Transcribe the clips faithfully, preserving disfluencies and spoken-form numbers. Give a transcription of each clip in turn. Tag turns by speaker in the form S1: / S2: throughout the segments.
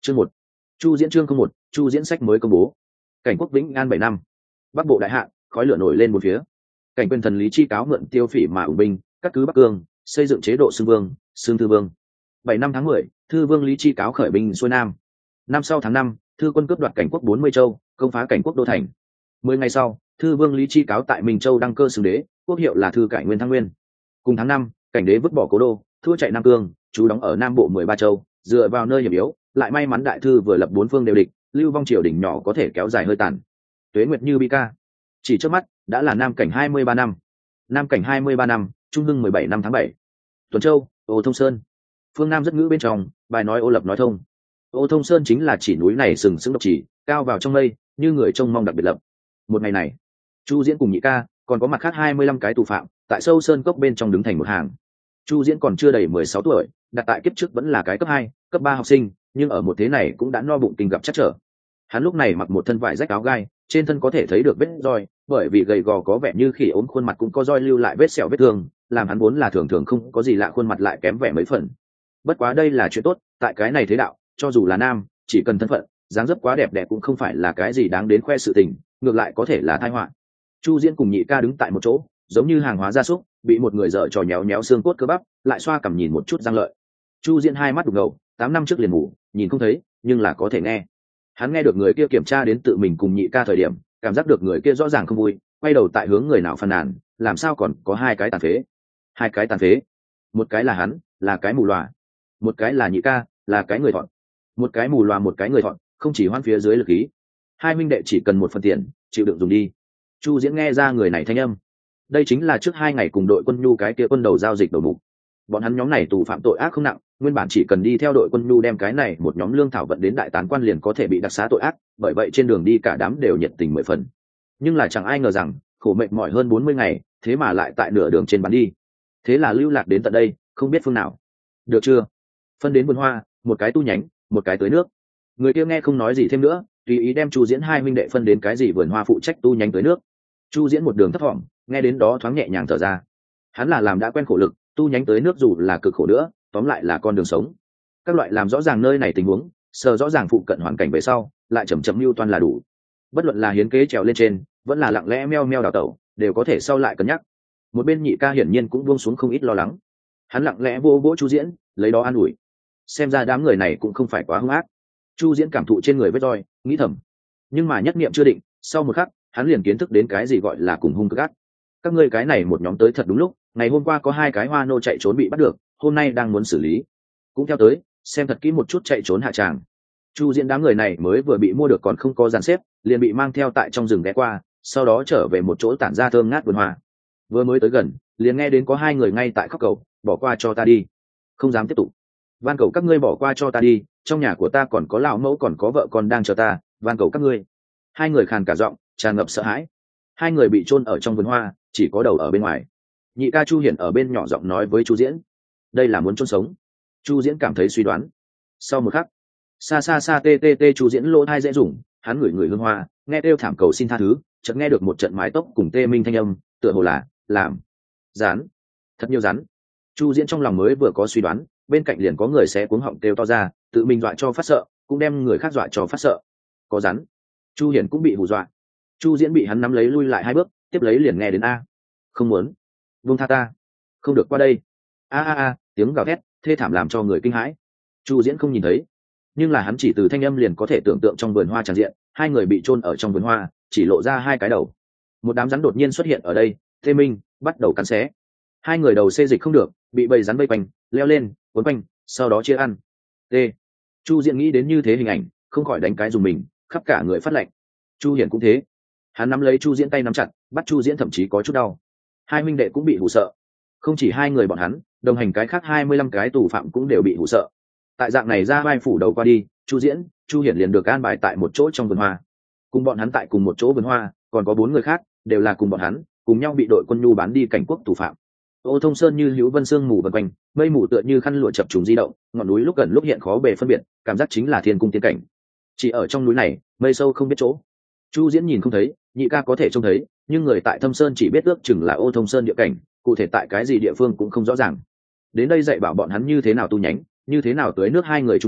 S1: Chương một. Chu diễn chương không một, Chu diễn sách mới công bố. Cảnh quốc Vĩnh An bảy năm. Bắc bộ đại hạ, khói lửa nổi lên một phía. Cảnh quyền thần Lý Chi cáo mượn Tiêu Phỉ mà ủng binh, cắt cứ Bắc Cương, xây dựng chế độ xưng vương, xưng thư vương. Bảy năm tháng mười, thư vương Lý Chi cáo khởi binh xuôi nam. Năm sau tháng năm, thư quân cướp đoạt cảnh quốc bốn mươi châu, công phá cảnh quốc đô thành. Mười ngày sau, thư vương Lý Chi cáo tại Minh Châu đăng cơ xưng đế, quốc hiệu là thư cải nguyên thăng nguyên. Cùng tháng năm, cảnh đế vứt bỏ cố đô, thua chạy Nam Cương, trú đóng ở Nam Bộ mười ba châu, dựa vào nơi hiểm yếu, lại may mắn đại thư vừa lập bốn phương đều địch, lưu vong triều đình nhỏ có thể kéo dài hơi tàn. Tuế nguyệt như bi ca, chỉ trước mắt đã là nam cảnh hai mươi ba năm. Nam cảnh hai mươi ba năm, trung hưng mười bảy năm tháng bảy. Tuần Châu, Ô Thông Sơn. Phương Nam rất ngữ bên trong, bài nói Ô Lập nói thông. Ô Thông Sơn chính là chỉ núi này sừng sững độc chỉ, cao vào trong mây, như người trông mong đặc biệt lập. Một ngày này, Chu Diễn cùng Nhị Ca, còn có mặt khác hai mươi lăm cái tù phạm, tại sâu sơn cốc bên trong đứng thành một hàng. Chu Diễn còn chưa đầy mười sáu tuổi, đặt tại kiếp trước vẫn là cái cấp hai, cấp ba học sinh, nhưng ở một thế này cũng đã no bụng kinh gặp chắc trở. Hắn lúc này mặc một thân vải rách áo gai, trên thân có thể thấy được vết roi, bởi vì gầy gò có vẻ như khỉ ốm, khuôn mặt cũng có roi lưu lại vết sẹo vết thương, làm hắn vốn là thường thường không có gì lạ khuôn mặt lại kém vẻ mấy phần. Bất quá đây là chuyện tốt, tại cái này thế đạo, cho dù là nam, chỉ cần thân phận, dáng dấp quá đẹp đẽ cũng không phải là cái gì đáng đến khoe sự tình, ngược lại có thể là tai họa. Chu Diễn cùng Nhị Ca đứng tại một chỗ, giống như hàng hóa gia súc, bị một người dở trò nhéo nhéo xương cốt cơ bắp, lại xoa cằm nhìn một chút răng lợi. Chu Diễn hai mắt đục ngầu, tám năm trước liền ngủ, nhìn không thấy, nhưng là có thể nghe. Hắn nghe được người kia kiểm tra đến tự mình cùng Nhị Ca thời điểm, cảm giác được người kia rõ ràng không vui, quay đầu tại hướng người nào phàn nàn, làm sao còn có hai cái tàn phế? Hai cái tàn phế? Một cái là hắn, là cái mù lòa. Một cái là Nhị Ca, là cái người thọn. Một cái mù lòa một cái người thọn, không chỉ hoan phía dưới lực khí. Hai minh đệ chỉ cần một phần tiền, chịu đựng dùng đi. Chu Diễn nghe ra người này thanh âm. Đây chính là trước hai ngày cùng đội quân nhu cái kia quân đầu giao dịch đầu mục. Bọn hắn nhóm này tù phạm tội ác không nặng, nguyên bản chỉ cần đi theo đội quân nhu đem cái này một nhóm lương thảo vận đến đại tán quan liền có thể bị đặc xá tội ác, bởi vậy trên đường đi cả đám đều nhiệt tình mười phần. Nhưng là chẳng ai ngờ rằng khổ mệt mỏi hơn bốn mươi ngày, thế mà lại tại nửa đường trên bắn đi. Thế là lưu lạc đến tận đây, không biết phương nào. Được chưa? Phân đến vườn hoa, một cái tu nhánh, một cái tưới nước. Người kia nghe không nói gì thêm nữa, tùy ý đem Chu Diễn hai huynh đệ phân đến cái gì vườn hoa phụ trách tu nhánh tưới nước. Chu Diễn một đường thấp thỏm, nghe đến đó thoáng nhẹ nhàng thở ra. Hắn là làm đã quen khổ lực, tu nhánh tới nước dù là cực khổ nữa, tóm lại là con đường sống. Các loại làm rõ ràng nơi này tình huống, sờ rõ ràng phụ cận hoàn cảnh về sau, lại chậm chậm mưu toan là đủ. Bất luận là hiến kế trèo lên trên, vẫn là lặng lẽ meo meo đào tẩu, đều có thể sau lại cân nhắc. Một bên Nhị Ca hiển nhiên cũng buông xuống không ít lo lắng. Hắn lặng lẽ vô vỗ Chu Diễn, lấy đó an ủi. Xem ra đám người này cũng không phải quá hung ác. Chu Diễn cảm thụ trên người vết roi, nghĩ thầm. Nhưng mà nhất niệm chưa định, sau một khắc, hắn liền kiến thức đến cái gì gọi là cùng hung cực ác. Các ngươi cái này một nhóm tới thật đúng lúc, ngày hôm qua có hai cái hoa nô chạy trốn bị bắt được, hôm nay đang muốn xử lý, cũng theo tới, xem thật kỹ một chút chạy trốn hạ tràng. Chu Diễn đám người này mới vừa bị mua được còn không có dàn xếp, liền bị mang theo tại trong rừng ghé qua, sau đó trở về một chỗ tản ra thơm ngát vườn hoa. Vừa mới tới gần, liền nghe đến có hai người ngay tại khóc cầu, bỏ qua cho ta đi. Không dám tiếp tục. Van cầu các ngươi bỏ qua cho ta đi, trong nhà của ta còn có lão mẫu còn có vợ con đang chờ ta, van cầu các ngươi. Hai người khàn cả giọng, tràn ngập sợ hãi. Hai người bị chôn ở trong vườn hoa, chỉ có đầu ở bên ngoài. Nhị Ca Chu Hiển ở bên nhỏ giọng nói với Chu Diễn, đây là muốn chôn sống. Chu Diễn cảm thấy suy đoán. Sau một khắc, xa xa xa tê tê tê Chu Diễn lỗ tai dễ dùng, hắn ngửi ngửi hương hoa, nghe kêu thảm cầu xin tha thứ, chợt nghe được một trận mái tóc cùng tê minh thanh âm, tựa hồ là làm rắn, thật nhiều rắn. Chu Diễn trong lòng mới vừa có suy đoán, bên cạnh liền có người sẽ cuống họng kêu to ra, tự mình dọa cho phát sợ, cũng đem người khác dọa cho phát sợ. Có rắn. Chu Hiển cũng bị hù dọa. Chu Diễn bị hắn nắm lấy lui lại hai bước, tiếp lấy liền nghe đến a. Không muốn. Buông tha ta. Không được qua đây. A a a, tiếng gào thét, thê thảm làm cho người kinh hãi. Chu Diễn không nhìn thấy, nhưng là hắn chỉ từ thanh âm liền có thể tưởng tượng trong vườn hoa tràn diện, hai người bị chôn ở trong vườn hoa, chỉ lộ ra hai cái đầu. Một đám rắn đột nhiên xuất hiện ở đây, Tê Minh bắt đầu cắn xé. Hai người đầu xê dịch không được, bị bầy rắn vây quanh, leo lên, cuốn quanh, sau đó chia ăn. T. Chu Diễn nghĩ đến như thế hình ảnh, không khỏi đánh cái dùng mình, khắp cả người phát lạnh. Chu Hiển cũng thế. Hắn nắm lấy Chu Diễn tay nắm chặt, bắt Chu Diễn thậm chí có chút đau. Hai minh đệ cũng bị hù sợ. Không chỉ hai người bọn hắn, đồng hành cái khác hai mươi lăm cái tù phạm cũng đều bị hù sợ. Tại dạng này ra vai phủ đầu qua đi, Chu Diễn, Chu Hiển liền được an bài tại một chỗ trong vườn hoa. Cùng bọn hắn tại cùng một chỗ vườn hoa, còn có bốn người khác, đều là cùng bọn hắn, cùng nhau bị đội quân nhu bán đi cảnh quốc tù phạm. Ô Thông Sơn như hữu vân sương mù vần quanh, mây mù tựa như khăn lụa chập trùng di động, ngọn núi lúc gần lúc hiện khó bề phân biệt, cảm giác chính là thiên cung tiên cảnh. Chỉ ở trong núi này, mây sâu không biết chỗ. Chu Diễn nhìn không thấy, Nhị Ca có thể trông thấy, nhưng người tại Thâm Sơn chỉ biết ước chừng là Ô Thông Sơn địa cảnh, cụ thể tại cái gì địa phương cũng không rõ ràng. Đến đây dạy bảo bọn hắn như thế nào tu nhánh, như thế nào tưới nước hai người trung niên,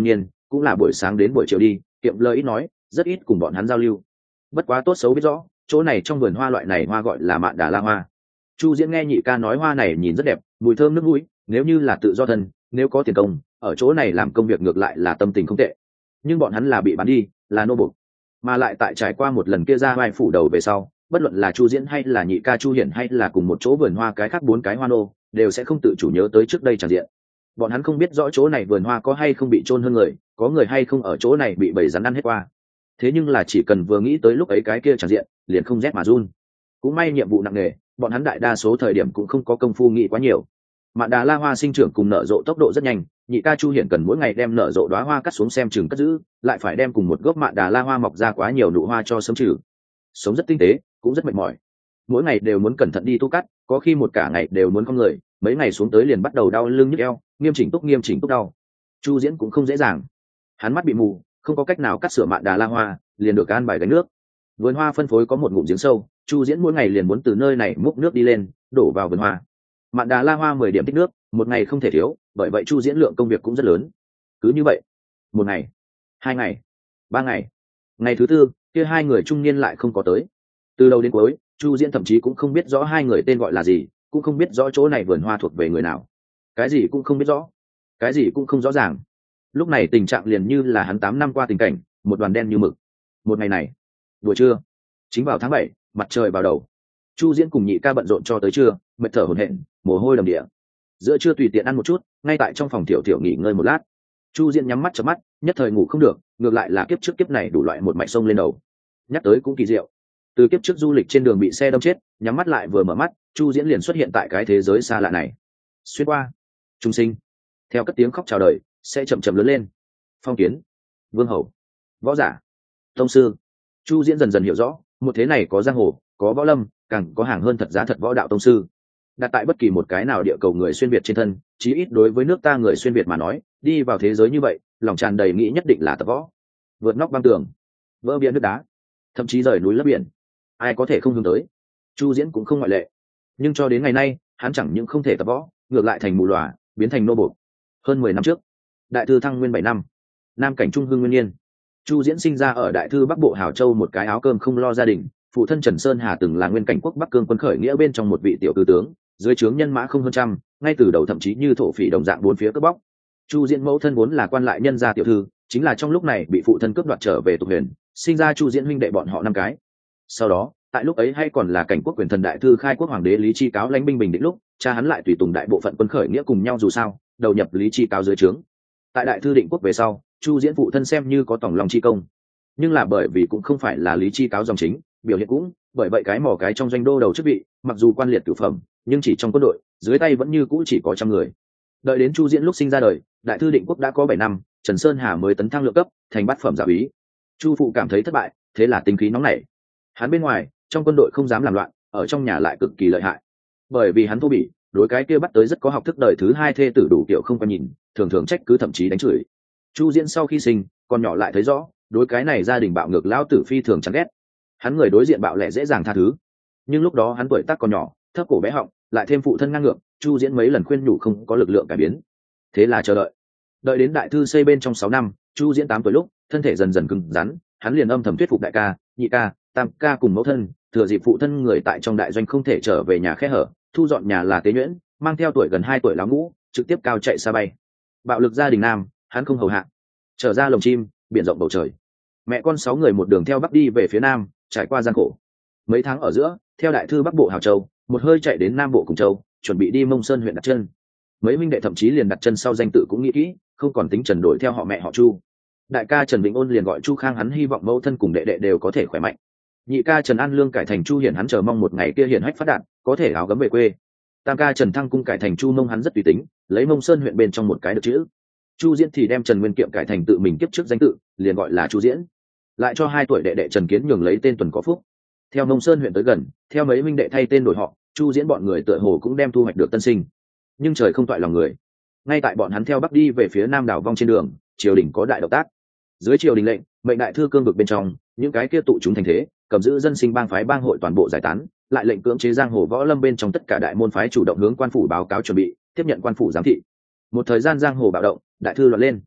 S1: cũng là buổi sáng đến buổi chiều đi, kiệm lời ít nói, rất ít cùng bọn hắn giao lưu. Bất quá tốt xấu biết rõ, chỗ này trong vườn hoa loại này hoa gọi là mạn đà la hoa. Chu Diễn nghe nhị ca nói hoa này nhìn rất đẹp, mùi thơm nước mũi, nếu như là tự do thân, nếu có tiền công, ở chỗ này làm công việc ngược lại là tâm tình không tệ. Nhưng bọn hắn là bị bán đi, là nô bộc, mà lại tại trải qua một lần kia ra vai phủ đầu về sau, bất luận là Chu Diễn hay là nhị ca Chu Hiển hay là cùng một chỗ vườn hoa cái khác bốn cái hoa nô, đều sẽ không tự chủ nhớ tới trước đây tràn diện. Bọn hắn không biết rõ chỗ này vườn hoa có hay không bị chôn hơn người, có người hay không ở chỗ này bị bầy rắn ăn hết qua. Thế nhưng là chỉ cần vừa nghĩ tới lúc ấy cái kia tràn diện, liền không rét mà run. Cũng may nhiệm vụ nặng nề, bọn hắn đại đa số thời điểm cũng không có công phu nghĩ quá nhiều. Mạn đà la hoa sinh trưởng cùng nở rộ tốc độ rất nhanh, nhị ca Chu Hiển cần mỗi ngày đem nở rộ đóa hoa cắt xuống xem chừng cất giữ, lại phải đem cùng một gốc mạn đà la hoa mọc ra quá nhiều nụ hoa cho sớm trừ. Sống rất tinh tế, cũng rất mệt mỏi. Mỗi ngày đều muốn cẩn thận đi thu cắt, có khi một cả ngày đều muốn con người, mấy ngày xuống tới liền bắt đầu đau lưng nhức eo, nghiêm chỉnh túc nghiêm chỉnh túc đau. Chu Diễn cũng không dễ dàng, hắn mắt bị mù, không có cách nào cắt sửa mạn đà la hoa, liền được an bài gánh nước. Vườn hoa phân phối có một ngụm giếng sâu, Chu Diễn mỗi ngày liền muốn từ nơi này múc nước đi lên, đổ vào vườn hoa. Mạn đà la hoa mười điểm tích nước, một ngày không thể thiếu, bởi vậy Chu Diễn lượng công việc cũng rất lớn. Cứ như vậy, một ngày, hai ngày, ba ngày, ngày thứ tư, kia hai người trung niên lại không có tới. Từ đầu đến cuối, Chu Diễn thậm chí cũng không biết rõ hai người tên gọi là gì, cũng không biết rõ chỗ này vườn hoa thuộc về người nào, cái gì cũng không biết rõ, cái gì cũng không rõ ràng. Lúc này tình trạng liền như là hắn tám năm qua tình cảnh, một đoàn đen như mực. Một ngày này, buổi trưa, chính vào tháng bảy, mặt trời vào đầu, Chu Diễn cùng nhị ca bận rộn cho tới trưa, mệt thở hổn hển, mồ hôi đầm đìa. Giữa trưa tùy tiện ăn một chút, ngay tại trong phòng tiểu tiểu nghỉ ngơi một lát. Chu Diễn nhắm mắt chớp mắt, nhất thời ngủ không được, ngược lại là kiếp trước kiếp này đủ loại một mạch sông lên đầu. Nhắc tới cũng kỳ diệu, từ kiếp trước du lịch trên đường bị xe đâm chết, nhắm mắt lại vừa mở mắt, Chu Diễn liền xuất hiện tại cái thế giới xa lạ này. Xuyên qua, trung sinh, theo cất tiếng khóc chào đời, sẽ chậm chậm lớn lên. Phong kiến, vương hầu, võ giả, tông sư. Chu Diễn dần dần hiểu rõ, một thế này có giang hồ, có võ lâm, càng có hàng hơn thật giá thật võ đạo tông sư. Đặt tại bất kỳ một cái nào địa cầu người xuyên việt trên thân, chí ít đối với nước ta người xuyên việt mà nói, đi vào thế giới như vậy, lòng tràn đầy nghĩ nhất định là tập võ, vượt nóc băng tường, vỡ bia nước đá, thậm chí rời núi lấp biển, ai có thể không hướng tới. Chu Diễn cũng không ngoại lệ. Nhưng cho đến ngày nay, hắn chẳng những không thể tập võ, ngược lại thành mù lòa, biến thành nô bộc. Hơn mười năm trước, đại thư thăng nguyên bảy năm, nam cảnh trung hưng nguyên niên, Chu Diễn sinh ra ở đại thư Bắc Bộ Hào Châu một cái áo cơm không lo gia đình. Phụ thân Trần Sơn Hà từng là nguyên cảnh quốc Bắc Cương quân khởi nghĩa bên trong một vị tiểu tư tướng, dưới trướng nhân mã không hơn trăm, ngay từ đầu thậm chí như thổ phỉ đồng dạng bốn phía cướp bóc. Chu Diễn mẫu thân vốn là quan lại nhân gia tiểu thư, chính là trong lúc này bị phụ thân cướp đoạt trở về tục huyền, sinh ra Chu Diễn huynh đệ bọn họ năm cái. Sau đó, tại lúc ấy hay còn là cảnh quốc quyền thần đại thư khai quốc hoàng đế Lý Chi Cáo lãnh binh bình định lúc, cha hắn lại tùy tùng đại bộ phận quân khởi nghĩa cùng nhau dù sao, đầu nhập Lý Chi Cáo dưới trướng. Tại đại thư định quốc về sau, Chu Diễn phụ thân xem như có tổng lòng chi công, nhưng là bởi vì cũng không phải là Lý Chi Cáo dòng chính, biểu hiện cũng bởi vậy cái mỏ cái trong doanh đô đầu chức vị, mặc dù quan liệt tử phẩm, nhưng chỉ trong quân đội, dưới tay vẫn như cũ chỉ có trăm người. Đợi đến Chu Diễn lúc sinh ra đời, đại thư định quốc đã có bảy năm, Trần Sơn Hà mới tấn thăng lượng cấp, thành bát phẩm giả úy. Chu phụ cảm thấy thất bại, thế là tính khí nóng nảy. Hắn bên ngoài, trong quân đội không dám làm loạn, ở trong nhà lại cực kỳ lợi hại. Bởi vì hắn thô bỉ, đối cái kia bắt tới rất có học thức đời thứ hai thê tử đủ kiểu không có nhìn, thường thường trách cứ thậm chí đánh chửi. Chu Diễn sau khi sinh, con nhỏ lại thấy rõ, đối cái này gia đình bạo ngược lão tử phi thường chán ghét. Hắn người đối diện bạo lẻ dễ dàng tha thứ, nhưng lúc đó hắn tuổi tác còn nhỏ, thấp cổ bé họng, lại thêm phụ thân ngang ngược, Chu Diễn mấy lần khuyên nhủ không có lực lượng cải biến. Thế là chờ đợi. Đợi đến đại thư xây bên trong sáu năm, Chu Diễn tám tuổi lúc, thân thể dần dần cứng rắn, hắn liền âm thầm thuyết phục đại ca, nhị ca, tam ca cùng mẫu thân, thừa dịp phụ thân người tại trong đại doanh không thể trở về nhà khe hở, thu dọn nhà là Tế Nhuyễn, mang theo tuổi gần hai tuổi lão ngũ, trực tiếp cao chạy xa bay. Bạo lực gia đình nam, hắn không hầu hạ. Trở ra lồng chim, biển rộng bầu trời. Mẹ con sáu người một đường theo bắc đi về phía nam, trải qua gian khổ. Mấy tháng ở giữa, theo đại thư Bắc Bộ Hào Châu, một hơi chạy đến Nam Bộ Cùng Châu, chuẩn bị đi Mông Sơn huyện đặt chân. Mấy huynh đệ thậm chí liền đặt chân sau danh tự cũng nghĩ kỹ, không còn tính Trần đổi theo họ mẹ họ Chu. Đại ca Trần Vĩnh Ôn liền gọi Chu Khang, hắn hy vọng mẫu thân cùng đệ đệ đều có thể khỏe mạnh. Nhị ca Trần An Lương cải thành Chu Hiển, hắn chờ mong một ngày kia hiển hách phát đạt, có thể áo gấm về quê. Tam ca Trần Thăng cung cải thành Chu Mông, hắn rất tùy tính, lấy Mông Sơn huyện bên trong một cái được chữ. Chu Diễn thì đem Trần Nguyên Kiệm cải thành tự mình kiếp trước danh tự, liền gọi là Chu Diễn. Lại cho hai tuổi đệ đệ Trần Kiến nhường lấy tên Tuần Có Phúc. Theo Mông Sơn huyện tới gần, theo mấy minh đệ thay tên đổi họ, Chu Diễn bọn người tựa hồ cũng đem thu hoạch được tân sinh. Nhưng trời không toại lòng người, ngay tại bọn hắn theo bắc đi về phía nam đảo vong trên đường, triều đình có đại động tác. Dưới triều đình lệnh, mệnh đại thư cương vực bên trong, những cái kia tụ chúng thành thế, cầm giữ dân sinh bang phái bang hội toàn bộ giải tán, lại lệnh cưỡng chế giang hồ võ lâm bên trong tất cả đại môn phái chủ động hướng quan phủ báo cáo chuẩn bị tiếp nhận quan phủ giám thị. Một thời gian giang hồ bạo động, đại thư loạn lên.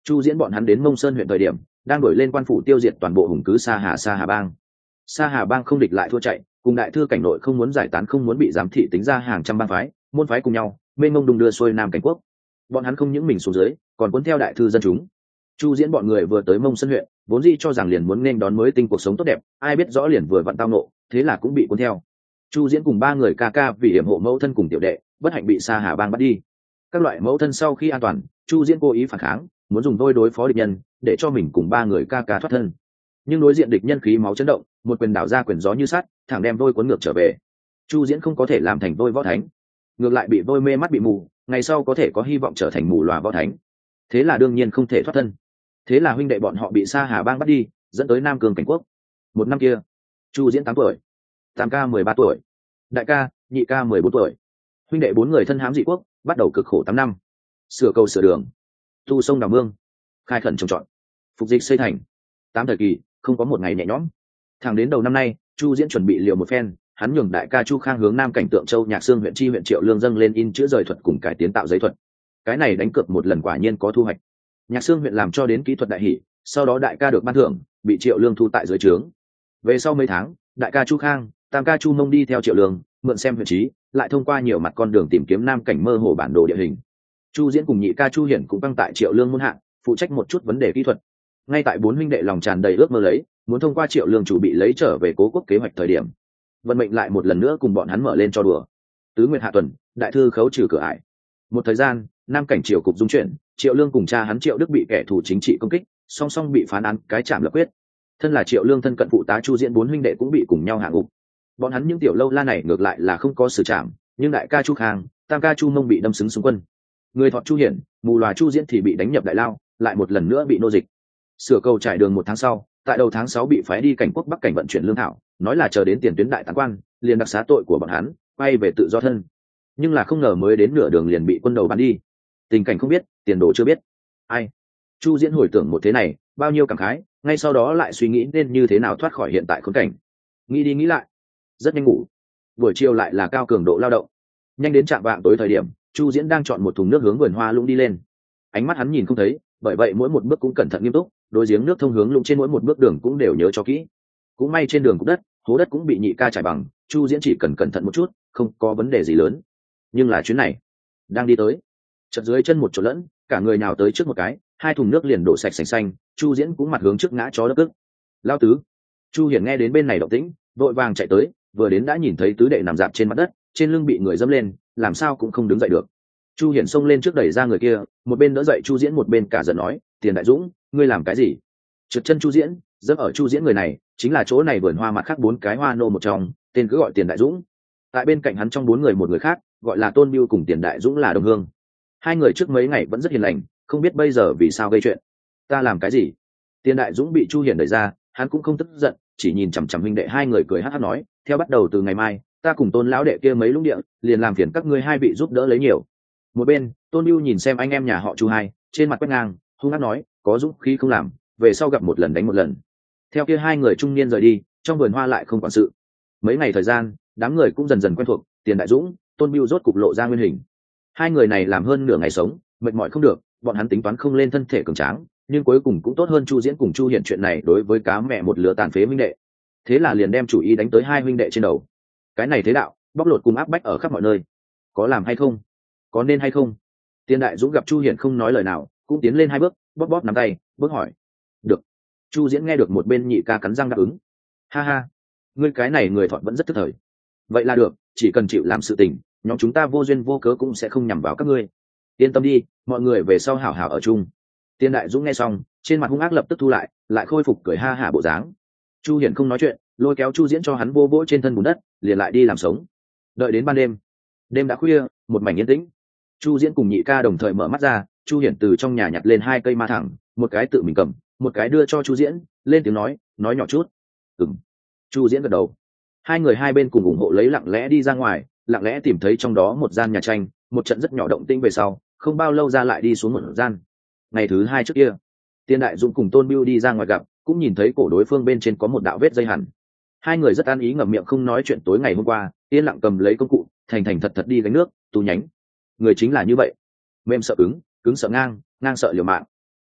S1: Chu Diễn bọn hắn đến Mông Sơn huyện thời điểm đang đổi lên quan phủ tiêu diệt toàn bộ hùng cứ Sa Hà Sa Hà bang. Sa Hà bang không địch lại thua chạy, cùng đại thư cảnh nội không muốn giải tán, không muốn bị giám thị tính ra hàng trăm bang phái môn phái cùng nhau mênh mông đùng đưa xuôi Nam Cảnh quốc. Bọn hắn không những mình xuống dưới còn cuốn theo đại thư dân chúng. Chu Diễn bọn người vừa tới Mông Sơn huyện vốn dĩ cho rằng liền muốn nên đón mới tinh cuộc sống tốt đẹp, ai biết rõ liền vừa vặn tao nộ, thế là cũng bị cuốn theo. Chu Diễn cùng ba người ca ca vì hiểm hộ mẫu thân cùng tiểu đệ bất hạnh bị Sa Hà bang bắt đi. Các loại mẫu thân sau khi an toàn, Chu Diễn cố ý phản kháng, muốn dùng tôi đối phó địch nhân để cho mình cùng ba người ca ca thoát thân. Nhưng đối diện địch nhân khí máu chấn động, một quyền đảo ra quyền gió như sắt, thẳng đem tôi cuốn ngược trở về. Chu Diễn không có thể làm thành tôi võ thánh, ngược lại bị tôi mê mắt bị mù, ngày sau có thể có hy vọng trở thành mù lòa võ thánh, thế là đương nhiên không thể thoát thân. Thế là huynh đệ bọn họ bị Sa Hà bang bắt đi, dẫn tới Nam Cương Cảnh quốc. Một năm kia, Chu Diễn tám tuổi, tam ca mười ba tuổi, đại ca nhị ca mười bốn tuổi, huynh đệ bốn người thân hám dị quốc, bắt đầu cực khổ tám năm, sửa cầu sửa đường, tu sông đào mương, khai khẩn trồng trọt, phục dịch xây thành, tám thời kỳ không có một ngày nhẹ nhõm. Thẳng đến đầu năm nay, Chu Diễn chuẩn bị liều một phen, hắn nhường đại ca Chu Khang hướng Nam Cảnh Tượng Châu Nhạc Xương huyện chi huyện Triệu Lương dâng lên in chữ rời thuật cùng cải tiến tạo giấy thuật. Cái này đánh cược một lần quả nhiên có thu hoạch. Nhạc Xương huyện làm cho đến kỹ thuật đại hỷ, sau đó đại ca được ban thưởng, bị Triệu Lương thu tại dưới trướng. Về sau mấy tháng, đại ca Chu Khang, tam ca Chu Mông đi theo Triệu Lương, mượn xem huyện trí, lại thông qua nhiều mặt con đường tìm kiếm Nam Cảnh mơ hồ bản đồ địa hình. Chu Diễn cùng nhị ca Chu Hiển cũng tăng tại Triệu Lương môn hạ, phụ trách một chút vấn đề kỹ thuật. Ngay tại bốn huynh đệ lòng tràn đầy ước mơ lấy, muốn thông qua Triệu Lương chủ bị lấy trở về Cố quốc kế hoạch thời điểm, vận mệnh lại một lần nữa cùng bọn hắn mở lên cho đùa. Tứ Nguyệt hạ tuần, đại thư khấu trừ cửa ải. Một thời gian, Nam Cảnh triều cục dung chuyển, Triệu Lương cùng cha hắn Triệu Đức bị kẻ thù chính trị công kích, song song bị phán án cái chạm lập quyết. Thân là Triệu Lương thân cận phụ tá Chu Diễn bốn huynh đệ cũng bị cùng nhau hạ ngục. Bọn hắn những tiểu lâu la này ngược lại là không có xử trảm, nhưng đại ca Chu Khang, tam ca Chu Mông bị đâm xứng xung quân. Người thọ Chu Hiển, mù loà Chu Diễn thì bị đánh nhập đại lao, lại một lần nữa bị nô dịch. Sửa cầu trải đường một tháng sau, tại đầu tháng sáu bị phái đi Cảnh quốc Bắc Cảnh vận chuyển lương thảo, nói là chờ đến tiền tuyến đại tán quan, liền đặc xá tội của bọn hắn, quay về tự do thân. Nhưng là không ngờ mới đến nửa đường liền bị quân đầu bắn đi. Tình cảnh không biết, tiền đồ chưa biết. Ai? Chu Diễn hồi tưởng một thế này, bao nhiêu cảm khái, ngay sau đó lại suy nghĩ nên như thế nào thoát khỏi hiện tại khốn cảnh. Nghĩ đi nghĩ lại, rất nhanh ngủ. Buổi chiều lại là cao cường độ lao động. Nhanh đến trạm vạng tối thời điểm, Chu Diễn đang chọn một thùng nước hướng vườn hoa lũng đi lên. Ánh mắt hắn nhìn không thấy, bởi vậy mỗi một bước cũng cẩn thận nghiêm túc, đối giếng nước thông hướng lũng trên mỗi một bước đường cũng đều nhớ cho kỹ. Cũng may trên đường cục đất, hố đất cũng bị nhị ca trải bằng, Chu Diễn chỉ cần cẩn thận một chút, không có vấn đề gì lớn. Nhưng là chuyến này, đang đi tới, chợt dưới chân một chỗ lẫn, cả người nào tới trước một cái, hai thùng nước liền đổ sạch sành xanh, Chu Diễn cũng mặt hướng trước ngã chó đất ức. Lao tứ. Chu Hiển nghe đến bên này động tĩnh, vội vàng chạy tới, vừa đến đã nhìn thấy tứ đệ nằm dạp trên mặt đất, trên lưng bị người dẫm lên, làm sao cũng không đứng dậy được. Chu Hiển xông lên trước đẩy ra người kia, một bên đỡ dậy Chu Diễn một bên cả giận nói, Tiền Đại Dũng, ngươi làm cái gì? Trượt chân Chu Diễn, dẫm ở Chu Diễn người này, chính là chỗ này vườn hoa mặt khác bốn cái hoa nô một trong, tên cứ gọi Tiền Đại Dũng. Tại bên cạnh hắn trong bốn người một người khác, gọi là Tôn Biêu cùng Tiền Đại Dũng là đồng hương. Hai người trước mấy ngày vẫn rất hiền lành, không biết bây giờ vì sao gây chuyện. Ta làm cái gì? Tiền Đại Dũng bị Chu Hiển đẩy ra, hắn cũng không tức giận, chỉ nhìn chằm chằm huynh đệ hai người cười hắc hắc nói, theo bắt đầu từ ngày mai, ta cùng Tôn lão đệ kia mấy lũng địa, liền làm phiền các ngươi hai vị giúp đỡ lấy nhiều. Một bên, Tôn Biêu nhìn xem anh em nhà họ Chu hai, trên mặt quét ngang, hung hăng nói, có dũng khí không làm, về sau gặp một lần đánh một lần. Theo kia hai người trung niên rời đi, trong vườn hoa lại không quản sự. Mấy ngày thời gian, đám người cũng dần dần quen thuộc, Tiền Đại Dũng, Tôn Biêu rốt cục lộ ra nguyên hình. Hai người này làm hơn nửa ngày sống, mệt mỏi không được, bọn hắn tính toán không lên thân thể cường tráng, nhưng cuối cùng cũng tốt hơn Chu Diễn cùng Chu Hiển chuyện này đối với cá mẹ một lứa tàn phế huynh đệ. Thế là liền đem chủ ý đánh tới hai huynh đệ trên đầu. Cái này thế đạo, bóc lột cùng áp bách ở khắp mọi nơi. Có làm hay không? Có nên hay không? Tiền Đại Dũng gặp Chu Hiển không nói lời nào, cũng tiến lên hai bước, bóp bóp nắm tay, bước hỏi. Được. Chu Diễn nghe được một bên nhị ca cắn răng đáp ứng. Ha ha, ngươi cái này người thọ vẫn rất tức thời. Vậy là được, chỉ cần chịu làm sự tình, nhóm chúng ta vô duyên vô cớ cũng sẽ không nhằm vào các ngươi. Yên tâm đi, mọi người về sau hảo hảo ở chung. Tiền Đại Dũng nghe xong, trên mặt hung ác lập tức thu lại, lại khôi phục cười ha hả bộ dáng. Chu Hiển không nói chuyện, lôi kéo Chu Diễn cho hắn vô vỗ trên thân bùn đất, liền lại đi làm sống. Đợi đến ban đêm, đêm đã khuya, một mảnh yên tĩnh. Chu Diễn cùng nhị ca đồng thời mở mắt ra, Chu Hiển từ trong nhà nhặt lên hai cây ma thẳng, một cái tự mình cầm, một cái đưa cho Chu Diễn, lên tiếng nói, nói nhỏ chút. Ừm. Chu Diễn gật đầu. Hai người hai bên cùng ủng hộ lấy lặng lẽ đi ra ngoài, lặng lẽ tìm thấy trong đó một gian nhà tranh, một trận rất nhỏ động tĩnh về sau, không bao lâu ra lại đi xuống một gian. Ngày thứ hai trước kia, Tiền Đại Dũng cùng Tôn Biêu đi ra ngoài gặp, cũng nhìn thấy cổ đối phương bên trên có một đạo vết dây hằn. Hai người rất an ý ngậm miệng không nói chuyện tối ngày hôm qua, yên lặng cầm lấy công cụ, thành thành thật thật đi gánh nước, tu nhánh. Người chính là như vậy, mềm sợ cứng, cứng sợ ngang, ngang sợ liều mạng.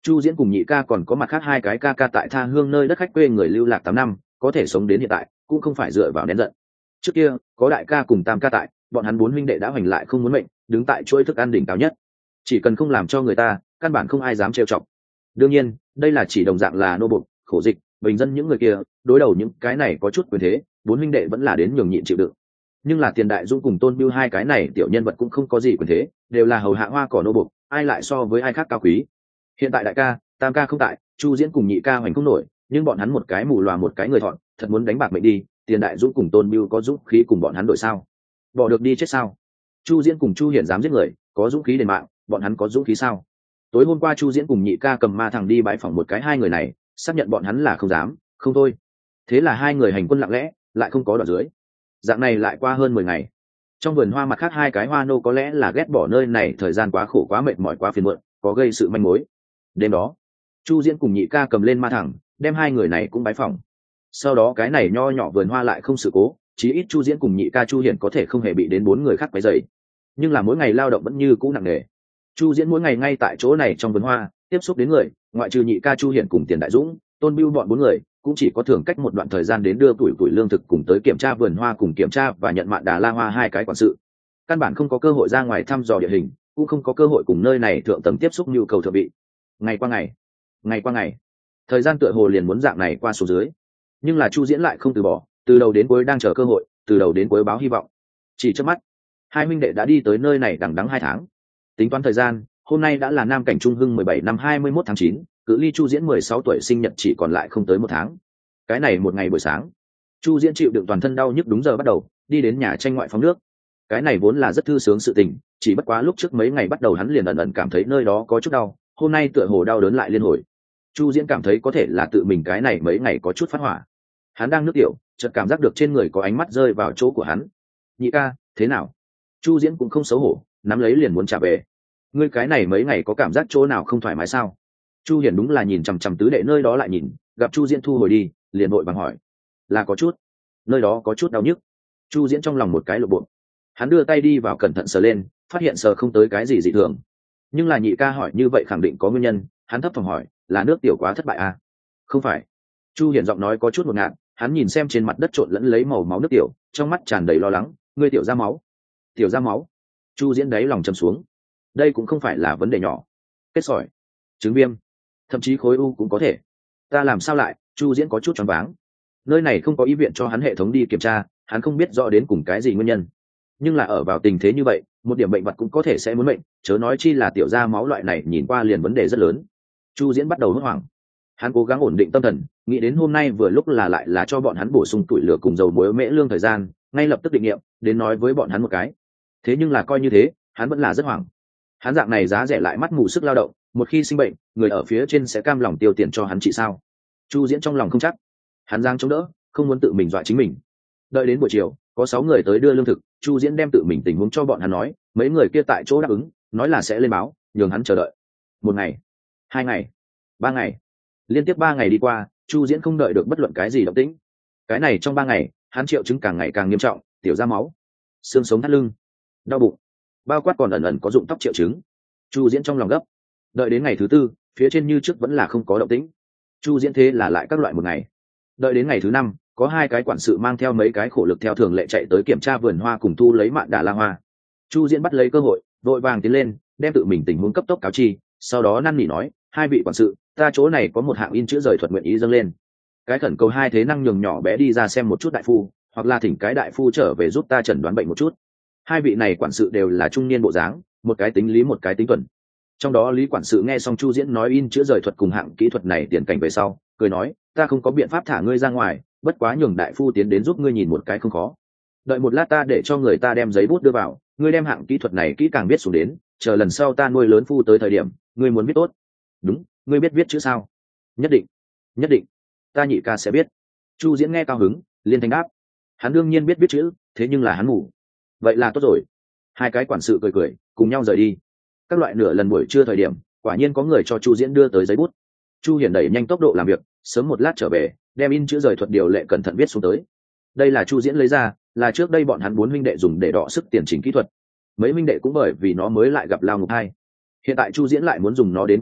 S1: Chu Diễn cùng nhị ca còn có mặt khác hai cái ca ca tại tha hương nơi đất khách quê người lưu lạc tám năm, có thể sống đến hiện tại cũng không phải dựa vào nén giận. Trước kia có đại ca cùng tam ca tại, bọn hắn bốn huynh đệ đã hoành lại không muốn mệnh, đứng tại chuỗi thức ăn đỉnh cao nhất, chỉ cần không làm cho người ta, căn bản không ai dám trêu chọc. Đương nhiên đây là chỉ đồng dạng là nô bộc, khổ dịch, bình dân những người kia, đối đầu những cái này có chút quyền thế, bốn huynh đệ vẫn là đến nhường nhịn chịu đựng. Nhưng là Tiền Đại Dũng cùng Tôn Bưu hai cái này tiểu nhân vật cũng không có gì quyền thế, đều là hầu hạ hoa cỏ nô bộc, ai lại so với ai khác cao quý. Hiện tại đại ca tam ca không tại, Chu Diễn cùng nhị ca hoành không nổi, nhưng bọn hắn một cái mù loà một cái người thọn, thật muốn đánh bạc mệnh đi, Tiền Đại Dũng cùng Tôn Bưu có dũng khí cùng bọn hắn đội sao? Bỏ được đi chết sao? Chu Diễn cùng Chu Hiển dám giết người, có dũng khí đền mạng, bọn hắn có dũng khí sao? Tối hôm qua Chu Diễn cùng nhị ca cầm ma thằng đi bãi phỏng một cái hai người này, xác nhận bọn hắn là không dám, không thôi. Thế là hai người hành quân lặng lẽ, lại không có đoạn dưới. Dạng này lại qua hơn mười ngày. Trong vườn hoa mặt khác hai cái hoa nô có lẽ là ghét bỏ nơi này thời gian quá khổ quá mệt mỏi quá phiền muộn, có gây sự manh mối. Đêm đó, Chu Diễn cùng nhị ca cầm lên ma thằng, đem hai người này cũng bái phỏng. Sau đó cái này nho nhỏ vườn hoa lại không sự cố, chí ít Chu Diễn cùng nhị ca Chu Hiển có thể không hề bị đến bốn người khác quấy rầy. Nhưng là mỗi ngày lao động vẫn như cũ nặng nề. Chu Diễn mỗi ngày ngay tại chỗ này trong vườn hoa tiếp xúc đến người, ngoại trừ nhị ca Chu Hiển cùng Tiền Đại Dũng, Tôn Bưu bọn bốn người cũng chỉ có thường cách một đoạn thời gian đến đưa tuổi tuổi lương thực cùng tới kiểm tra vườn hoa cùng kiểm tra và nhận mạn đà la hoa hai cái quản sự. Căn bản không có cơ hội ra ngoài thăm dò địa hình, cũng không có cơ hội cùng nơi này thượng tầng tiếp xúc nhu cầu thượng vị. Ngày qua ngày, ngày qua ngày, thời gian tựa hồ liền muốn dạng này qua số dưới. Nhưng là Chu Diễn lại không từ bỏ, từ đầu đến cuối đang chờ cơ hội, từ đầu đến cuối báo hy vọng. Chỉ trước mắt, hai minh đệ đã đi tới nơi này đằng đẵng hai tháng. Tính toán thời gian, hôm nay đã là Nam Cảnh Trung Hưng mười bảy năm hai mươi mốt tháng chín, cự ly Chu Diễn mười sáu tuổi sinh nhật chỉ còn lại không tới một tháng. Cái này một ngày buổi sáng, Chu Diễn chịu đựng toàn thân đau nhức đúng giờ bắt đầu đi đến nhà tranh ngoại phóng nước. Cái này vốn là rất thư sướng sự tình, chỉ bất quá lúc trước mấy ngày bắt đầu hắn liền ẩn ẩn cảm thấy nơi đó có chút đau, hôm nay tựa hồ đau đớn lại liên hồi. Chu Diễn cảm thấy có thể là tự mình cái này mấy ngày có chút phát hỏa. Hắn đang nước tiểu, chợt cảm giác được trên người có ánh mắt rơi vào chỗ của hắn. Nhị ca, thế nào? Chu Diễn cũng không xấu hổ, nắm lấy liền muốn trả về. Ngươi cái này mấy ngày có cảm giác chỗ nào không thoải mái sao? Chu Hiển đúng là nhìn chằm chằm tứ đệ nơi đó lại nhìn, gặp Chu Diễn thu hồi đi, liền vội vàng hỏi. Là có chút, nơi đó có chút đau nhức. Chu Diễn trong lòng một cái lộ bộ. Hắn đưa tay đi vào cẩn thận sờ lên, phát hiện sờ không tới cái gì dị thường. Nhưng là nhị ca hỏi như vậy khẳng định có nguyên nhân, hắn thấp phòng hỏi, là nước tiểu quá thất bại à? Không phải. Chu Hiển giọng nói có chút ngột ngạt, hắn nhìn xem trên mặt đất trộn lẫn lấy màu máu nước tiểu, trong mắt tràn đầy lo lắng, ngươi tiểu ra máu. Tiểu ra máu. Chu Diễn đáy lòng trầm xuống. Đây cũng không phải là vấn đề nhỏ. Kết sỏi, chứng viêm, thậm chí khối u cũng có thể. Ta làm sao lại? Chu Diễn có chút choáng váng. Nơi này không có y viện cho hắn hệ thống đi kiểm tra, hắn không biết rõ đến cùng cái gì nguyên nhân. Nhưng là ở vào tình thế như vậy, một điểm bệnh vật cũng có thể sẽ muốn bệnh, chớ nói chi là tiểu ra máu loại này nhìn qua liền vấn đề rất lớn. Chu Diễn bắt đầu hốt hoảng. Hắn cố gắng ổn định tâm thần, nghĩ đến hôm nay vừa lúc là lại là cho bọn hắn bổ sung tuổi lửa cùng dầu muối mễ lương thời gian, ngay lập tức định nghiệm, đến nói với bọn hắn một cái. Thế nhưng là coi như thế, hắn vẫn là rất hoảng. Hắn dạng này giá rẻ lại mắt mù sức lao động, một khi sinh bệnh, người ở phía trên sẽ cam lòng tiêu tiền cho hắn trị sao? Chu Diễn trong lòng không chắc. Hắn giang chống đỡ, không muốn tự mình dọa chính mình. Đợi đến buổi chiều, có sáu người tới đưa lương thực, Chu Diễn đem tự mình tình huống cho bọn hắn nói, mấy người kia tại chỗ đáp ứng, nói là sẽ lên báo, nhường hắn chờ đợi. Một ngày, hai ngày, ba ngày, liên tiếp ba ngày đi qua, Chu Diễn không đợi được bất luận cái gì động tĩnh. Cái này trong ba ngày, hắn triệu chứng càng ngày càng nghiêm trọng, tiểu ra máu, xương sống thắt lưng, đau bụng, bao quát còn ẩn ẩn có rụng tóc triệu chứng. Chu Diễn trong lòng gấp. Đợi đến ngày thứ tư, phía trên như trước vẫn là không có động tĩnh. Chu Diễn thế là lại các loại một ngày. Đợi đến ngày thứ năm, có hai cái quản sự mang theo mấy cái khổ lực theo thường lệ chạy tới kiểm tra vườn hoa cùng thu lấy mạn đà la hoa. Chu Diễn bắt lấy cơ hội, vội vàng tiến lên, đem tự mình tình huống cấp tốc cáo chi, sau đó năn nỉ nói, hai vị quản sự, ta chỗ này có một hạng in chữ rời thuật nguyện ý dâng lên. Cái khẩn cầu hai thế năng nhường nhỏ bé đi ra xem một chút đại phu, hoặc là thỉnh cái đại phu trở về giúp ta chẩn đoán bệnh một chút. Hai vị này quản sự đều là trung niên bộ dáng, một cái tính lý một cái tính tuần. Trong đó Lý quản sự nghe xong Chu Diễn nói in chữ rời thuật cùng hạng kỹ thuật này tiền cảnh về sau, cười nói, ta không có biện pháp thả ngươi ra ngoài, bất quá nhường đại phu tiến đến giúp ngươi nhìn một cái không khó. Đợi một lát ta để cho người ta đem giấy bút đưa vào, ngươi đem hạng kỹ thuật này kỹ càng viết xuống đến, chờ lần sau ta nuôi lớn phu tới thời điểm, ngươi muốn viết tốt. Đúng, ngươi biết viết chữ sao? Nhất định, nhất định, ta nhị ca sẽ biết. Chu Diễn nghe cao hứng, liên thanh đáp. Hắn đương nhiên biết viết chữ, thế nhưng là hắn ngủ. Vậy là tốt rồi. Hai cái quản sự cười cười, cùng nhau rời đi. Các loại nửa lần buổi trưa thời điểm, quả nhiên có người cho Chu Diễn đưa tới giấy bút. Chu Hiển đẩy nhanh tốc độ làm việc, sớm một lát trở về, đem in chữ rời thuật điều lệ cẩn thận viết xuống tới. Đây là Chu Diễn lấy ra, là trước đây bọn hắn bốn huynh đệ dùng để đọ sức tiền chỉnh kỹ thuật. Mấy huynh đệ cũng bởi vì nó mới lại gặp lao ngục hai. Hiện tại Chu Diễn lại muốn dùng nó đến cứu mạng,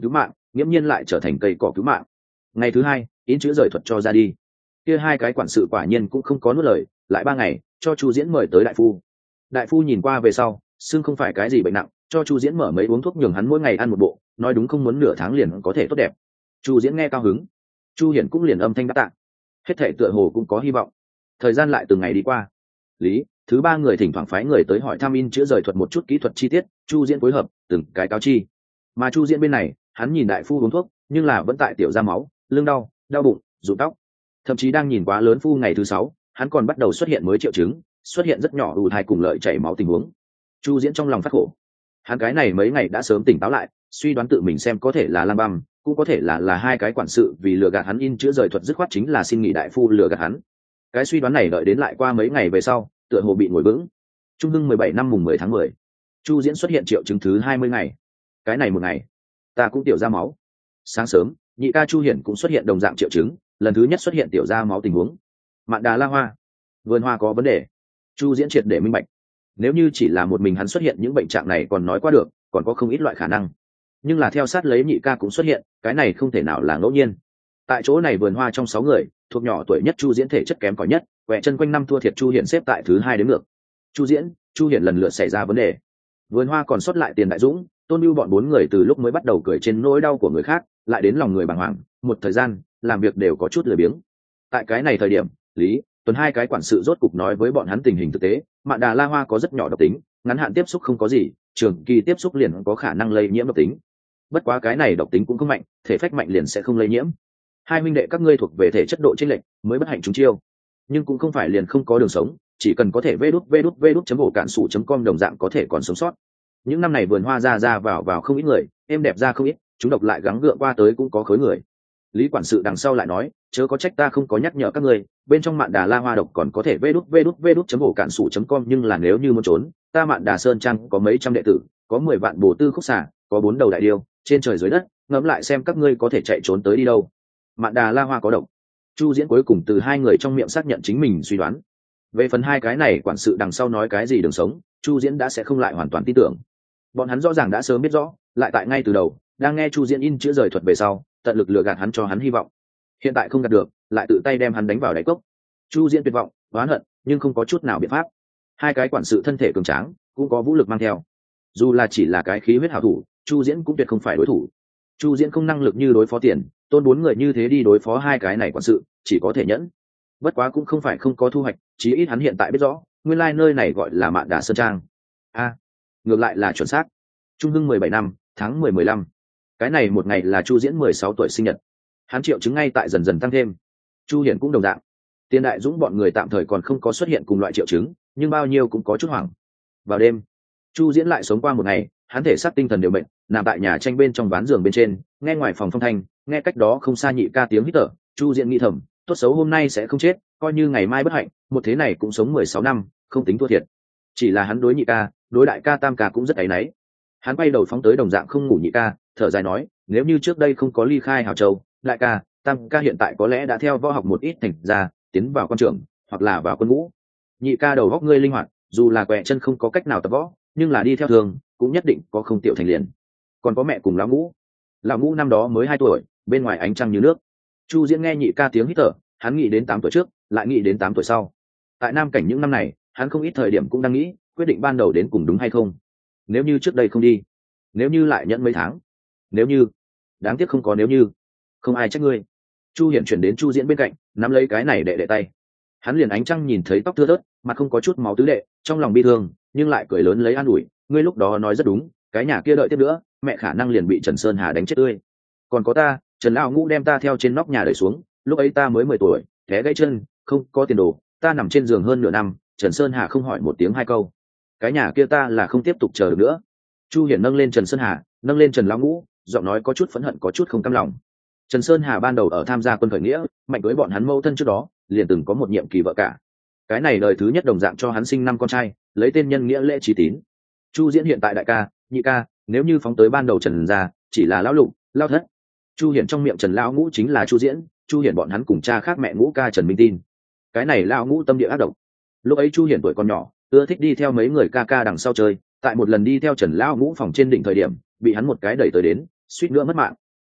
S1: nghiễm nhiên lại trở thành cây cỏ cứu mạng. Ngày thứ hai in chữ rời thuật cho ra đi, kia hai cái quản sự quả nhiên cũng không có nuốt lời, lại ba ngày cho Chu Diễn mời tới đại phu. Đại phu nhìn qua về sau, xương không phải cái gì bệnh nặng, cho Chu Diễn mở mấy uống thuốc nhường hắn mỗi ngày ăn một bộ, nói đúng không muốn nửa tháng liền có thể tốt đẹp. Chu Diễn nghe cao hứng, Chu Hiển cũng liền âm thanh đáp tạ. Hết thảy tựa hồ cũng có hy vọng. Thời gian lại từng ngày đi qua. Lý, thứ ba người thỉnh thoảng phái người tới hỏi thăm in chữa rời thuật một chút kỹ thuật chi tiết, Chu Diễn phối hợp từng cái cáo chi. Mà Chu Diễn bên này, hắn nhìn đại phu uống thuốc, nhưng là vẫn tại tiểu ra máu, lưng đau, đau bụng, rụng tóc. Thậm chí đang nhìn quá lớn phu ngày thứ sáu, hắn còn bắt đầu xuất hiện mới triệu chứng, xuất hiện rất nhỏ ù thai cùng lợi chảy máu tình huống. Chu Diễn trong lòng phát khổ. Hắn cái này mấy ngày đã sớm tỉnh táo lại, suy đoán tự mình xem có thể là lang băm, cũng có thể là là hai cái quản sự vì lừa gạt hắn in chữa rời thuật, dứt khoát chính là xin nghỉ đại phu lừa gạt hắn. Cái suy đoán này đợi đến lại qua mấy ngày về sau, tựa hồ bị ngồi vững. Trung hưng mười bảy năm mùng mười tháng mười, Chu Diễn xuất hiện triệu chứng thứ hai mươi ngày. Cái này một ngày, ta cũng tiểu ra máu. Sáng sớm, nhị ca Chu Hiển cũng xuất hiện đồng dạng triệu chứng, lần thứ nhất xuất hiện tiểu ra máu tình huống. Mạn Đà La Hoa, vườn hoa có vấn đề. Chu Diễn triệt để minh bạch. Nếu như chỉ là một mình hắn xuất hiện những bệnh trạng này còn nói qua được, còn có không ít loại khả năng. Nhưng là theo sát lấy nhị ca cũng xuất hiện, cái này không thể nào là ngẫu nhiên. Tại chỗ này vườn hoa trong sáu người, thuộc nhỏ tuổi nhất Chu Diễn thể chất kém cỏi nhất, quẹ chân quanh năm thua thiệt Chu Hiển xếp tại thứ hai đến ngược. Chu Diễn, Chu Hiển lần lượt xảy ra vấn đề. Vườn hoa còn sót lại Tiền Đại Dũng, Tôn Bưu bọn bốn người từ lúc mới bắt đầu cười trên nỗi đau của người khác, lại đến lòng người bàng hoàng, một thời gian làm việc đều có chút lười biếng. Tại cái này thời điểm, Lý, Tuần hai cái quản sự rốt cục nói với bọn hắn tình hình thực tế, Mạn Đà La Hoa có rất nhỏ độc tính, ngắn hạn tiếp xúc không có gì, trường kỳ tiếp xúc liền có khả năng lây nhiễm độc tính. Bất quá cái này độc tính cũng không mạnh, thể phách mạnh liền sẽ không lây nhiễm. Hai huynh đệ các ngươi thuộc về thể chất độ chênh lệch, mới bất hạnh chúng chiêu, nhưng cũng không phải liền không có đường sống, chỉ cần có thể vê đút vê đút vê đút chấm ổ cạn sủ chấm com đồng dạng có thể còn sống sót. Những năm này vườn hoa ra ra vào vào không ít người, em đẹp ra không ít, chúng độc lại gắng gượng qua tới cũng có khối người. Lý quản sự đằng sau lại nói, chớ có trách ta không có nhắc nhở các ngươi, bên trong Mạn Đà La Hoa độc còn có thể vê đút vê đút vê đút chấm ổ cạn sủ chấm com, nhưng là nếu như muốn trốn, ta Mạn Đà Sơn Trang có mấy trăm đệ tử, có mười vạn bồ tư khúc xả, có bốn đầu đại điêu, trên trời dưới đất, ngẫm lại xem các ngươi có thể chạy trốn tới đi đâu. Mạn Đà La Hoa có độc. Chu Diễn cuối cùng từ hai người trong miệng xác nhận chính mình suy đoán. Về phần hai cái này quản sự đằng sau nói cái gì đường sống, Chu Diễn đã sẽ không lại hoàn toàn tin tưởng. Bọn hắn rõ ràng đã sớm biết rõ, lại tại ngay từ đầu, đang nghe Chu Diễn in chữa rời thuật về sau, tận lực lừa gạt hắn cho hắn hy vọng. Hiện tại không gạt được, lại tự tay đem hắn đánh vào đáy cốc. Chu Diễn tuyệt vọng, oán hận, nhưng không có chút nào biện pháp. Hai cái quản sự thân thể cường tráng, cũng có vũ lực mang theo. Dù là chỉ là cái khí huyết hảo thủ, Chu Diễn cũng tuyệt không phải đối thủ. Chu Diễn không năng lực như đối phó Tiền, Tôn bốn người như thế đi đối phó hai cái này quản sự, chỉ có thể nhẫn. Bất quá cũng không phải không có thu hoạch, chí ít hắn hiện tại biết rõ, nguyên lai nơi này gọi là Mạn Đà Sơn Trang. A, à, ngược lại là chuẩn xác. Trung hưng mười bảy năm, tháng mười mười lăm. Cái này một ngày là Chu Diễn mười sáu tuổi sinh nhật. Hắn triệu chứng ngay tại dần dần tăng thêm. Chu Hiển cũng đồng dạng. Tiền Đại Dũng bọn người tạm thời còn không có xuất hiện cùng loại triệu chứng, nhưng bao nhiêu cũng có chút hoảng. Vào đêm, Chu Diễn lại sống qua một ngày, hắn thể xác tinh thần đều mệt, nằm tại nhà tranh bên trong ván giường bên trên, nghe ngoài phòng phong thanh, nghe cách đó không xa nhị ca tiếng hít thở. Chu Diễn nghĩ thầm, tốt xấu hôm nay sẽ không chết, coi như ngày mai bất hạnh, một thế này cũng sống mười sáu năm, không tính thua thiệt. Chỉ là hắn đối nhị ca, đối đại ca tam ca cũng rất áy náy. Hắn quay đầu phóng tới đồng dạng không ngủ nhị ca, thở dài nói, nếu như trước đây không có ly khai Hào Châu, đại ca, tam ca hiện tại có lẽ đã theo võ học một ít thành ra, tiến vào quan trường, hoặc là vào quân ngũ. Nhị ca đầu góc ngươi linh hoạt, dù là quẹ chân không có cách nào tập võ, nhưng là đi theo thường, cũng nhất định có không tiểu thành liền. Còn có mẹ cùng lão ngũ. Lão ngũ năm đó mới hai tuổi, bên ngoài ánh trăng như nước. Chu Diễn nghe nhị ca tiếng hít thở, hắn nghĩ đến tám tuổi trước, lại nghĩ đến tám tuổi sau. Tại Nam Cảnh những năm này, hắn không ít thời điểm cũng đang nghĩ, quyết định ban đầu đến cùng đúng hay không. Nếu như trước đây không đi, nếu như lại nhận mấy tháng, nếu như, đáng tiếc không có nếu như, không ai trách ngươi. Chu Hiển chuyển đến Chu Diễn bên cạnh, nắm lấy cái này đệ đệ tay. Hắn liền ánh trăng nhìn thấy tóc thưa thớt, mặt không có chút máu tứ đệ, trong lòng bi thương, nhưng lại cười lớn lấy an ủi, ngươi lúc đó nói rất đúng, cái nhà kia đợi tiếp nữa, mẹ khả năng liền bị Trần Sơn Hà đánh chết tươi. Còn có ta, Trần lão ngũ đem ta theo trên nóc nhà đẩy xuống, lúc ấy ta mới mười tuổi, té gãy chân, không có tiền đồ, ta nằm trên giường hơn nửa năm, Trần Sơn Hà không hỏi một tiếng hai câu. Cái nhà kia ta là không tiếp tục chờ được nữa. Chu Hiển nâng lên Trần Sơn Hà, nâng lên Trần lão ngũ, giọng nói có chút phẫn hận có chút không cam lòng. Trần Sơn Hà ban đầu ở tham gia quân khởi nghĩa, mạnh với bọn hắn mâu thân trước đó, liền từng có một nhiệm kỳ vợ cả. Cái này đời thứ nhất đồng dạng cho hắn sinh năm con trai, lấy tên nhân nghĩa lễ trí tín. Chu Diễn hiện tại đại ca, nhị ca, nếu như phóng tới ban đầu Trần gia, chỉ là lão lục, lao thất. Chu Hiển trong miệng Trần lão ngũ chính là Chu Diễn, Chu Hiển bọn hắn cùng cha khác mẹ ngũ ca Trần Minh Tin. Cái này lão ngũ tâm địa ác độc. Lúc ấy Chu Hiển tuổi còn nhỏ, ưa thích đi theo mấy người ca ca đằng sau chơi, tại một lần đi theo Trần lão ngũ phòng trên đỉnh thời điểm, bị hắn một cái đẩy tới đến, suýt nữa mất mạng.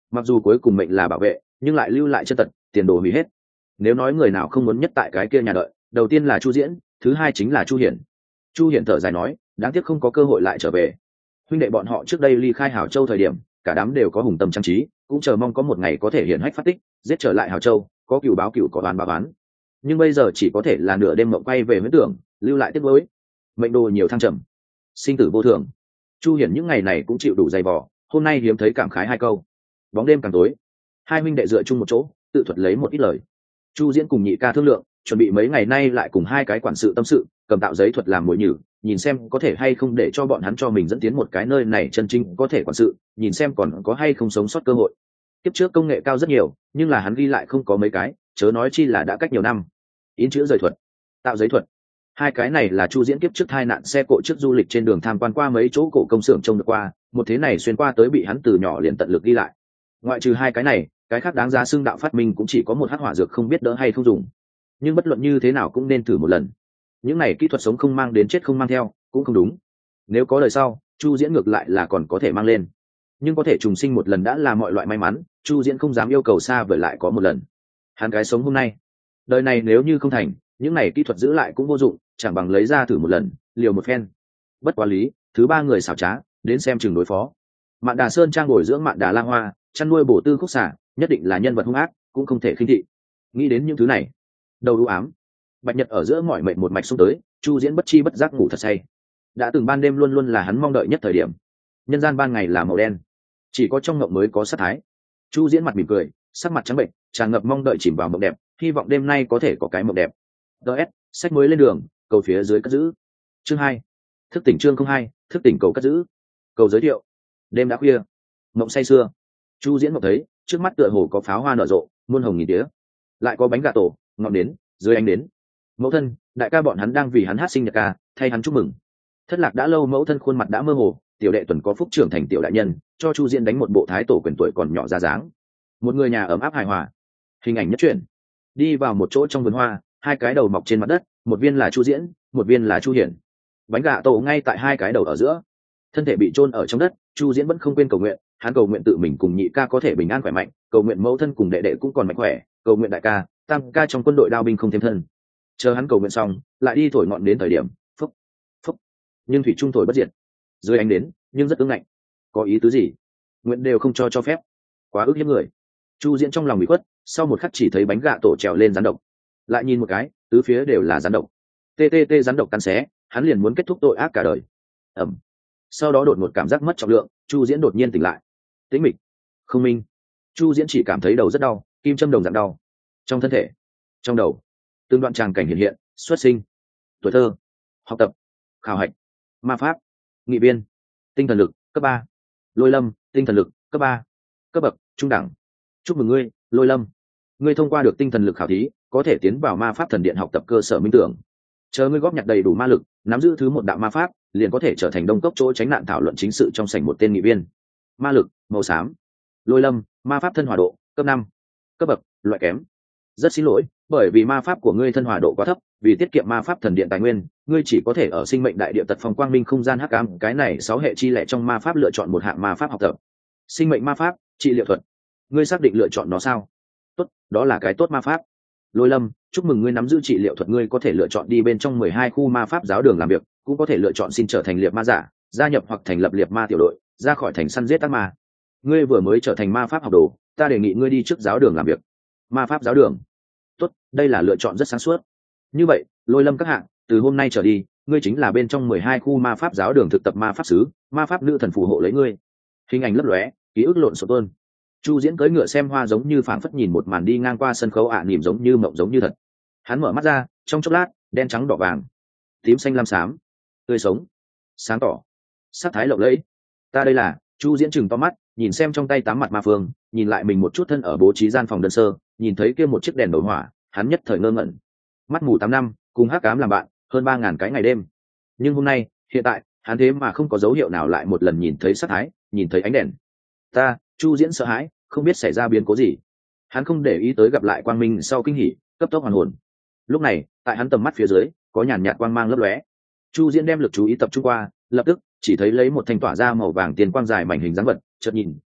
S1: mặc dù cuối cùng mệnh là bảo vệ nhưng lại lưu lại chân tật, tiền đồ hủy hết. Nếu nói người nào không muốn nhất tại cái kia nhà đợi, đầu tiên là Chu Diễn, thứ hai chính là Chu Hiển. Chu Hiển thở dài nói, đáng tiếc không có cơ hội lại trở về. Huynh đệ bọn họ trước đây ly khai Hảo Châu thời điểm, cả đám đều có hùng tâm trang trí, cũng chờ mong có một ngày có thể hiển hách phát tích, giết trở lại Hảo Châu, có cừu báo cừu, có oán báo oán. Nhưng bây giờ chỉ có thể là nửa đêm mộng quay về huyễn tưởng, lưu lại tiếc nuối. Mệnh đồ nhiều thăng trầm, sinh tử vô thường. Chu Hiển những ngày này cũng chịu đủ dày vò, hôm nay hiếm thấy cảm khái hai câu. Bóng đêm càng tối, hai huynh đệ dựa chung một chỗ, tự thuật lấy một ít lời. Chu Diễn cùng Nhị ca thương lượng, chuẩn bị mấy ngày nay lại cùng hai cái quản sự tâm sự, cầm tạo giấy thuật làm mồi nhử, nhìn xem có thể hay không để cho bọn hắn cho mình dẫn tiến một cái nơi này chân chính có thể quản sự, nhìn xem còn có hay không sống sót cơ hội. Tiếp trước công nghệ cao rất nhiều, nhưng là hắn ghi lại không có mấy cái, chớ nói chi là đã cách nhiều năm. In chữ rời thuật, tạo giấy thuật, hai cái này là Chu Diễn kiếp trước tai nạn xe cộ trước du lịch trên đường tham quan qua mấy chỗ cổ công xưởng trông được qua, một thế này xuyên qua tới bị hắn từ nhỏ liền tận lực ghi lại. Ngoại trừ hai cái này, cái khác đáng giá xưng đạo phát minh cũng chỉ có một hắc hỏa dược không biết đỡ hay không dùng. Nhưng bất luận như thế nào cũng nên thử một lần. Những này kỹ thuật sống không mang đến chết không mang theo, cũng không đúng. Nếu có đời sau, Chu Diễn ngược lại là còn có thể mang lên. Nhưng có thể trùng sinh một lần đã là mọi loại may mắn, Chu Diễn không dám yêu cầu xa vời lại có một lần. Hắn cái sống hôm nay, đời này nếu như không thành, những này kỹ thuật giữ lại cũng vô dụng, chẳng bằng lấy ra thử một lần, liều một phen. Bất quá lý, thứ ba người xảo trá, đến xem chừng đối phó. Mạn Đà Sơn trang bồi dưỡng Mạn Đà La Hoa, chăn nuôi bổ tư khúc xả, nhất định là nhân vật hung ác, cũng không thể khinh thị. Nghĩ đến những thứ này, đầu u ám, Bạch Nhật ở giữa mỏi mệt một mạch xuống tới, Chu Diễn bất chi bất giác ngủ thật say. Đã từng ban đêm luôn luôn là hắn mong đợi nhất thời điểm. Nhân gian ban ngày là màu đen, chỉ có trong mộng mới có sát thái. Chu Diễn mặt mỉm cười, sắc mặt trắng bệnh, tràn ngập mong đợi chìm vào mộng đẹp, hy vọng đêm nay có thể có cái mộng đẹp. ds sách mới lên đường, cầu phía dưới cất giữ. Chương hai, thức tỉnh. Chương không hai, thức tỉnh cầu cất giữ. Cầu giới thiệu. Đêm đã khuya, mộng say sưa. Chu Diễn mộng thấy trước mắt tựa hồ có pháo hoa nở rộ, muôn hồng nghìn tía, lại có bánh gà tổ, ngọn nến, dưới ánh nến. Mẫu thân, đại ca bọn hắn đang vì hắn hát sinh nhật ca, thay hắn chúc mừng. Thất lạc đã lâu, mẫu thân khuôn mặt đã mơ hồ, tiểu đệ tuần có phúc trưởng thành tiểu đại nhân, cho Chu Diễn đánh một bộ thái tổ quyền tuổi còn nhỏ ra dáng. Một người nhà ấm áp hài hòa. Hình ảnh nhất truyện. Đi vào một chỗ trong vườn hoa, hai cái đầu mọc trên mặt đất, một viên là Chu Diễn, một viên là Chu Hiển. Bánh gà tổ ngay tại hai cái đầu ở giữa. Thân thể bị chôn ở trong đất, Chu Diễn vẫn không quên cầu nguyện, hắn cầu nguyện tự mình cùng nhị ca có thể bình an khỏe mạnh, cầu nguyện mẫu thân cùng đệ đệ cũng còn mạnh khỏe, cầu nguyện đại ca, tam ca trong quân đội đao binh không thêm thân. Chờ hắn cầu nguyện xong, lại đi thổi ngọn đến thời điểm, phúc, phúc, nhưng thủy trung thổi bất diệt. Dưới ánh đến, nhưng rất ứng ngạnh. Có ý tứ gì? Nguyện đều không cho cho phép. Quá ức hiếp người. Chu Diễn trong lòng bị khuất, sau một khắc chỉ thấy bánh gà tổ trèo lên rắn độc. Lại nhìn một cái, tứ phía đều là rắn độc. Tê tê tê rắn độc cắn xé, hắn liền muốn kết thúc tội ác cả đời. Ẩm. Sau đó đột một cảm giác mất trọng lượng, Chu Diễn đột nhiên tỉnh lại. Tĩnh mịch, không minh. Chu Diễn chỉ cảm thấy đầu rất đau, kim châm đồng dạng đau. Trong thân thể, trong đầu, từng đoạn tràng cảnh hiện hiện, xuất sinh, tuổi thơ, học tập, khảo hạch, ma pháp, nghị viên, tinh thần lực cấp ba, Lôi Lâm, tinh thần lực cấp ba, cấp bậc trung đẳng. Chúc mừng ngươi, Lôi Lâm, ngươi thông qua được tinh thần lực khảo thí, có thể tiến vào ma pháp thần điện học tập cơ sở minh tưởng. Chờ ngươi góp nhặt đầy đủ ma lực, nắm giữ thứ một đạo ma pháp, liền có thể trở thành đông cốc chỗ tránh nạn thảo luận chính sự trong sảnh một tên nghị viên. Ma lực màu xám. Lôi Lâm, ma pháp thân hòa độ cấp năm, cấp bậc loại kém. Rất xin lỗi, bởi vì ma pháp của ngươi thân hòa độ quá thấp, vì tiết kiệm ma pháp thần điện tài nguyên, ngươi chỉ có thể ở sinh mệnh đại địa tật phòng quang minh không gian hắc ám cái này sáu hệ chi lẻ trong ma pháp lựa chọn một hạng ma pháp học tập. Sinh mệnh ma pháp, trị liệu thuật. Ngươi xác định lựa chọn nó sao? Tốt, đó là cái tốt ma pháp. Lôi Lâm, chúc mừng ngươi nắm giữ trị liệu thuật, ngươi có thể lựa chọn đi bên trong mười hai khu ma pháp giáo đường làm việc, cũng có thể lựa chọn xin trở thành liệt ma giả, gia nhập hoặc thành lập liệt ma tiểu đội, ra khỏi thành săn giết ác ma. Ngươi vừa mới trở thành ma pháp học đồ, ta đề nghị ngươi đi trước giáo đường làm việc. Ma pháp giáo đường. Tốt, đây là lựa chọn rất sáng suốt. Như vậy, Lôi Lâm các hạng, từ hôm nay trở đi, ngươi chính là bên trong mười hai khu ma pháp giáo đường thực tập ma pháp sứ, ma pháp nữ thần phù hộ lấy ngươi. Hình ảnh lấp lóe, ký ức lộn xộn tuôn. Chu Diễn cưỡi ngựa xem hoa, giống như phảng phất nhìn một màn đi ngang qua sân khấu ạ à, niềm giống như mộng giống như thật. Hắn mở mắt ra, trong chốc lát, đen trắng đỏ vàng, tím xanh lam xám, tươi sống, sáng tỏ, sắc thái lộng lẫy. Ta đây là, Chu Diễn chừng to mắt, nhìn xem trong tay tám mặt ma phương, nhìn lại mình một chút thân ở bố trí gian phòng đơn sơ, nhìn thấy kia một chiếc đèn đổ hỏa, hắn nhất thời ngơ ngẩn. Mắt mù tám năm, cùng hắc ám làm bạn, hơn ba ngàn cái ngày đêm. Nhưng hôm nay, hiện tại, hắn thế mà không có dấu hiệu nào lại một lần nhìn thấy sắc thái, nhìn thấy ánh đèn. Ta, Chu Diễn sợ hãi, không biết xảy ra biến cố gì. Hắn không để ý tới gặp lại quang minh sau kinh hỉ, cấp tốc hoàn hồn. Lúc này, tại hắn tầm mắt phía dưới, có nhàn nhạt quang mang lấp lóe. Chu Diễn đem lực chú ý tập trung qua, lập tức chỉ thấy lấy một thanh tỏa ra màu vàng tiền quang dài mảnh hình dáng vật, chợt nhìn,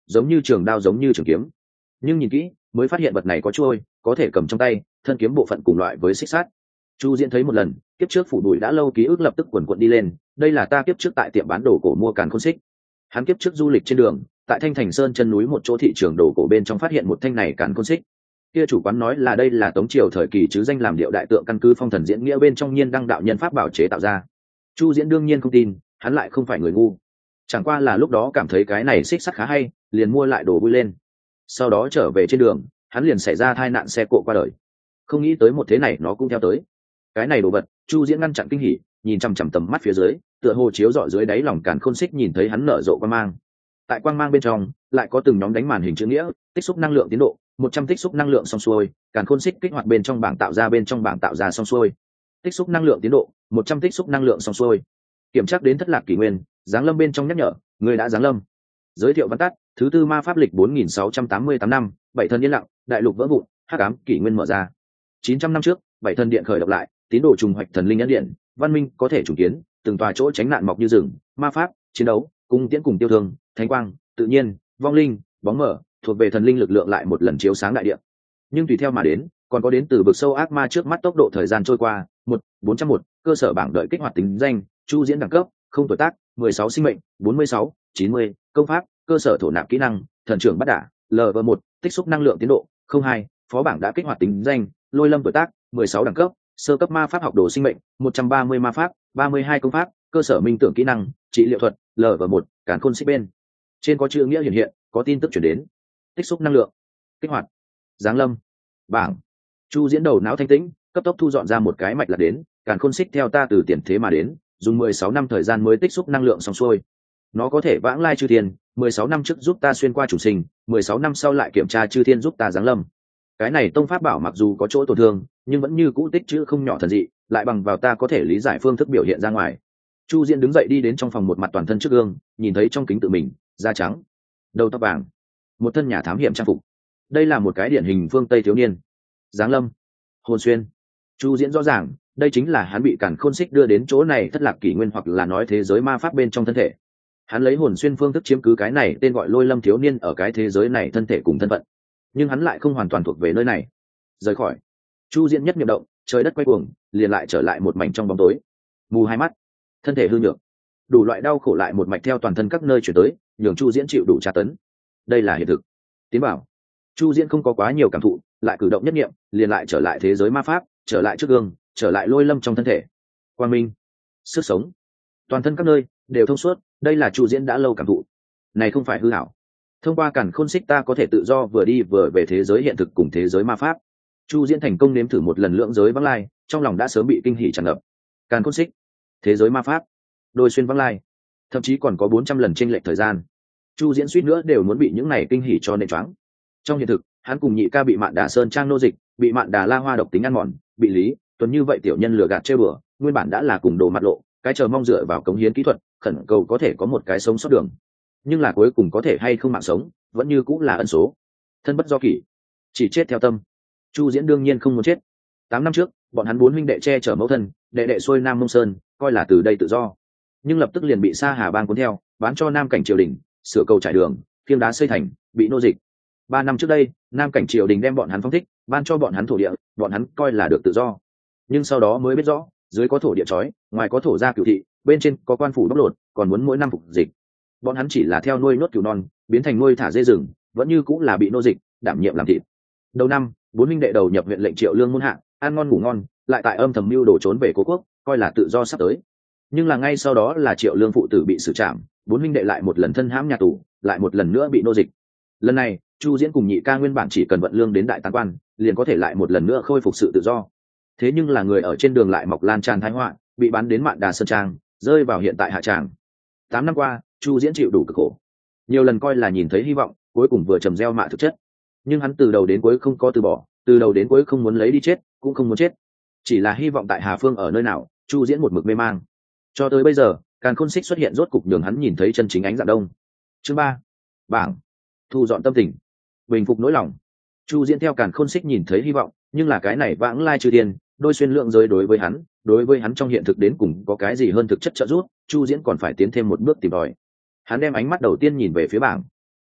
S1: giống như trường đao giống như trường kiếm, nhưng nhìn kỹ mới phát hiện vật này có trôi, có thể cầm trong tay, thân kiếm bộ phận cùng loại với xích sắt. Chu Diễn thấy một lần, kiếp trước phủ đuổi đã lâu ký ức lập tức quần quật đi lên, đây là ta kiếp trước tại tiệm bán đồ cổ mua càn khôn xích. Hắn kiếp trước du lịch trên đường, tại Thanh Thành Sơn chân núi một chỗ thị trường đồ cổ bên trong phát hiện một thanh này càn khôn xích. Kia chủ quán nói là đây là Tống triều thời kỳ chứ danh làm điệu đại tượng căn cứ phong thần diễn nghĩa bên trong nhiên đăng đạo nhân pháp bảo chế tạo ra. Chu Diễn đương nhiên không tin, hắn lại không phải người ngu, chẳng qua là lúc đó cảm thấy cái này xích sắt khá hay, liền mua lại đồ vui lên. Sau đó trở về trên đường, hắn liền xảy ra tai nạn xe cộ qua đời, không nghĩ tới một thế này nó cũng theo tới. Cái này đồ vật, Chu Diễn ngăn chặn kinh hỉ, nhìn chằm chằm tầm mắt phía dưới, tựa hồ chiếu rọi dưới đáy lòng càn khôn xích nhìn thấy hắn nở rộ quang mang. Tại quang mang bên trong, lại có từng nhóm đánh màn hình chữ nghĩa, tích xúc năng lượng tiến độ, một trăm tích xúc năng lượng xong xuôi, càn khôn xích kích hoạt bên trong bảng tạo ra bên trong bảng tạo ra xong xuôi. Tích xúc năng lượng tiến độ, một trăm tích xúc năng lượng xong xuôi. Kiểm tra đến thất lạc kỷ nguyên, giáng lâm bên trong nhắc nhở, người đã giáng lâm. Giới thiệu văn tắt, thứ tư ma pháp lịch bốn nghìn sáu trăm tám mươi tám năm, bảy thần yên lặng, đại lục vỡ vụn, hắc ám kỷ nguyên mở ra. chín trăm năm trước, bảy thần điện khởi động lại, tín đồ trùng hoạch thần linh nhân điện, văn minh có thể trùng kiến, từng tòa chỗ tránh nạn mọc như rừng, ma pháp, chiến đấu, cung tiễn cùng tiêu thương, thánh quang, tự nhiên, vong linh, bóng mở, thuộc về thần linh lực lượng lại một lần chiếu sáng đại địa. Nhưng tùy theo mà đến, còn có đến từ vực sâu ác ma trước mắt tốc độ thời gian trôi qua, một bốn trăm một cơ sở bảng đợi kích hoạt tính danh, Chu Diễn đẳng cấp, không tuổi tác, mười sáu sinh mệnh, bốn mươi sáu, chín mươi, công pháp, cơ sở thổ nạp kỹ năng, thần trưởng bắt đả, L V một tích xúc năng lượng tiến độ, không hai phó bảng đã kích hoạt tính danh, lôi lâm tuổi tác, mười sáu đẳng cấp, sơ cấp ma pháp học đồ sinh mệnh, một trăm ba mươi ma pháp, ba mươi hai công pháp, cơ sở minh tưởng kỹ năng, trị liệu thuật, L V một càn khôn xích bên trên có chữ nghĩa hiện hiện, có tin tức chuyển đến. Tích xúc năng lượng kích hoạt, giáng lâm bảng. Chu Diễn đầu não thanh tĩnh, cấp tốc thu dọn ra một cái mạch là đến, càn khôn xích theo ta từ tiền thế mà đến, dùng mười sáu năm thời gian mới tích xúc năng lượng xong xuôi. Nó có thể vãng lai chư thiên, mười sáu năm trước giúp ta xuyên qua chủ sinh, mười sáu năm sau lại kiểm tra chư thiên giúp ta giáng lâm. Cái này tông pháp bảo mặc dù có chỗ tổn thương, nhưng vẫn như cũ tích chữ không nhỏ thần dị, lại bằng vào ta có thể lý giải phương thức biểu hiện ra ngoài. Chu Diễn đứng dậy đi đến trong phòng, một mặt toàn thân trước gương, nhìn thấy trong kính tự mình, da trắng, đầu tóc vàng, một thân nhà thám hiểm trang phục. Đây là một cái điển hình phương Tây thiếu niên. Giáng lâm, hồn xuyên. Chu Diễn rõ ràng, đây chính là hắn bị càn khôn xích đưa đến chỗ này thất lạc kỷ nguyên, hoặc là nói thế giới ma pháp bên trong thân thể. Hắn lấy hồn xuyên phương thức chiếm cứ cái này tên gọi Lôi Lâm thiếu niên ở cái thế giới này thân thể cùng thân phận, nhưng hắn lại không hoàn toàn thuộc về nơi này. Rời khỏi. Chu Diễn nhất niệm động, trời đất quay cuồng, liền lại trở lại một mảnh trong bóng tối. Mù hai mắt, thân thể hư nhược, đủ loại đau khổ lại một mạch theo toàn thân các nơi chuyển tới, nhường Chu Diễn chịu đủ tra tấn. Đây là hiện thực. Tiến bảo. Chu Diễn không có quá nhiều cảm thụ, lại cử động nhất niệm, liền lại trở lại thế giới ma pháp, trở lại trước gương, trở lại Lôi Lâm trong thân thể. Quang minh, sức sống, toàn thân các nơi đều thông suốt, đây là Chu Diễn đã lâu cảm thụ. Này không phải hư ảo. Thông qua càn khôn xích ta có thể tự do vừa đi vừa về thế giới hiện thực cùng thế giới ma pháp. Chu Diễn thành công nếm thử một lần lưỡng giới vắng lai, trong lòng đã sớm bị kinh hỉ tràn ngập. Càn khôn xích, thế giới ma pháp, đôi xuyên vắng lai, thậm chí còn có bốn trăm lần chênh lệch thời gian. Chu Diễn suýt nữa đều muốn bị những này kinh hỉ cho nên choáng. Trong hiện thực, hắn cùng Nhị Ca bị Mạn Đà Sơn Trang nô dịch, bị Mạn Đà La Hoa độc tính ăn mòn, bị Lý Tuấn như vậy tiểu nhân lừa gạt chơi bừa, nguyên bản đã là cùng đồ mặt lộ, cái chờ mong dựa vào cống hiến kỹ thuật, khẩn cầu có thể có một cái sống sót đường. Nhưng là cuối cùng có thể hay không mạng sống, vẫn như cũng là ân số. Thân bất do kỷ, chỉ chết theo tâm. Chu Diễn đương nhiên không muốn chết. Tám năm trước, bọn hắn bốn huynh đệ che chở mẫu thân, đệ đệ xuôi Nam Mông Sơn, coi là từ đây tự do. Nhưng lập tức liền bị Sa Hà Bang cuốn theo, bán cho Nam Cảnh triều đình, sửa cầu trải đường, khiêng đá xây thành, bị nô dịch. Ba năm trước đây, Nam Cảnh triều đình đem bọn hắn phong thích, ban cho bọn hắn thổ địa, bọn hắn coi là được tự do. Nhưng sau đó mới biết rõ, dưới có thổ địa trói, ngoài có thổ gia cửu thị, bên trên có quan phủ bóc lột, còn muốn mỗi năm phục dịch. Bọn hắn chỉ là theo nuôi nốt cừu non, biến thành nuôi thả dê rừng, vẫn như cũng là bị nô dịch, đảm nhiệm làm thịt. Đầu năm, bốn huynh đệ đầu nhập huyện lệnh Triệu Lương muôn hạ, ăn ngon ngủ ngon, lại tại âm thầm mưu đồ trốn về cố quốc, coi là tự do sắp tới. Nhưng là ngay sau đó là Triệu Lương phụ tử bị xử trảm, bốn huynh đệ lại một lần thân hãm nhà tù, lại một lần nữa bị nô dịch. Lần này, Chu Diễn cùng Nhị Ca nguyên bản chỉ cần vận lương đến đại tán quan, liền có thể lại một lần nữa khôi phục sự tự do. Thế nhưng là người ở trên đường lại mọc lan tràn thái họa, bị bán đến Mạn Đà Sơn Trang, rơi vào hiện tại hạ tràng. Tám năm qua, Chu Diễn chịu đủ cực khổ, nhiều lần coi là nhìn thấy hy vọng, cuối cùng vừa trầm gieo mạ thực chất. Nhưng hắn từ đầu đến cuối không có từ bỏ, từ đầu đến cuối không muốn lấy đi chết, cũng không muốn chết, chỉ là hy vọng tại Hà Phương ở nơi nào. Chu Diễn một mực mê mang, cho tới bây giờ, càn khôn xích xuất hiện rốt cục nhường hắn nhìn thấy chân chính ánh dạng đông. Chương ba, bảng. Thu dọn tâm tình, bình phục nỗi lòng. Chu Diễn theo càn khôn xích nhìn thấy hy vọng, nhưng là cái này vãng lai chư thiên, đôi xuyên lượng giới đối với hắn, đối với hắn trong hiện thực đến cùng có cái gì hơn thực chất trợ giúp, Chu Diễn còn phải tiến thêm một bước tìm tòi. Hắn đem ánh mắt đầu tiên nhìn về phía bảng. Một,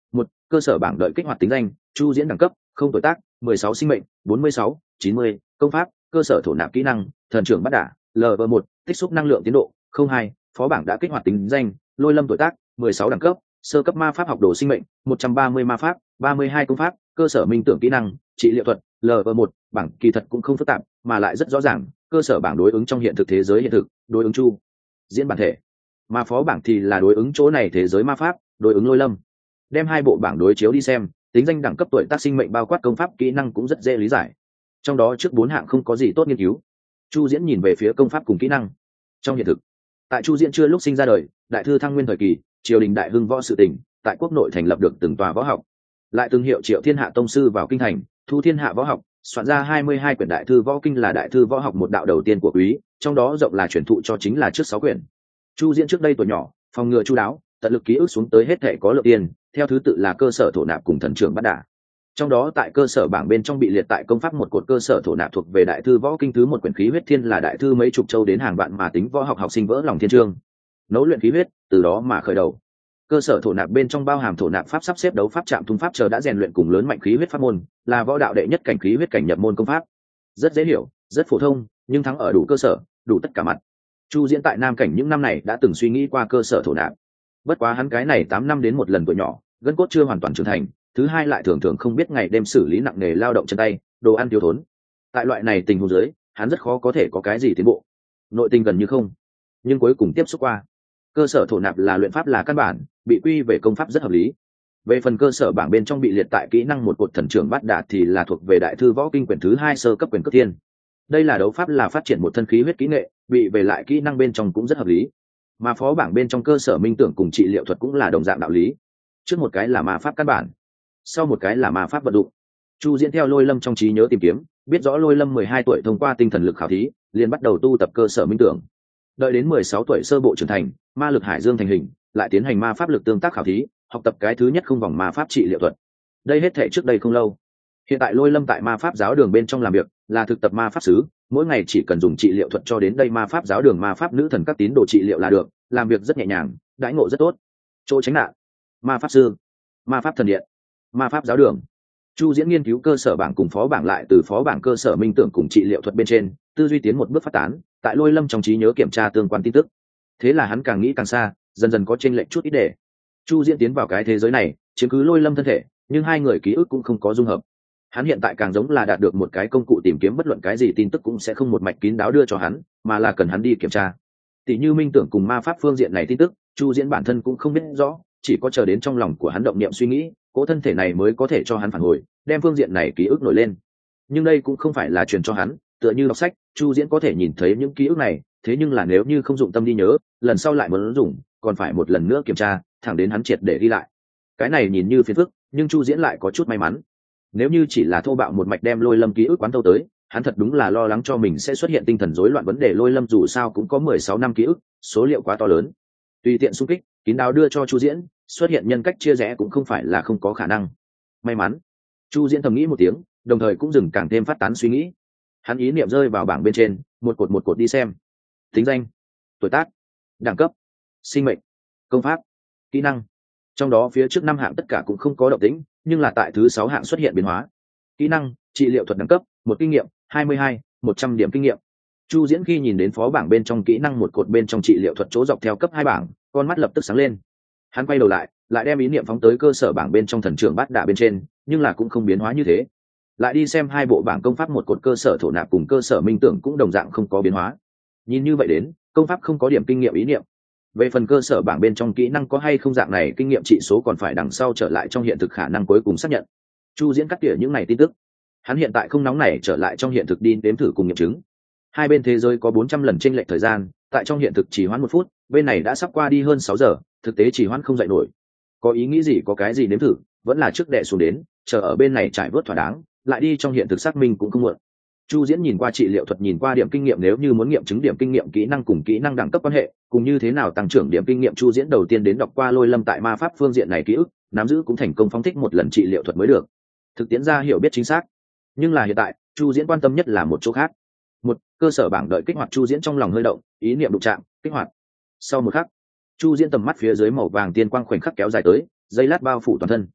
S1: cơ sở bảng đợi kích hoạt tính danh chu diễn đẳng cấp không tuổi tác mười sáu sinh mệnh bốn mươi sáu chín mươi công pháp cơ sở thổ nạp kỹ năng thần trưởng bắt đả lv một tích xúc năng lượng tiến độ không hai phó bảng đã kích hoạt tính danh lôi lâm tuổi tác mười sáu đẳng cấp sơ cấp ma pháp học đồ sinh mệnh một trăm ba mươi ma pháp ba mươi hai công pháp cơ sở minh tưởng kỹ năng trị liệu thuật lv một bảng kỳ thật cũng không phức tạp mà lại rất rõ ràng cơ sở bảng đối ứng trong hiện thực thế giới hiện thực đối ứng chu diễn bản thể mà phó bảng thì là đối ứng chỗ này thế giới ma pháp đối ứng lôi lâm. Đem hai bộ bảng đối chiếu đi xem tính danh đẳng cấp tuổi tác sinh mệnh bao quát công pháp kỹ năng cũng rất dễ lý giải, trong đó trước bốn hạng không có gì tốt nghiên cứu. Chu diễn nhìn về phía công pháp cùng kỹ năng. Trong hiện thực, tại chu diễn chưa lúc sinh ra đời, đại thư thăng nguyên thời kỳ, triều đình đại hưng võ sự tỉnh, tại quốc nội thành lập được từng tòa võ học, lại từng hiệu triệu thiên hạ tông sư vào kinh thành thu thiên hạ võ học, soạn ra hai mươi hai quyển đại thư võ kinh là đại thư võ học một đạo đầu tiên của quý, trong đó rộng là truyền thụ cho chính là trước sáu quyển. Chu diễn trước đây tuổi nhỏ, phòng ngừa chu đáo, tận lực ký ức xuống tới hết thể có lượng tiền, theo thứ tự là cơ sở thổ nạp cùng thần trưởng bắt đả. Trong đó tại cơ sở bảng bên trong bị liệt tại công pháp một cột cơ sở thổ nạp thuộc về đại thư võ kinh thứ một quyển khí huyết thiên là đại thư mấy chục châu đến hàng vạn mà tính võ học học sinh vỡ lòng thiên chương, nấu luyện khí huyết, từ đó mà khởi đầu. Cơ sở thổ nạp bên trong bao hàm thổ nạp pháp sắp xếp đấu pháp trạm thung pháp chờ đã rèn luyện cùng lớn mạnh khí huyết pháp môn, là võ đạo đệ nhất cảnh khí huyết cảnh nhập môn công pháp. Rất dễ hiểu, rất phổ thông, nhưng thắng ở đủ cơ sở, đủ tất cả mặt. Chu diễn tại nam cảnh những năm này đã từng suy nghĩ qua cơ sở thổ nạp. Bất quá hắn cái này tám năm đến một lần tuổi nhỏ, gân cốt chưa hoàn toàn trưởng thành, thứ hai lại thường thường không biết ngày đêm xử lý nặng nề lao động chân tay, đồ ăn thiếu thốn. Tại loại này tình huống dưới, hắn rất khó có thể có cái gì tiến bộ. Nội tình gần như không, nhưng cuối cùng tiếp xúc qua. Cơ sở thổ nạp là luyện pháp là căn bản, bị quy về công pháp rất hợp lý. Về phần cơ sở bảng bên trong bị liệt tại kỹ năng một cột thần trưởng bát đạt thì là thuộc về đại thư võ kinh quyển thứ hai sơ cấp quyền cấp thiên. Đây là đấu pháp là phát triển một thân khí huyết kỹ nghệ, bị về lại kỹ năng bên trong cũng rất hợp lý. Mà phó bảng bên trong cơ sở minh tưởng cùng trị liệu thuật cũng là đồng dạng đạo lý. Trước một cái là ma pháp căn bản, sau một cái là ma pháp vận dụng. Chu diễn theo lôi lâm trong trí nhớ tìm kiếm, biết rõ lôi lâm mười hai tuổi thông qua tinh thần lực khảo thí, liền bắt đầu tu tập cơ sở minh tưởng. Đợi đến mười sáu tuổi sơ bộ trưởng thành, ma lực hải dương thành hình, lại tiến hành ma pháp lực tương tác khảo thí, học tập cái thứ nhất không vòng ma pháp trị liệu thuật. Đây hết thể trước đây không lâu. Hiện tại lôi lâm tại ma pháp giáo đường bên trong làm việc, là thực tập ma pháp sứ, mỗi ngày chỉ cần dùng trị liệu thuật cho đến đây ma pháp giáo đường ma pháp nữ thần các tín đồ trị liệu là được, làm việc rất nhẹ nhàng, đãi ngộ rất tốt. Chỗ tránh nạn, ma pháp sư, ma pháp thần điện, ma pháp giáo đường. Chu diễn nghiên cứu cơ sở bảng cùng phó bảng lại từ phó bảng cơ sở minh tưởng cùng trị liệu thuật bên trên, tư duy tiến một bước phát tán, tại lôi lâm trong trí nhớ kiểm tra tương quan tin tức. Thế là hắn càng nghĩ càng xa, dần dần có chênh lệch chút ít để. Chu diễn tiến vào cái thế giới này, chiếm cứ lôi lâm thân thể, nhưng hai người ký ức cũng không có dung hợp. Hắn hiện tại càng giống là đạt được một cái công cụ tìm kiếm bất luận cái gì tin tức cũng sẽ không một mạch kín đáo đưa cho hắn, mà là cần hắn đi kiểm tra. Tỷ như minh tưởng cùng ma pháp phương diện này tin tức, Chu diễn bản thân cũng không biết rõ, chỉ có chờ đến trong lòng của hắn động niệm suy nghĩ, cỗ thân thể này mới có thể cho hắn phản hồi, đem phương diện này ký ức nổi lên. Nhưng đây cũng không phải là truyền cho hắn, tựa như đọc sách, Chu diễn có thể nhìn thấy những ký ức này, thế nhưng là nếu như không dụng tâm đi nhớ, lần sau lại muốn dùng, còn phải một lần nữa kiểm tra, thẳng đến hắn triệt để ghi lại. Cái này nhìn như phiền phức, nhưng Chu diễn lại có chút may mắn. Nếu như chỉ là thô bạo một mạch đem lôi lâm ký ức quán thâu tới, hắn thật đúng là lo lắng cho mình sẽ xuất hiện tinh thần rối loạn vấn đề. Lôi lâm dù sao cũng có mười sáu năm ký ức, số liệu quá to lớn, tùy tiện xung kích kín đáo đưa cho Chu diễn, xuất hiện nhân cách chia rẽ cũng không phải là không có khả năng. May mắn, Chu diễn thầm nghĩ một tiếng, đồng thời cũng dừng càng thêm phát tán suy nghĩ. Hắn ý niệm rơi vào bảng bên trên, một cột một cột đi xem. Tính danh, tuổi tác, đẳng cấp, sinh mệnh, công pháp, kỹ năng. Trong đó phía trước năm hạng tất cả cũng không có động tĩnh, nhưng là tại thứ sáu hạng xuất hiện biến hóa. Kỹ năng, trị liệu thuật đẳng cấp, một kinh nghiệm, hai mươi hai, một trăm điểm kinh nghiệm. Chu diễn khi nhìn đến phó bảng bên trong kỹ năng một cột bên trong trị liệu thuật chỗ dọc theo cấp hai bảng, con mắt lập tức sáng lên. Hắn quay đầu lại, lại đem ý niệm phóng tới cơ sở bảng bên trong thần trưởng bát đả bên trên, nhưng là cũng không biến hóa như thế. Lại đi xem hai bộ bảng công pháp một cột cơ sở thổ nạp cùng cơ sở minh tưởng cũng đồng dạng không có biến hóa. Nhìn như vậy đến, công pháp không có điểm kinh nghiệm ý niệm. Về phần cơ sở bảng bên trong kỹ năng có hay không dạng này kinh nghiệm trị số còn phải đằng sau trở lại trong hiện thực khả năng cuối cùng xác nhận. Chu diễn cắt tỉa những này tin tức. Hắn hiện tại không nóng này trở lại trong hiện thực đi đếm thử cùng nghiệm chứng. Hai bên thế giới có bốn trăm lần chênh lệch thời gian, tại trong hiện thực chỉ hoãn một phút, bên này đã sắp qua đi hơn sáu giờ, thực tế chỉ hoãn không dậy nổi. Có ý nghĩ gì có cái gì đếm thử, vẫn là trước đệ xuống đến, chờ ở bên này trải vớt thỏa đáng, lại đi trong hiện thực xác minh cũng không muộn. Chu diễn nhìn qua trị liệu thuật, nhìn qua điểm kinh nghiệm, nếu như muốn nghiệm chứng điểm kinh nghiệm kỹ năng cùng kỹ năng đẳng cấp quan hệ, cùng như thế nào tăng trưởng điểm kinh nghiệm, Chu diễn đầu tiên đến đọc qua lôi lâm tại ma pháp phương diện này ký ức, nắm giữ cũng thành công phóng thích một lần trị liệu thuật mới được. Thực tiễn ra hiểu biết chính xác. Nhưng là hiện tại, Chu diễn quan tâm nhất là một chỗ khác. Một, cơ sở bảng đợi kích hoạt. Chu diễn trong lòng hơi động, ý niệm đụng chạm, kích hoạt. Sau một khắc, Chu diễn tầm mắt phía dưới màu vàng tiên quang khoảnh khắc kéo dài tới, giây lát bao phủ toàn thân.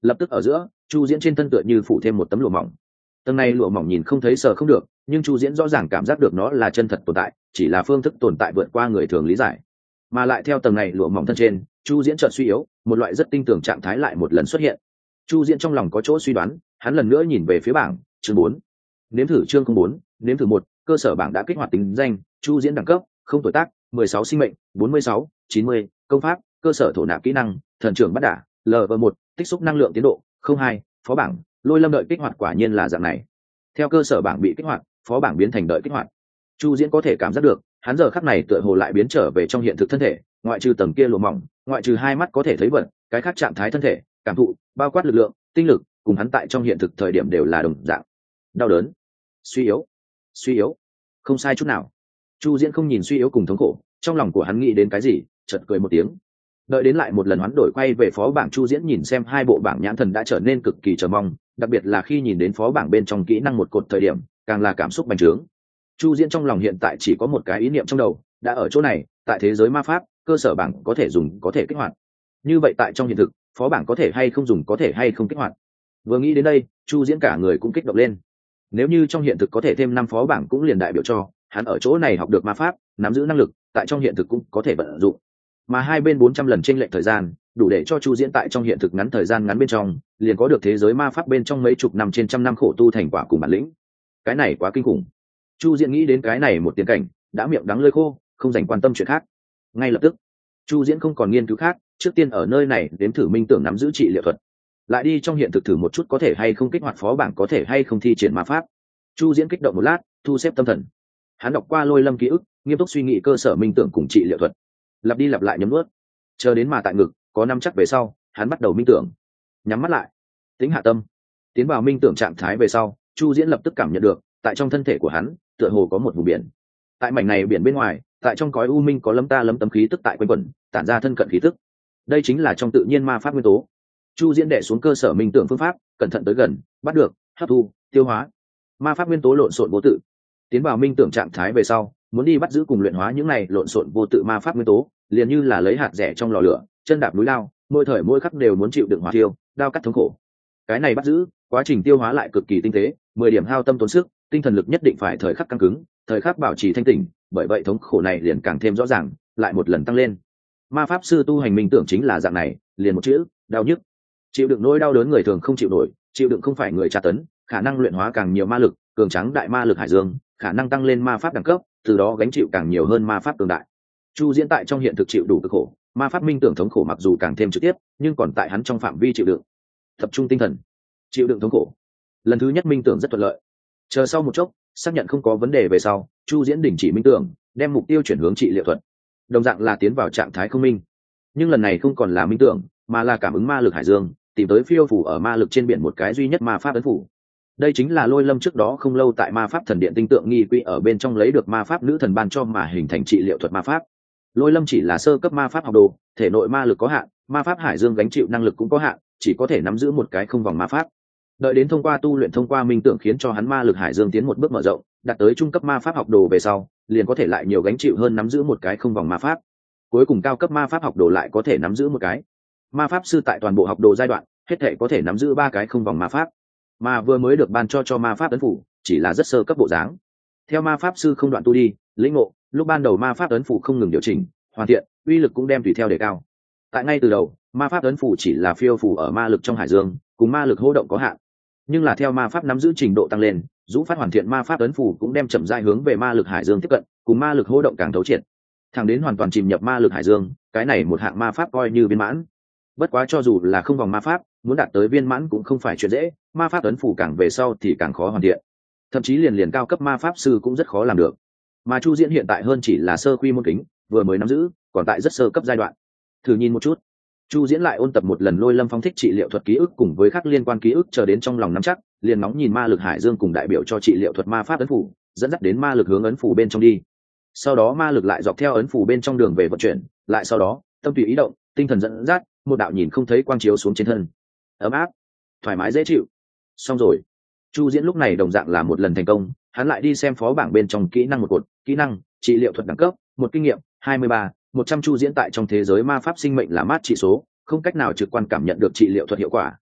S1: lập tức ở giữa chu diễn trên thân tựa như phủ thêm một tấm lụa mỏng. Tầng này lụa mỏng nhìn không thấy sờ không được, nhưng chu diễn rõ ràng cảm giác được nó là chân thật tồn tại, chỉ là phương thức tồn tại vượt qua người thường lý giải. Mà lại theo tầng này lụa mỏng thân trên, chu diễn chợt suy yếu, một loại rất tinh tường trạng thái lại một lần xuất hiện. Chu diễn trong lòng có chỗ suy đoán, hắn lần nữa nhìn về phía bảng chương bốn. Nếm thử chương không bốn, nếm thử một, cơ sở bảng đã kích hoạt tính danh, chu diễn đẳng cấp, không tuổi tác, mười sáu sinh mệnh, bốn mươi sáu, chín mươi, công pháp, cơ sở thổ nạp kỹ năng, thần trưởng bắt đả, L V một, tích xúc năng lượng tiến độ, không hai, phó bảng, lôi lâm đợi kích hoạt quả nhiên là dạng này. Theo cơ sở bảng bị kích hoạt, phó bảng biến thành đợi kích hoạt. Chu diễn có thể cảm giác được, hắn giờ khắc này tựa hồ lại biến trở về trong hiện thực thân thể, ngoại trừ tầng kia lụa mỏng, ngoại trừ hai mắt có thể thấy vật, cái khác trạng thái thân thể, cảm thụ, bao quát lực lượng, tinh lực, cùng hắn tại trong hiện thực thời điểm đều là đồng dạng. Đau đớn, suy yếu, suy yếu, không sai chút nào. Chu diễn không nhìn suy yếu cùng thống khổ, trong lòng của hắn nghĩ đến cái gì, chợt cười một tiếng. Đợi đến lại một lần hoán đổi quay về phó bảng, chu diễn nhìn xem hai bộ bảng nhãn thần đã trở nên cực kỳ chờ mong, đặc biệt là khi nhìn đến phó bảng bên trong kỹ năng một cột thời điểm, càng là cảm xúc bành trướng. Chu diễn trong lòng hiện tại chỉ có một cái ý niệm trong đầu, đã ở chỗ này, tại thế giới ma pháp, cơ sở bảng có thể dùng có thể kích hoạt. Như vậy tại trong hiện thực, phó bảng có thể hay không dùng có thể hay không kích hoạt. Vừa nghĩ đến đây, chu diễn cả người cũng kích động lên. Nếu như trong hiện thực có thể thêm năm phó bảng cũng liền đại biểu cho hắn ở chỗ này học được ma pháp, nắm giữ năng lực, tại trong hiện thực cũng có thể vận dụng. Mà hai bên bốn trăm lần chênh lệch thời gian, đủ để cho chu diễn tại trong hiện thực ngắn thời gian ngắn bên trong liền có được thế giới ma pháp bên trong mấy chục năm trên trăm năm khổ tu thành quả cùng bản lĩnh. Cái này quá kinh khủng. Chu diễn nghĩ đến cái này một tiền cảnh, đã miệng đắng lưỡi khô, không dành quan tâm chuyện khác. Ngay lập tức, chu diễn không còn nghiên cứu khác, trước tiên ở nơi này đến thử minh tưởng nắm giữ trị liệu thuật, lại đi trong hiện thực thử một chút có thể hay không kích hoạt phó bảng, có thể hay không thi triển ma pháp. Chu diễn kích động một lát, thu xếp tâm thần, hắn đọc qua lôi lâm ký ức, nghiêm túc suy nghĩ cơ sở minh tưởng cùng trị liệu thuật, lặp đi lặp lại nhấm nuốt, chờ đến mà tại ngực có năm chắc về sau, hắn bắt đầu minh tưởng. Nhắm mắt lại, tính hạ tâm, tiến vào minh tưởng trạng thái về sau, chu diễn lập tức cảm nhận được tại trong thân thể của hắn tựa hồ có một vùng biển. Tại mảnh này biển bên ngoài, tại trong cõi u minh có lấm ta lấm tấm khí tức tại quanh quẩn, tản ra thân cận khí tức. Đây chính là trong tự nhiên ma pháp nguyên tố. Chu diễn đệ xuống cơ sở minh tưởng phương pháp, cẩn thận tới gần, bắt được, hấp thu, tiêu hóa ma pháp nguyên tố lộn xộn vô tự. Tiến vào minh tưởng trạng thái về sau, muốn đi bắt giữ cùng luyện hóa những này lộn xộn vô tự ma pháp nguyên tố, liền như là lấy hạt rẻ trong lò lửa, chân đạp núi lao, mỗi thời mỗi khắc đều muốn chịu đựng hỏa tiêu, đao cắt thống khổ. Cái này bắt giữ, quá trình tiêu hóa lại cực kỳ tinh tế, mười điểm hao tâm tốn sức, tinh thần lực nhất định phải thời khắc căng cứng, thời khắc bảo trì thanh tỉnh, bởi vậy thống khổ này liền càng thêm rõ ràng, lại một lần tăng lên. Ma pháp sư tu hành minh tưởng chính là dạng này, liền một chữ, đau nhức. Chịu đựng nỗi đau đớn người thường không chịu nổi, chịu đựng không phải người tra tấn, khả năng luyện hóa càng nhiều ma lực, cường tráng đại ma lực hải dương, khả năng tăng lên ma pháp đẳng cấp, từ đó gánh chịu càng nhiều hơn ma pháp cường đại. Chu diễn tại trong hiện thực chịu đủ cực khổ, ma pháp minh tưởng thống khổ mặc dù càng thêm trực tiếp, nhưng còn tại hắn trong phạm vi chịu đựng. Tập trung tinh thần, chịu đựng thống khổ. Lần thứ nhất minh tưởng rất thuận lợi. Chờ sau một chốc, xác nhận không có vấn đề về sau, chu diễn đình chỉ minh tưởng, đem mục tiêu chuyển hướng trị liệu thuật. Đồng dạng là tiến vào trạng thái không minh, nhưng lần này không còn là minh tưởng, mà là cảm ứng ma lực hải dương, tìm tới phiêu phủ ở ma lực trên biển một cái duy nhất ma pháp ấn phủ. Đây chính là lôi lâm trước đó không lâu tại ma pháp thần điện tinh tượng nghi quy ở bên trong lấy được ma pháp nữ thần ban cho mà hình thành trị liệu thuật ma pháp. Lôi lâm chỉ là sơ cấp ma pháp học đồ, thể nội ma lực có hạn, ma pháp hải dương gánh chịu năng lực cũng có hạn, chỉ có thể nắm giữ một cái không vòng ma pháp. Đợi đến thông qua tu luyện, thông qua minh tưởng khiến cho hắn ma lực hải dương tiến một bước mở rộng, đạt tới trung cấp ma pháp học đồ về sau, liền có thể lại nhiều gánh chịu hơn nắm giữ một cái không vòng ma pháp. Cuối cùng cao cấp ma pháp học đồ lại có thể nắm giữ một cái. Ma pháp sư tại toàn bộ học đồ giai đoạn, hết thể có thể nắm giữ ba cái không vòng ma pháp, mà vừa mới được ban cho cho ma pháp ấn phủ chỉ là rất sơ cấp bộ dáng. Theo ma pháp sư không đoạn tu đi, lĩnh ngộ, lúc ban đầu ma pháp ấn phủ không ngừng điều chỉnh, hoàn thiện, uy lực cũng đem tùy theo đề cao. Tại ngay từ đầu, ma pháp ấn phủ chỉ là phiêu phủ ở ma lực trong hải dương, cùng ma lực hô động có hạn. Nhưng là theo ma pháp nắm giữ trình độ tăng lên, dũ phát hoàn thiện ma pháp ấn phủ cũng đem chậm rãi hướng về ma lực hải dương tiếp cận, cùng ma lực hô động càng thấu triệt, thẳng đến hoàn toàn chìm nhập ma lực hải dương. Cái này một hạng ma pháp coi như viên mãn. Bất quá cho dù là không vòng ma pháp, muốn đạt tới viên mãn cũng không phải chuyện dễ, ma pháp ấn phủ càng về sau thì càng khó hoàn thiện, thậm chí liền liền cao cấp ma pháp sư cũng rất khó làm được. Mà chu diễn hiện tại hơn chỉ là sơ quy môn kính, vừa mới nắm giữ, còn tại rất sơ cấp giai đoạn. Thử nhìn một chút. Chu diễn lại ôn tập một lần lôi lâm phong thích trị liệu thuật ký ức cùng với các liên quan ký ức, chờ đến trong lòng nắm chắc, liền nóng nhìn ma lực hải dương cùng đại biểu cho trị liệu thuật ma pháp ấn phủ, dẫn dắt đến ma lực hướng ấn phủ bên trong đi. Sau đó ma lực lại dọc theo ấn phủ bên trong đường về vận chuyển, lại sau đó tâm tùy ý động, tinh thần dẫn dắt, một đạo nhìn không thấy quang chiếu xuống trên thân, ấm áp, thoải mái dễ chịu. Xong rồi. Chu diễn lúc này đồng dạng là một lần thành công, hắn lại đi xem phó bảng bên trong kỹ năng một cột, kỹ năng trị liệu thuật đẳng cấp, một kinh nghiệm hai mươi ba, một trăm. Chu diễn tại trong thế giới ma pháp sinh mệnh là mát trị số, không cách nào trực quan cảm nhận được trị liệu thuật hiệu quả,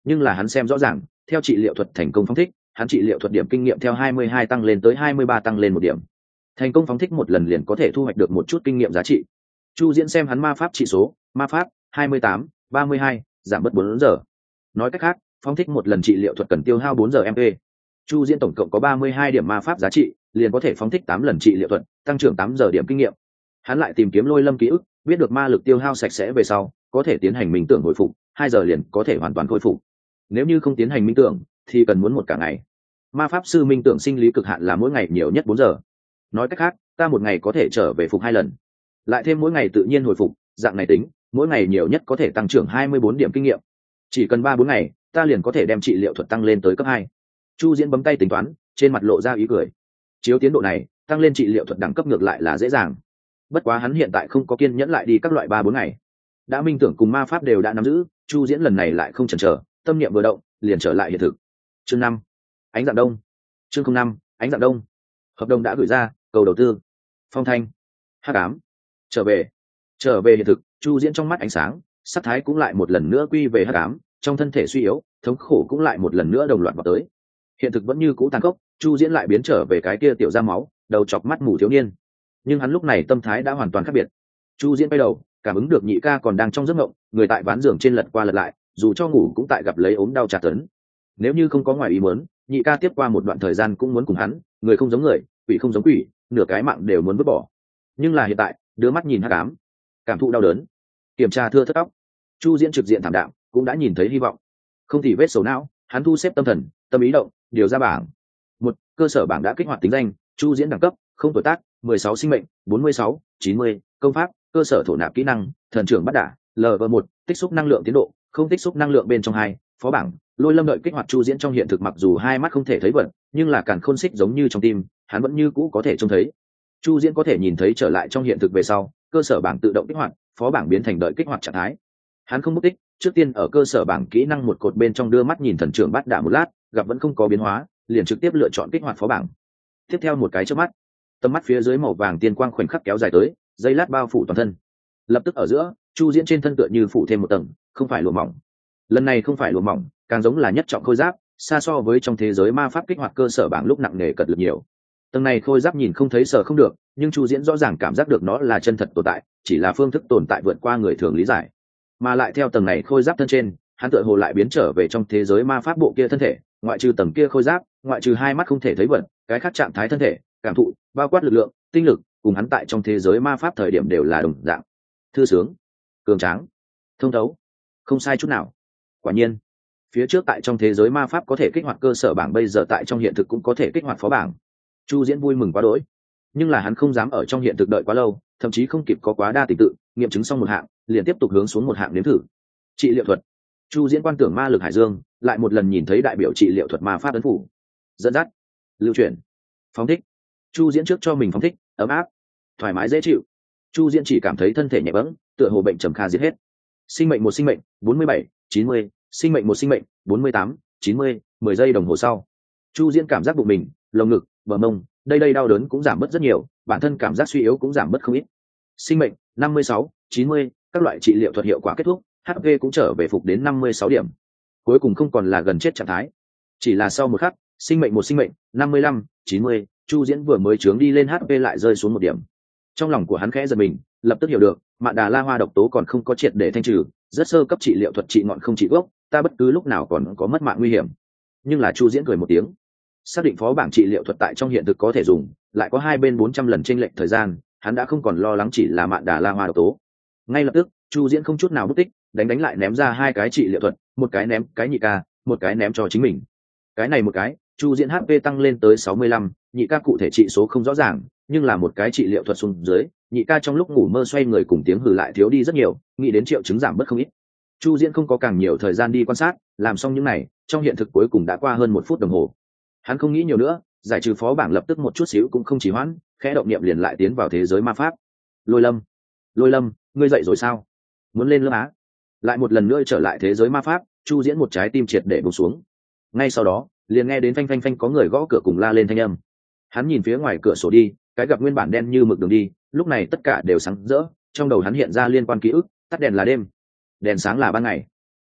S1: nhưng là hắn xem rõ ràng, theo trị liệu thuật thành công phóng thích, hắn trị liệu thuật điểm kinh nghiệm theo hai mươi hai tăng lên tới hai mươi ba tăng lên một điểm. Thành công phóng thích một lần liền có thể thu hoạch được một chút kinh nghiệm giá trị. Chu Diễn xem hắn ma pháp trị số, ma pháp hai mươi tám, ba mươi hai, giảm bớt bốn giờ. Nói cách khác, phóng thích một lần trị liệu thuật cần tiêu hao bốn giờ em pê. Chu Diễn tổng cộng có ba mươi hai điểm ma pháp giá trị, liền có thể phóng thích tám lần trị liệu thuật, tăng trưởng tám giờ điểm kinh nghiệm. Hắn lại tìm kiếm Lôi Lâm ký ức, biết được ma lực tiêu hao sạch sẽ về sau, có thể tiến hành minh tưởng hồi phục, hai giờ liền có thể hoàn toàn khôi phục. Nếu như không tiến hành minh tưởng, thì cần muốn một cả ngày. Ma pháp sư minh tưởng sinh lý cực hạn là mỗi ngày nhiều nhất bốn giờ. Nói cách khác, ta một ngày có thể trở về phục hai lần. Lại thêm mỗi ngày tự nhiên hồi phục, dạng này tính, mỗi ngày nhiều nhất có thể tăng trưởng hai mươi bốn điểm kinh nghiệm. Chỉ cần ba bốn ngày, ta liền có thể đem trị liệu thuật tăng lên tới cấp hai. Chu Diễn bấm tay tính toán, trên mặt lộ ra ý cười. Chiếu tiến độ này, tăng lên trị liệu thuật đẳng cấp ngược lại là dễ dàng. Bất quá hắn hiện tại không có kiên nhẫn lại đi các loại ba bốn ngày. Đã minh tưởng cùng ma pháp đều đã nắm giữ, Chu Diễn lần này lại không chần chờ, tâm niệm vừa động, liền trở lại hiện thực. Chương năm, ánh dạng đông. Chương không năm, ánh dạng đông. Hợp đồng đã gửi ra, cầu đầu tư. Phong thanh. Hắc ám. Trở về. Trở về hiện thực, Chu Diễn trong mắt ánh sáng, sắc thái cũng lại một lần nữa quy về hắc ám, trong thân thể suy yếu, thống khổ cũng lại một lần nữa đồng loạt vào tới. Hiện thực vẫn như cũ tàn khốc, Chu Diễn lại biến trở về cái kia tiểu da máu, đầu chọc mắt mù thiếu niên. Nhưng hắn lúc này tâm thái đã hoàn toàn khác biệt. Chu Diễn quay đầu, cảm ứng được nhị ca còn đang trong giấc mộng, người tại ván giường trên lật qua lật lại, dù cho ngủ cũng tại gặp lấy ốm đau tra tấn. Nếu như không có ngoài ý muốn, nhị ca tiếp qua một đoạn thời gian cũng muốn cùng hắn, người không giống người, quỷ không giống quỷ, nửa cái mạng đều muốn vứt bỏ. Nhưng là hiện tại, đưa mắt nhìn hắc ám, cảm thụ đau đớn, kiểm tra thưa thất óc, Chu Diễn trực diện thảm đạm, cũng đã nhìn thấy hy vọng. Không thì vết sầu não, hắn thu xếp tâm thần, tâm ý động, điều ra bảng. Một, cơ sở bảng đã kích hoạt tính danh, Chu Diễn đẳng cấp, không tuổi tác, mười sáu sinh mệnh, bốn mươi sáu, chín mươi, công pháp, cơ sở thổ nạp kỹ năng, thần trưởng bắt đả, lv một, tích xúc năng lượng tiến độ, không tích xúc năng lượng bên trong hai, phó bảng, Lôi Lâm đợi kích hoạt Chu Diễn trong hiện thực mặc dù hai mắt không thể thấy vật, nhưng là càn khôn xích giống như trong tim, hắn vẫn như cũ có thể trông thấy. Chu Diễn có thể nhìn thấy trở lại trong hiện thực về sau, cơ sở bảng tự động kích hoạt, phó bảng biến thành đợi kích hoạt trạng thái. Hắn không mất tích, trước tiên ở cơ sở bảng kỹ năng một cột bên trong đưa mắt nhìn thần trưởng bắt đả một lát, gặp vẫn không có biến hóa, liền trực tiếp lựa chọn kích hoạt phó bảng. Tiếp theo một cái chớp mắt, tầm mắt phía dưới màu vàng tiên quang khoảnh khắc kéo dài tới, dây lát bao phủ toàn thân. Lập tức ở giữa, Chu Diễn trên thân tựa như phủ thêm một tầng, không phải lụa mỏng. Lần này không phải lụa mỏng, càng giống là nhất trọng khôi giáp, xa so với trong thế giới ma pháp kích hoạt cơ sở bảng lúc nặng nề cật lực nhiều. Tầng này khôi giáp nhìn không thấy sờ không được, nhưng Chu Diễn rõ ràng cảm giác được nó là chân thật tồn tại, chỉ là phương thức tồn tại vượt qua người thường lý giải. Mà lại theo tầng này khôi giáp thân trên, hắn tựa hồ lại biến trở về trong thế giới ma pháp bộ kia thân thể, ngoại trừ tầng kia khôi giáp, ngoại trừ hai mắt không thể thấy vật, cái khác trạng thái thân thể, cảm thụ, bao quát lực lượng, tinh lực, cùng hắn tại trong thế giới ma pháp thời điểm đều là đồng dạng. Thư sướng, cường tráng, thông thấu, không sai chút nào. Quả nhiên, phía trước tại trong thế giới ma pháp có thể kích hoạt cơ sở bảng, bây giờ tại trong hiện thực cũng có thể kích hoạt phó bảng. Chu Diễn vui mừng quá đỗi, nhưng là hắn không dám ở trong hiện thực đợi quá lâu, thậm chí không kịp có quá đa tình tự, nghiệm chứng xong một hạng, liền tiếp tục hướng xuống một hạng nếm thử. Trị liệu thuật. Chu Diễn quan tưởng ma lực hải dương, lại một lần nhìn thấy đại biểu trị liệu thuật ma pháp ấn phủ. Dẫn dắt, lưu chuyển, phóng thích. Chu Diễn trước cho mình phóng thích, ấm áp, thoải mái dễ chịu. Chu Diễn chỉ cảm thấy thân thể nhẹ bẫng, tựa hồ bệnh trầm kha giết hết. Sinh mệnh một sinh mệnh, bốn mươi bảy, chín mươi, sinh mệnh một sinh mệnh, bốn mươi tám, chín mươi, mười giây đồng hồ sau. Chu Diễn cảm giác bụng mình, lồng ngực, bờ mông, đây đây đau đớn cũng giảm bớt rất nhiều, bản thân cảm giác suy yếu cũng giảm bớt không ít. Sinh mệnh năm mươi sáu, chín mươi, các loại trị liệu thuật hiệu quả kết thúc, hát pê cũng trở về phục đến năm mươi sáu điểm. Cuối cùng không còn là gần chết trạng thái. Chỉ là sau một khắc, sinh mệnh một sinh mệnh, năm mươi lăm, chín mươi, Chu Diễn vừa mới chướng đi lên hát pê lại rơi xuống một điểm. Trong lòng của hắn khẽ giật mình, lập tức hiểu được, Mạn Đà La Hoa độc tố còn không có triệt để thanh trừ, rất sơ cấp trị liệu thuật trị ngọn không trị gốc, ta bất cứ lúc nào còn có mất mạng nguy hiểm. Nhưng là Chu Diễn cười một tiếng, xác định phó bảng trị liệu thuật tại trong hiện thực có thể dùng, lại có hai bên bốn trăm lần chênh lệch thời gian, hắn đã không còn lo lắng chỉ là Mạn Đà La Hoa độc tố. Ngay lập tức, Chu Diễn không chút nào bất tích, đánh đánh lại ném ra hai cái trị liệu thuật, một cái ném cái nhị ca, một cái ném cho chính mình. Cái này một cái, Chu Diễn hát pê tăng lên tới sáu mươi lăm, nhị ca cụ thể trị số không rõ ràng, nhưng là một cái trị liệu thuật xuống dưới, nhị ca trong lúc ngủ mơ xoay người cùng tiếng hừ lại thiếu đi rất nhiều, nghĩ đến triệu chứng giảm bớt không ít. Chu Diễn không có càng nhiều thời gian đi quan sát, làm xong những này, trong hiện thực cuối cùng đã qua hơn một phút đồng hồ. Hắn không nghĩ nhiều nữa, giải trừ phó bảng lập tức một chút xíu cũng không trì hoãn, khẽ động niệm liền lại tiến vào thế giới ma pháp. Lôi Lâm, Lôi Lâm, ngươi dậy rồi sao? Muốn lên lớp á? Lại một lần nữa trở lại thế giới ma pháp, Chu Diễn một trái tim triệt để buông xuống. Ngay sau đó, liền nghe đến phanh phanh phanh có người gõ cửa cùng la lên thanh âm. Hắn nhìn phía ngoài cửa sổ đi, cái gặp nguyên bản đen như mực đường đi, lúc này tất cả đều sáng rỡ, trong đầu hắn hiện ra liên quan ký ức, tắt đèn là đêm, đèn sáng là ban ngày.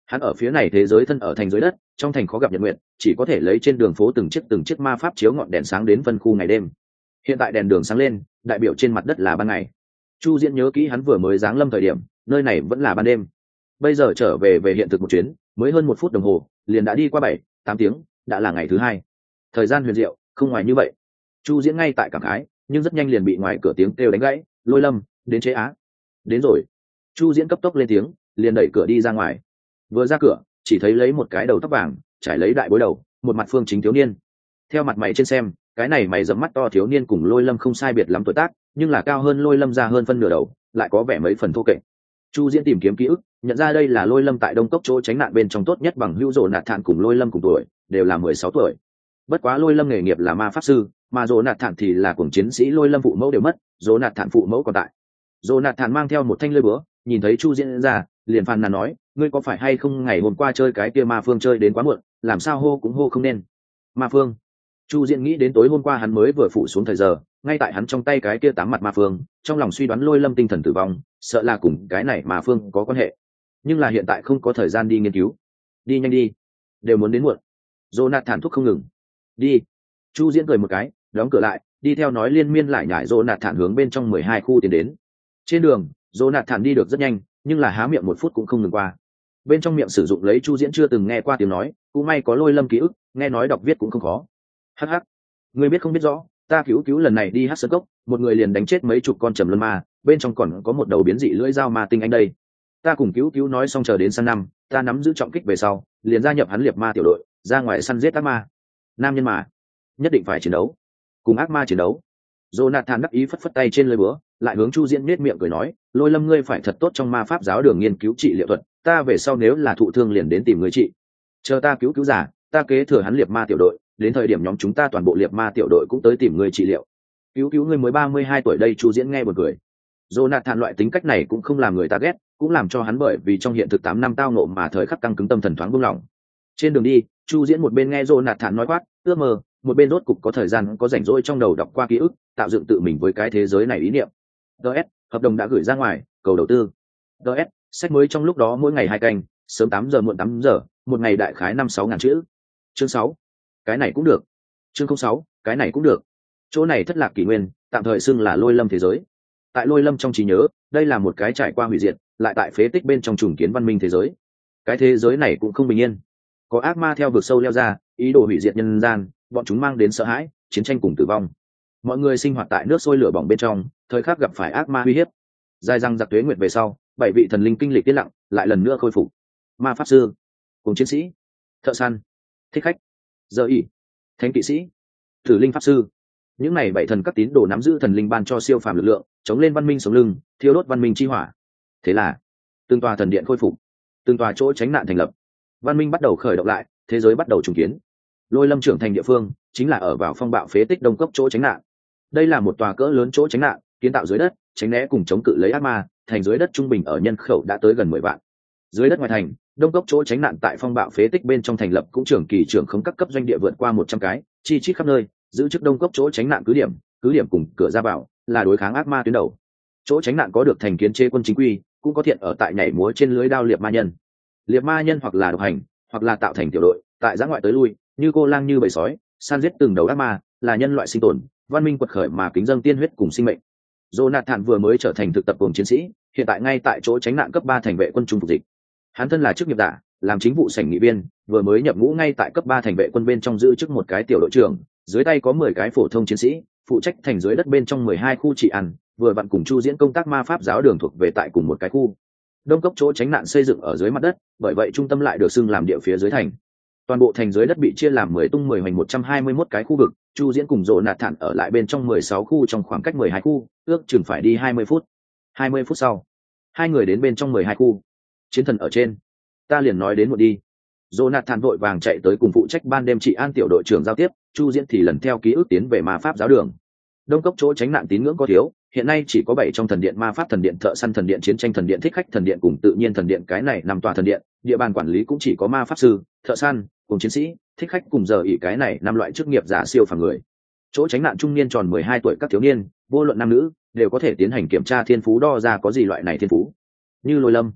S1: Hắn ở phía này thế giới thân ở thành dưới đất, trong thành khó gặp nhật nguyện, chỉ có thể lấy trên đường phố từng chiếc từng chiếc ma pháp chiếu ngọn đèn sáng đến phân khu ngày đêm. Hiện tại đèn đường sáng lên, đại biểu trên mặt đất là ban ngày. Chu Diễn nhớ kỹ hắn vừa mới giáng lâm thời điểm, nơi này vẫn là ban đêm. Bây giờ trở về về hiện thực một chuyến, mới hơn một phút đồng hồ, liền đã đi qua bảy, tám tiếng, đã là ngày thứ hai. Thời gian huyền diệu, không ngoài như vậy. Chu Diễn ngay tại cảm khái, nhưng rất nhanh liền bị ngoài cửa tiếng kêu đánh gãy, "Lôi Lâm, đến chế á." "Đến rồi." Chu Diễn cấp tốc lên tiếng, liền đẩy cửa đi ra ngoài. Vừa ra cửa, chỉ thấy lấy một cái đầu tóc vàng, trải lấy đại bối đầu, một mặt phương chính thiếu niên. Theo mặt mày trên xem, cái này mày rậm mắt to thiếu niên cùng Lôi Lâm không sai biệt lắm tuổi tác, nhưng là cao hơn Lôi Lâm ra hơn phân nửa đầu, lại có vẻ mấy phần thô kệch. Chu Diễn tìm kiếm ký ức, nhận ra đây là Lôi Lâm tại Đông Cốc chỗ tránh nạn bên trong tốt nhất bằng hữu Dỗ Nạt Thản cùng Lôi Lâm cùng tuổi, đều là mười sáu tuổi. Bất quá Lôi Lâm nghề nghiệp là ma pháp sư, mà Dỗ Nạt Thản thì là cuồng chiến sĩ, Lôi Lâm phụ mẫu đều mất, Dỗ Nạt Thản phụ mẫu còn tại. Dỗ Nạt Thản mang theo một thanh lưỡi búa, nhìn thấy Chu Diễn ra, liền phàn nàn nói, ngươi có phải hay không ngày hôm qua chơi cái kia ma phương chơi đến quá muộn, làm sao hô cũng hô không nên. Ma phương? Chu Diễn nghĩ đến tối hôm qua hắn mới vừa phụ xuống thời giờ, ngay tại hắn trong tay cái kia tám mặt ma phương, trong lòng suy đoán Lôi Lâm tinh thần tử vong, sợ là cùng cái này ma phương có quan hệ. Nhưng là hiện tại không có thời gian đi nghiên cứu. Đi nhanh đi, đều muốn đến muộn. Jonathan thúc không ngừng. Đi. Chu Diễn cười một cái, đóng cửa lại, đi theo nói liên miên lại nhải Jonathan hướng bên trong mười hai khu tiến đến. Trên đường, Jonathan đi được rất nhanh, nhưng là há miệng một phút cũng không ngừng qua. Bên trong miệng sử dụng lấy Chu Diễn chưa từng nghe qua tiếng nói, cũng may có Lôi Lâm ký ức, nghe nói đọc viết cũng không khó. Hắc hắc, ngươi biết không biết rõ, ta cứu cứu lần này đi Hắc Sơn Cốc, một người liền đánh chết mấy chục con trầm luân ma, bên trong còn có một đầu biến dị lưỡi dao ma tinh anh đây. Ta cùng cứu cứu nói xong chờ đến sang năm, ta nắm giữ trọng kích về sau, liền gia nhập hắn liệt ma tiểu đội, ra ngoài săn giết ác ma. Nam nhân mà, nhất định phải chiến đấu, cùng ác ma chiến đấu. Jonathan đắc ý phất phất tay trên lưỡi búa, lại hướng Chu Diễn nết miệng cười nói, Lôi Lâm ngươi phải thật tốt trong ma pháp giáo đường nghiên cứu trị liệu thuật, ta về sau nếu là thụ thương liền đến tìm ngươi trị. Chờ ta cứu cứu giả, ta kế thừa hắn liệt ma tiểu đội, đến thời điểm nhóm chúng ta toàn bộ liệt ma tiểu đội cũng tới tìm ngươi trị liệu. Cứu cứu ngươi mới ba mươi hai tuổi đây. Chu Diễn nghe buồn cười. Jonathan loại tính cách này cũng không làm người ta ghét, cũng làm cho hắn bởi vì trong hiện thực tám năm tao ngộ mà thời khắc căng cứng tâm thần thoáng buông lỏng. Trên đường đi, Chu Diễn một bên nghe Jonathan nói quát, ước mơ, một bên rốt cục có thời gian có rảnh rỗi trong đầu đọc qua ký ức, tạo dựng tự mình với cái thế giới này ý niệm. đê ét, hợp đồng đã gửi ra ngoài, cầu đầu tư. đê ét, sách mới trong lúc đó mỗi ngày hai canh, sớm tám giờ muộn tám giờ, một ngày đại khái năm sáu ngàn chữ. Chương sáu, cái này cũng được. Chương không sáu, cái này cũng được. Chỗ này thất lạc kỷ nguyên, tạm thời xưng là Lôi Lâm thế giới. Tại Lôi Lâm trong trí nhớ, đây là một cái trải qua hủy diệt, lại tại phế tích bên trong trùng kiến văn minh thế giới. Cái thế giới này cũng không bình yên, có ác ma theo vực sâu leo ra, ý đồ hủy diệt nhân gian, bọn chúng mang đến sợ hãi, chiến tranh cùng tử vong. Mọi người sinh hoạt tại nước sôi lửa bỏng bên trong, thời khắc gặp phải ác ma uy hiếp. Dài răng giặc tuế nguyệt về sau, bảy vị thần linh kinh lịch yên lặng, lại lần nữa khôi phục. Ma pháp sư, cùng chiến sĩ, thợ săn, thích khách, giờ ỉ, thánh kỵ sĩ, thử linh pháp sư. Những này bảy thần các tín đồ nắm giữ thần linh ban cho siêu phàm lực lượng, chống lên văn minh sống lưng, thiêu đốt văn minh chi hỏa. Thế là, từng tòa thần điện khôi phục, từng tòa chỗ tránh nạn thành lập, văn minh bắt đầu khởi động lại, thế giới bắt đầu trùng kiến. Lôi Lâm trưởng thành địa phương chính là ở vào phong bạo phế tích Đông Cốc chỗ tránh nạn. Đây là một tòa cỡ lớn chỗ tránh nạn, kiến tạo dưới đất, tránh né cùng chống cự lấy ác ma, thành dưới đất trung bình ở nhân khẩu đã tới gần mười vạn. Dưới đất ngoài thành, Đông Cốc chỗ tránh nạn tại phong bạo phế tích bên trong thành lập cũng trưởng kỳ trưởng không các cấp doanh địa vượt qua một trăm cái, chi chít khắp nơi, giữ chức Đông Cốc chỗ tránh nạn cứ điểm, cứ điểm cùng cửa ra vào là đối kháng ác ma tuyến đầu. Chỗ tránh nạn có được thành kiến chế quân chính quy, cũng có thiện ở tại nhảy múa trên lưới đao liệp ma nhân. Liệp ma nhân hoặc là độc hành, hoặc là tạo thành tiểu đội, tại giã ngoại tới lui, như cô lang như bầy sói, san giết từng đầu ác ma, là nhân loại sinh tồn, văn minh quật khởi mà kính dâng tiên huyết cùng sinh mệnh. Jonathan vừa mới trở thành thực tập cùng chiến sĩ, hiện tại ngay tại chỗ tránh nạn cấp ba thành vệ quân trung phục dịch. Hắn thân là chức nghiệp giả, làm chính vụ sảnh nghị viên, vừa mới nhập ngũ ngay tại cấp ba thành vệ quân bên trong giữ chức một cái tiểu đội trưởng, dưới tay có mười cái phổ thông chiến sĩ, phụ trách thành dưới đất bên trong mười hai khu trị ăn, vừa vặn cùng Chu Diễn công tác ma pháp giáo đường thuộc về tại cùng một cái khu. Đông Cốc chỗ tránh nạn xây dựng ở dưới mặt đất, bởi vậy trung tâm lại được xưng làm địa phía dưới thành. Toàn bộ thành dưới đất bị chia làm mười tung mười hoành một trăm hai mươi mốt cái khu vực, Chu Diễn cùng Jonathan ở lại bên trong mười sáu khu trong khoảng cách mười hai khu, ước chừng phải đi hai mươi phút. hai mươi phút sau, hai người đến bên trong mười hai khu. Chiến thần ở trên, ta liền nói đến một đi. Jonathan vội vàng chạy tới cùng phụ trách ban đêm trị an tiểu đội trưởng giao tiếp, Chu Diễn thì lần theo ký ức tiến về ma pháp giáo đường. Đông Cốc chỗ tránh nạn tín ngưỡng có thiếu, hiện nay chỉ có bảy trong thần điện ma pháp thần điện, thợ săn thần điện, chiến tranh thần điện, thích khách thần điện cùng tự nhiên thần điện, cái này năm tòa thần điện, địa bàn quản lý cũng chỉ có ma pháp sư, thợ săn, cùng chiến sĩ, thích khách cùng giờ ỷ cái này năm loại chức nghiệp giả siêu phàm người. Chỗ tránh nạn trung niên tròn mười hai tuổi các thiếu niên, vô luận nam nữ, đều có thể tiến hành kiểm tra thiên phú đo ra có gì loại này thiên phú. Như Lôi Lâm,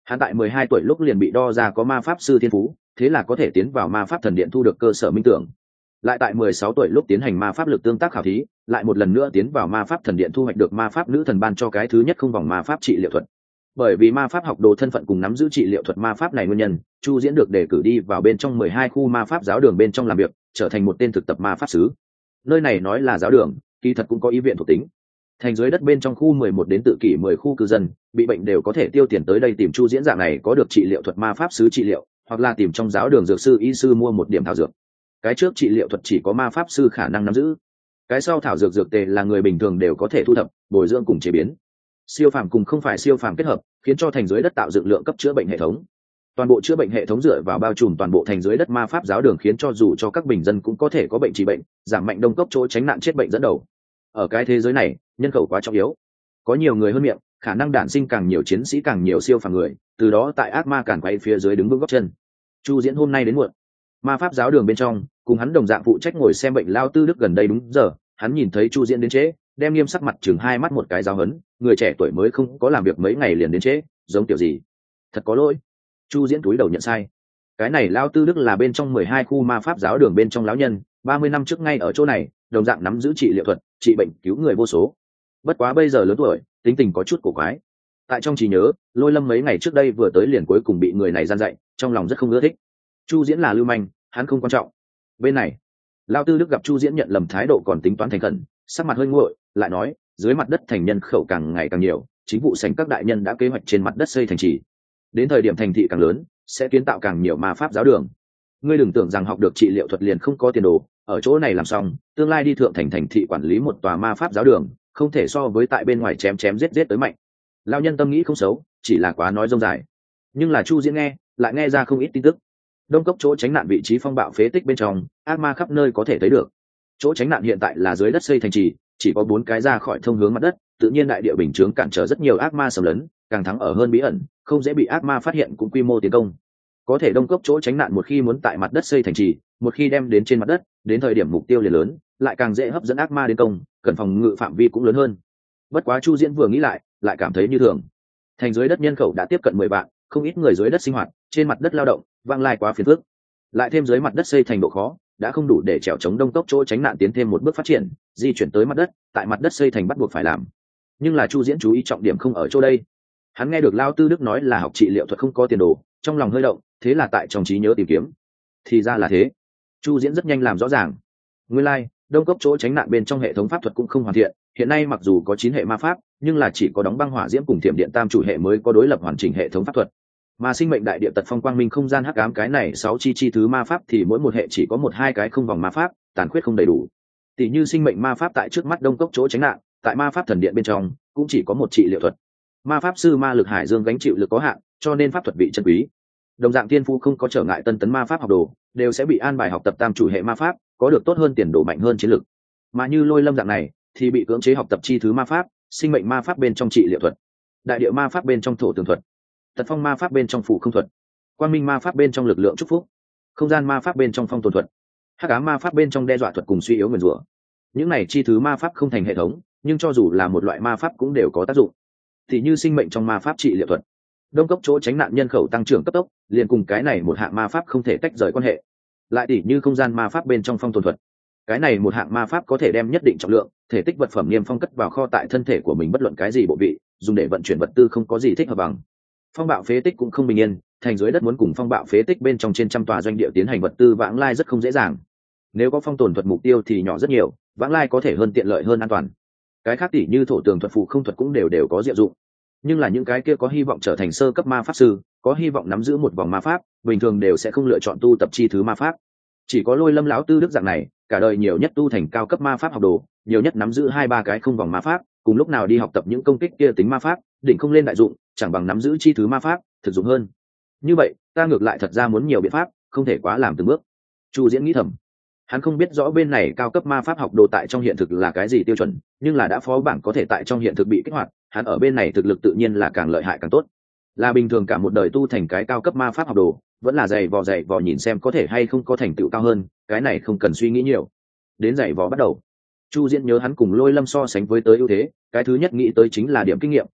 S1: Hắn tại mười hai tuổi lúc liền bị đo ra có ma pháp sư thiên phú, thế là có thể tiến vào ma pháp thần điện thu được cơ sở minh tưởng. Lại tại mười sáu tuổi lúc tiến hành ma pháp lực tương tác khảo thí, lại một lần nữa tiến vào ma pháp thần điện thu hoạch được ma pháp nữ thần ban cho cái thứ nhất không vòng ma pháp trị liệu thuật. Bởi vì ma pháp học đồ thân phận cùng nắm giữ trị liệu thuật ma pháp này nguyên nhân, Chu Diễn được đề cử đi vào bên trong mười hai khu ma pháp giáo đường bên trong làm việc, trở thành một tên thực tập ma pháp sứ. Nơi này nói là giáo đường, kỳ thật cũng có ý viện thuộc tính. Thành dưới đất bên trong khu mười một đến tự kỷ mười khu cư dân, bị bệnh đều có thể tiêu tiền tới đây tìm Chu Diễn dạng này có được trị liệu thuật ma pháp sứ trị liệu, hoặc là tìm trong giáo đường dược sư y sư mua một điểm thảo dược. Cái trước trị liệu thuật chỉ có ma pháp sư khả năng nắm giữ, cái sau thảo dược dược tề là người bình thường đều có thể thu thập, bồi dưỡng cùng chế biến. Siêu phàm cùng không phải siêu phàm kết hợp, khiến cho thành dưới đất tạo dựng lượng cấp chữa bệnh hệ thống. Toàn bộ chữa bệnh hệ thống dựa vào bao trùm toàn bộ thành dưới đất ma pháp giáo đường, khiến cho dù cho các bình dân cũng có thể có bệnh trị bệnh, giảm mạnh đông cốc chỗ tránh nạn chết bệnh dẫn đầu. Ở cái thế giới này, nhân khẩu quá trọng yếu, có nhiều người hơn miệng, khả năng đản sinh càng nhiều chiến sĩ càng nhiều siêu phàm người, từ đó tại ác ma càn quay phía dưới đứng vững gót chân. Chu Diễn hôm nay đến muộn. Ma pháp giáo đường bên trong, cùng hắn đồng dạng phụ trách ngồi xem bệnh lao Tư Đức gần đây đúng giờ, hắn nhìn thấy Chu Diễn đến trễ, đem nghiêm sắc mặt chừng hai mắt một cái giáo hấn, người trẻ tuổi mới không có làm việc mấy ngày liền đến trễ, giống kiểu gì? Thật có lỗi. Chu Diễn cúi đầu nhận sai. Cái này lao Tư Đức là bên trong mười hai khu ma pháp giáo đường bên trong lão nhân, ba mươi năm trước ngay ở chỗ này, đồng dạng nắm giữ trị liệu thuật, trị bệnh cứu người vô số. Bất quá bây giờ lớn tuổi, tính tình có chút cổ quái. Tại trong trí nhớ, Lôi Lâm mấy ngày trước đây vừa tới liền cuối cùng bị người này gian dạy, trong lòng rất không ưa thích. Chu Diễn là lưu manh, hắn không quan trọng. Bên này, lao Tư Đức gặp Chu Diễn nhận lầm thái độ còn tính toán thành khẩn, sắc mặt hơi nguội, lại nói, dưới mặt đất thành nhân khẩu càng ngày càng nhiều, chính vụ sảnh các đại nhân đã kế hoạch trên mặt đất xây thành trì. Đến thời điểm thành thị càng lớn, sẽ kiến tạo càng nhiều ma pháp giáo đường. Ngươi đừng tưởng rằng học được trị liệu thuật liền không có tiền đồ, ở chỗ này làm xong, tương lai đi thượng thành thành thị quản lý một tòa ma pháp giáo đường, không thể so với tại bên ngoài chém chém giết giết tới mạnh. Lão nhân tâm nghĩ không xấu, chỉ là quá nói rông dài. Nhưng là Chu Diễn nghe, lại nghe ra không ít tin tức. Đông cốc chỗ tránh nạn vị trí phong bạo phế tích bên trong, ác ma khắp nơi có thể thấy được. Chỗ tránh nạn hiện tại là dưới đất xây thành trì, chỉ có bốn cái ra khỏi thông hướng mặt đất, tự nhiên đại địa bình chướng cản trở rất nhiều ác ma xâm lấn, càng thắng ở hơn bí ẩn, không dễ bị ác ma phát hiện cũng quy mô tiến công. Có thể đông cốc chỗ tránh nạn một khi muốn tại mặt đất xây thành trì, một khi đem đến trên mặt đất, đến thời điểm mục tiêu liền lớn, lại càng dễ hấp dẫn ác ma đến công, cần phòng ngự phạm vi cũng lớn hơn. Bất quá Chu Diễn vừa nghĩ lại, lại cảm thấy như thường. Thành dưới đất nhân khẩu đã tiếp cận mười vạn, không ít người dưới đất sinh hoạt, trên mặt đất lao động, vang lai quá phiền phức. Lại thêm dưới mặt đất xây thành độ khó, đã không đủ để trèo chống đông cốc chỗ tránh nạn tiến thêm một bước phát triển, di chuyển tới mặt đất, tại mặt đất xây thành bắt buộc phải làm. Nhưng là Chu Diễn chú ý trọng điểm không ở chỗ đây. Hắn nghe được lao Tư Đức nói là học trị liệu thuật không có tiền đồ, trong lòng hơi động, thế là tại trong trí nhớ tìm kiếm. Thì ra là thế. Chu Diễn rất nhanh làm rõ ràng. Nguyên lai, like, đông cốc chỗ tránh nạn bên trong hệ thống pháp thuật cũng không hoàn thiện, hiện nay mặc dù có chín hệ ma pháp, nhưng là chỉ có đóng băng hỏa diễm cùng thiểm điện tam chủ hệ mới có đối lập hoàn chỉnh hệ thống pháp thuật. Mà sinh mệnh đại địa tật phong quang minh không gian hắc ám cái này sáu chi chi thứ ma pháp thì mỗi một hệ chỉ có một hai cái không vòng ma pháp, tàn khuyết không đầy đủ. Tỷ như sinh mệnh ma pháp tại trước mắt đông cốc chỗ tránh nạn, tại ma pháp thần điện bên trong cũng chỉ có một trị liệu thuật. Ma pháp sư ma lực hải dương gánh chịu lực có hạn, cho nên pháp thuật bị chân quý. Đồng dạng tiên phu không có trở ngại tân tấn ma pháp học đồ, đều sẽ bị an bài học tập tam chủ hệ ma pháp, có được tốt hơn tiền đồ mạnh hơn chiến lực. Mà như Lôi Lâm dạng này thì bị cưỡng chế học tập chi thứ ma pháp, sinh mệnh ma pháp bên trong trị liệu thuật, đại địa ma pháp bên trong thổ tường thuật, tật phong ma pháp bên trong phủ không thuật, quang minh ma pháp bên trong lực lượng chúc phúc, không gian ma pháp bên trong phong tồn thuật, hắc ám ma pháp bên trong đe dọa thuật cùng suy yếu nguyền rủa. Những này chi thứ ma pháp không thành hệ thống, nhưng cho dù là một loại ma pháp cũng đều có tác dụng. Thì như sinh mệnh trong ma pháp trị liệu thuật, đông cốc chỗ tránh nạn nhân khẩu tăng trưởng cấp tốc, liền cùng cái này một hạng ma pháp không thể tách rời quan hệ. Lại tỷ như không gian ma pháp bên trong phong tồn thuật, cái này một hạng ma pháp có thể đem nhất định trọng lượng, thể tích vật phẩm niêm phong cất vào kho tại thân thể của mình bất luận cái gì bộ vị, dùng để vận chuyển vật tư không có gì thích hợp bằng. Phong bạo phế tích cũng không bình yên, thành dưới đất muốn cùng phong bạo phế tích bên trong trên trăm tòa doanh địa tiến hành vật tư vãng lai rất không dễ dàng. Nếu có phong tồn thuật mục tiêu thì nhỏ rất nhiều, vãng lai có thể hơn tiện lợi hơn an toàn. Cái khác tỷ như thổ tường thuật phụ không thuật cũng đều đều có diệu dụng. Nhưng là những cái kia có hy vọng trở thành sơ cấp ma pháp sư, có hy vọng nắm giữ một vòng ma pháp, bình thường đều sẽ không lựa chọn tu tập chi thứ ma pháp. Chỉ có Lôi Lâm lão Tư Đức dạng này, cả đời nhiều nhất tu thành cao cấp ma pháp học đồ, nhiều nhất nắm giữ hai ba cái không vòng ma pháp, cùng lúc nào đi học tập những công kích kia tính ma pháp, đỉnh không lên đại dụng, chẳng bằng nắm giữ chi thứ ma pháp, thực dụng hơn. Như vậy, ta ngược lại thật ra muốn nhiều biện pháp, không thể quá làm từng bước. Chu Diễn nghĩ thầm. Hắn không biết rõ bên này cao cấp ma pháp học đồ tại trong hiện thực là cái gì tiêu chuẩn, nhưng là đã phó bảng có thể tại trong hiện thực bị kích hoạt, hắn ở bên này thực lực tự nhiên là càng lợi hại càng tốt. Là bình thường cả một đời tu thành cái cao cấp ma pháp học đồ, vẫn là dày vò dày vò nhìn xem có thể hay không có thành tựu cao hơn, cái này không cần suy nghĩ nhiều. Đến dày vò bắt đầu. Chu Diễn nhớ hắn cùng Lôi Lâm so sánh với tới ưu thế, cái thứ nhất nghĩ tới chính là điểm kinh nghiệm,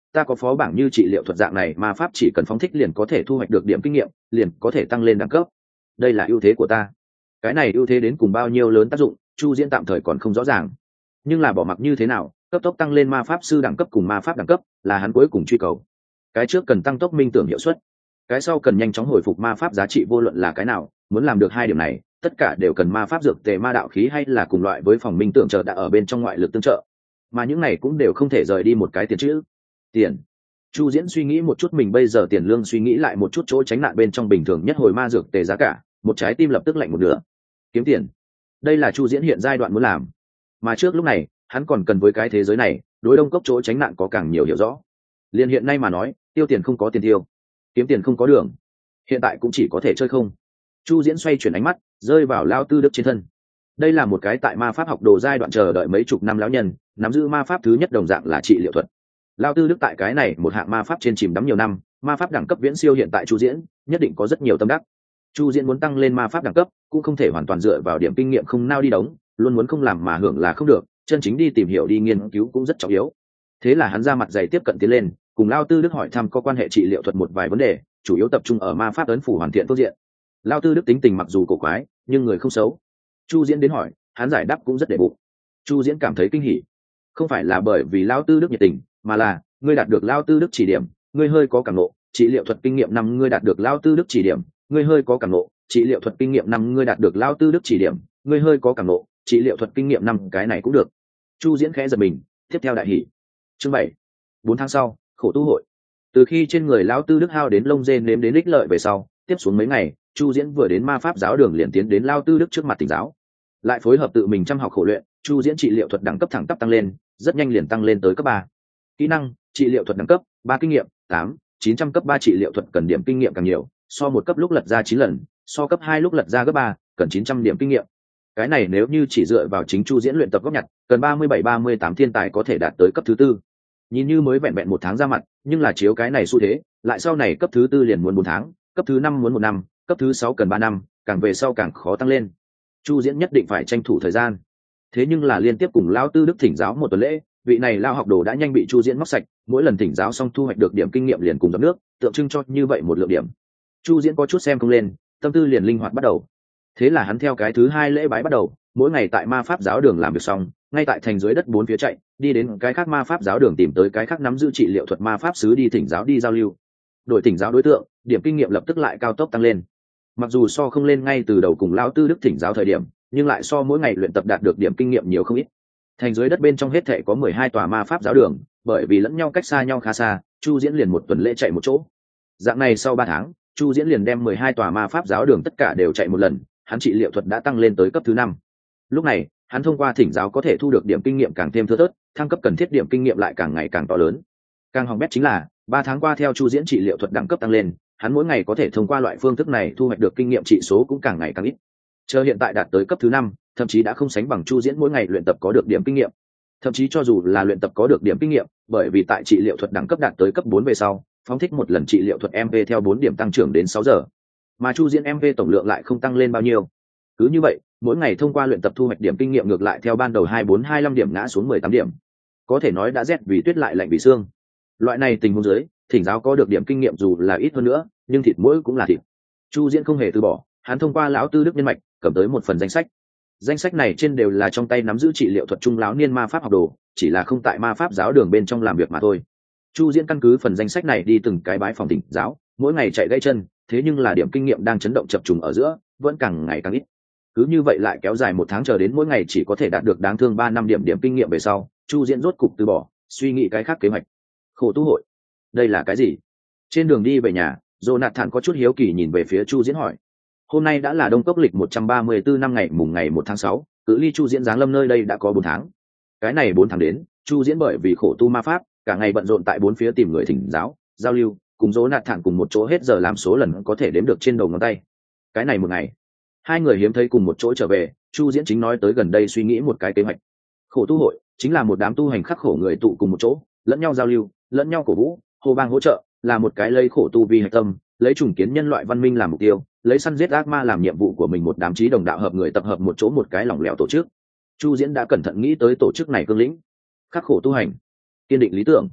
S1: ta có phó bảng như trị liệu thuật dạng này ma pháp chỉ cần phóng thích liền có thể thu hoạch được điểm kinh nghiệm, liền có thể tăng lên đẳng cấp. Đây là ưu thế của ta. Cái này ưu thế đến cùng bao nhiêu lớn tác dụng, Chu Diễn tạm thời còn không rõ ràng. Nhưng là bỏ mặc như thế nào, cấp tốc tăng lên ma pháp sư đẳng cấp cùng ma pháp đẳng cấp là hắn cuối cùng truy cầu. Cái trước cần tăng tốc minh tưởng hiệu suất, cái sau cần nhanh chóng hồi phục ma pháp giá trị, vô luận là cái nào, muốn làm được hai điểm này, tất cả đều cần ma pháp dược tề, ma đạo khí hay là cùng loại với phòng minh tưởng trợ đã ở bên trong ngoại lực tương trợ. Mà những này cũng đều không thể rời đi một cái tiền chữ. Tiền. Chu Diễn suy nghĩ một chút mình bây giờ tiền lương, suy nghĩ lại một chút chỗ tránh nạn bên trong bình thường nhất hồi ma dược tề giá cả, một trái tim lập tức lạnh một nửa. Kiếm tiền. Đây là Chu Diễn hiện giai đoạn muốn làm. Mà trước lúc này, hắn còn cần với cái thế giới này, đối đông cốc chỗ tránh nạn có càng nhiều hiểu rõ. Liên hiện nay mà nói, tiêu tiền không có tiền tiêu, kiếm tiền không có đường, hiện tại cũng chỉ có thể chơi không. Chu Diễn xoay chuyển ánh mắt, rơi vào Lao Tư Đức trên thân. Đây là một cái tại ma pháp học đồ giai đoạn chờ đợi mấy chục năm lão nhân, nắm giữ ma pháp thứ nhất đồng dạng là trị liệu thuật. Lao Tư Đức tại cái này một hạng ma pháp trên chìm đắm nhiều năm, ma pháp đẳng cấp viễn siêu hiện tại Chu Diễn, nhất định có rất nhiều tâm đắc. Chu Diễn muốn tăng lên ma pháp đẳng cấp, cũng không thể hoàn toàn dựa vào điểm kinh nghiệm không nao đi đóng, luôn muốn không làm mà hưởng là không được, chân chính đi tìm hiểu đi nghiên cứu cũng rất trọng yếu. Thế là hắn ra mặt dày tiếp cận tiến lên, cùng Lao Tư Đức hỏi thăm có quan hệ trị liệu thuật một vài vấn đề, chủ yếu tập trung ở ma pháp ấn phủ hoàn thiện tốt diện. Lao Tư Đức tính tình mặc dù cổ quái, nhưng người không xấu. Chu Diễn đến hỏi, hắn giải đáp cũng rất để bụng. Chu Diễn cảm thấy kinh hỉ, không phải là bởi vì Lao Tư Đức nhiệt tình, mà là ngươi đạt được Lao Tư Đức chỉ điểm, ngươi hơi có cảm ngộ, trị liệu thuật kinh nghiệm năm ngươi đạt được Lao Tư Đức chỉ điểm, ngươi hơi có cảm ngộ, trị liệu thuật kinh nghiệm năm ngươi đạt được Lao Tư Đức chỉ điểm, ngươi hơi có cảm ngộ, trị liệu thuật kinh nghiệm năm cái này cũng được. Chu Diễn khẽ giật mình, tiếp theo đại hỉ. Chương bảy. Bốn tháng sau, khổ tu hội. Từ khi trên người Lão Tư Đức hao đến lông dê nếm đến ích lợi về sau, tiếp xuống mấy ngày, Chu Diễn vừa đến ma pháp giáo đường liền tiến đến Lão Tư Đức trước mặt thỉnh giáo. Lại phối hợp tự mình chăm học khổ luyện, Chu Diễn trị liệu thuật đẳng cấp thẳng tắp tăng lên, rất nhanh liền tăng lên tới cấp ba. Kỹ năng, trị liệu thuật đẳng cấp ba, kinh nghiệm tám, chín trăm, cấp ba trị liệu thuật cần điểm kinh nghiệm càng nhiều, so một cấp lúc lật ra chín lần, so cấp hai lúc lật ra gấp ba, cần chín trăm điểm kinh nghiệm. Cái này nếu như chỉ dựa vào chính Chu Diễn luyện tập góp nhặt, cần ba mươi bảy ba mươi tám thiên tài có thể đạt tới cấp thứ tư. Nhìn như mới vẹn vẹn một tháng ra mặt, nhưng là chiếu cái này xu thế, lại sau này cấp thứ tư liền muốn bốn tháng, cấp thứ năm muốn một năm, cấp thứ sáu cần ba năm, càng về sau càng khó tăng lên. Chu Diễn nhất định phải tranh thủ thời gian. Thế nhưng là liên tiếp cùng Lão Tư Đức thỉnh giáo một tuần lễ, vị này lao học đồ đã nhanh bị Chu Diễn móc sạch, mỗi lần thỉnh giáo xong thu hoạch được điểm kinh nghiệm liền cùng giọt nước, tượng trưng cho như vậy một lượng điểm. Chu Diễn có chút xem không lên, tâm tư liền linh hoạt bắt đầu. Thế là hắn theo cái thứ hai lễ bái bắt đầu, mỗi ngày tại ma pháp giáo đường làm việc xong, ngay tại thành dưới đất bốn phía chạy, đi đến cái khác ma pháp giáo đường tìm tới cái khác nắm giữ trị liệu thuật ma pháp sứ đi thỉnh giáo đi giao lưu. Đổi thỉnh giáo đối tượng, điểm kinh nghiệm lập tức lại cao tốc tăng lên. Mặc dù so không lên ngay từ đầu cùng Lão Tư Đức thỉnh giáo thời điểm, nhưng lại so mỗi ngày luyện tập đạt được điểm kinh nghiệm nhiều không ít. Thành dưới đất bên trong hết thảy có mười hai tòa ma pháp giáo đường, bởi vì lẫn nhau cách xa nhau khá xa, Chu Diễn liền một tuần lễ chạy một chỗ. Dạng này sau ba tháng, Chu Diễn liền đem mười hai tòa ma pháp giáo đường tất cả đều chạy một lần, hắn trị liệu thuật đã tăng lên tới cấp thứ năm. Lúc này, hắn thông qua thỉnh giáo có thể thu được điểm kinh nghiệm càng thêm thưa thớt, thăng cấp cần thiết điểm kinh nghiệm lại càng ngày càng to lớn. Càng hỏng bét chính là, ba tháng qua theo Chu Diễn trị liệu thuật đẳng cấp tăng lên, hắn mỗi ngày có thể thông qua loại phương thức này thu hoạch được kinh nghiệm trị số cũng càng ngày càng ít. Chờ hiện tại đạt tới cấp thứ năm, thậm chí đã không sánh bằng Chu Diễn mỗi ngày luyện tập có được điểm kinh nghiệm. Thậm chí cho dù là luyện tập có được điểm kinh nghiệm, bởi vì tại trị liệu thuật đẳng cấp đạt tới cấp bốn về sau, phóng thích một lần trị liệu thuật em vê theo bốn điểm tăng trưởng đến sáu giờ. Mà Chu Diễn em vê tổng lượng lại không tăng lên bao nhiêu. Cứ như vậy, mỗi ngày thông qua luyện tập thu hoạch điểm kinh nghiệm ngược lại theo ban đầu hai bốn hai lăm điểm ngã xuống mười tám điểm. Có thể nói đã rét vì tuyết lại lạnh vì xương. Loại này tình huống dưới, thỉnh giáo có được điểm kinh nghiệm dù là ít hơn nữa, nhưng thịt mỗi cũng là thịt. Chu Diễn không hề từ bỏ, hắn thông qua Lão Tư Đức nhân mạch, cầm tới một phần danh sách. Danh sách này trên đều là trong tay nắm giữ trị liệu thuật trung lão niên ma pháp học đồ, chỉ là không tại ma pháp giáo đường bên trong làm việc mà thôi. Chu Diễn căn cứ phần danh sách này đi từng cái bái phòng thỉnh giáo, mỗi ngày chạy gãy chân, thế nhưng là điểm kinh nghiệm đang chấn động chập trùng ở giữa, vẫn càng ngày càng ít. Cứ như vậy lại kéo dài một tháng chờ đến mỗi ngày chỉ có thể đạt được đáng thương ba năm điểm điểm kinh nghiệm về sau, Chu Diễn rốt cục từ bỏ, suy nghĩ cái khác kế hoạch. Khổ tu hội, đây là cái gì? Trên đường đi về nhà, Jonathan có chút hiếu kỳ nhìn về phía Chu Diễn hỏi. Hôm nay đã là Đông Cốc lịch một trăm ba mươi tư năm ngày mùng ngày một tháng sáu, cự ly Chu Diễn giáng lâm nơi đây đã có bốn tháng. Cái này bốn tháng đến, Chu Diễn bởi vì khổ tu ma pháp, cả ngày bận rộn tại bốn phía tìm người thỉnh giáo, giao lưu, cùng Jonathan cùng một chỗ hết giờ làm số lần có thể đếm được trên đầu ngón tay. Cái này một ngày, hai người hiếm thấy cùng một chỗ trở về, Chu Diễn chính nói tới gần đây suy nghĩ một cái kế hoạch. Khổ tu hội chính là một đám tu hành khắc khổ người tụ cùng một chỗ, lẫn nhau giao lưu, lẫn nhau cổ vũ, hô bang hỗ trợ, là một cái lấy khổ tu vì hệ tâm, lấy trùng kiến nhân loại văn minh làm mục tiêu, lấy săn giết ác ma làm nhiệm vụ của mình, một đám chí đồng đạo hợp người tập hợp một chỗ, một cái lỏng lẻo tổ chức. Chu Diễn đã cẩn thận nghĩ tới tổ chức này cương lĩnh, khắc khổ tu hành, kiên định lý tưởng.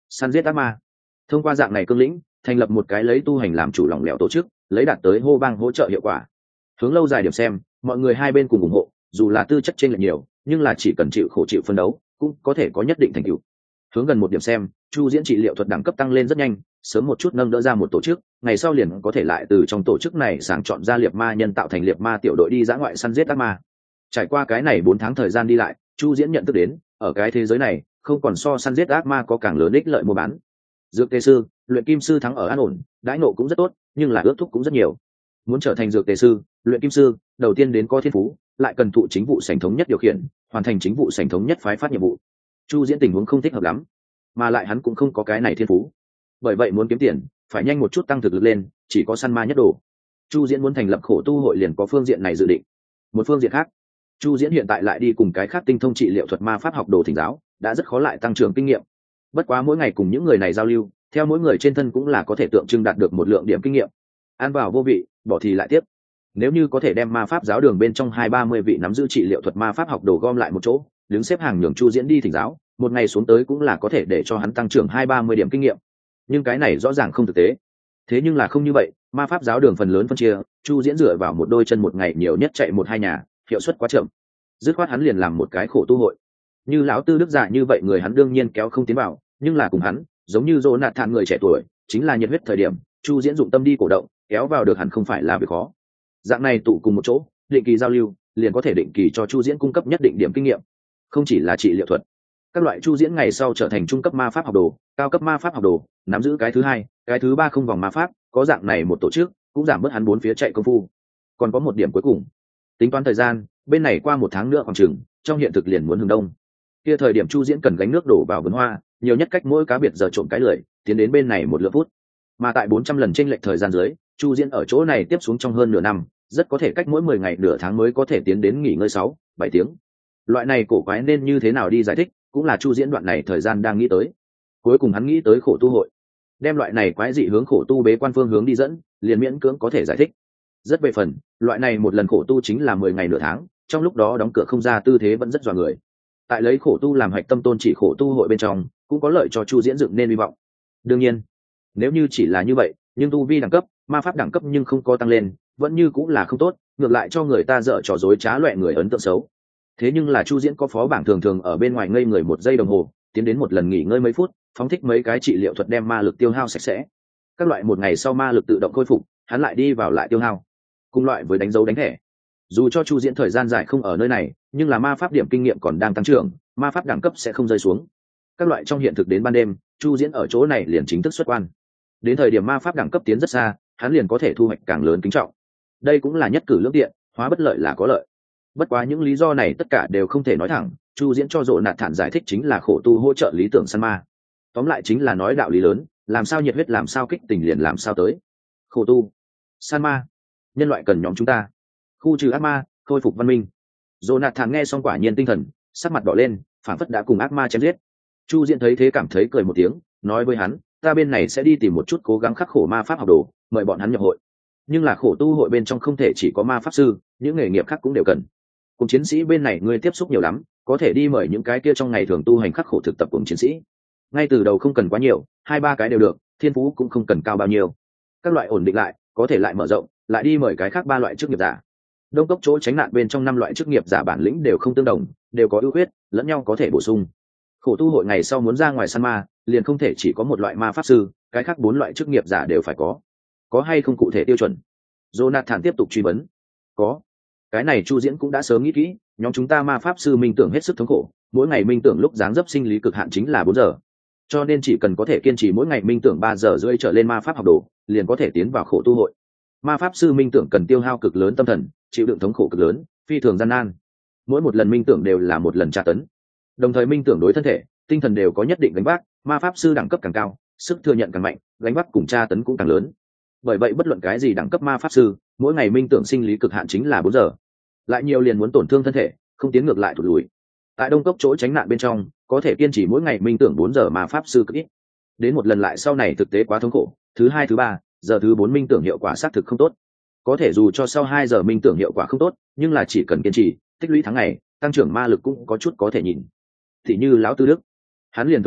S1: săn giết ác ma. Thông qua dạng này cương lĩnh, thành lập một cái lấy tu hành làm chủ lỏng lẻo tổ chức, lấy đạt tới hô bang hỗ trợ hiệu quả. Hướng lâu dài điểm xem, mọi người hai bên cùng ủng hộ, dù là tư chất trên lệch nhiều, nhưng là chỉ cần chịu khổ chịu phân đấu, cũng có thể có nhất định thành tựu. Hướng gần một điểm xem, Chu Diễn trị liệu thuật đẳng cấp tăng lên rất nhanh, sớm một chút nâng đỡ ra một tổ chức, ngày sau liền có thể lại từ trong tổ chức này sàng chọn ra liệt ma nhân tạo thành liệt ma tiểu đội đi dã ngoại săn giết ác ma. Trải qua cái này bốn tháng thời gian đi lại, Chu Diễn nhận thức đến, ở cái thế giới này, không còn so săn giết ác ma có càng lớn ích lợi mua bán. Dược tề sư, luyện kim sư thắng ở an ổn, đãi ngộ cũng rất tốt, nhưng là ước thúc cũng rất nhiều. Muốn trở thành dược tề sư, luyện kim sư, đầu tiên đến có thiên phú, lại cần thụ chính vụ sảnh thống nhất điều khiển, hoàn thành chính vụ sảnh thống nhất phái phát nhiệm vụ. Chu Diễn tình huống không thích hợp lắm, mà lại hắn cũng không có cái này thiên phú. Bởi vậy muốn kiếm tiền, phải nhanh một chút tăng thực lực lên, chỉ có săn ma nhất đồ. Chu Diễn muốn thành lập khổ tu hội liền có phương diện này dự định. Một phương diện khác, Chu Diễn hiện tại lại đi cùng cái khác tinh thông trị liệu thuật ma pháp học đồ thỉnh giáo, đã rất khó lại tăng trưởng kinh nghiệm. Bất quá mỗi ngày cùng những người này giao lưu, theo mỗi người trên thân cũng là có thể tượng trưng đạt được một lượng điểm kinh nghiệm. Ăn vào vô vị, bỏ thì lại tiếp. Nếu như có thể đem ma pháp giáo đường bên trong hai ba mươi vị nắm giữ trị liệu thuật ma pháp học đồ gom lại một chỗ, đứng xếp hàng nhường Chu Diễn đi thỉnh giáo, một ngày xuống tới cũng là có thể để cho hắn tăng trưởng hai ba mươi điểm kinh nghiệm. Nhưng cái này rõ ràng không thực tế. Thế nhưng là không như vậy, ma pháp giáo đường phần lớn phân chia, Chu Diễn dựa vào một đôi chân một ngày nhiều nhất chạy một hai nhà, hiệu suất quá chậm. Dứt khoát hắn liền làm một cái khổ tu hội. Như lão Tư Đức giả như vậy người hắn đương nhiên kéo không tiến vào, nhưng là cùng hắn, giống như Jonathan người trẻ tuổi, chính là nhiệt huyết thời điểm, Chu Diễn dụng tâm đi cổ động, kéo vào được hẳn không phải là việc khó. Dạng này tụ cùng một chỗ, định kỳ giao lưu, liền có thể định kỳ cho Chu Diễn cung cấp nhất định điểm kinh nghiệm. Không chỉ là trị liệu thuật, các loại Chu Diễn ngày sau trở thành trung cấp ma pháp học đồ, cao cấp ma pháp học đồ, nắm giữ cái thứ hai, cái thứ ba không vòng ma pháp, có dạng này một tổ chức, cũng giảm bớt hắn bốn phía chạy công phu. Còn có một điểm cuối cùng, tính toán thời gian, bên này qua một tháng nữa khoảng chừng, trong hiện thực liền muốn hướng đông. Kia thời điểm Chu Diễn cần gánh nước đổ vào vườn hoa, nhiều nhất cách mỗi cá biệt giờ trộm cái lười, tiến đến bên này một lượt phút. Mà tại bốn trăm lần chênh lệch thời gian dưới, Chu Diễn ở chỗ này tiếp xuống trong hơn nửa năm, rất có thể cách mỗi mười ngày nửa tháng mới có thể tiến đến nghỉ ngơi sáu, bảy tiếng. Loại này cổ quái nên như thế nào đi giải thích, cũng là Chu Diễn đoạn này thời gian đang nghĩ tới. Cuối cùng hắn nghĩ tới khổ tu hội, đem loại này quái dị hướng khổ tu bế quan phương hướng đi dẫn, liền miễn cưỡng có thể giải thích. Rất về phần, loại này một lần khổ tu chính là mười ngày nửa tháng, trong lúc đó đóng cửa không ra tư thế vẫn rất dọa người. Tại lấy khổ tu làm hạch tâm tôn chỉ khổ tu hội bên trong, cũng có lợi cho Chu Diễn dựng nên hy vọng. Đương nhiên, nếu như chỉ là như vậy, nhưng tu vi đẳng cấp, ma pháp đẳng cấp nhưng không có tăng lên, vẫn như cũng là không tốt, ngược lại cho người ta dở trò dối trá loẹ người ấn tượng xấu. Thế nhưng là Chu Diễn có phó bảng thường thường ở bên ngoài ngây người một giây đồng hồ, tiến đến một lần nghỉ ngơi mấy phút, phóng thích mấy cái trị liệu thuật đem ma lực tiêu hao sạch sẽ. Các loại một ngày sau ma lực tự động khôi phục, hắn lại đi vào lại tiêu hao. Cùng loại với đánh dấu đánh thẻ. Dù cho Chu Diễn thời gian dài không ở nơi này, nhưng là ma pháp điểm kinh nghiệm còn đang tăng trưởng, ma pháp đẳng cấp sẽ không rơi xuống. Các loại trong hiện thực đến ban đêm, Chu Diễn ở chỗ này liền chính thức xuất quan. Đến thời điểm ma pháp đẳng cấp tiến rất xa, hắn liền có thể thu hoạch càng lớn kính trọng. Đây cũng là nhất cử lưỡng tiện, hóa bất lợi là có lợi. Bất quá những lý do này tất cả đều không thể nói thẳng, Chu Diễn cho Dỗ Nạt Thản giải thích chính là khổ tu hỗ trợ lý tưởng săn ma. Tóm lại chính là nói đạo lý lớn, làm sao nhiệt huyết làm sao kích tình liền làm sao tới. Khổ tu, săn ma, nhân loại cần nhóm chúng ta. Khu trừ ác ma, khôi phục văn minh. Dỗ Nạt Thản nghe xong quả nhiên tinh thần, sắc mặt đỏ lên, phảng phất đã cùng ác ma chém giết. Chu Diễn thấy thế cảm thấy cười một tiếng, nói với hắn, ta bên này sẽ đi tìm một chút cố gắng khắc khổ ma pháp học đồ, mời bọn hắn nhập hội. Nhưng là khổ tu hội bên trong không thể chỉ có ma pháp sư, những nghề nghiệp khác cũng đều cần. Cùng chiến sĩ bên này ngươi tiếp xúc nhiều lắm, có thể đi mời những cái kia trong ngày thường tu hành khắc khổ thực tập cùng chiến sĩ. Ngay từ đầu không cần quá nhiều, hai ba cái đều được, thiên phú cũng không cần cao bao nhiêu. Các loại ổn định lại, có thể lại mở rộng, lại đi mời cái khác ba loại chức nghiệp giả. Đông cốc chỗ tránh nạn bên trong năm loại chức nghiệp giả bản lĩnh đều không tương đồng, đều có ưu khuyết, lẫn nhau có thể bổ sung. Khổ tu hội ngày sau muốn ra ngoài săn ma, liền không thể chỉ có một loại ma pháp sư, cái khác bốn loại chức nghiệp giả đều phải có. Có hay không cụ thể tiêu chuẩn? Jonathan tiếp tục truy vấn. Có. Cái này Chu Diễn cũng đã sớm nghĩ kỹ, nhóm chúng ta ma pháp sư minh tưởng hết sức thống khổ, mỗi ngày minh tưởng lúc dáng dấp sinh lý cực hạn chính là bốn giờ. Cho nên chỉ cần có thể kiên trì mỗi ngày minh tưởng ba giờ rưỡi trở lên ma pháp học đồ, liền có thể tiến vào khổ tu hội. Ma pháp sư minh tưởng cần tiêu hao cực lớn tâm thần, chịu đựng thống khổ cực lớn, phi thường gian nan. Mỗi một lần minh tưởng đều là một lần tra tấn. Đồng thời minh tưởng đối thân thể, tinh thần đều có nhất định gánh vác, ma pháp sư đẳng cấp càng cao, sức thừa nhận càng mạnh, gánh vác cùng tra tấn cũng càng lớn. Bởi vậy bất luận cái gì đẳng cấp ma pháp sư, mỗi ngày minh tưởng sinh lý cực hạn chính là bốn giờ. Lại nhiều liền muốn tổn thương thân thể, không tiến ngược lại thụt lùi. Tại đông cốc chỗ tránh nạn bên trong, có thể kiên trì mỗi ngày minh tưởng bốn giờ mà pháp sư cực ít. Đến một lần lại sau này thực tế quá thống khổ, thứ hai thứ ba, giờ thứ bốn minh tưởng hiệu quả xác thực không tốt. Có thể dù cho sau hai giờ minh tưởng hiệu quả không tốt, nhưng là chỉ cần kiên trì, tích lũy tháng ngày, tăng trưởng ma lực cũng có chút có thể nhìn. Thì như lão Tư Đức, hắn liền thường nói,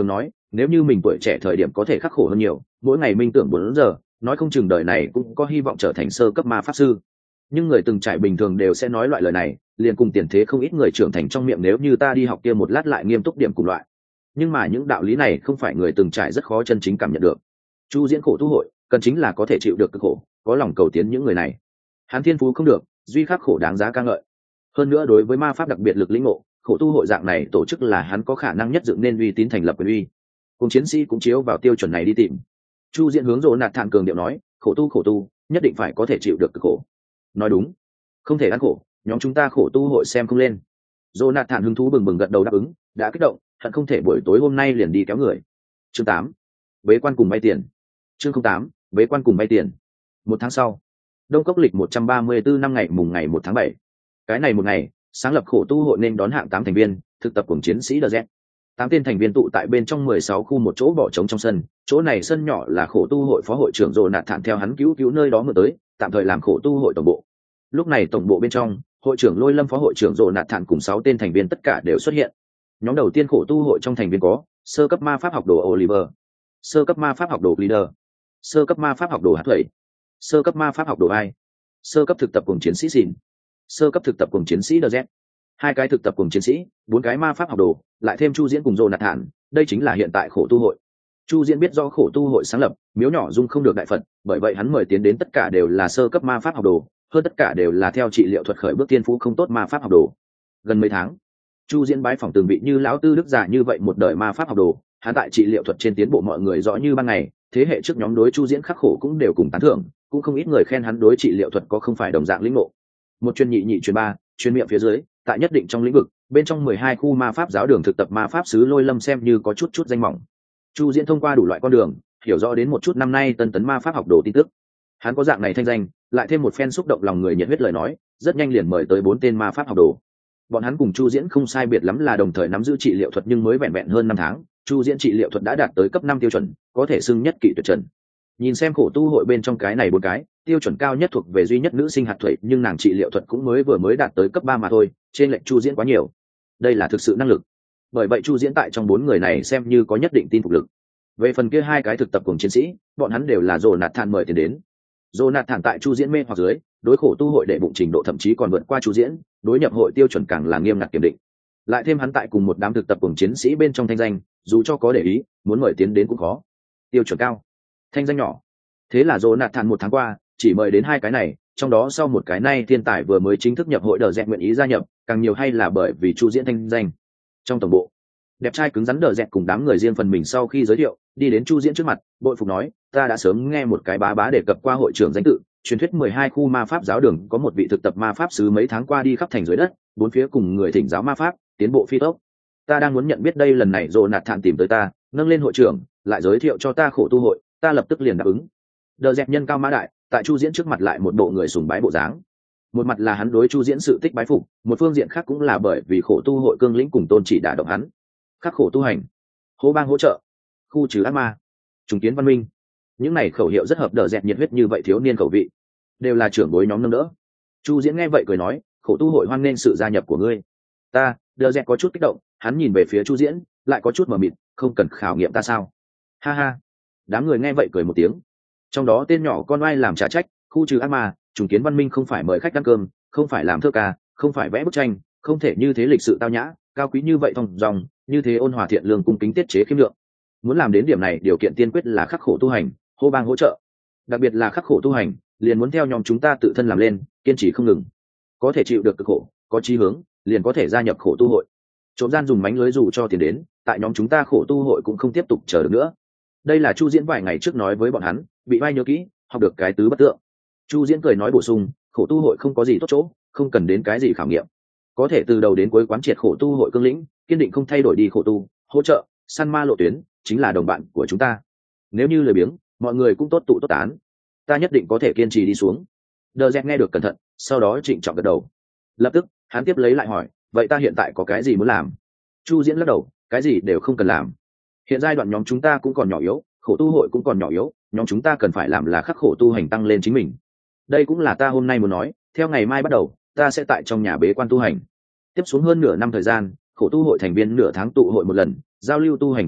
S1: nếu như mình tuổi trẻ thời điểm có thể khắc khổ hơn nhiều, mỗi ngày minh tưởng bốn giờ, nói không chừng đời này cũng có hy vọng trở thành sơ cấp ma pháp sư. Nhưng người từng trải bình thường đều sẽ nói loại lời này, liền cùng tiền thế không ít người trưởng thành trong miệng nếu như ta đi học kia một lát lại nghiêm túc điểm cùng loại. Nhưng mà những đạo lý này không phải người từng trải rất khó chân chính cảm nhận được. Chu Diễn khổ tu hội cần chính là có thể chịu được cực khổ, có lòng cầu tiến những người này. Hắn thiên phú không được, duy khắc khổ đáng giá ca ngợi. Hơn nữa đối với ma pháp đặc biệt lực lĩnh ngộ, khổ tu hội dạng này tổ chức là hắn có khả năng nhất dựng nên uy tín thành lập quyền uy. Cùng chiến sĩ cũng chiếu vào tiêu chuẩn này đi tìm. Chu Diễn hướng Dỗ Nạt Thản cường điệu nói, khổ tu khổ tu, nhất định phải có thể chịu được cực khổ. Nói đúng, không thể ăn khổ, nhóm chúng ta khổ tu hội xem không lên. Dỗ Nạt Thản hứng thú bừng bừng gật đầu đáp ứng, đã kích động, hận không thể buổi tối hôm nay liền đi kéo người. Chương tám, bế quan cùng vay tiền. Chương không tám, bế quan cùng vay tiền. Một tháng sau, Đông Cốc lịch một trăm ba mươi tư năm ngày mùng ngày một tháng bảy. Cái này một ngày, sáng lập khổ tu hội nên đón hạng tám thành viên, thực tập cùng chiến sĩ đờ dẹt. Tám tên thành viên tụ tại bên trong mười sáu khu một chỗ bỏ trống trong sân, chỗ này sân nhỏ là khổ tu hội phó hội trưởng Dỗ Nạt Thản theo hắn cứu cứu nơi đó mượn tới, tạm thời làm khổ tu hội tổng bộ. Lúc này tổng bộ bên trong, hội trưởng Lôi Lâm phó hội trưởng Dỗ Nạt Thản cùng sáu tên thành viên tất cả đều xuất hiện. Nhóm đầu tiên khổ tu hội trong thành viên có sơ cấp ma pháp học đồ Oliver, sơ cấp ma pháp học đồ Leader, sơ cấp ma pháp học đồ Hát Thủy, sơ cấp ma pháp học đồ Ai, sơ cấp thực tập cùng chiến sĩ Xìn, sơ cấp thực tập cùng chiến sĩ đờ dẹt, hai cái thực tập cùng chiến sĩ, bốn cái ma pháp học đồ, lại thêm Chu Diễn cùng Dỗ Nạt Thản, đây chính là hiện tại khổ tu hội. Chu Diễn biết do khổ tu hội sáng lập, miếu nhỏ dung không được đại phật, bởi vậy hắn mời tiến đến tất cả đều là sơ cấp ma pháp học đồ, hơn tất cả đều là theo trị liệu thuật khởi bước tiên phú không tốt ma pháp học đồ. Gần mấy tháng, Chu Diễn bái phỏng từng vị như lão tư đức giả như vậy một đời ma pháp học đồ, hắn tại trị liệu thuật trên tiến bộ mọi người rõ như ban ngày, thế hệ trước nhóm đối Chu Diễn khắc khổ cũng đều cùng tán thưởng, cũng không ít người khen hắn đối trị liệu thuật có không phải đồng dạng lĩnh ngộ. Một chuyên nhị nhị chuyên ba, chuyên miệng phía dưới, tại nhất định trong lĩnh vực, bên trong mười hai khu ma pháp giáo đường thực tập ma pháp sứ Lôi Lâm xem như có chút chút danh mỏng. Chu Diễn thông qua đủ loại con đường, hiểu rõ đến một chút năm nay tân tấn ma pháp học đồ tin tức. Hắn có dạng này thanh danh, lại thêm một phen xúc động lòng người nhiệt huyết lời nói, rất nhanh liền mời tới bốn tên ma pháp học đồ. Bọn hắn cùng Chu Diễn không sai biệt lắm là đồng thời nắm giữ trị liệu thuật nhưng mới vẹn vẹn hơn năm tháng, Chu Diễn trị liệu thuật đã đạt tới cấp năm tiêu chuẩn, có thể xưng nhất kỵ tuyệt trần. Nhìn xem khổ tu hội bên trong cái này bốn cái, tiêu chuẩn cao nhất thuộc về duy nhất nữ sinh hạt thủy, nhưng nàng trị liệu thuật cũng mới vừa mới đạt tới cấp ba mà thôi, trên lệnh Chu Diễn quá nhiều. Đây là thực sự năng lực. Bởi vậy Chu Diễn tại trong bốn người này xem như có nhất định tin phục lực. Về phần kia hai cái thực tập cùng chiến sĩ, bọn hắn đều là Dỗ Nạt Thản mời tiền đến. Dỗ Nạt Thản tại Chu Diễn mê hoặc dưới, đối khổ tu hội đệ bụng trình độ thậm chí còn vượt qua Chu Diễn, đối nhập hội tiêu chuẩn càng là nghiêm ngặt kiểm định. Lại thêm hắn tại cùng một đám thực tập cùng chiến sĩ bên trong thanh danh, dù cho có để ý, muốn mời tiến đến cũng khó. Tiêu chuẩn cao, thanh danh nhỏ. Thế là Dỗ Nạt Thản một tháng qua, chỉ mời đến hai cái này, trong đó sau một cái này thiên tài vừa mới chính thức nhập hội đờ dẹt nguyện ý gia nhập, càng nhiều hay là bởi vì Chu Diễn thanh danh. Trong tổng bộ, đẹp trai cứng rắn đờ dẹt cùng đám người riêng phần mình sau khi giới thiệu, đi đến Chu Diễn trước mặt, bội phục nói, ta đã sớm nghe một cái bá bá đề cập qua hội trưởng danh tự, truyền thuyết mười hai khu ma pháp giáo đường có một vị thực tập ma pháp sứ mấy tháng qua đi khắp thành dưới đất, bốn phía cùng người thỉnh giáo ma pháp, tiến bộ phi tốc. Ta đang muốn nhận biết đây lần này Dỗ Nạt Thản tìm tới ta, nâng lên hội trưởng, lại giới thiệu cho ta khổ tu hội, ta lập tức liền đáp ứng. Đờ dẹt nhân cao mã đại, tại Chu Diễn trước mặt lại một bộ người sùng bái bộ dáng. Một mặt là hắn đối Chu Diễn sự tích bái phục, một phương diện khác cũng là bởi vì khổ tu hội cương lĩnh cùng tôn chỉ đả động hắn. Khắc khổ tu hành, hô bang hỗ trợ, khu trừ ác ma, trùng kiến văn minh, những này khẩu hiệu rất hợp đờ dẹt nhiệt huyết như vậy thiếu niên khẩu vị, đều là trưởng bối nhóm nâng đỡ. Chu Diễn nghe vậy cười nói, khổ tu hội hoan nghênh sự gia nhập của ngươi. Ta, đờ dẹt có chút kích động, hắn nhìn về phía Chu Diễn, lại có chút mờ mịt, không cần khảo nghiệm ta sao? Ha ha. Đám người nghe vậy cười một tiếng. Trong đó tên nhỏ con oai làm trả trách, khu trừ ác ma, trùng kiến văn minh không phải mời khách ăn cơm, không phải làm thơ ca, không phải vẽ bức tranh, không thể như thế lịch sự tao nhã, cao quý như vậy thong dong, như thế ôn hòa thiện lương cung kính tiết chế khiêm lượng. Muốn làm đến điểm này, điều kiện tiên quyết là khắc khổ tu hành, hô bang hỗ trợ. Đặc biệt là khắc khổ tu hành, liền muốn theo nhóm chúng ta tự thân làm lên, kiên trì không ngừng. Có thể chịu được cực khổ, có chí hướng, liền có thể gia nhập khổ tu hội. Trộm gian dùng mánh lưới dù cho tiền đến, tại nhóm chúng ta khổ tu hội cũng không tiếp tục chờ được nữa. Đây là Chu Diễn vài ngày trước nói với bọn hắn, bị vai nhớ kỹ, học được cái tứ bất tượng. Chu Diễn cười nói bổ sung, khổ tu hội không có gì tốt chỗ, không cần đến cái gì khảo nghiệm, có thể từ đầu đến cuối quán triệt khổ tu hội cương lĩnh, kiên định không thay đổi đi khổ tu, hỗ trợ, săn ma lộ tuyến, chính là đồng bạn của chúng ta. Nếu như lười biếng, mọi người cũng tốt tụ tốt tán, ta nhất định có thể kiên trì đi xuống. Đờ dẹt nghe được cẩn thận, sau đó trịnh trọng gật đầu. Lập tức, hắn tiếp lấy lại hỏi, vậy ta hiện tại có cái gì muốn làm? Chu Diễn lắc đầu, cái gì đều không cần làm. Hiện giai đoạn nhóm chúng ta cũng còn nhỏ yếu, khổ tu hội cũng còn nhỏ yếu, nhóm chúng ta cần phải làm là khắc khổ tu hành tăng lên chính mình. Đây cũng là ta hôm nay muốn nói, theo ngày mai bắt đầu, ta sẽ tại trong nhà bế quan tu hành. Tiếp xuống hơn nửa năm thời gian, khổ tu hội thành viên nửa tháng tụ hội một lần, giao lưu tu hành tâm đắc,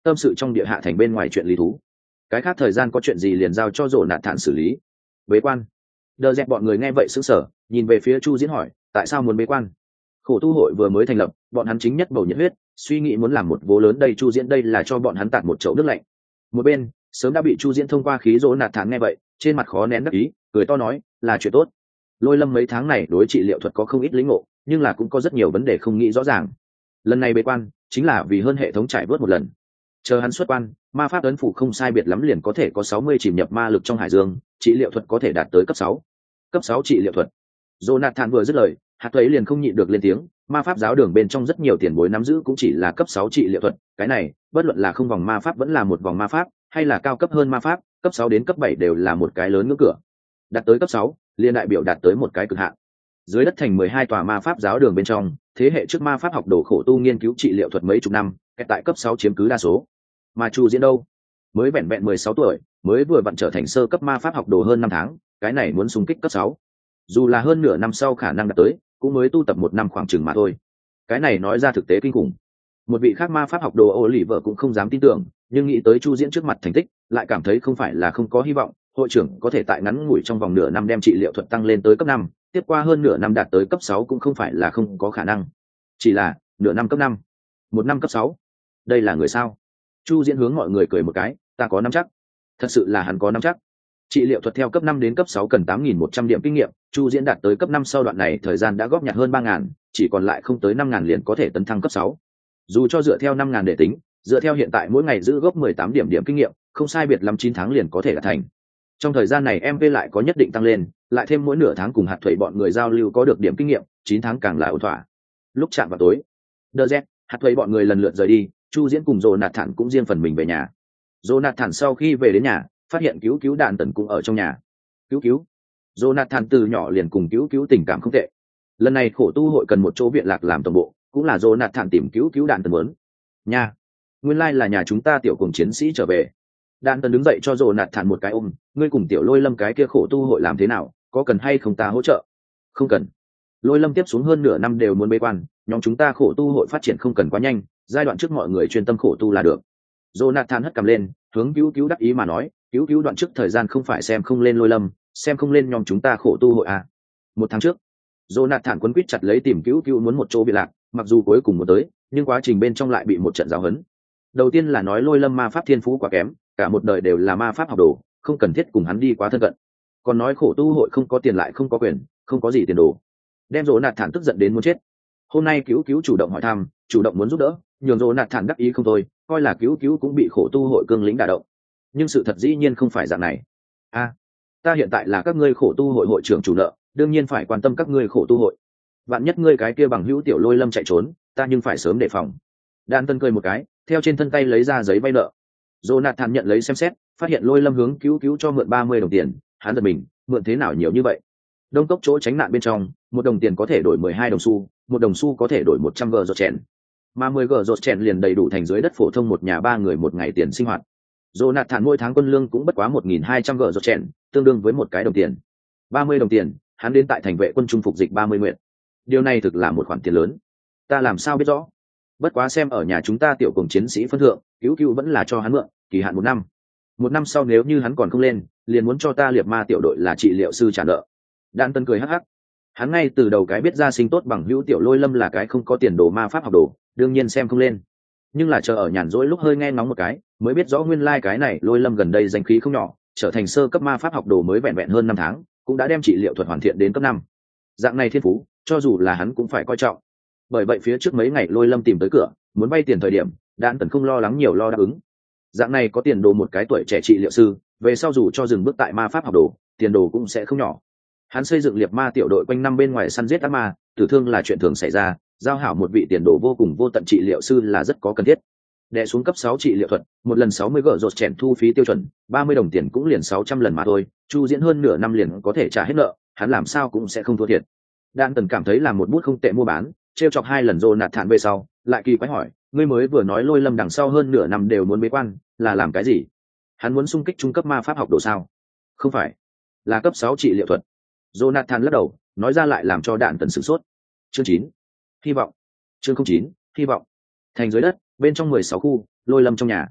S1: tâm sự trong địa hạ thành bên ngoài chuyện lý thú. Cái khác thời gian có chuyện gì liền giao cho rộ nạt thản xử lý. Bế quan. Đờ dẹp bọn người nghe vậy sững sờ, nhìn về phía Chu Diễn hỏi, tại sao muốn bế quan? Khổ tu hội vừa mới thành lập, bọn hắn chính nhất bầu nhiệt huyết, suy nghĩ muốn làm một vố lớn đây. Chu Diễn đây là cho bọn hắn tạt một chậu nước lạnh. Một bên sớm đã bị Chu Diễn thông qua khí rỗ nạt thản nghe vậy, trên mặt khó nén đắc ý, cười to nói, là chuyện tốt. Lôi Lâm mấy tháng này đối trị liệu thuật có không ít lĩnh ngộ, nhưng là cũng có rất nhiều vấn đề không nghĩ rõ ràng. Lần này bế quan chính là vì hơn hệ thống trải vớt một lần. Chờ hắn xuất quan, ma pháp ấn phủ không sai biệt lắm liền có thể có sáu mươi chìm nhập ma lực trong hải dương, trị liệu thuật có thể đạt tới cấp sáu. Cấp sáu trị liệu thuật. Jonathan vừa dứt lời, hạt ấy liền không nhịn được lên tiếng, ma pháp giáo đường bên trong rất nhiều tiền bối nắm giữ cũng chỉ là cấp sáu trị liệu thuật, cái này, bất luận là không vòng ma pháp vẫn là một vòng ma pháp, hay là cao cấp hơn ma pháp, cấp sáu đến cấp bảy đều là một cái lớn ngưỡng cửa. Đạt tới cấp sáu, liền đại biểu đạt tới một cái cực hạn. Dưới đất thành mười hai tòa ma pháp giáo đường bên trong, thế hệ trước ma pháp học đồ khổ tu nghiên cứu trị liệu thuật mấy chục năm, tại cấp sáu chiếm cứ đa số. Mà Chu Diễn đâu? Mới vẹn vẹn mười sáu tuổi, mới vừa vặn trở thành sơ cấp ma pháp học đồ hơn năm tháng, cái này muốn xung kích cấp sáu. Dù là hơn nửa năm sau khả năng đạt tới, cũng mới tu tập một năm khoảng chừng mà thôi. Cái này nói ra thực tế kinh khủng. Một vị khác ma pháp học đồ ô lì vợ cũng không dám tin tưởng, nhưng nghĩ tới Chu Diễn trước mặt thành tích, lại cảm thấy không phải là không có hy vọng. Hội trưởng có thể tại ngắn ngủi trong vòng nửa năm đem trị liệu thuật tăng lên tới cấp năm, tiếp qua hơn nửa năm đạt tới cấp sáu cũng không phải là không có khả năng. Chỉ là nửa năm cấp năm, một năm cấp sáu. Đây là người sao? Chu Diễn hướng mọi người cười một cái, ta có nắm chắc. Thật sự là hắn có nắm chắc. Trị liệu thuật theo cấp năm đến cấp sáu cần tám nghìn một trăm điểm kinh nghiệm, Chu Diễn đạt tới cấp năm sau đoạn này thời gian đã góp nhặt hơn ba nghìn, chỉ còn lại không tới năm nghìn liền có thể tấn thăng cấp sáu. Dù cho dựa theo năm nghìn để tính, dựa theo hiện tại mỗi ngày giữ góp mười tám điểm điểm kinh nghiệm, không sai biệt lắm chín tháng liền có thể đạt thành. Trong thời gian này em vê lại có nhất định tăng lên, lại thêm mỗi nửa tháng cùng hạt thủy bọn người giao lưu có được điểm kinh nghiệm, chín tháng càng là ổn thỏa. Lúc chạm vào tối, Đờ Z, hạt thủy bọn người lần lượt rời đi, Chu Diễn cùng Jonathan cũng riêng phần mình về nhà. Jonathan sau khi về đến nhà, phát hiện cứu cứu đạn tần cũng ở trong nhà. Cứu cứu. Jonathan từ nhỏ liền cùng cứu cứu tình cảm không tệ. Lần này khổ tu hội cần một chỗ viện lạc làm tổng bộ, cũng là Jonathan tìm cứu cứu đạn tần muốn. Nha. Nguyên lai like là nhà chúng ta tiểu cùng chiến sĩ trở về. Đạn tần đứng dậy cho Jonathan một cái ôm, ngươi cùng tiểu Lôi Lâm cái kia khổ tu hội làm thế nào, có cần hay không ta hỗ trợ? Không cần. Lôi Lâm tiếp xuống hơn nửa năm đều muốn bế quan, nhóm chúng ta khổ tu hội phát triển không cần quá nhanh, giai đoạn trước mọi người chuyên tâm khổ tu là được. Jonathan hất cằm lên, hướng cứu cứu đắc ý mà nói, cứu cứu đoạn trước thời gian không phải xem không lên Lôi Lâm, xem không lên nhóm chúng ta khổ tu hội à. Một tháng trước, Jonathan quấn quýt chặt lấy tìm cứu cứu muốn một chỗ bị lạc, mặc dù cuối cùng muốn tới, nhưng quá trình bên trong lại bị một trận giáo huấn. Đầu tiên là nói Lôi Lâm ma pháp thiên phú quá kém, cả một đời đều là ma pháp học đồ, không cần thiết cùng hắn đi quá thân cận. Còn nói khổ tu hội không có tiền lại không có quyền, không có gì tiền đồ. Đem Jonathan tức giận đến muốn chết. Hôm nay cứu cứu chủ động hỏi thăm, chủ động muốn giúp đỡ, nhường Jonathan đắc ý không thôi, coi là cứu cứu cũng bị khổ tu hội cương lĩnh đả động. Nhưng sự thật dĩ nhiên không phải dạng này. A, à, ta hiện tại là các ngươi khổ tu hội hội trưởng chủ nợ, đương nhiên phải quan tâm các ngươi khổ tu hội. Vạn nhất ngươi cái kia bằng hữu tiểu Lôi Lâm chạy trốn, ta nhưng phải sớm đề phòng. Đan Tân cười một cái, theo trên thân tay lấy ra giấy vay nợ. Jonathan nhận lấy xem xét, phát hiện Lôi Lâm hướng cứu cứu cho mượn ba mươi đồng tiền, hắn giật mình, mượn thế nào nhiều như vậy? Đông cốc chỗ tránh nạn bên trong, một đồng tiền có thể đổi mười hai đồng xu, một đồng xu có thể đổi một trăm gờ rột chèn, mà mười gờ rột chèn liền đầy đủ thành dưới đất phổ thông một nhà ba người một ngày tiền sinh hoạt. Jonathan mỗi tháng quân lương cũng bất quá một nghìn hai trăm gờ rột chèn, tương đương với một cái đồng tiền. ba mươi đồng tiền, hắn đến tại thành vệ quân trung phục dịch ba mươi nguyện. Điều này thực là một khoản tiền lớn. Ta làm sao biết rõ? Bất quá xem ở nhà chúng ta tiểu cùng chiến sĩ phân thượng, cứu cứu vẫn là cho hắn mượn, kỳ hạn một năm. Một năm sau nếu như hắn còn không lên, liền muốn cho ta liệt ma tiểu đội là trị liệu sư trả nợ. Đan Tân cười hắc hắc. Hắn ngay từ đầu cái biết ra sinh tốt bằng hữu tiểu Lôi Lâm là cái không có tiền đồ ma pháp học đồ, đương nhiên xem không lên. Nhưng là chờ ở nhàn rỗi lúc hơi nghe ngóng một cái, mới biết rõ nguyên lai like cái này Lôi Lâm gần đây danh khí không nhỏ, trở thành sơ cấp ma pháp học đồ mới vẹn vẹn hơn năm tháng, cũng đã đem trị liệu thuật hoàn thiện đến cấp năm. Dạng này thiên phú, cho dù là hắn cũng phải coi trọng. Bởi vậy phía trước mấy ngày Lôi Lâm tìm tới cửa, muốn vay tiền thời điểm, Đan Tần không lo lắng nhiều lo đáp ứng. Dạng này có tiền đồ một cái tuổi trẻ trị liệu sư, về sau dù cho dừng bước tại ma pháp học đồ, tiền đồ cũng sẽ không nhỏ. Hắn xây dựng liệt ma tiểu đội quanh năm bên ngoài săn giết ác ma, tử thương là chuyện thường xảy ra, giao hảo một vị tiền đồ vô cùng vô tận trị liệu sư là rất có cần thiết. Đệ xuống cấp sáu trị liệu thuật, một lần sáu mươi gỡ rột chèn thu phí tiêu chuẩn, ba mươi đồng tiền cũng liền sáu trăm lần mà thôi, Chu Diễn hơn nửa năm liền có thể trả hết nợ, hắn làm sao cũng sẽ không thua thiệt. Đan Tần cảm thấy là một bút không tệ mua bán, trêu chọc hai lần Jonathan về sau, lại kỳ quái hỏi, ngươi mới vừa nói Lôi Lâm đằng sau hơn nửa năm đều muốn bế quan, là làm cái gì? Hắn muốn xung kích trung cấp ma pháp học đồ sao? Không phải, là cấp sáu trị liệu thuật. Jonathan lắc đầu, nói ra lại làm cho Đạn Tần sửng sốt. Chương chín, hy vọng. Chương không chín, hy vọng. Thành dưới đất, bên trong mười sáu khu, Lôi Lâm trong nhà.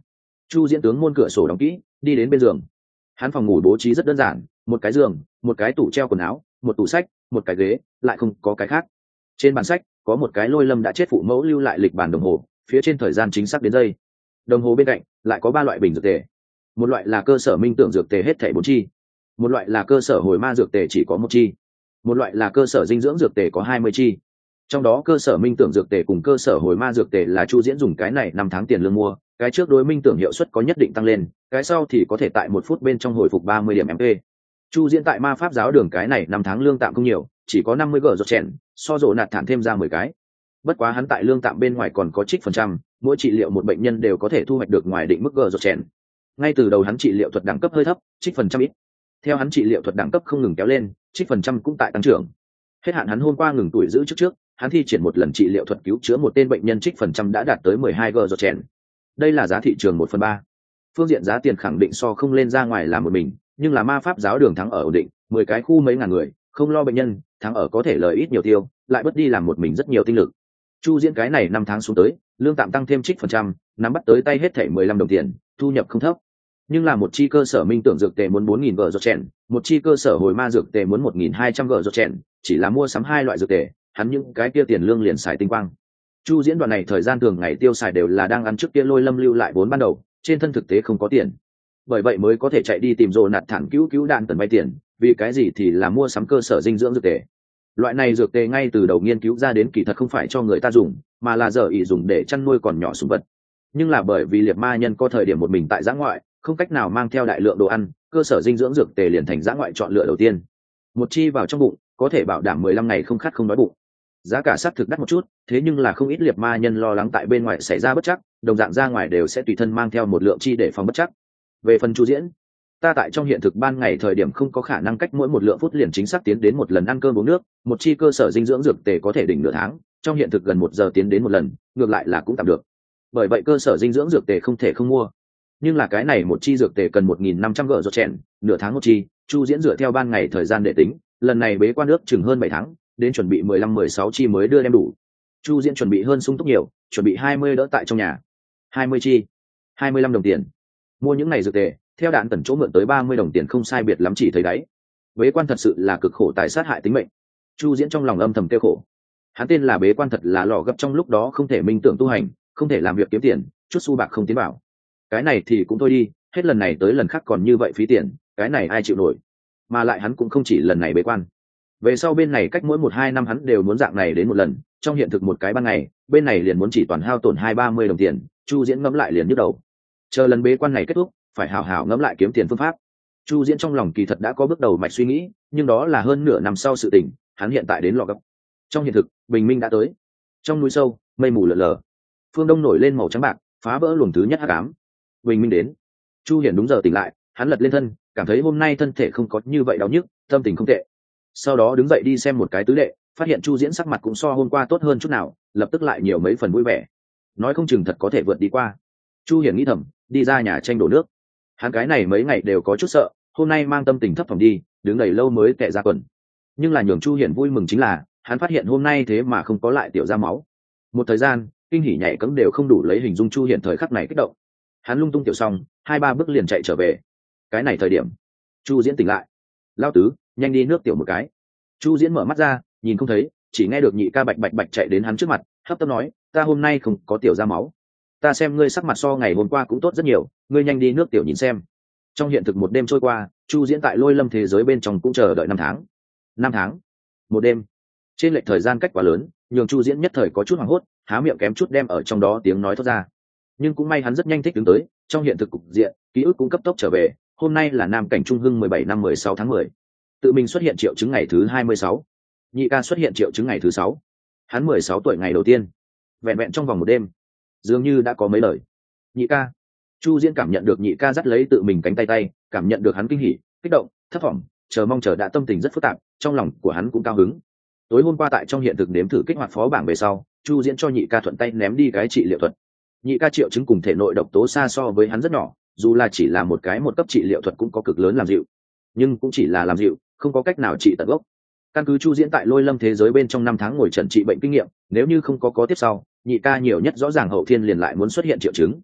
S1: Chu Diễn tướng môn cửa sổ đóng kỹ, đi đến bên giường. Hắn phòng ngủ bố trí rất đơn giản, một cái giường, một cái tủ treo quần áo, một tủ sách, một cái ghế, lại không có cái khác. Trên bàn sách có một cái Lôi Lâm đã chết phụ mẫu lưu lại lịch bản đồng hồ, phía trên thời gian chính xác đến giây. Đồng hồ bên cạnh lại có ba loại bình dược tề. Một loại là cơ sở minh tưởng dược tề hết thảy bốn chi, một loại là cơ sở hồi ma dược tề chỉ có một chi, một loại là cơ sở dinh dưỡng dược tề có hai mươi chi. Trong đó cơ sở minh tưởng dược tề cùng cơ sở hồi ma dược tề là Chu Diễn dùng cái này năm tháng tiền lương mua, cái trước đối minh tưởng hiệu suất có nhất định tăng lên, cái sau thì có thể tại một phút bên trong hồi phục ba mươi điểm em pê. Chu Diễn tại ma pháp giáo đường cái này năm tháng lương tạm không nhiều, chỉ có năm mươi gờ rột chèn, so rộ nạt thản thêm ra mười cái. Bất quá hắn tại lương tạm bên ngoài còn có trích phần trăm, mỗi trị liệu một bệnh nhân đều có thể thu hoạch được ngoài định mức gờ rột chèn. Ngay từ đầu hắn trị liệu thuật đẳng cấp hơi thấp, trích phần trăm ít. Theo hắn trị liệu thuật đẳng cấp không ngừng kéo lên, trích phần trăm cũng tại tăng trưởng. Hết hạn hắn hôm qua ngừng tuổi giữ trước trước, hắn thi triển một lần trị liệu thuật cứu chữa một tên bệnh nhân, trích phần trăm đã đạt tới mười hai gờ rột chèn. Đây là giá thị trường một phần ba. Phương diện giá tiền khẳng định so không lên ra ngoài là một mình, nhưng là ma pháp giáo đường thắng ở ổn định, mười cái khu mấy ngàn người, không lo bệnh nhân, thắng ở có thể lời ít nhiều tiêu, lại bất đi làm một mình rất nhiều tinh lực. Chu Diễn cái này năm tháng xuống tới, lương tạm tăng thêm trích phần trăm, nắm bắt tới tay hết thảy mười lăm đồng tiền, thu nhập không thấp. Nhưng là một chi cơ sở minh tưởng dược tề muốn bốn nghìn gờ rột chèn, một chi cơ sở hồi ma dược tề muốn một nghìn hai trăm gờ rột chèn, chỉ là mua sắm hai loại dược tề, hắn những cái kia tiền lương liền xài tinh quang. Chu Diễn đoạn này thời gian thường ngày tiêu xài đều là đang ăn trước kia Lôi Lâm lưu lại vốn ban đầu, trên thân thực tế không có tiền. Bởi vậy mới có thể chạy đi tìm Rồ nạt thản cứu cứu đạn tần vay tiền, vì cái gì thì là mua sắm cơ sở dinh dưỡng dược tề. Loại này dược tề ngay từ đầu nghiên cứu ra đến kỳ thật không phải cho người ta dùng, mà là giờ ý dùng để chăn nuôi còn nhỏ sủng vật. Nhưng là bởi vì liệt ma nhân có thời điểm một mình tại giã ngoại, không cách nào mang theo đại lượng đồ ăn, cơ sở dinh dưỡng dược tề liền thành giã ngoại chọn lựa đầu tiên. Một chi vào trong bụng, có thể bảo đảm mười lăm ngày không khát không đói bụng. Giá cả xác thực đắt một chút, thế nhưng là không ít liệt ma nhân lo lắng tại bên ngoài xảy ra bất chắc, đồng dạng ra ngoài đều sẽ tùy thân mang theo một lượng chi để phòng bất chắc. Về phần Chu Diễn, ta tại trong hiện thực ban ngày thời điểm không có khả năng cách mỗi một lượng phút liền chính xác tiến đến một lần ăn cơm uống nước, một chi cơ sở dinh dưỡng dược tề có thể đỉnh nửa tháng, trong hiện thực gần một giờ tiến đến một lần, ngược lại là cũng tạm được. Bởi vậy cơ sở dinh dưỡng dược tề không thể không mua. Nhưng là cái này một chi dược tề cần một nghìn năm trăm gờ rột chèn, nửa tháng một chi, Chu Diễn dựa theo ban ngày thời gian để tính, lần này bế quan nước chừng hơn bảy tháng, đến chuẩn bị mười lăm mười sáu chi mới đưa đem đủ. Chu Diễn chuẩn bị hơn sung túc nhiều, chuẩn bị hai mươi đỡ tại trong nhà. hai mươi chi, hai mươi lăm đồng tiền. Mua những này dược tề, theo đạn tần chỗ mượn tới ba mươi đồng tiền không sai biệt lắm chỉ thấy đáy. Bế quan thật sự là cực khổ tài sát hại tính mệnh. Chu Diễn trong lòng âm thầm tiêu khổ. Hắn tên là bế quan thật là lò gấp trong lúc đó không thể minh tưởng tu hành, không thể làm việc kiếm tiền, chút xu bạc không tiến bảo. Cái này thì cũng thôi đi, hết lần này tới lần khác còn như vậy phí tiền, cái này ai chịu nổi. Mà lại hắn cũng không chỉ lần này bế quan. Về sau bên này cách mỗi một hai năm hắn đều muốn dạng này đến một lần, trong hiện thực một cái ban ngày, bên này liền muốn chỉ toàn hao tổn hai ba mươi đồng tiền, Chu Diễn ngẫm lại liền nhức đầu. Chờ lần bế quan này kết thúc, phải hảo hảo ngẫm lại kiếm tiền phương pháp. Chu Diễn trong lòng kỳ thật đã có bước đầu mạch suy nghĩ, nhưng đó là hơn nửa năm sau sự tình, hắn hiện tại đến lò gấp. Trong hiện thực, bình minh đã tới. Trong núi sâu, mây mù lờ lờ. Phương đông nổi lên màu trắng bạc, phá vỡ luồng thứ nhất hắc ám. Bình minh đến. Chu Hiển đúng giờ tỉnh lại, hắn lật lên thân, cảm thấy hôm nay thân thể không có như vậy đau nhức, tâm tình không tệ. Sau đó đứng dậy đi xem một cái tứ lệ, phát hiện Chu Diễn sắc mặt cũng so hôm qua tốt hơn chút nào, lập tức lại nhiều mấy phần vui vẻ. Nói không chừng thật có thể vượt đi qua. Chu Hiển nghĩ thầm, đi ra nhà tranh đổ nước. Hắn cái này mấy ngày đều có chút sợ, hôm nay mang tâm tình thấp thỏm đi, đứng đầy lâu mới tệ ra quần. Nhưng là nhường Chu Hiển vui mừng chính là, hắn phát hiện hôm nay thế mà không có lại tiểu ra máu. Một thời gian, kinh hỉ nhảy cẫng đều không đủ lấy hình dung Chu Hiển thời khắc này kích động. Hắn lung tung tiểu xong, hai ba bước liền chạy trở về. Cái này thời điểm, Chu Diễn tỉnh lại. Lao tứ, nhanh đi nước tiểu một cái. Chu Diễn mở mắt ra, nhìn không thấy, chỉ nghe được nhị ca bạch bạch bạch chạy đến hắn trước mặt, hấp tấp nói, ta hôm nay không có tiểu ra máu. Ta xem ngươi sắc mặt so ngày hôm qua cũng tốt rất nhiều, ngươi nhanh đi nước tiểu nhìn xem. Trong hiện thực một đêm trôi qua, Chu Diễn tại Lôi Lâm thế giới bên trong cũng chờ đợi năm tháng. Năm tháng, một đêm. Trên lệch thời gian cách quá lớn, nhường Chu Diễn nhất thời có chút hoảng hốt, há miệng kém chút đem ở trong đó tiếng nói thoát ra. Nhưng cũng may hắn rất nhanh thích đứng tới, trong hiện thực cục diện, ký ức cũng cấp tốc trở về. Hôm nay là Nam Cảnh Trung Hưng mười bảy năm mười sáu tháng mười. Tự mình xuất hiện triệu chứng ngày thứ hai mươi sáu. Nhị ca xuất hiện triệu chứng ngày thứ sáu. Hắn mười sáu tuổi ngày đầu tiên. Vẹn vẹn trong vòng một đêm, dường như đã có mấy lời. Nhị ca. Chu Diễn cảm nhận được nhị ca dắt lấy tự mình cánh tay tay, cảm nhận được hắn kinh hỉ, kích động, thất vọng, chờ mong chờ đã, tâm tình rất phức tạp, trong lòng của hắn cũng cao hứng. Tối hôm qua tại trong hiện thực nếm thử kích hoạt phó bảng về sau, Chu Diễn cho nhị ca thuận tay ném đi cái trị liệu thuật. Nhị ca triệu chứng cùng thể nội độc tố xa so với hắn rất nhỏ, dù là chỉ là một cái một cấp trị liệu thuật cũng có cực lớn làm dịu, nhưng cũng chỉ là làm dịu, không có cách nào trị tận gốc. Căn cứ Chu Diễn tại Lôi Lâm thế giới bên trong năm tháng ngồi trần trị bệnh kinh nghiệm, nếu như không có có tiếp sau, nhị ca nhiều nhất rõ ràng hậu thiên liền lại muốn xuất hiện triệu chứng.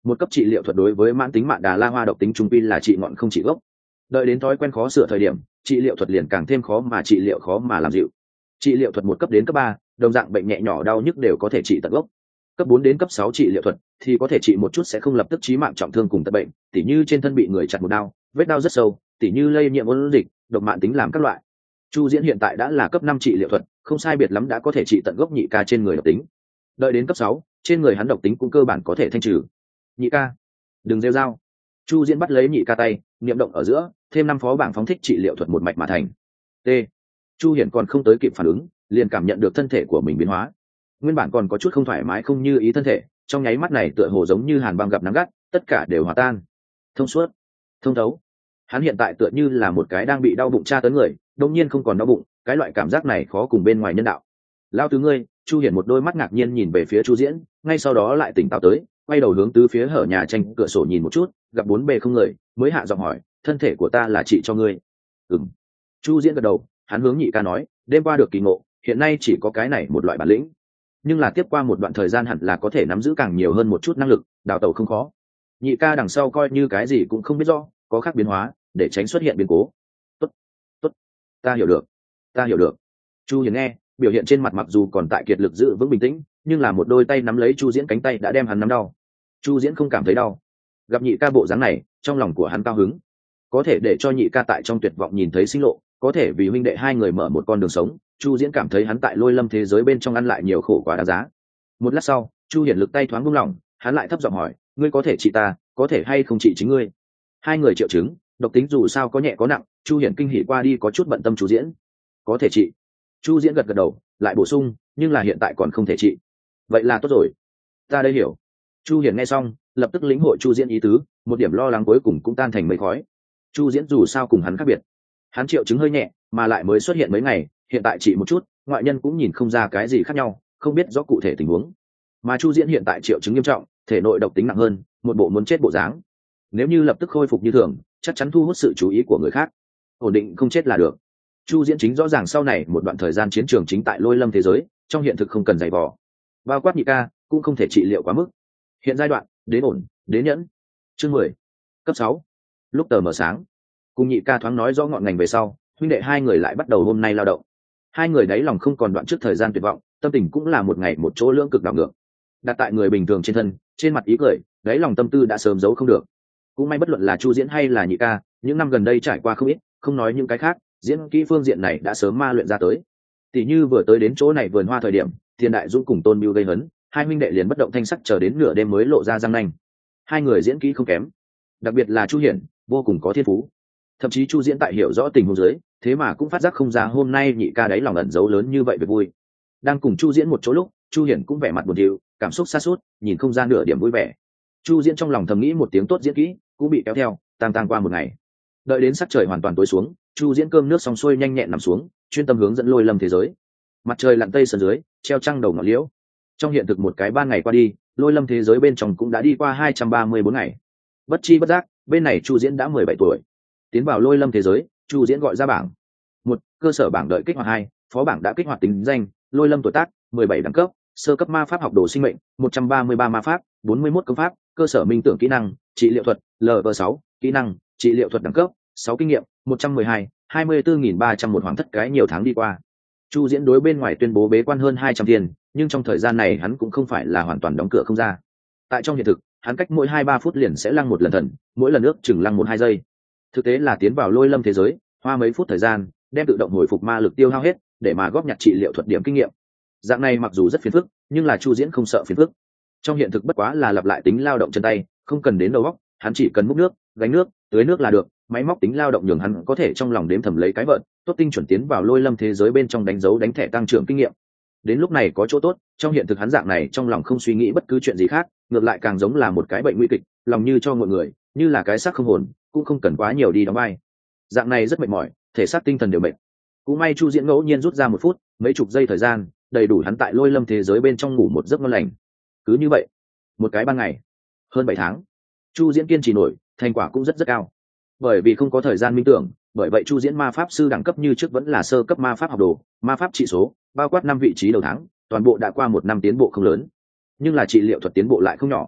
S1: Một cấp trị liệu thuật đối với mãn tính mạn đà la hoa độc tính trung pi là trị ngọn không trị gốc. Đợi đến thói quen khó sửa thời điểm, trị liệu thuật liền càng thêm khó mà trị liệu khó mà làm dịu. Trị liệu thuật một cấp đến cấp ba, đồng dạng bệnh nhẹ nhỏ đau nhức đều có thể trị tận gốc. Cấp bốn đến cấp sáu trị liệu thuật thì có thể trị một chút sẽ không lập tức chí mạng trọng thương cùng tật bệnh, tỉ như trên thân bị người chặt một đao, vết đao rất sâu, tỉ như lây nhiễm ôn dịch, độc mãn tính làm các loại. Chu Diễn hiện tại đã là cấp năm trị liệu thuật, không sai biệt lắm đã có thể trị tận gốc nhị ca trên người độc tính. Đợi đến cấp sáu, trên người hắn độc tính cũng cơ bản có thể thanh trừ. Nhị ca, đừng rêu dao. Chu Diễn bắt lấy nhị ca tay, niệm động ở giữa, thêm năm phó bảng phóng thích trị liệu thuật một mạch mà thành. T. Chu Hiển còn không tới kịp phản ứng, liền cảm nhận được thân thể của mình biến hóa. Nguyên bản còn có chút không thoải mái không như ý thân thể, trong nháy mắt này tựa hồ giống như hàn băng gặp nắng gắt, tất cả đều hòa tan, thông suốt, thông thấu. Hắn hiện tại tựa như là một cái đang bị đau bụng tra tấn người, đột nhiên không còn đau bụng, cái loại cảm giác này khó cùng bên ngoài nhân đạo. Lao tứ ngươi, Chu Hiển một đôi mắt ngạc nhiên nhìn về phía Chu Diễn, ngay sau đó lại tỉnh táo tới, quay đầu hướng tứ phía hở nhà tranh cửa sổ nhìn một chút, gặp bốn bề không người, mới hạ giọng hỏi, thân thể của ta là trị cho ngươi. Ừm. Chu Diễn gật đầu, hắn hướng nhị ca nói, đêm qua được kỳ ngộ, hiện nay chỉ có cái này một loại bản lĩnh, nhưng là tiếp qua một đoạn thời gian hẳn là có thể nắm giữ càng nhiều hơn một chút năng lực, đào tẩu không khó. Nhị ca đằng sau coi như cái gì cũng không biết rõ, có khác biến hóa, để tránh xuất hiện biến cố. Tốt, tốt, ta hiểu được, ta hiểu được. Chu Hiền nghe, biểu hiện trên mặt mặc dù còn tại kiệt lực giữ vững bình tĩnh, nhưng là một đôi tay nắm lấy Chu Diễn cánh tay đã đem hắn nắm đau. Chu Diễn không cảm thấy đau, gặp nhị ca bộ dáng này, trong lòng của hắn cao hứng, có thể để cho nhị ca tại trong tuyệt vọng nhìn thấy sinh lộ, có thể vì huynh đệ hai người mở một con đường sống. Chu Diễn cảm thấy hắn tại lôi lâm thế giới bên trong ăn lại nhiều khổ quá đáng giá. Một lát sau, Chu Hiển lực tay thoáng buông lỏng, hắn lại thấp giọng hỏi, ngươi có thể trị ta, có thể hay không trị chính ngươi? Hai người triệu chứng, độc tính dù sao có nhẹ có nặng, Chu Hiển kinh hỉ qua đi có chút bận tâm Chu Diễn. Có thể trị. Chu Diễn gật gật đầu, lại bổ sung, nhưng là hiện tại còn không thể trị. Vậy là tốt rồi, ta đây hiểu. Chu Hiển nghe xong, lập tức lĩnh hội Chu Diễn ý tứ, một điểm lo lắng cuối cùng cũng tan thành mây khói. Chu Diễn dù sao cùng hắn khác biệt, hắn triệu chứng hơi nhẹ, mà lại mới xuất hiện mấy ngày, hiện tại trị một chút, ngoại nhân cũng nhìn không ra cái gì khác nhau, không biết rõ cụ thể tình huống. Mà Chu Diễn hiện tại triệu chứng nghiêm trọng, thể nội độc tính nặng hơn, một bộ muốn chết bộ dáng. Nếu như lập tức khôi phục như thường, chắc chắn thu hút sự chú ý của người khác. Ổn định không chết là được. Chu Diễn chính rõ ràng sau này một đoạn thời gian chiến trường chính tại lôi lâm thế giới, trong hiện thực không cần dày vò. Bao quát nhị ca, cũng không thể trị liệu quá mức. Hiện giai đoạn, đến ổn, đến nhẫn. Chương mười, cấp sáu. Lúc tờ mờ sáng, cùng nhị ca thoáng nói rõ ngọn ngành về sau, huynh đệ hai người lại bắt đầu hôm nay lao động. Hai người đáy lòng không còn đoạn trước thời gian tuyệt vọng, tâm tình cũng là một ngày một chỗ lưỡng cực đảo ngược. Đặt tại người bình thường trên thân, trên mặt ý cười, đáy lòng tâm tư đã sớm giấu không được. Cũng may bất luận là Chu Diễn hay là nhị ca, những năm gần đây trải qua không ít, không nói những cái khác, diễn kỹ phương diện này đã sớm ma luyện ra tới. Tỷ như vừa tới đến chỗ này vườn hoa thời điểm, Thiên Đại Dũng cùng Tôn Bưu gây hấn, hai huynh đệ liền bất động thanh sắc chờ đến nửa đêm mới lộ ra răng nanh. Hai người diễn kỹ không kém, đặc biệt là Chu Hiển, vô cùng có thiên phú. Thậm chí Chu Diễn tại hiểu rõ tình huống dưới, thế mà cũng phát giác không ra hôm nay nhị ca đấy lòng ẩn giấu lớn như vậy về vui. Đang cùng Chu Diễn một chỗ lúc, Chu Hiển cũng vẻ mặt buồn thiu, cảm xúc sa sút, nhìn không ra nửa điểm vui vẻ. Chu Diễn trong lòng thầm nghĩ một tiếng tốt diễn kỹ, cũng bị kéo theo, tang tang qua một ngày. Đợi đến sắc trời hoàn toàn tối xuống, Chu Diễn cơm nước xong xuôi nhanh nhẹn nằm xuống, chuyên tâm hướng dẫn lôi lâm thế giới. Mặt trời lặn tây sườn dưới, treo trăng đầu ngọn liễu. Trong hiện thực một cái ban ngày qua đi, lôi lâm thế giới bên trong cũng đã đi qua hai trăm ba mươi bốn ngày. Bất chi bất giác, bên này Chu Diễn đã mười bảy tuổi. Tiến vào lôi lâm thế giới, Chu Diễn gọi ra bảng. Một, cơ sở bảng đợi kích hoạt hai, phó bảng đã kích hoạt tính danh, lôi lâm tuổi tác, mười bảy đẳng cấp, sơ cấp ma pháp học đồ sinh mệnh, một trăm ba mươi ba ma pháp, bốn mươi mốt công pháp, cơ sở minh tưởng kỹ năng, trị liệu thuật, lv sáu, kỹ năng, trị liệu thuật đẳng cấp, sáu kinh nghiệm, một trăm mười hai, hai mươi tư nghìn ba trăm một hoàng thất cái nhiều tháng đi qua. Chu Diễn đối bên ngoài tuyên bố bế quan hơn hai trăm tiền, nhưng trong thời gian này hắn cũng không phải là hoàn toàn đóng cửa không ra. Tại trong hiện thực, hắn cách mỗi hai ba phút liền sẽ lăng một lần thần, mỗi lần nước chừng lăng một hai giây. Thực tế là tiến vào lôi lâm thế giới, hoa mấy phút thời gian, đem tự động hồi phục ma lực tiêu hao hết, để mà góp nhặt trị liệu thuật điểm kinh nghiệm. Dạng này mặc dù rất phiền phức, nhưng là Chu Diễn không sợ phiền phức. Trong hiện thực bất quá là lặp lại tính lao động chân tay, không cần đến đầu óc, hắn chỉ cần múc nước, gánh nước, tưới nước là được, máy móc tính lao động nhường hắn có thể trong lòng đếm thầm lấy cái vợt, tốt tinh chuẩn tiến vào lôi lâm thế giới bên trong đánh dấu đánh thẻ tăng trưởng kinh nghiệm. Đến lúc này có chỗ tốt, trong hiện thực hắn dạng này trong lòng không suy nghĩ bất cứ chuyện gì khác, ngược lại càng giống là một cái bệnh nguy kịch, lòng như cho mọi người, như là cái xác không hồn, cũng không cần quá nhiều đi đóng vai. Dạng này rất mệt mỏi, thể xác tinh thần đều mệt. Cũng may Chu Diễn ngẫu nhiên rút ra một phút, mấy chục giây thời gian, đầy đủ hắn tại lôi lâm thế giới bên trong ngủ một giấc ngon lành. Cứ như vậy, một cái ban ngày, hơn bảy tháng, Chu Diễn kiên trì nổi, thành quả cũng rất rất cao. Bởi vì không có thời gian minh tưởng, bởi vậy Chu Diễn ma pháp sư đẳng cấp như trước vẫn là sơ cấp ma pháp học đồ, ma pháp trị số, bao quát năm vị trí đầu tháng, toàn bộ đã qua một năm tiến bộ không lớn, nhưng là trị liệu thuật tiến bộ lại không nhỏ.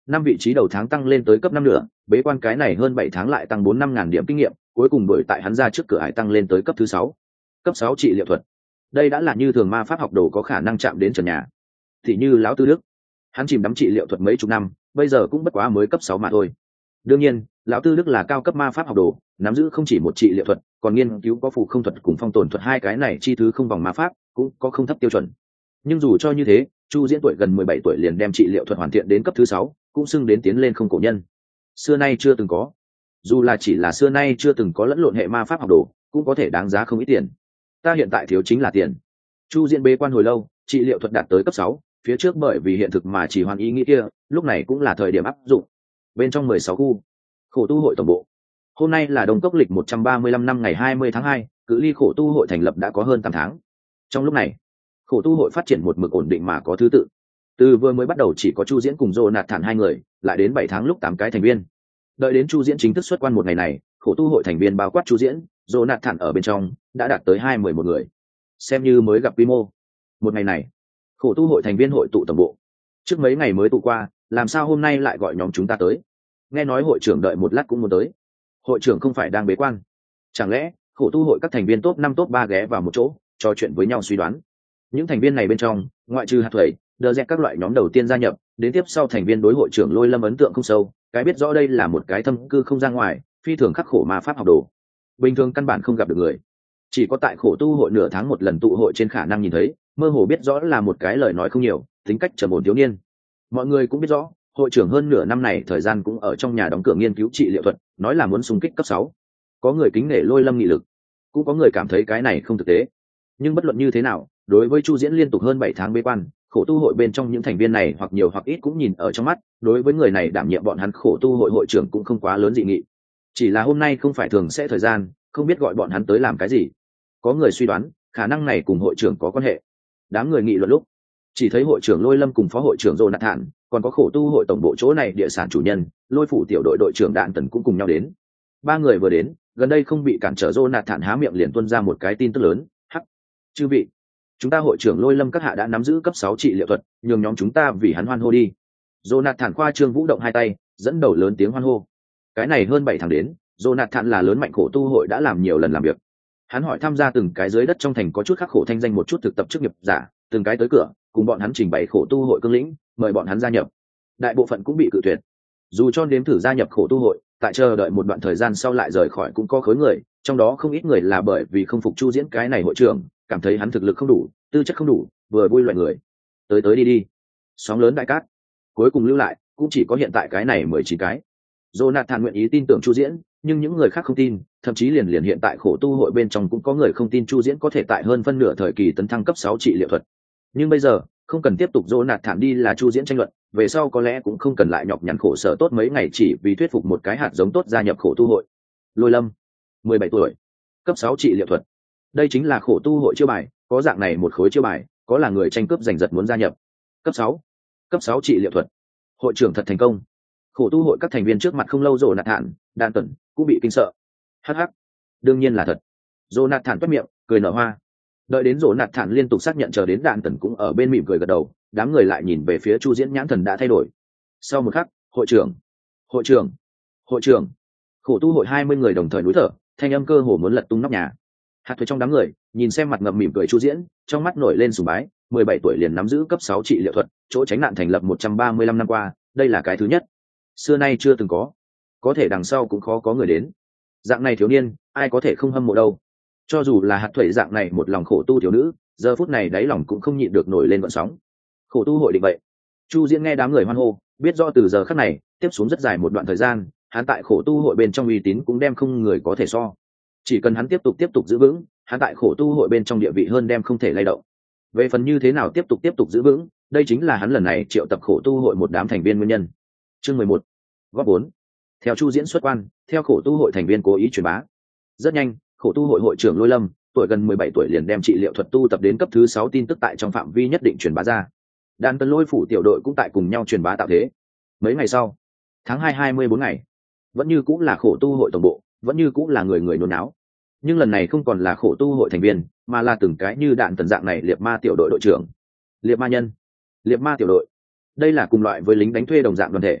S1: năm vị trí đầu tháng tăng lên tới cấp năm nửa, bế quan cái này hơn bảy tháng lại tăng bốn năm ngàn điểm kinh nghiệm, cuối cùng đuổi tại hắn ra trước cửa ải tăng lên tới cấp thứ sáu. Cấp sáu trị liệu thuật. Đây đã là như thường ma pháp học đồ có khả năng chạm đến trần nhà. Thì như lão Tư Đức, hắn chìm đắm trị liệu thuật mấy chục năm, bây giờ cũng bất quá mới cấp sáu mà thôi. Đương nhiên, lão Tư Đức là cao cấp ma pháp học đồ, nắm giữ không chỉ một trị liệu thuật, còn nghiên cứu có phù không thuật cùng phong tồn thuật hai cái này chi thứ không vòng ma pháp, cũng có không thấp tiêu chuẩn. Nhưng dù cho như thế, Chu Diễn tuổi gần mười bảy tuổi liền đem trị liệu thuật hoàn thiện đến cấp thứ sáu, cũng xưng đến tiến lên không cổ nhân. Xưa nay chưa từng có. Dù là chỉ là xưa nay chưa từng có lẫn lộn hệ ma pháp học đồ, cũng có thể đáng giá không ít tiền. Ta hiện tại thiếu chính là tiền. Chu Diễn bế quan hồi lâu, trị liệu thuật đạt tới cấp sáu, phía trước bởi vì hiện thực mà chỉ hoàn ý nghĩ kia, lúc này cũng là thời điểm áp dụng. Bên trong mười sáu khu, khổ tu hội tổng bộ. Hôm nay là Đông Cốc lịch một trăm ba mươi lăm năm ngày hai mươi tháng hai, cự ly khổ tu hội thành lập đã có hơn tám tháng. Trong lúc này, khổ tu hội phát triển một mực ổn định mà có thứ tự. Từ vừa mới bắt đầu chỉ có Chu Diễn cùng Jonathan hai người, lại đến bảy tháng lúc tám cái thành viên. Đợi đến Chu Diễn chính thức xuất quan một ngày này, khổ tu hội thành viên bao quát Chu Diễn, Jonathan ở bên trong đã đạt tới hai mươi mốt người, xem như mới gặp quy mô. Một ngày này, khổ tu hội thành viên hội tụ tổng bộ. Trước mấy ngày mới tụ qua, làm sao hôm nay lại gọi nhóm chúng ta tới? Nghe nói hội trưởng đợi một lát cũng muốn tới. Hội trưởng không phải đang bế quan? Chẳng lẽ khổ tu hội các thành viên top năm top ba ghé vào một chỗ, trò chuyện với nhau suy đoán. Những thành viên này bên trong, ngoại trừ hạt thủy, đờ dẹt các loại nhóm đầu tiên gia nhập, đến tiếp sau thành viên đối hội trưởng Lôi Lâm ấn tượng không sâu, cái biết rõ đây là một cái thâm cư không ra ngoài, phi thường khắc khổ ma pháp học đồ. Bình thường căn bản không gặp được người, chỉ có tại khổ tu hội nửa tháng một lần tụ hội trên khả năng nhìn thấy, mơ hồ biết rõ là một cái lời nói không nhiều, tính cách trầm ổn thiếu niên. Mọi người cũng biết rõ, hội trưởng hơn nửa năm này thời gian cũng ở trong nhà đóng cửa nghiên cứu trị liệu thuật, nói là muốn xung kích cấp sáu. Có người kính nể Lôi Lâm nghị lực, cũng có người cảm thấy cái này không thực tế. Nhưng bất luận như thế nào, đối với Chu Diễn liên tục hơn bảy tháng bế quan, khổ tu hội bên trong những thành viên này hoặc nhiều hoặc ít cũng nhìn ở trong mắt, đối với người này đảm nhiệm bọn hắn khổ tu hội hội trưởng cũng không quá lớn dị nghị. Chỉ là hôm nay không phải thường sẽ thời gian, không biết gọi bọn hắn tới làm cái gì. Có người suy đoán, khả năng này cùng hội trưởng có quan hệ. Đám người nghị luận lúc, chỉ thấy hội trưởng Lôi Lâm cùng phó hội trưởng Jonathan, còn có khổ tu hội tổng bộ chỗ này địa sản chủ nhân, Lôi phủ tiểu đội đội trưởng Đạn Tần cũng cùng nhau đến. Ba người vừa đến, gần đây không bị cản trở Jonathan há miệng liền tuôn ra một cái tin tức lớn, hắc. Chư vị, chúng ta hội trưởng Lôi Lâm các hạ đã nắm giữ cấp sáu trị liệu thuật, nhường nhóm chúng ta vì hắn hoan hô đi. Jonathan khoa trương vũ động hai tay, dẫn đầu lớn tiếng hoan hô. Cái này hơn bảy tháng đến, Jonathan là lớn mạnh khổ tu hội đã làm nhiều lần làm việc. Hắn hỏi tham gia từng cái dưới đất trong thành có chút khắc khổ thanh danh một chút thực tập chức nghiệp giả, từng cái tới cửa, cùng bọn hắn trình bày khổ tu hội cương lĩnh, mời bọn hắn gia nhập. Đại bộ phận cũng bị cự tuyệt. Dù cho nếm thử gia nhập khổ tu hội, tại chờ đợi một đoạn thời gian sau lại rời khỏi cũng có khối người, trong đó không ít người là bởi vì không phục Chu Diễn cái này hội trưởng, cảm thấy hắn thực lực không đủ, tư chất không đủ, vừa vui loại người. Tới tới đi đi. Sóng lớn đại cát. Cuối cùng lưu lại, cũng chỉ có hiện tại cái này mười chín cái. Jonathan nguyện ý tin tưởng Chu Diễn, nhưng những người khác không tin, thậm chí liền liền hiện tại khổ tu hội bên trong cũng có người không tin Chu Diễn có thể tại hơn phân nửa thời kỳ tấn thăng cấp sáu trị liệu thuật. Nhưng bây giờ, không cần tiếp tục Jonathan đi là Chu Diễn tranh luận, về sau có lẽ cũng không cần lại nhọc nhằn khổ sở tốt mấy ngày chỉ vì thuyết phục một cái hạt giống tốt gia nhập khổ tu hội. Lôi Lâm, mười bảy tuổi, cấp sáu trị liệu thuật. Đây chính là khổ tu hội chiêu bài, có dạng này một khối chiêu bài, có là người tranh cướp giành giật muốn gia nhập. Cấp sáu, cấp sáu trị liệu thuật. Hội trưởng thật thành công. Khổ tu hội các thành viên trước mặt không lâu Jonathan, Đan Tần cũng bị kinh sợ. Hắc hắc, đương nhiên là thật. Jonathan toét miệng, cười nở hoa. Đợi đến Jonathan liên tục xác nhận chờ đến Đan Tần cũng ở bên mỉm cười gật đầu, đám người lại nhìn về phía Chu Diễn nhãn thần đã thay đổi. Sau một khắc, hội trưởng, hội trưởng, hội trưởng. Khổ tu hội hai mươi người đồng thời núi thở, thanh âm cơ hồ muốn lật tung nóc nhà. Hạt Thuế trong đám người, nhìn xem mặt ngậm mỉm cười Chu Diễn, trong mắt nổi lên sùng bái, mười bảy tuổi liền nắm giữ cấp sáu trị liệu thuật, chỗ tránh nạn thành lập một trăm ba mươi lăm năm qua, đây là cái thứ nhất. Xưa nay chưa từng có, có thể đằng sau cũng khó có người đến. Dạng này thiếu niên, ai có thể không hâm mộ đâu. Cho dù là Hạt Thuế dạng này một lòng khổ tu thiếu nữ, giờ phút này đáy lòng cũng không nhịn được nổi lên gợn sóng. Khổ tu hội định vậy. Chu Diễn nghe đám người hoan hô, biết rõ từ giờ khắc này, tiếp xuống rất dài một đoạn thời gian, hắn tại khổ tu hội bên trong uy tín cũng đem không người có thể so. Chỉ cần hắn tiếp tục tiếp tục giữ vững, hắn tại khổ tu hội bên trong địa vị hơn đem không thể lay động. Về phần như thế nào tiếp tục tiếp tục giữ vững, đây chính là hắn lần này triệu tập khổ tu hội một đám thành viên nguyên nhân. Chương mười một, góp vốn. Theo Chu Diễn xuất quan, theo khổ tu hội thành viên cố ý truyền bá. Rất nhanh, khổ tu hội hội trưởng Lôi Lâm, tuổi gần mười bảy tuổi liền đem trị liệu thuật tu tập đến cấp thứ sáu tin tức tại trong phạm vi nhất định truyền bá ra. Đan Tần Lôi phủ tiểu đội cũng tại cùng nhau truyền bá tạo thế. Mấy ngày sau, tháng hai hai mươi bốn ngày, vẫn như cũng là khổ tu hội tổng bộ, vẫn như cũng là người người nôn náo. Nhưng lần này không còn là khổ tu hội thành viên, mà là từng cái như Đạn Tần dạng này liệt ma tiểu đội đội trưởng, liệt ma nhân, liệt ma tiểu đội. Đây là cùng loại với lính đánh thuê đồng dạng đoàn thể,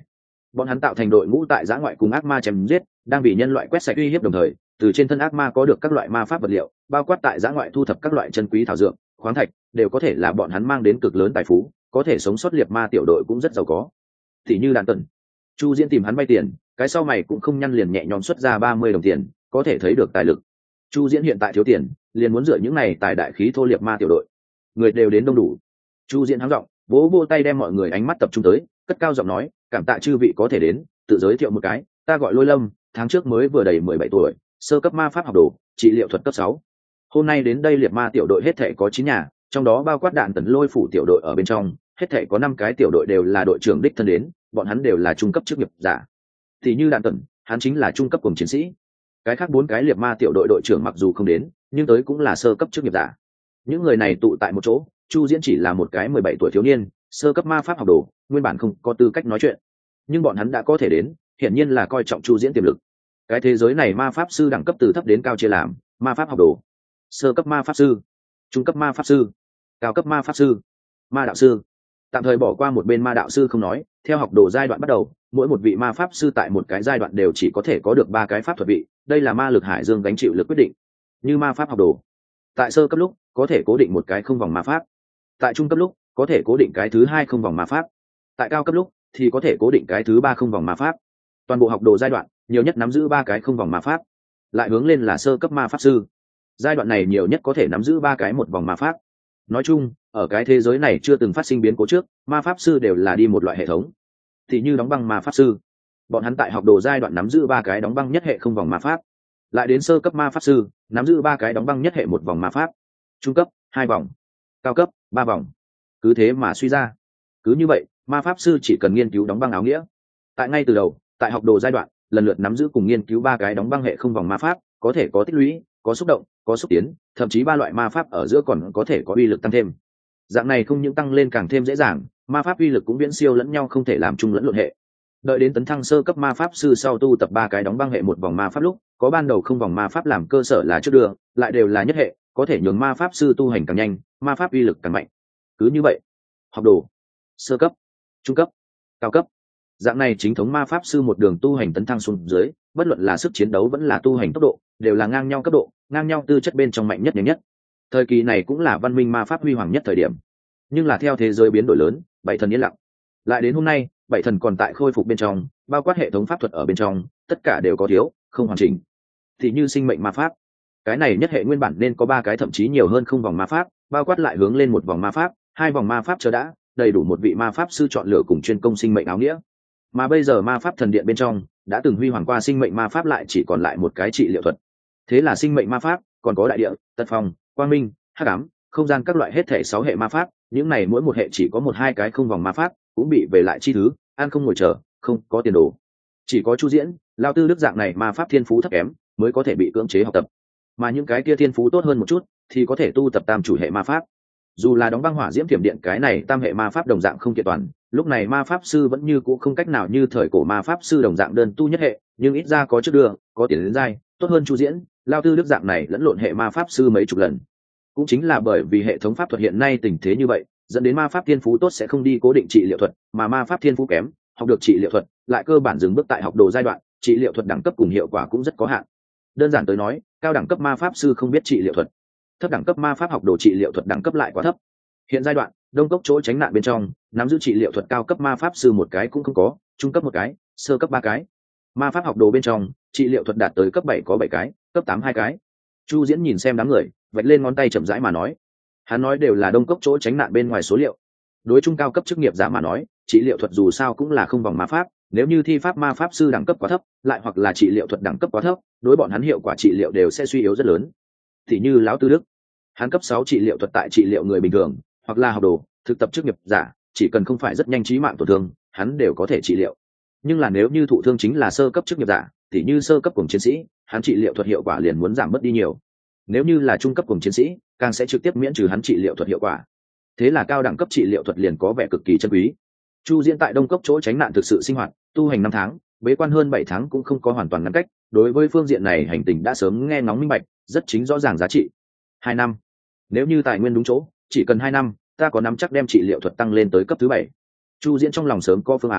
S1: Bọn hắn tạo thành đội ngũ tại giã ngoại cùng ác ma chém giết, đang bị nhân loại quét sạch uy hiếp, đồng thời từ trên thân ác ma có được các loại ma pháp vật liệu, bao quát tại giã ngoại thu thập các loại chân quý thảo dược, khoáng thạch, đều có thể là bọn hắn mang đến cực lớn tài phú, có thể sống sót liệt ma tiểu đội cũng rất giàu có. Thì như đạn tần, Chu Diễn tìm hắn vay tiền, cái sau mày cũng không nhăn liền nhẹ nhõm xuất ra ba mươi đồng tiền, có thể thấy được tài lực. Chu Diễn hiện tại thiếu tiền, liền muốn dựa những này tài đại khí thô liệt ma tiểu đội. Người đều đến đông đủ. Chu Diễn hắng giọng, vỗ vỗ tay đem mọi người ánh mắt tập trung tới, cất cao giọng nói, cảm tạ chư vị có thể đến, tự giới thiệu một cái, ta gọi Lôi Lâm, tháng trước mới vừa đầy mười bảy tuổi, sơ cấp ma pháp học đồ, trị liệu thuật cấp sáu. Hôm nay đến đây liệt ma tiểu đội hết thảy có chín nhà, trong đó bao quát đạn tần lôi phủ tiểu đội ở bên trong, hết thảy có năm cái tiểu đội đều là đội trưởng đích thân đến, bọn hắn đều là trung cấp chức nghiệp giả. Thì như đạn tần, hắn chính là trung cấp cùng chiến sĩ. Cái khác bốn cái liệt ma tiểu đội đội trưởng mặc dù không đến, nhưng tới cũng là sơ cấp chức nghiệp giả. Những người này tụ tại một chỗ, Chu Diễn chỉ là một cái mười bảy tuổi thiếu niên, sơ cấp ma pháp học đồ, nguyên bản không có tư cách nói chuyện. Nhưng bọn hắn đã có thể đến, hiển nhiên là coi trọng Chu Diễn tiềm lực. Cái thế giới này ma pháp sư đẳng cấp từ thấp đến cao chia làm, ma pháp học đồ, sơ cấp ma pháp sư, trung cấp ma pháp sư, cao cấp ma pháp sư, ma đạo sư. Tạm thời bỏ qua một bên ma đạo sư không nói, theo học đồ giai đoạn bắt đầu, mỗi một vị ma pháp sư tại một cái giai đoạn đều chỉ có thể có được ba cái pháp thuật vị, đây là ma lực hải dương gánh chịu lực quyết định. Như ma pháp học đồ, tại sơ cấp lúc có thể cố định một cái không vòng ma pháp, tại trung cấp lúc có thể cố định cái thứ hai không vòng ma pháp, tại cao cấp lúc thì có thể cố định cái thứ ba không vòng ma pháp. Toàn bộ học đồ giai đoạn nhiều nhất nắm giữ ba cái không vòng ma pháp, lại hướng lên là sơ cấp ma pháp sư, giai đoạn này nhiều nhất có thể nắm giữ ba cái một vòng ma pháp. Nói chung, ở cái thế giới này chưa từng phát sinh biến cố trước, ma pháp sư đều là đi một loại hệ thống. Thì như đóng băng ma pháp sư, bọn hắn tại học đồ giai đoạn nắm giữ ba cái đóng băng nhất hệ không vòng ma pháp, lại đến sơ cấp ma pháp sư nắm giữ ba cái đóng băng nhất hệ một vòng ma pháp, trung cấp hai vòng, cao cấp ba vòng. Cứ thế mà suy ra, cứ như vậy ma pháp sư chỉ cần nghiên cứu đóng băng áo nghĩa, tại ngay từ đầu tại học đồ giai đoạn lần lượt nắm giữ cùng nghiên cứu ba cái đóng băng hệ không vòng ma pháp, có thể có tích lũy, có xúc động, có xúc tiến, thậm chí ba loại ma pháp ở giữa còn có thể có uy lực tăng thêm. Dạng này không những tăng lên càng thêm dễ dàng, ma pháp uy lực cũng viễn siêu lẫn nhau, không thể làm chung lẫn lộn hệ. Đợi đến tấn thăng sơ cấp ma pháp sư sau tu tập ba cái đóng băng hệ một vòng ma pháp lúc, có ban đầu không vòng ma pháp làm cơ sở là trước đường, lại đều là nhất hệ, có thể nhường ma pháp sư tu hành càng nhanh, ma pháp uy lực càng mạnh. Cứ như vậy, học đồ, sơ cấp, trung cấp, cao cấp, dạng này chính thống ma pháp sư một đường tu hành tấn thăng xuống dưới, bất luận là sức chiến đấu vẫn là tu hành tốc độ, đều là ngang nhau cấp độ, ngang nhau tư chất bên trong mạnh nhất nhanh nhất. Thời kỳ này cũng là văn minh ma pháp huy hoàng nhất thời điểm. Nhưng là theo thế giới biến đổi lớn, bảy thần yên lặng. Lại đến hôm nay, bảy thần còn tại khôi phục bên trong, bao quát hệ thống pháp thuật ở bên trong, tất cả đều có thiếu, không hoàn chỉnh. Thì như sinh mệnh ma pháp, cái này nhất hệ nguyên bản nên có ba cái thậm chí nhiều hơn không vòng ma pháp, bao quát lại hướng lên một vòng ma pháp, hai vòng ma pháp chờ đã, đầy đủ một vị ma pháp sư chọn lựa cùng chuyên công sinh mệnh áo nghĩa. Mà bây giờ ma pháp thần điện bên trong đã từng huy hoàng qua sinh mệnh ma pháp lại chỉ còn lại một cái trị liệu thuật. Thế là sinh mệnh ma pháp còn có đại địa, tật phong, quang minh, hắc ám, không gian các loại hết thể sáu hệ ma pháp, những này mỗi một hệ chỉ có một hai cái không vòng ma pháp, cũng bị về lại chi thứ, ăn không ngồi chờ, không có tiền đồ. Chỉ có Chu Diễn, lao tư đức dạng này ma pháp thiên phú thấp kém mới có thể bị cưỡng chế học tập, mà những cái kia thiên phú tốt hơn một chút thì có thể tu tập tam chủ hệ ma pháp. Dù là đóng băng hỏa diễm thiểm điện cái này tam hệ ma pháp đồng dạng không kiện toàn, lúc này ma pháp sư vẫn như cũ không cách nào như thời cổ ma pháp sư đồng dạng đơn tu nhất hệ, nhưng ít ra có trước đường, có tiền đến giai, tốt hơn Chu Diễn, lao tư đức dạng này lẫn lộn hệ ma pháp sư mấy chục lần. Cũng chính là bởi vì hệ thống pháp thuật hiện nay tình thế như vậy, dẫn đến ma pháp thiên phú tốt sẽ không đi cố định trị liệu thuật, mà ma pháp thiên phú kém, học được trị liệu thuật, lại cơ bản dừng bước tại học đồ giai đoạn, trị liệu thuật đẳng cấp cùng hiệu quả cũng rất có hạn. Đơn giản tới nói, cao đẳng cấp ma pháp sư không biết trị liệu thuật, thấp đẳng cấp ma pháp học đồ trị liệu thuật đẳng cấp lại quá thấp. Hiện giai đoạn, đông cốc chỗ tránh nạn bên trong, nắm giữ trị liệu thuật cao cấp ma pháp sư một cái cũng không có, trung cấp một cái, sơ cấp ba cái. Ma pháp học đồ bên trong, trị liệu thuật đạt tới cấp bảy có bảy cái, cấp tám hai cái. Chu Diễn nhìn xem đám người, vạch lên ngón tay chậm rãi mà nói. Hắn nói đều là đông cốc chỗ tránh nạn bên ngoài số liệu. Đối trung cao cấp chức nghiệp giả mà nói, trị liệu thuật dù sao cũng là không vòng ma pháp, nếu như thi pháp ma pháp sư đẳng cấp quá thấp, lại hoặc là trị liệu thuật đẳng cấp quá thấp, đối bọn hắn hiệu quả trị liệu đều sẽ suy yếu rất lớn. Thì như lão Tư Đức, hắn cấp sáu trị liệu thuật tại trị liệu người bình thường, hoặc là học đồ, thực tập chức nghiệp giả, chỉ cần không phải rất nhanh chí mạng tổn thương, hắn đều có thể trị liệu. Nhưng là nếu như thụ thương chính là sơ cấp chức nghiệp giả, thì như sơ cấp cùng chiến sĩ, hắn trị liệu thuật hiệu quả liền muốn giảm mất đi nhiều. Nếu như là trung cấp cùng chiến sĩ, càng sẽ trực tiếp miễn trừ hắn trị liệu thuật hiệu quả. Thế là cao đẳng cấp trị liệu thuật liền có vẻ cực kỳ chân quý. Chu Diễn tại đông cốc chỗ tránh nạn thực sự sinh hoạt, tu hành năm tháng, bế quan hơn bảy tháng cũng không có hoàn toàn ngăn cách, đối với phương diện này hành tình đã sớm nghe ngóng minh bạch, rất chính rõ ràng giá trị. Hai năm, nếu như tài nguyên đúng chỗ, chỉ cần hai năm, ta có nắm chắc đem trị liệu thuật tăng lên tới cấp thứ bảy. Chu Diễn trong lòng sớm có phương án,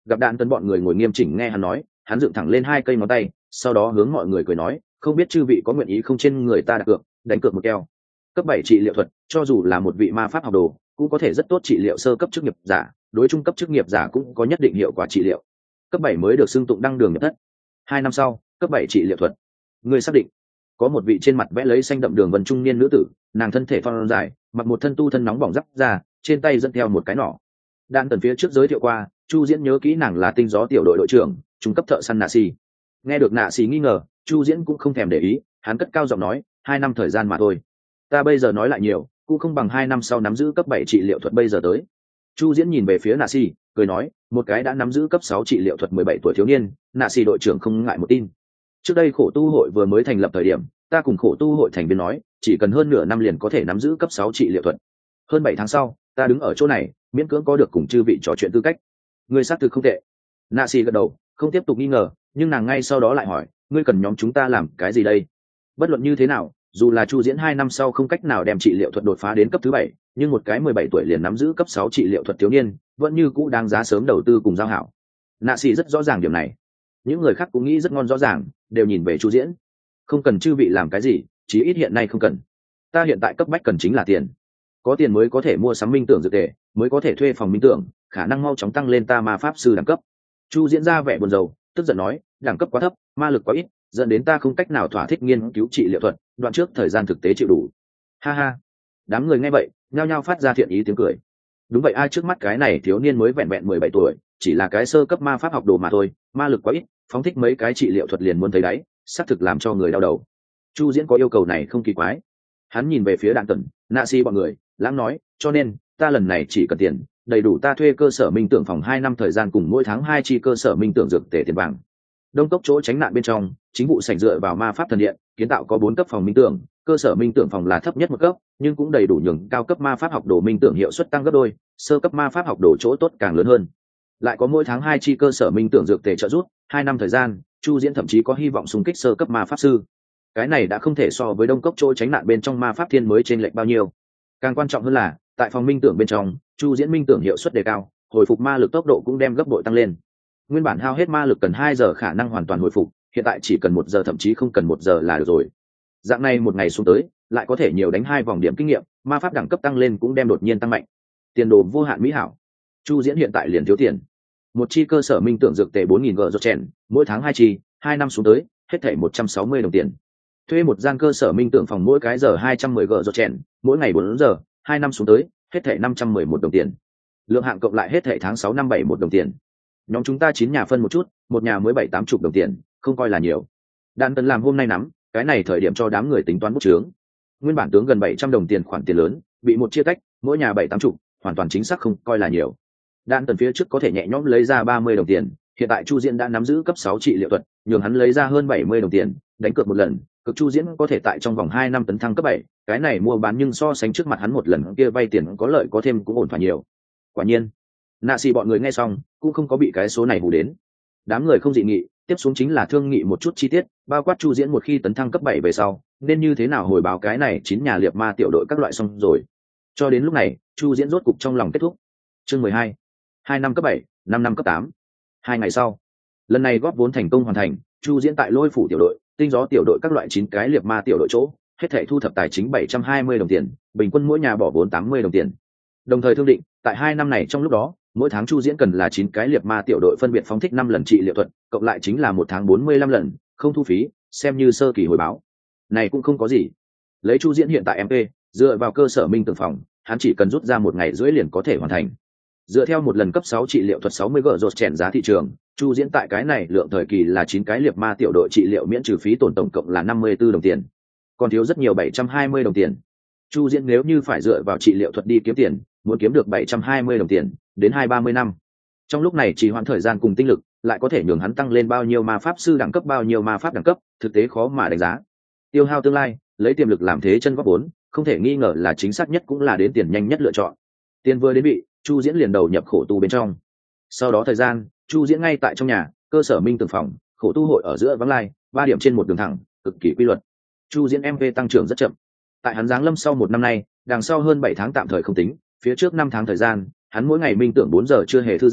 S1: Gặp đạn tần bọn người ngồi nghiêm chỉnh nghe hắn nói, hắn dựng thẳng lên hai cây ngón tay, sau đó hướng mọi người cười nói, không biết chư vị có nguyện ý không trên người ta đặt cược, đánh cược một keo. Cấp bảy trị liệu thuật, cho dù là một vị ma pháp học đồ, cũng có thể rất tốt trị liệu sơ cấp chức nghiệp giả, đối trung cấp chức nghiệp giả cũng có nhất định hiệu quả trị liệu. Cấp bảy mới được xưng tụng đăng đường nhập thất. Hai năm sau, cấp bảy trị liệu thuật. Người xác định. Có một vị trên mặt vẽ lấy xanh đậm đường vân trung niên nữ tử, nàng thân thể thon dài, mặc một thân tu thân nóng bỏng giáp ra, trên tay dẫn theo một cái nỏ. Đan tần phía trước giới thiệu qua, Chu Diễn nhớ kỹ nàng là tinh gió tiểu đội đội trưởng, trung cấp thợ săn Nạ Xì. Nghe được Nạ Xì nghi ngờ, Chu Diễn cũng không thèm để ý, hắn cất cao giọng nói, hai năm thời gian mà thôi. Ta bây giờ nói lại nhiều, cũng không bằng hai năm sau nắm giữ cấp bảy trị liệu thuật bây giờ tới. Chu Diễn nhìn về phía Nạ Xì, cười nói, một cái đã nắm giữ cấp sáu trị liệu thuật mười bảy tuổi thiếu niên, Nạ Xì đội trưởng không ngại một tin. Trước đây khổ tu hội vừa mới thành lập thời điểm, ta cùng khổ tu hội thành viên nói, chỉ cần hơn nửa năm liền có thể nắm giữ cấp sáu trị liệu thuật. Hơn bảy tháng sau, ta đứng ở chỗ này, miễn cưỡng có được cùng chư vị trò chuyện tư cách. Ngươi xác thực không tệ. Nạ Xì gật đầu, không tiếp tục nghi ngờ, nhưng nàng ngay sau đó lại hỏi, ngươi cần nhóm chúng ta làm cái gì đây? Bất luận như thế nào, dù là Chu Diễn hai năm sau không cách nào đem trị liệu thuật đột phá đến cấp thứ bảy, nhưng một cái mười bảy tuổi liền nắm giữ cấp sáu trị liệu thuật thiếu niên, vẫn như cũ đáng giá sớm đầu tư cùng giao hảo. Nạ Xì rất rõ ràng điểm này. Những người khác cũng nghĩ rất ngon rõ ràng, đều nhìn về Chu Diễn. Không cần chư vị làm cái gì, chí ít hiện nay không cần. Ta hiện tại cấp bách cần chính là tiền. Có tiền mới có thể mua sắm minh tưởng dược tề, mới có thể thuê phòng minh tưởng, khả năng mau chóng tăng lên ta ma pháp sư đẳng cấp. Chu Diễn ra vẻ buồn rầu, tức giận nói, đẳng cấp quá thấp, ma lực quá ít, dẫn đến ta không cách nào thỏa thích nghiên cứu trị liệu thuật, đoạn trước thời gian thực tế chịu đủ. Ha ha. Đám người nghe vậy, nhao nhao phát ra thiện ý tiếng cười. Đúng vậy, ai trước mắt cái này thiếu niên mới vẹn vẹn mười bảy tuổi, chỉ là cái sơ cấp ma pháp học đồ mà thôi, ma lực quá ít, phóng thích mấy cái trị liệu thuật liền muốn thấy đáy, xác thực làm cho người đau đầu. Chu Diễn có yêu cầu này không kỳ quái. Hắn nhìn về phía Đạn Tần, Nạ Xì bọn người, lãng nói, cho nên ta lần này chỉ cần tiền, đầy đủ ta thuê cơ sở minh tưởng phòng hai năm thời gian cùng mỗi tháng hai chi cơ sở minh tưởng dược tể tiền vàng. Đông cốc chỗ tránh nạn bên trong, chính vụ sảnh dựa vào ma pháp thần điện, kiến tạo có bốn cấp phòng minh tưởng, cơ sở minh tưởng phòng là thấp nhất một cấp, nhưng cũng đầy đủ nhường cao cấp ma pháp học đồ minh tưởng hiệu suất tăng gấp đôi, sơ cấp ma pháp học đồ chỗ tốt càng lớn hơn. Lại có mỗi tháng hai chi cơ sở minh tưởng dược tể trợ giúp, hai năm thời gian, Chu Diễn thậm chí có hy vọng xung kích sơ cấp ma pháp sư. Cái này đã không thể so với đông cốc chỗ tránh nạn bên trong ma pháp thiên mới trên lệch bao nhiêu. Càng quan trọng hơn là, tại phòng minh tưởng bên trong, Chu Diễn minh tưởng hiệu suất đề cao, hồi phục ma lực tốc độ cũng đem gấp bội tăng lên. Nguyên bản hao hết ma lực cần hai giờ khả năng hoàn toàn hồi phục, hiện tại chỉ cần một giờ, thậm chí không cần một giờ là được rồi. Dạng này một ngày xuống tới, lại có thể nhiều đánh hai vòng điểm kinh nghiệm, ma pháp đẳng cấp tăng lên cũng đem đột nhiên tăng mạnh. Tiền đồ vô hạn mỹ hảo. Chu Diễn hiện tại liền thiếu tiền. Một chi cơ sở minh tưởng dược tệ bốn nghìn gờ rột chèn, mỗi tháng hai chi, hai năm xuống tới, hết thảy một trăm sáu mươi đồng tiền. Thuê một gian cơ sở minh tưởng phòng mỗi cái giờ hai trăm mười gờ rột chèn, mỗi ngày bốn giờ, hai năm xuống tới, hết thảy năm trăm mười một đồng tiền. Lượng hạng cộng lại hết thảy tháng sáu năm bảy một đồng tiền. Nhóm chúng ta chín nhà phân một chút, một nhà mới bảy tám chục đồng tiền, không coi là nhiều. Đan Tần làm hôm nay nắm, cái này thời điểm cho đám người tính toán bút chướng. Nguyên bản tướng gần bảy trăm đồng tiền khoản tiền lớn, bị một chia cách, mỗi nhà bảy tám chục, hoàn toàn chính xác không coi là nhiều. Đan Tần phía trước có thể nhẹ nhõm lấy ra ba mươi đồng tiền, hiện tại Chu Diễn đã nắm giữ cấp sáu trị liệu thuật, nhường hắn lấy ra hơn bảy mươi đồng tiền, đánh cược một lần, cực Chu Diễn có thể tại trong vòng hai năm tấn thăng cấp bảy, cái này mua bán nhưng so sánh trước mặt hắn một lần kia vay tiền có lợi có thêm cũng ổn phải nhiều. Quả nhiên, Nạ Xì bọn người nghe xong, cũng không có bị cái số này hù đến. Đám người không dị nghị, tiếp xuống chính là thương nghị một chút chi tiết, bao quát Chu Diễn một khi tấn thăng cấp bảy về sau, nên như thế nào hồi báo cái này chín nhà liệt ma tiểu đội các loại xong rồi. Cho đến lúc này, Chu Diễn rốt cục trong lòng kết thúc. Chương mười hai, hai năm cấp bảy, năm năm cấp tám. Hai ngày sau, lần này góp vốn thành công hoàn thành, Chu Diễn tại Lôi phủ tiểu đội, tinh gió tiểu đội các loại chín cái liệt ma tiểu đội chỗ, hết thảy thu thập tài chính bảy trăm hai mươi đồng tiền, bình quân mỗi nhà bỏ vốn tám mươi đồng tiền. Đồng thời thương định, tại hai năm này trong lúc đó, mỗi tháng Chu Diễn cần là chín cái liệt ma tiểu đội phân biệt phóng thích năm lần trị liệu thuật, cộng lại chính là một tháng bốn mươi lăm lần, không thu phí, xem như sơ kỳ hồi báo. Này cũng không có gì. Lấy Chu Diễn hiện tại em pê, dựa vào cơ sở minh tưởng phòng, hắn chỉ cần rút ra một ngày rưỡi liền có thể hoàn thành. Dựa theo một lần cấp sáu trị liệu thuật sáu mươi gờ rột chèn giá thị trường, Chu Diễn tại cái này lượng thời kỳ là chín cái liệt ma tiểu đội trị liệu miễn trừ phí tổn tổng cộng là năm mươi tư đồng tiền. Còn thiếu rất nhiều bảy trăm hai mươi đồng tiền. Chu Diễn nếu như phải dựa vào trị liệu thuật đi kiếm tiền, muốn kiếm được bảy trăm hai mươi đồng tiền, đến hai ba mươi năm. Trong lúc này trì hoãn thời gian cùng tinh lực, lại có thể nhường hắn tăng lên bao nhiêu ma pháp sư đẳng cấp bao nhiêu ma pháp đẳng cấp, thực tế khó mà đánh giá. Tiêu hao tương lai, lấy tiềm lực làm thế chân góp vốn, không thể nghi ngờ là chính xác nhất cũng là đến tiền nhanh nhất lựa chọn. Tiền vừa đến bị, Chu Diễn liền đầu nhập khổ tu bên trong. Sau đó thời gian, Chu Diễn ngay tại trong nhà, cơ sở minh tưởng phòng, khổ tu hội ở giữa vắng lai, ba điểm trên một đường thẳng, cực kỳ quy luật. Chu Diễn em vê tăng trưởng rất chậm. Tại hắn giáng lâm sau một năm nay, đằng sau hơn bảy tháng tạm thời không tính, phía trước năm tháng thời gian, hắn mỗi ngày minh tưởng bốn giờ chưa hề thư giãn,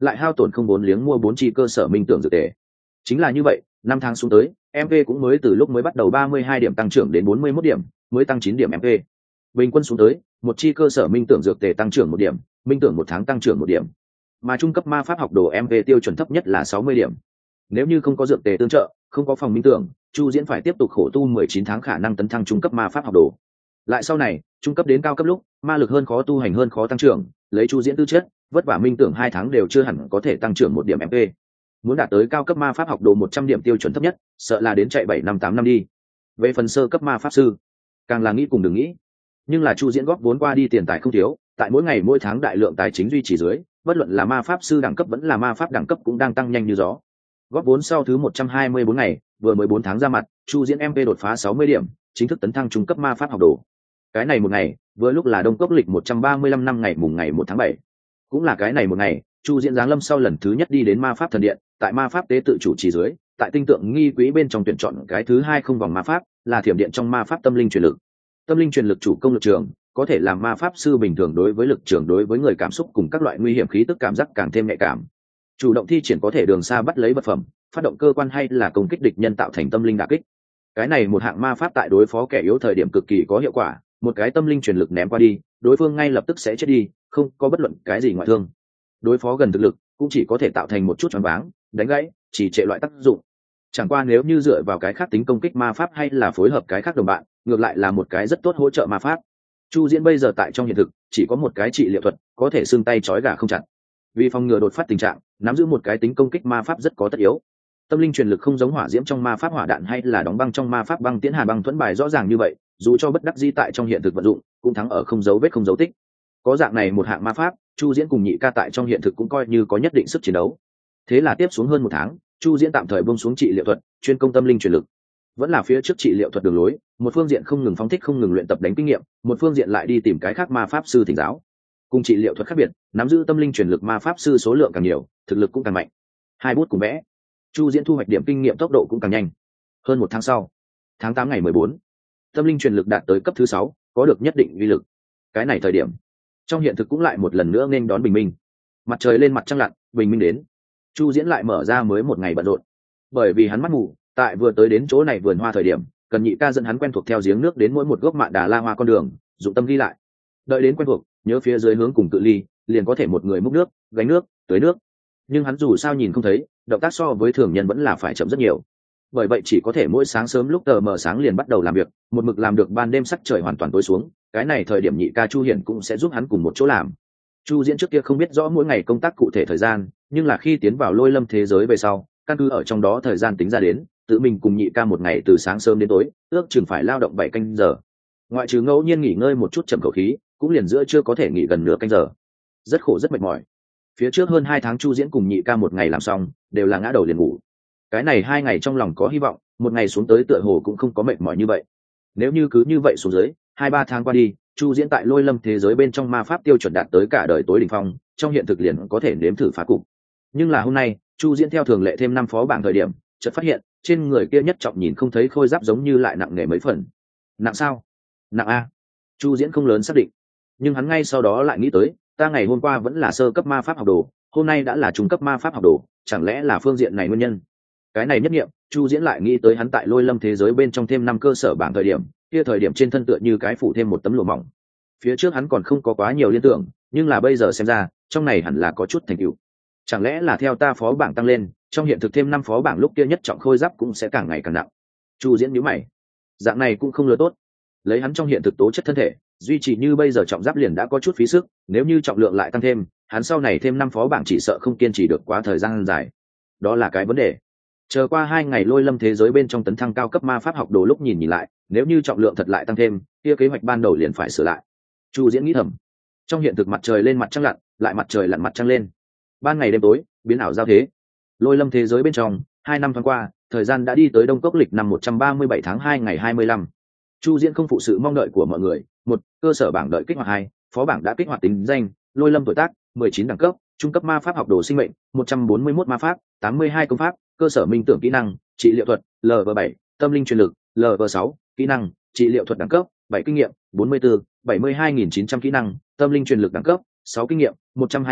S1: lại hao tổn không vốn liếng mua bốn chi cơ sở minh tưởng dược tề. Chính là như vậy, năm tháng xuống tới, em vê cũng mới từ lúc mới bắt đầu ba mươi hai điểm tăng trưởng đến bốn mươi mốt điểm, mới tăng chín điểm em vê. Bình quân xuống tới, một chi cơ sở minh tưởng dược tề tăng trưởng một điểm, minh tưởng một tháng tăng trưởng một điểm. Mà trung cấp ma pháp học đồ em vê tiêu chuẩn thấp nhất là sáu mươi điểm. Nếu như không có dược tề tương trợ, không có phòng minh tưởng, Chu Diễn phải tiếp tục khổ tu mười chín tháng khả năng tấn thăng trung cấp ma pháp học đồ. Lại sau này, trung cấp đến cao cấp lúc, ma lực hơn khó tu hành hơn khó tăng trưởng, lấy Chu Diễn tư chất, vất vả minh tưởng hai tháng đều chưa hẳn có thể tăng trưởng một điểm em vê. Muốn đạt tới cao cấp ma pháp học đồ một trăm điểm tiêu chuẩn thấp nhất, sợ là đến chạy bảy năm tám năm đi. Về phần sơ cấp ma pháp sư, càng là nghĩ cùng đừng nghĩ. Nhưng là Chu Diễn góp vốn qua đi tiền tài không thiếu, tại mỗi ngày mỗi tháng đại lượng tài chính duy trì dưới, bất luận là ma pháp sư đẳng cấp vẫn là ma pháp đẳng cấp cũng đang tăng nhanh như gió. Góp vốn sau thứ một trăm hai mươi bốn ngày, vừa mới bốn tháng ra mặt, Chu Diễn em vê đột phá sáu mươi điểm, chính thức tấn thăng trung cấp ma pháp học đồ. Cái này một ngày, vừa lúc là Đông Cốc lịch một trăm ba mươi lăm năm ngày mùng ngày một tháng bảy. Cũng là cái này một ngày, Chu Diễn giáng lâm sau lần thứ nhất đi đến ma pháp thần điện, tại ma pháp tế tự chủ trì dưới, tại tinh tượng nghi quý bên trong tuyển chọn cái thứ hai không vòng ma pháp, là thiểm điện trong ma pháp tâm linh truyền lực. Tâm linh truyền lực chủ công lực trường, có thể làm ma pháp sư bình thường đối với lực trường đối với người cảm xúc cùng các loại nguy hiểm khí tức cảm giác càng thêm nhạy cảm. Chủ động thi triển có thể đường xa bắt lấy vật phẩm, phát động cơ quan hay là công kích địch nhân tạo thành tâm linh đả kích. Cái này một hạng ma pháp tại đối phó kẻ yếu thời điểm cực kỳ có hiệu quả, một cái tâm linh truyền lực ném qua đi, đối phương ngay lập tức sẽ chết đi, không có bất luận cái gì ngoại thương. Đối phó gần thực lực, cũng chỉ có thể tạo thành một chút choáng váng, đánh gãy, chỉ trệ loại tác dụng. Chẳng qua nếu như dựa vào cái khác tính công kích ma pháp hay là phối hợp cái khác đồng bạn, ngược lại là một cái rất tốt hỗ trợ ma pháp. Chu Diễn bây giờ tại trong hiện thực chỉ có một cái trị liệu thuật, có thể xương tay trói gà không chặt. Vì phòng ngừa đột phát tình trạng, nắm giữ một cái tính công kích ma pháp rất có tất yếu. Tâm linh truyền lực không giống hỏa diễm trong ma pháp hỏa đạn hay là đóng băng trong ma pháp băng tiễn hàn băng thuẫn bài rõ ràng như vậy, dù cho bất đắc dĩ tại trong hiện thực vận dụng, cũng thắng ở không dấu vết không dấu tích. Có dạng này một hạng ma pháp, Chu Diễn cùng Nhị Ca tại trong hiện thực cũng coi như có nhất định sức chiến đấu. Thế là tiếp xuống hơn một tháng, Chu Diễn tạm thời buông xuống trị liệu thuật, chuyên công tâm linh truyền lực. Vẫn là phía trước trị liệu thuật đường lối, một phương diện không ngừng phóng thích không ngừng luyện tập đánh kinh nghiệm, một phương diện lại đi tìm cái khác ma pháp sư thỉnh giáo. Cùng trị liệu thuật khác biệt, nắm giữ tâm linh truyền lực ma pháp sư số lượng càng nhiều, thực lực cũng càng mạnh. Hai bút cùng vẽ, Chu Diễn thu hoạch điểm kinh nghiệm tốc độ cũng càng nhanh. Hơn một tháng sau, tháng tám ngày mười bốn, tâm linh truyền lực đạt tới cấp thứ sáu, có được nhất định uy lực. Cái này thời điểm, trong hiện thực cũng lại một lần nữa nên đón bình minh. Mặt trời lên mặt trăng lặn, bình minh đến. Chu Diễn lại mở ra mới một ngày bận rộn. Bởi vì hắn mắt mù, tại vừa tới đến chỗ này vườn hoa thời điểm, cần Nhị Ca dẫn hắn quen thuộc theo giếng nước đến mỗi một gốc mạn đà la hoa con đường, dụng tâm ghi lại. Đợi đến quen thuộc, nhớ phía dưới hướng cùng cự ly, liền có thể một người múc nước, gánh nước, tưới nước. Nhưng hắn dù sao nhìn không thấy, động tác so với thường nhân vẫn là phải chậm rất nhiều. Bởi vậy chỉ có thể mỗi sáng sớm lúc tờ mờ sáng liền bắt đầu làm việc, một mực làm được ban đêm sắc trời hoàn toàn tối xuống. Cái này thời điểm Nhị Ca Chu Hiển cũng sẽ giúp hắn cùng một chỗ làm. Chu Diễn trước kia không biết rõ mỗi ngày công tác cụ thể thời gian, nhưng là khi tiến vào Lôi Lâm thế giới về sau, căn cứ ở trong đó thời gian tính ra đến, tự mình cùng Nhị Ca một ngày từ sáng sớm đến tối, ước chừng phải lao động bảy canh giờ. Ngoại trừ ngẫu nhiên nghỉ ngơi một chút chậm khẩu khí, cũng liền giữa chưa có thể nghỉ gần nửa canh giờ. Rất khổ rất mệt mỏi. Phía trước hơn hai tháng Chu Diễn cùng Nhị Ca một ngày làm xong, đều là ngã đầu liền ngủ. Cái này hai ngày trong lòng có hy vọng, một ngày xuống tới tựa hồ cũng không có mệt mỏi như vậy. Nếu như cứ như vậy xuống dưới, hai ba tháng qua đi, Chu Diễn tại Lôi Lâm thế giới bên trong ma pháp tiêu chuẩn đạt tới cả đời tối đỉnh phong, trong hiện thực liền có thể nếm thử phá cục. Nhưng là hôm nay, Chu Diễn theo thường lệ thêm năm phó bảng thời điểm, chợt phát hiện, trên người kia nhất trọng nhìn không thấy khôi giáp giống như lại nặng nề mấy phần. Nặng sao? Nặng a. Chu Diễn không lớn xác định, nhưng hắn ngay sau đó lại nghĩ tới, ta ngày hôm qua vẫn là sơ cấp ma pháp học đồ, hôm nay đã là trung cấp ma pháp học đồ, chẳng lẽ là phương diện này nguyên nhân? Cái này nhất nghiệm, Chu Diễn lại nghĩ tới hắn tại Lôi Lâm thế giới bên trong thêm năm cơ sở bảng thời điểm, kia thời điểm trên thân tựa như cái phủ thêm một tấm lụa mỏng. Phía trước hắn còn không có quá nhiều liên tưởng, nhưng là bây giờ xem ra, trong này hẳn là có chút thành tựu. Chẳng lẽ là theo ta phó bảng tăng lên, trong hiện thực thêm năm phó bảng lúc kia nhất trọng khôi giáp cũng sẽ càng ngày càng nặng. Chu Diễn nhíu mày, dạng này cũng không lừa tốt. Lấy hắn trong hiện thực tố chất thân thể, duy trì như bây giờ trọng giáp liền đã có chút phí sức, nếu như trọng lượng lại tăng thêm, hắn sau này thêm năm phó bảng chỉ sợ không kiên trì được quá thời gian dài. Đó là cái vấn đề. Chờ qua hai ngày Lôi Lâm thế giới bên trong tấn thăng cao cấp ma pháp học đồ lúc nhìn nhìn lại, nếu như trọng lượng thật lại tăng thêm, kia kế hoạch ban đầu liền phải sửa lại. Chu Diễn nghĩ thầm. Trong hiện thực mặt trời lên mặt trăng lặn, lại mặt trời lặn mặt trăng lên. Ban ngày đêm tối, biến ảo giao thế. Lôi Lâm thế giới bên trong, hai năm thoáng qua, thời gian đã đi tới Đông Cốc lịch năm một trăm ba mươi bảy tháng hai ngày hai mươi lăm. Chu Diễn không phụ sự mong đợi của mọi người, một, cơ sở bảng đợi kích hoạt hai, phó bảng đã kích hoạt tính danh, Lôi Lâm tuổi tác, mười chín đẳng cấp, trung cấp ma pháp học đồ sinh mệnh, một trăm bốn mươi mốt ma pháp, tám mươi hai công pháp, cơ sở minh tưởng kỹ năng, trị liệu thuật, L V bảy, tâm linh truyền lực, L V sáu, kỹ năng, trị liệu thuật đẳng cấp, bảy kinh nghiệm, bốn mươi tư, bảy mươi hai nghìn chín trăm kỹ năng, tâm linh truyền lực đẳng cấp, sáu kinh nghiệm, một trăm hai mươi,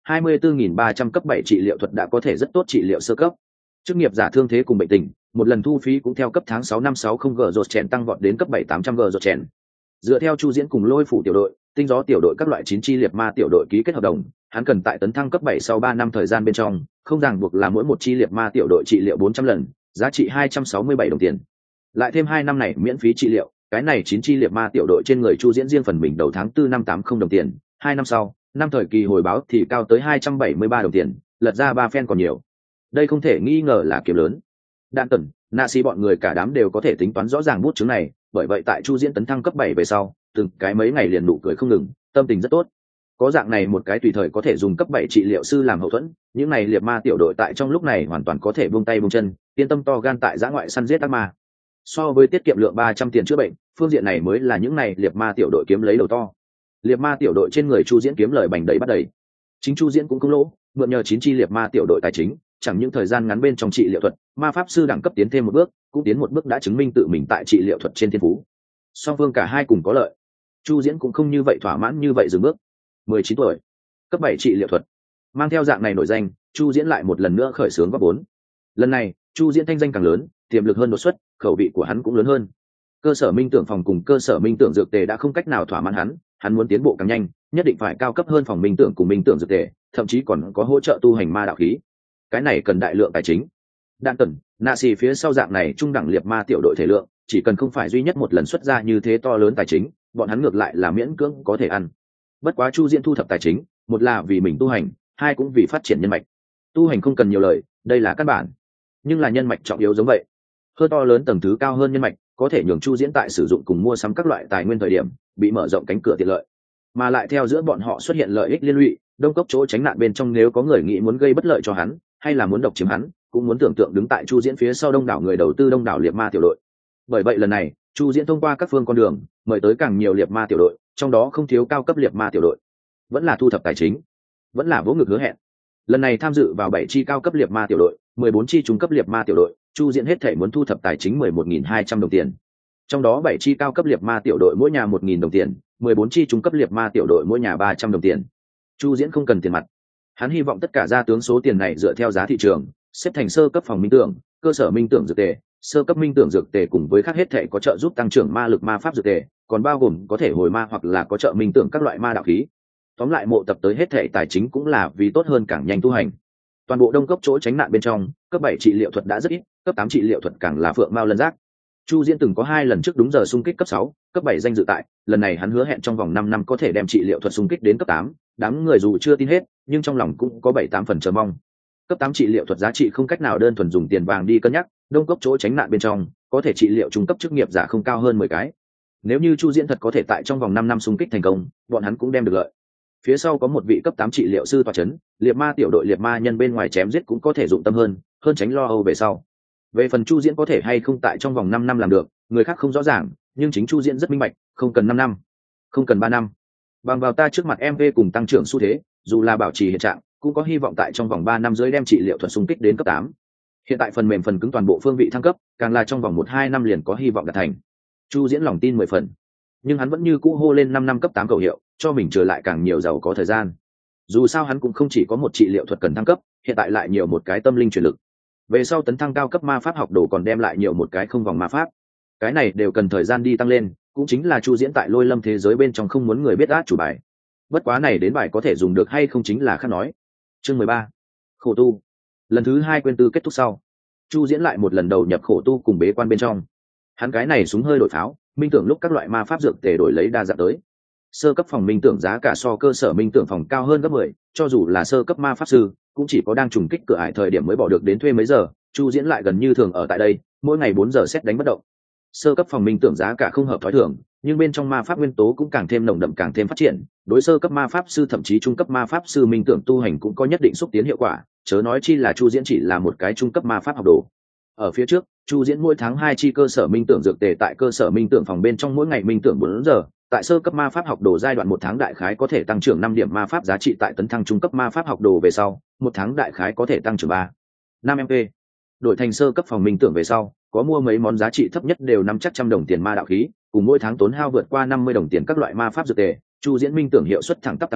S1: hai mươi tư nghìn ba trăm cấp bảy trị liệu thuật đã có thể rất tốt trị liệu sơ cấp. Chức nghiệp giả thương thế cùng bệnh tình, một lần thu phí cũng theo cấp tháng sáu năm sáu mươi g rột chèn tăng vọt đến cấp bảy tám trăm g rột chèn. Dựa theo Chu Diễn cùng Lôi Phủ tiểu đội, tinh gió tiểu đội các loại chín chi liệt ma tiểu đội ký kết hợp đồng, hắn cần tại tấn thăng cấp bảy sau ba năm thời gian bên trong, không ràng buộc là mỗi một chi liệt ma tiểu đội trị liệu bốn trăm lần, giá trị hai trăm sáu mươi bảy đồng tiền. Lại thêm hai năm này miễn phí trị liệu, cái này chín chi liệt ma tiểu đội trên người Chu Diễn riêng phần mình đầu tháng tư năm tám mươi đồng tiền, hai năm sau, năm thời kỳ hồi báo thì cao tới hai trăm bảy mươi ba đồng tiền, lật ra ba phen còn nhiều. Đây không thể nghi ngờ là kiếm lớn. Đạn Tần, Nạ Xi bọn người cả đám đều có thể tính toán rõ ràng bút chứng này, bởi vậy tại Chu Diễn tấn thăng cấp bảy về sau, từng cái mấy ngày liền nụ cười không ngừng, tâm tình rất tốt. Có dạng này một cái tùy thời có thể dùng cấp bảy trị liệu sư làm hậu thuẫn, những này liệt ma tiểu đội tại trong lúc này hoàn toàn có thể buông tay buông chân, yên tâm to gan tại giã ngoại săn giết ác ma. So với tiết kiệm lượng ba trăm tiền chữa bệnh, phương diện này mới là những này liệt ma tiểu đội kiếm lấy đầu to. Liệt ma tiểu đội trên người Chu Diễn kiếm lời bành đầy bắt đầy. Chính Chu Diễn cũng không lỗ, mượn nhờ chín chi liệt ma tiểu đội tài chính, chẳng những thời gian ngắn bên trong trị liệu thuật, ma pháp sư đẳng cấp tiến thêm một bước, cũng tiến một bước đã chứng minh tự mình tại trị liệu thuật trên thiên phú. Song phương cả hai cùng có lợi. Chu Diễn cũng không như vậy thỏa mãn như vậy dừng bước. mười chín tuổi, cấp bảy trị liệu thuật. Mang theo dạng này nổi danh, Chu Diễn lại một lần nữa khởi xướng góp vốn. Lần này, Chu Diễn thanh danh càng lớn, tiềm lực hơn đột xuất, khẩu vị của hắn cũng lớn hơn. Cơ sở minh tưởng phòng cùng cơ sở minh tưởng dược tề đã không cách nào thỏa mãn hắn, hắn muốn tiến bộ càng nhanh, nhất định phải cao cấp hơn phòng minh tưởng cùng minh tưởng dược tề, thậm chí còn có hỗ trợ tu hành ma đạo khí. Cái này cần đại lượng tài chính. Đạn Tần, Nạ Xì phía sau dạng này trung đẳng liệt ma tiểu đội thể lượng, chỉ cần không phải duy nhất một lần xuất ra như thế to lớn tài chính, bọn hắn ngược lại là miễn cưỡng có thể ăn. Bất quá Chu Diễn thu thập tài chính, một là vì mình tu hành, hai cũng vì phát triển nhân mạch. Tu hành không cần nhiều lời, đây là căn bản, nhưng là nhân mạch trọng yếu giống vậy. Hơn to lớn tầng thứ cao hơn nhân mạch, có thể nhường Chu Diễn tại sử dụng cùng mua sắm các loại tài nguyên thời điểm, bị mở rộng cánh cửa tiện lợi. Mà lại theo giữa bọn họ xuất hiện lợi ích liên lụy, đông cốc chỗ tránh nạn bên trong nếu có người nghĩ muốn gây bất lợi cho hắn, hay là muốn độc chiếm hắn, cũng muốn tưởng tượng đứng tại Chu Diễn phía sau đông đảo người đầu tư đông đảo liệt ma tiểu đội. Bởi vậy lần này, Chu Diễn thông qua các phương con đường, mời tới càng nhiều liệt ma tiểu đội, trong đó không thiếu cao cấp liệt ma tiểu đội. Vẫn là thu thập tài chính, vẫn là vỗ ngực hứa hẹn. Lần này tham dự vào bảy chi cao cấp liệt ma tiểu đội, mười bốn chi trung cấp liệt ma tiểu đội, Chu Diễn hết thể muốn thu thập tài chính mười một nghìn hai trăm đồng tiền. Trong đó bảy chi cao cấp liệt ma tiểu đội mỗi nhà một nghìn đồng tiền, mười bốn chi trung cấp liệt ma tiểu đội mỗi nhà ba trăm đồng tiền. Chu Diễn không cần tiền mặt. Hắn hy vọng tất cả gia tướng số tiền này dựa theo giá thị trường, xếp thành sơ cấp phòng minh tưởng, cơ sở minh tưởng dược tề, sơ cấp minh tưởng dược tề cùng với khác hết thể có trợ giúp tăng trưởng ma lực ma pháp dược tề, còn bao gồm có thể hồi ma hoặc là có trợ minh tưởng các loại ma đạo khí. Tóm lại mộ tập tới hết thể tài chính cũng là vì tốt hơn càng nhanh tu hành. Toàn bộ đông cấp chỗ tránh nạn bên trong, cấp bảy trị liệu thuật đã rất ít, cấp tám trị liệu thuật càng là phượng mao lân giác. Chu Diễn từng có hai lần trước đúng giờ xung kích cấp sáu, cấp bảy danh dự tại, lần này hắn hứa hẹn trong vòng năm năm có thể đem trị liệu thuật xung kích đến cấp tám, đám người dù chưa tin hết, nhưng trong lòng cũng có bảy tám phần chờ mong. Cấp tám trị liệu thuật giá trị không cách nào đơn thuần dùng tiền vàng đi cân nhắc, đông cấp chỗ tránh nạn bên trong, có thể trị liệu trung cấp chức nghiệp giả không cao hơn mười cái. Nếu như Chu Diễn thật có thể tại trong vòng năm năm xung kích thành công, bọn hắn cũng đem được lợi. Phía sau có một vị cấp tám trị liệu sư tọa chấn, liệt ma tiểu đội liệt ma nhân bên ngoài chém giết cũng có thể dụng tâm hơn, hơn tránh lo âu về sau. Về phần Chu Diễn có thể hay không tại trong vòng năm năm làm được, người khác không rõ ràng, nhưng chính Chu Diễn rất minh bạch, không cần năm năm, không cần ba năm. Bằng vào ta trước mặt em vê cùng tăng trưởng xu thế, dù là bảo trì hiện trạng, cũng có hy vọng tại trong vòng ba năm dưới đem trị liệu thuật xung kích đến cấp tám. Hiện tại phần mềm phần cứng toàn bộ phương vị thăng cấp, càng là trong vòng một hai năm liền có hy vọng đạt thành. Chu Diễn lòng tin mười phần, nhưng hắn vẫn như cũ hô lên năm năm cấp tám khẩu hiệu, cho mình trở lại càng nhiều giàu có thời gian. Dù sao hắn cũng không chỉ có một trị liệu thuật cần thăng cấp, hiện tại lại nhiều một cái tâm linh truyền lực. Về sau tấn thăng cao cấp ma pháp học đồ còn đem lại nhiều một cái không vòng ma pháp. Cái này đều cần thời gian đi tăng lên, cũng chính là Chu Diễn tại Lôi Lâm thế giới bên trong không muốn người biết át chủ bài. Bất quá này đến bài có thể dùng được hay không chính là khác nói. Chương mười ba, khổ tu. Lần thứ hai quên tư kết thúc sau, Chu Diễn lại một lần đầu nhập khổ tu cùng bế quan bên trong. Hắn cái này súng hơi đổi pháo, minh tưởng lúc các loại ma pháp dược tề đổi lấy đa dạng tới. Sơ cấp phòng minh tưởng giá cả so cơ sở minh tưởng phòng cao hơn gấp mười, cho dù là sơ cấp ma pháp sư, cũng chỉ có đang trùng kích cửa ải thời điểm mới bỏ được đến thuê mấy giờ, Chu Diễn lại gần như thường ở tại đây, mỗi ngày bốn giờ xét đánh bất động. Sơ cấp phòng minh tưởng giá cả không hợp thói thường, nhưng bên trong ma pháp nguyên tố cũng càng thêm nồng đậm càng thêm phát triển, đối sơ cấp ma pháp sư thậm chí trung cấp ma pháp sư minh tưởng tu hành cũng có nhất định xúc tiến hiệu quả, chớ nói chi là Chu Diễn chỉ là một cái trung cấp ma pháp học đồ. Ở phía trước, Chu Diễn mỗi tháng hai chi cơ sở minh tưởng dược tề tại cơ sở minh tưởng phòng bên trong mỗi ngày minh tưởng bốn giờ, tại sơ cấp ma pháp học đồ giai đoạn một tháng đại khái có thể tăng trưởng năm điểm ma pháp giá trị, tại tấn thăng trung cấp ma pháp học đồ về sau, một tháng đại khái có thể tăng trưởng ba năm em pê. Đổi thành sơ cấp phòng minh tưởng về sau, có mua mấy món giá trị thấp nhất đều năm chắc trăm đồng tiền ma đạo khí, cùng mỗi tháng tốn hao vượt qua năm mươi đồng tiền các loại ma pháp dược tề, Chu Diễn minh tưởng hiệu suất thẳng tắp tăng lên,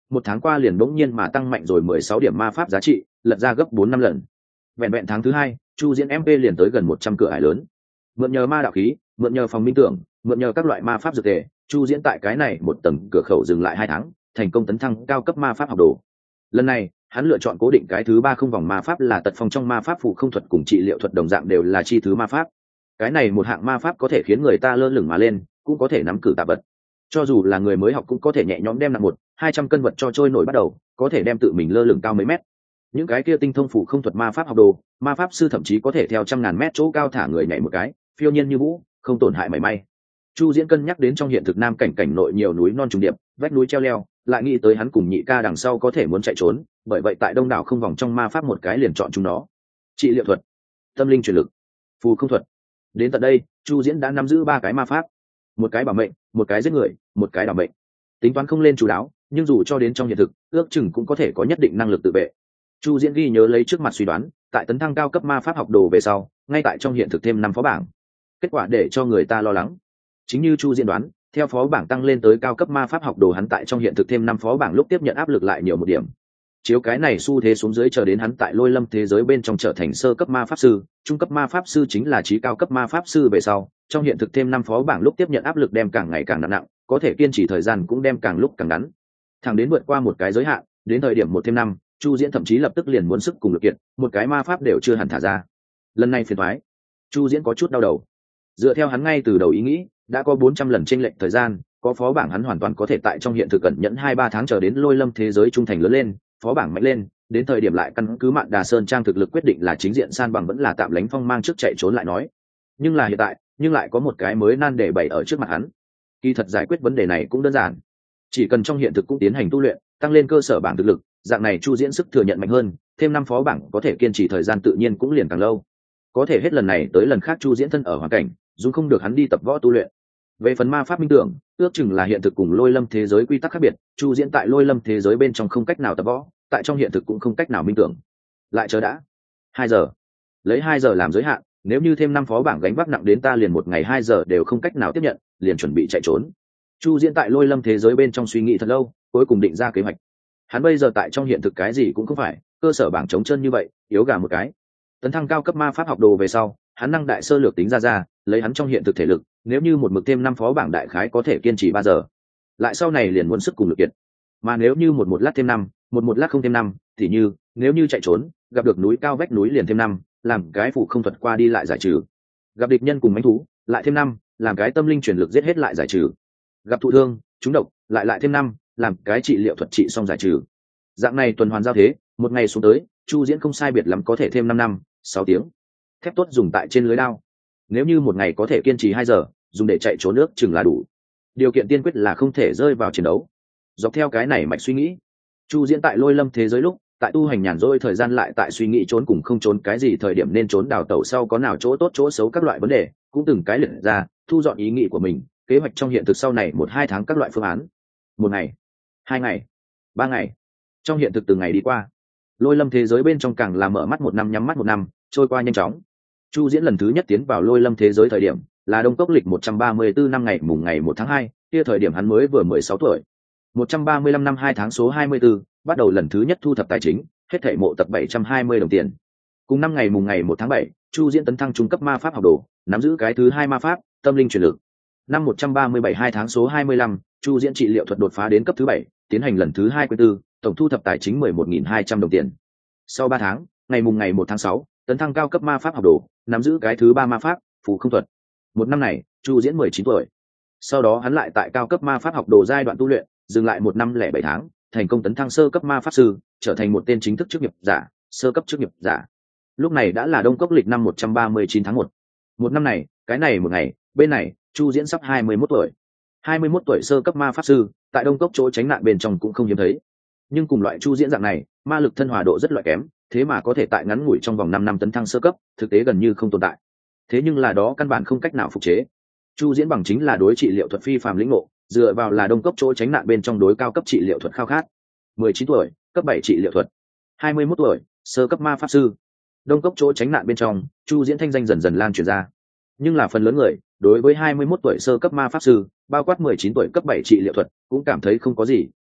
S1: một tháng qua liền bỗng nhiên mà tăng mạnh rồi mười sáu điểm ma pháp giá trị, lật ra gấp bốn năm lần. Vẹn vẹn tháng thứ hai, Chu Diễn em pê liền tới gần một trăm cửa ải lớn. Mượn nhờ ma đạo khí, mượn nhờ phòng minh tưởng, mượn nhờ các loại ma pháp dược tề, Chu Diễn tại cái này một tầng cửa khẩu dừng lại hai tháng, thành công tấn thăng cao cấp ma pháp học đồ. Lần này, hắn lựa chọn cố định cái thứ ba không vòng ma pháp là tật phong trong ma pháp phù không thuật cùng trị liệu thuật đồng dạng đều là chi thứ ma pháp. Cái này một hạng ma pháp có thể khiến người ta lơ lửng mà lên, cũng có thể nắm cử tạ vật. Cho dù là người mới học cũng có thể nhẹ nhõm đem nặng một hai trăm cân vật cho trôi nổi bắt đầu, có thể đem tự mình lơ lửng cao mấy mét. Những cái kia tinh thông phù không thuật ma pháp học đồ, ma pháp sư thậm chí có thể theo trăm ngàn mét chỗ cao thả người nhảy một cái, phiêu nhiên như vũ, không tổn hại mảy may. Chu Diễn cân nhắc đến trong hiện thực nam cảnh cảnh nội nhiều núi non trùng điệp, vách núi treo leo, lại nghĩ tới hắn cùng nhị ca đằng sau có thể muốn chạy trốn, bởi vậy tại đông đảo không vòng trong ma pháp một cái liền chọn chúng nó. Trị liệu thuật, tâm linh truyền lực, phù không thuật. Đến tận đây, Chu Diễn đã nắm giữ ba cái ma pháp, một cái bảo mệnh, một cái giết người, một cái đảm mệnh. Tính toán không lên chú đáo, nhưng dù cho đến trong hiện thực, ước chừng cũng có thể có nhất định năng lực tự vệ. Chu Diễn ghi nhớ lấy trước mặt suy đoán, tại tấn thăng cao cấp ma pháp học đồ về sau, ngay tại trong hiện thực thêm năm phó bảng. Kết quả để cho người ta lo lắng. Chính như Chu Diễn đoán, theo phó bảng tăng lên tới cao cấp ma pháp học đồ, hắn tại trong hiện thực thêm năm phó bảng lúc tiếp nhận áp lực lại nhiều một điểm. Chiếu cái này xu thế xuống dưới, chờ đến hắn tại Lôi Lâm thế giới bên trong trở thành sơ cấp ma pháp sư, trung cấp ma pháp sư chính là chí cao cấp ma pháp sư về sau, trong hiện thực thêm năm phó bảng lúc tiếp nhận áp lực đem càng ngày càng nặng nặng, có thể kiên trì thời gian cũng đem càng lúc càng ngắn. Thẳng đến vượt qua một cái giới hạn, đến thời điểm một thêm năm, Chu Diễn thậm chí lập tức liền muốn sức cùng lực kiện, một cái ma pháp đều chưa hẳn thả ra. Lần này phiền toái, Chu Diễn có chút đau đầu. Dựa theo hắn ngay từ đầu ý nghĩ, đã có bốn trăm lần chênh lệch thời gian, có phó bảng hắn hoàn toàn có thể tại trong hiện thực cẩn nhẫn hai ba tháng chờ đến Lôi Lâm thế giới trung thành lớn lên, phó bảng mạnh lên, đến thời điểm lại căn cứ Mạn Đà Sơn trang thực lực quyết định là chính diện san bằng vẫn là tạm lánh phong mang trước chạy trốn lại nói. Nhưng là hiện tại, nhưng lại có một cái mới nan để bày ở trước mặt hắn. Kỳ thật giải quyết vấn đề này cũng đơn giản, chỉ cần trong hiện thực cũng tiến hành tu luyện, tăng lên cơ sở bảng thực lực, dạng này Chu Diễn sức thừa nhận mạnh hơn, thêm năm phó bảng có thể kiên trì thời gian tự nhiên cũng liền càng lâu. Có thể hết lần này tới lần khác Chu Diễn thân ở hoàn cảnh, dù không được hắn đi tập võ tu luyện. Về phần ma pháp minh tưởng, ước chừng là hiện thực cùng Lôi Lâm thế giới quy tắc khác biệt, Chu Diễn tại Lôi Lâm thế giới bên trong không cách nào tập võ, tại trong hiện thực cũng không cách nào minh tưởng. Lại chờ đã. Hai giờ. Lấy hai giờ làm giới hạn, nếu như thêm năm phó bảng gánh vác nặng đến ta liền một ngày hai giờ đều không cách nào tiếp nhận, liền chuẩn bị chạy trốn. Chu Diễn tại Lôi Lâm thế giới bên trong suy nghĩ thật lâu, cuối cùng định ra kế hoạch. Hắn bây giờ tại trong hiện thực cái gì cũng không phải, cơ sở bảng trống chân như vậy, yếu gà một cái. Tấn thăng cao cấp ma pháp học đồ về sau, hắn năng đại sơ lược tính ra ra, lấy hắn trong hiện thực thể lực, nếu như một mực thêm năm phó bảng đại khái có thể kiên trì ba giờ. Lại sau này liền muốn sức cùng lực kiệt. Mà nếu như một một lát thêm năm, một một lát không thêm năm, thì như, nếu như chạy trốn, gặp được núi cao vách núi liền thêm năm, làm cái phụ không thuật qua đi lại giải trừ. Gặp địch nhân cùng mãnh thú, lại thêm năm, làm cái tâm linh truyền lực giết hết lại giải trừ. Gặp thụ thương, trúng độc, lại lại thêm năm, làm cái trị liệu thuật trị xong giải trừ. Dạng này tuần hoàn giao thế, một ngày xuống tới, Chu Diễn không sai biệt lắm có thể thêm năm năm, sáu tiếng. Thép tốt dùng tại trên lưới đao. Nếu như một ngày có thể kiên trì hai giờ, dùng để chạy trốn nước chừng là đủ. Điều kiện tiên quyết là không thể rơi vào chiến đấu. Dọc theo cái này mạch suy nghĩ, Chu Diễn tại Lôi Lâm thế giới lúc, tại tu hành nhàn rỗi thời gian lại tại suy nghĩ trốn cùng không trốn cái gì thời điểm nên trốn đào tẩu sau có nào chỗ tốt chỗ xấu các loại vấn đề, cũng từng cái liệt ra, thu dọn ý nghĩ của mình, kế hoạch trong hiện thực sau này một hai tháng các loại phương án. Một ngày, hai ngày, ba ngày, trong hiện thực từng ngày đi qua. Lôi Lâm thế giới bên trong càng là mở mắt một năm nhắm mắt một năm, trôi qua nhanh chóng. Chu Diễn lần thứ nhất tiến vào Lôi Lâm thế giới thời điểm là Đông Cốc lịch một trăm ba mươi tư năm ngày mùng ngày một tháng hai, kia thời điểm hắn mới vừa mười sáu tuổi. một trăm ba mươi lăm năm hai tháng số hai mươi tư, bắt đầu lần thứ nhất thu thập tài chính, hết thảy mộ tập bảy trăm hai mươi đồng tiền. Cùng năm ngày mùng ngày một tháng bảy, Chu Diễn tấn thăng trung cấp ma pháp học đồ, nắm giữ cái thứ hai ma pháp, tâm linh truyền lực. Năm một trăm ba mươi bảy hai tháng số hai mươi lăm, Chu Diễn trị liệu thuật đột phá đến cấp thứ bảy, tiến hành lần thứ hai mươi tư, tổng thu thập tài chính mười một nghìn hai trăm đồng tiền. Sau ba tháng, ngày mùng ngày một tháng sáu, tấn thăng cao cấp ma pháp học đồ, nắm giữ cái thứ ba ma pháp, phù không thuật. Một năm này, Chu Diễn mười chín tuổi. Sau đó hắn lại tại cao cấp ma pháp học đồ giai đoạn tu luyện, dừng lại một năm lẻ bảy tháng, thành công tấn thăng sơ cấp ma pháp sư, trở thành một tên chính thức chức nghiệp giả, sơ cấp chức nghiệp giả. Lúc này đã là Đông Cốc lịch năm một trăm ba mươi chín tháng một. Một năm này, cái này một ngày, bên này, Chu Diễn sắp hai mươi mốt tuổi. hai mươi mốt tuổi sơ cấp ma pháp sư, tại Đông Cốc chỗ tránh nạn bên trong cũng không hiếm thấy. Nhưng cùng loại Chu Diễn dạng này, ma lực thân hòa độ rất loại kém, thế mà có thể tại ngắn ngủi trong vòng năm năm tấn thăng sơ cấp, thực tế gần như không tồn tại. Thế nhưng là đó căn bản không cách nào phục chế. Chu Diễn bằng chính là đối trị liệu thuật phi phàm lĩnh ngộ, dựa vào là Đông Cốc chỗ tránh nạn bên trong đối cao cấp trị liệu thuật khao khát. mười chín tuổi, cấp bảy trị liệu thuật. hai mươi mốt tuổi, sơ cấp ma pháp sư. Đông Cốc chỗ tránh nạn bên trong, Chu Diễn thanh danh dần dần lan truyền ra. Nhưng là phần lớn người, đối với hai mươi mốt tuổi sơ cấp ma pháp sư, bao quát mười chín tuổi cấp bảy trị liệu thuật, cũng cảm thấy không có gì,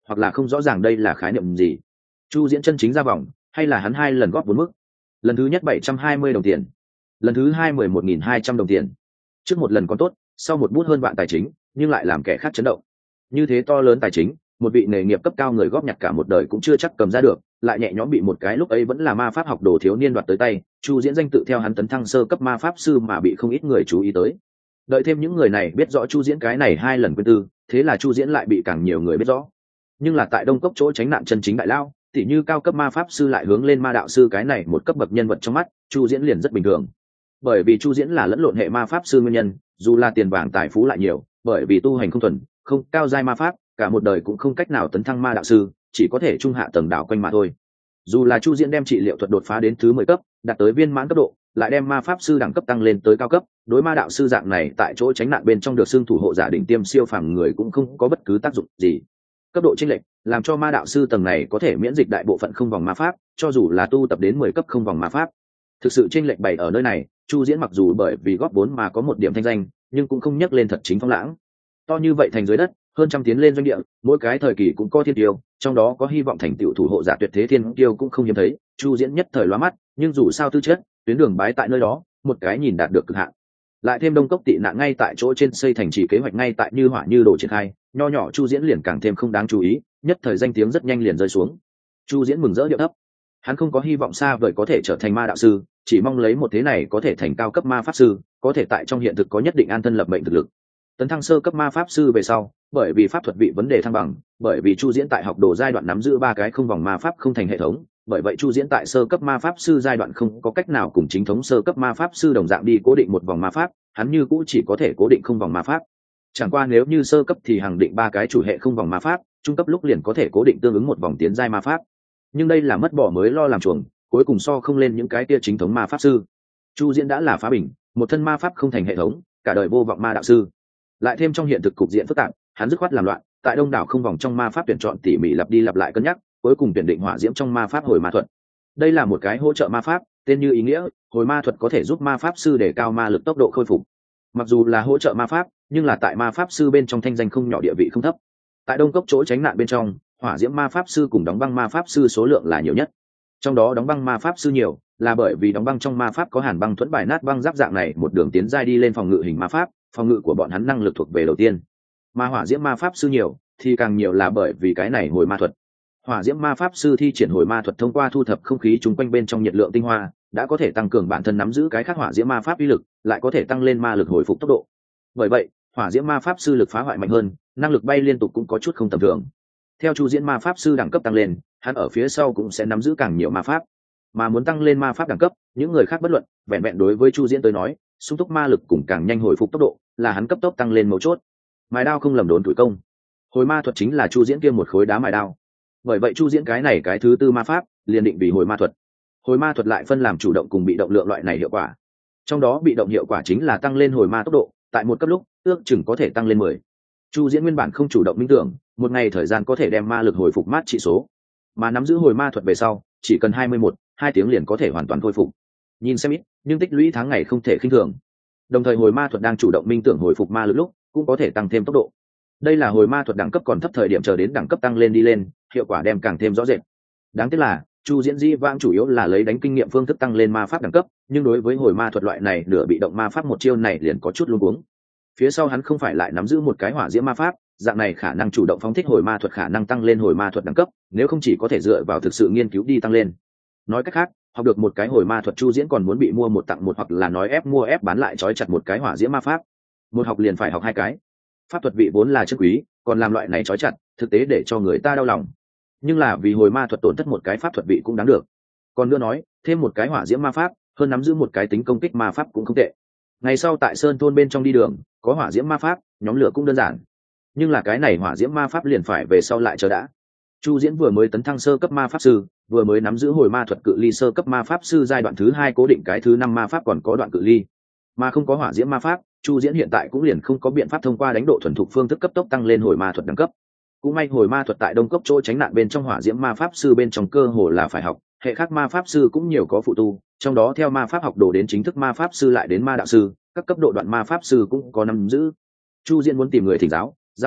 S1: hoặc là không rõ ràng đây là khái niệm gì. Chu Diễn chân chính ra vòng, hay là hắn hai lần góp bốn mức. Lần thứ nhất bảy trăm hai mươi đồng tiền, lần thứ hai mười một nghìn hai trăm đồng tiền. Trước một lần còn tốt, sau một bút hơn vạn tài chính, nhưng lại làm kẻ khác chấn động. Như thế to lớn tài chính, một vị nghề nghiệp cấp cao người góp nhặt cả một đời cũng chưa chắc cầm ra được, lại nhẹ nhõm bị một cái lúc ấy vẫn là ma pháp học đồ thiếu niên đoạt tới tay. Chu Diễn danh tự theo hắn tấn thăng sơ cấp ma pháp sư mà bị không ít người chú ý tới. Đợi thêm những người này biết rõ Chu Diễn cái này hai lần quên tư, thế là Chu Diễn lại bị càng nhiều người biết rõ. Nhưng là tại Đông Cốc chỗ tránh nạn chân chính đại lao, tỉ như cao cấp ma pháp sư lại hướng lên ma đạo sư cái này một cấp bậc nhân vật trong mắt, Chu Diễn liền rất bình thường. Bởi vì Chu Diễn là lẫn lộn hệ ma pháp sư nguyên nhân, dù là tiền vàng tài phú lại nhiều, bởi vì tu hành không thuần, không cao giai ma pháp, cả một đời cũng không cách nào tấn thăng ma đạo sư, chỉ có thể trung hạ tầng đảo quanh mà thôi. Dù là Chu Diễn đem trị liệu thuật đột phá đến thứ mười cấp, đạt tới viên mãn cấp độ, lại đem ma pháp sư đẳng cấp tăng lên tới cao cấp, đối ma đạo sư dạng này tại chỗ tránh nạn bên trong được xưng thủ hộ giả đỉnh tiêm siêu phàm người cũng không có bất cứ tác dụng gì. Cấp độ chênh lệch làm cho ma đạo sư tầng này có thể miễn dịch đại bộ phận không vòng ma pháp, cho dù là tu tập đến mười cấp không vòng ma pháp. Thực sự chênh lệch bày ở nơi này, Chu Diễn mặc dù bởi vì góp vốn mà có một điểm thanh danh, nhưng cũng không nhắc lên thật chính phong lãng. To như vậy thành dưới đất, hơn trăm tiến lên doanh địa, mỗi cái thời kỳ cũng có thiên tiêu, trong đó có hy vọng thành tựu thủ hộ giả tuyệt thế thiên tiêu cũng không hiếm thấy. Chu Diễn nhất thời lóa mắt, nhưng dù sao tư chất, tuyến đường bái tại nơi đó, một cái nhìn đạt được cực hạn. Lại thêm Đông Cốc tị nạn ngay tại chỗ trên xây thành trì kế hoạch ngay tại như hỏa như đồ triển khai, nho nhỏ Chu Diễn liền càng thêm không đáng chú ý, nhất thời danh tiếng rất nhanh liền rơi xuống. Chu Diễn mừng rỡ điệu thấp, hắn không có hy vọng xa vời có thể trở thành ma đạo sư, chỉ mong lấy một thế này có thể thành cao cấp ma pháp sư, có thể tại trong hiện thực có nhất định an thân lập mệnh thực lực. Tấn thăng sơ cấp ma pháp sư về sau, bởi vì pháp thuật vị vấn đề thăng bằng, bởi vì Chu Diễn tại học đồ giai đoạn nắm giữ ba cái không vòng ma pháp không thành hệ thống, bởi vậy Chu Diễn tại sơ cấp ma pháp sư giai đoạn không có cách nào cùng chính thống sơ cấp ma pháp sư đồng dạng đi cố định một vòng ma pháp, hắn như cũ chỉ có thể cố định không vòng ma pháp. Chẳng qua nếu như sơ cấp thì hàng định ba cái chủ hệ không vòng ma pháp, trung cấp lúc liền có thể cố định tương ứng một vòng tiến giai ma pháp. Nhưng đây là mất bỏ mới lo làm chuồng, cuối cùng so không lên những cái kia chính thống ma pháp sư. Chu Diễn đã là phá bình, một thân ma pháp không thành hệ thống, cả đời vô vọng ma đạo sư. Lại thêm trong hiện thực cục diện phức tạp, hắn dứt khoát làm loạn, tại đông đảo không vòng trong ma pháp tuyển chọn tỉ mỉ lặp đi lặp lại cân nhắc, cuối cùng tuyển định hỏa diễm trong ma pháp hồi ma thuật. Đây là một cái hỗ trợ ma pháp, tên như ý nghĩa, hồi ma thuật có thể giúp ma pháp sư đề cao ma lực tốc độ khôi phục. Mặc dù là hỗ trợ ma pháp, nhưng là tại ma pháp sư bên trong thanh danh không nhỏ, địa vị không thấp. Tại Đông Cốc chỗ tránh nạn bên trong, hỏa diễm ma pháp sư cùng đóng băng ma pháp sư số lượng là nhiều nhất. Trong đó đóng băng ma pháp sư nhiều, là bởi vì đóng băng trong ma pháp có hàn băng thuẫn bài nát băng giáp dạng này một đường tiến giai đi lên phòng ngự hình ma pháp, phòng ngự của bọn hắn năng lực thuộc về đầu tiên. Mà hỏa diễm ma pháp sư nhiều, thì càng nhiều là bởi vì cái này hồi ma thuật. Hỏa diễm ma pháp sư thi triển hồi ma thuật thông qua thu thập không khí chung quanh bên trong nhiệt lượng tinh hoa, đã có thể tăng cường bản thân nắm giữ cái khác hỏa diễm ma pháp uy lực, lại có thể tăng lên ma lực hồi phục tốc độ. Bởi vậy, hỏa diễm ma pháp sư lực phá hoại mạnh hơn, năng lực bay liên tục cũng có chút không tầm thường. Theo Chu Diễn ma pháp sư đẳng cấp tăng lên, hắn ở phía sau cũng sẽ nắm giữ càng nhiều ma pháp. Mà muốn tăng lên ma pháp đẳng cấp, những người khác bất luận, vẹn vẹn đối với Chu Diễn tới nói, sung túc ma lực cùng càng nhanh hồi phục tốc độ, là hắn cấp tốc tăng lên mấu chốt. Mài đao không lầm đốn tuổi công. Hồi ma thuật chính là Chu Diễn kia một khối đá mài đao. Bởi vậy Chu Diễn cái này cái thứ tư ma pháp, liền định vì hồi ma thuật. Hồi ma thuật lại phân làm chủ động cùng bị động lượng loại này hiệu quả. Trong đó bị động hiệu quả chính là tăng lên hồi ma tốc độ, tại một cấp lúc, ước chừng có thể tăng lên mười. Chu Diễn nguyên bản không chủ động minh tưởng, một ngày thời gian có thể đem ma lực hồi phục mát trị số, mà nắm giữ hồi ma thuật về sau, chỉ cần hai mươi mốt, hai tiếng liền có thể hoàn toàn khôi phục. Nhìn xem ít, nhưng tích lũy tháng ngày không thể khinh thường. Đồng thời hồi ma thuật đang chủ động minh tưởng hồi phục ma lực lúc, cũng có thể tăng thêm tốc độ. Đây là hồi ma thuật đẳng cấp còn thấp thời điểm, chờ đến đẳng cấp tăng lên đi lên, hiệu quả đem càng thêm rõ rệt. Đáng tiếc là Chu Diễn dĩ vãng chủ yếu là lấy đánh kinh nghiệm phương thức tăng lên ma pháp đẳng cấp, nhưng đối với hồi ma thuật loại này nửa bị động ma pháp một chiêu này liền có chút luống cuống. Phía sau hắn không phải lại nắm giữ một cái hỏa diễm ma pháp, dạng này khả năng chủ động phóng thích hồi ma thuật khả năng tăng lên hồi ma thuật đẳng cấp, nếu không chỉ có thể dựa vào thực sự nghiên cứu đi tăng lên. Nói cách khác, học được một cái hồi ma thuật Chu Diễn còn muốn bị mua một tặng một, hoặc là nói ép mua ép bán lại trói chặt một cái hỏa diễm ma pháp. Một học liền phải học hai cái. Pháp thuật vị vốn là chân quý, còn làm loại này trói chặt, thực tế để cho người ta đau lòng. Nhưng là vì hồi ma thuật tổn thất một cái pháp thuật vị cũng đáng được. Còn nữa nói, thêm một cái hỏa diễm ma pháp, hơn nắm giữ một cái tính công kích ma pháp cũng không tệ. Ngày sau tại sơn thôn bên trong đi đường, có hỏa diễm ma pháp, nhóm lửa cũng đơn giản. Nhưng là cái này hỏa diễm ma pháp liền phải về sau lại chờ đã. Chu Diễn vừa mới tấn thăng sơ cấp ma pháp sư, vừa mới nắm giữ hồi ma thuật cự ly sơ cấp ma pháp sư giai đoạn thứ hai cố định cái thứ năm ma pháp còn có đoạn cự ly, mà không có hỏa diễm ma pháp, Chu Diễn hiện tại cũng liền không có biện pháp thông qua đánh độ thuần thục phương thức cấp tốc tăng lên hồi ma thuật đẳng cấp. Cũng may hồi ma thuật tại Đông Cốc chỗ tránh nạn bên trong hỏa diễm ma pháp sư bên trong cơ hồ là phải học, hệ khác ma pháp sư cũng nhiều có phụ tu, trong đó theo ma pháp học đồ đến chính thức ma pháp sư lại đến ma đạo sư, các cấp độ đoạn ma pháp sư cũng có nắm giữ. Chu Diễn muốn tìm người thỉnh giáo, giao lưu,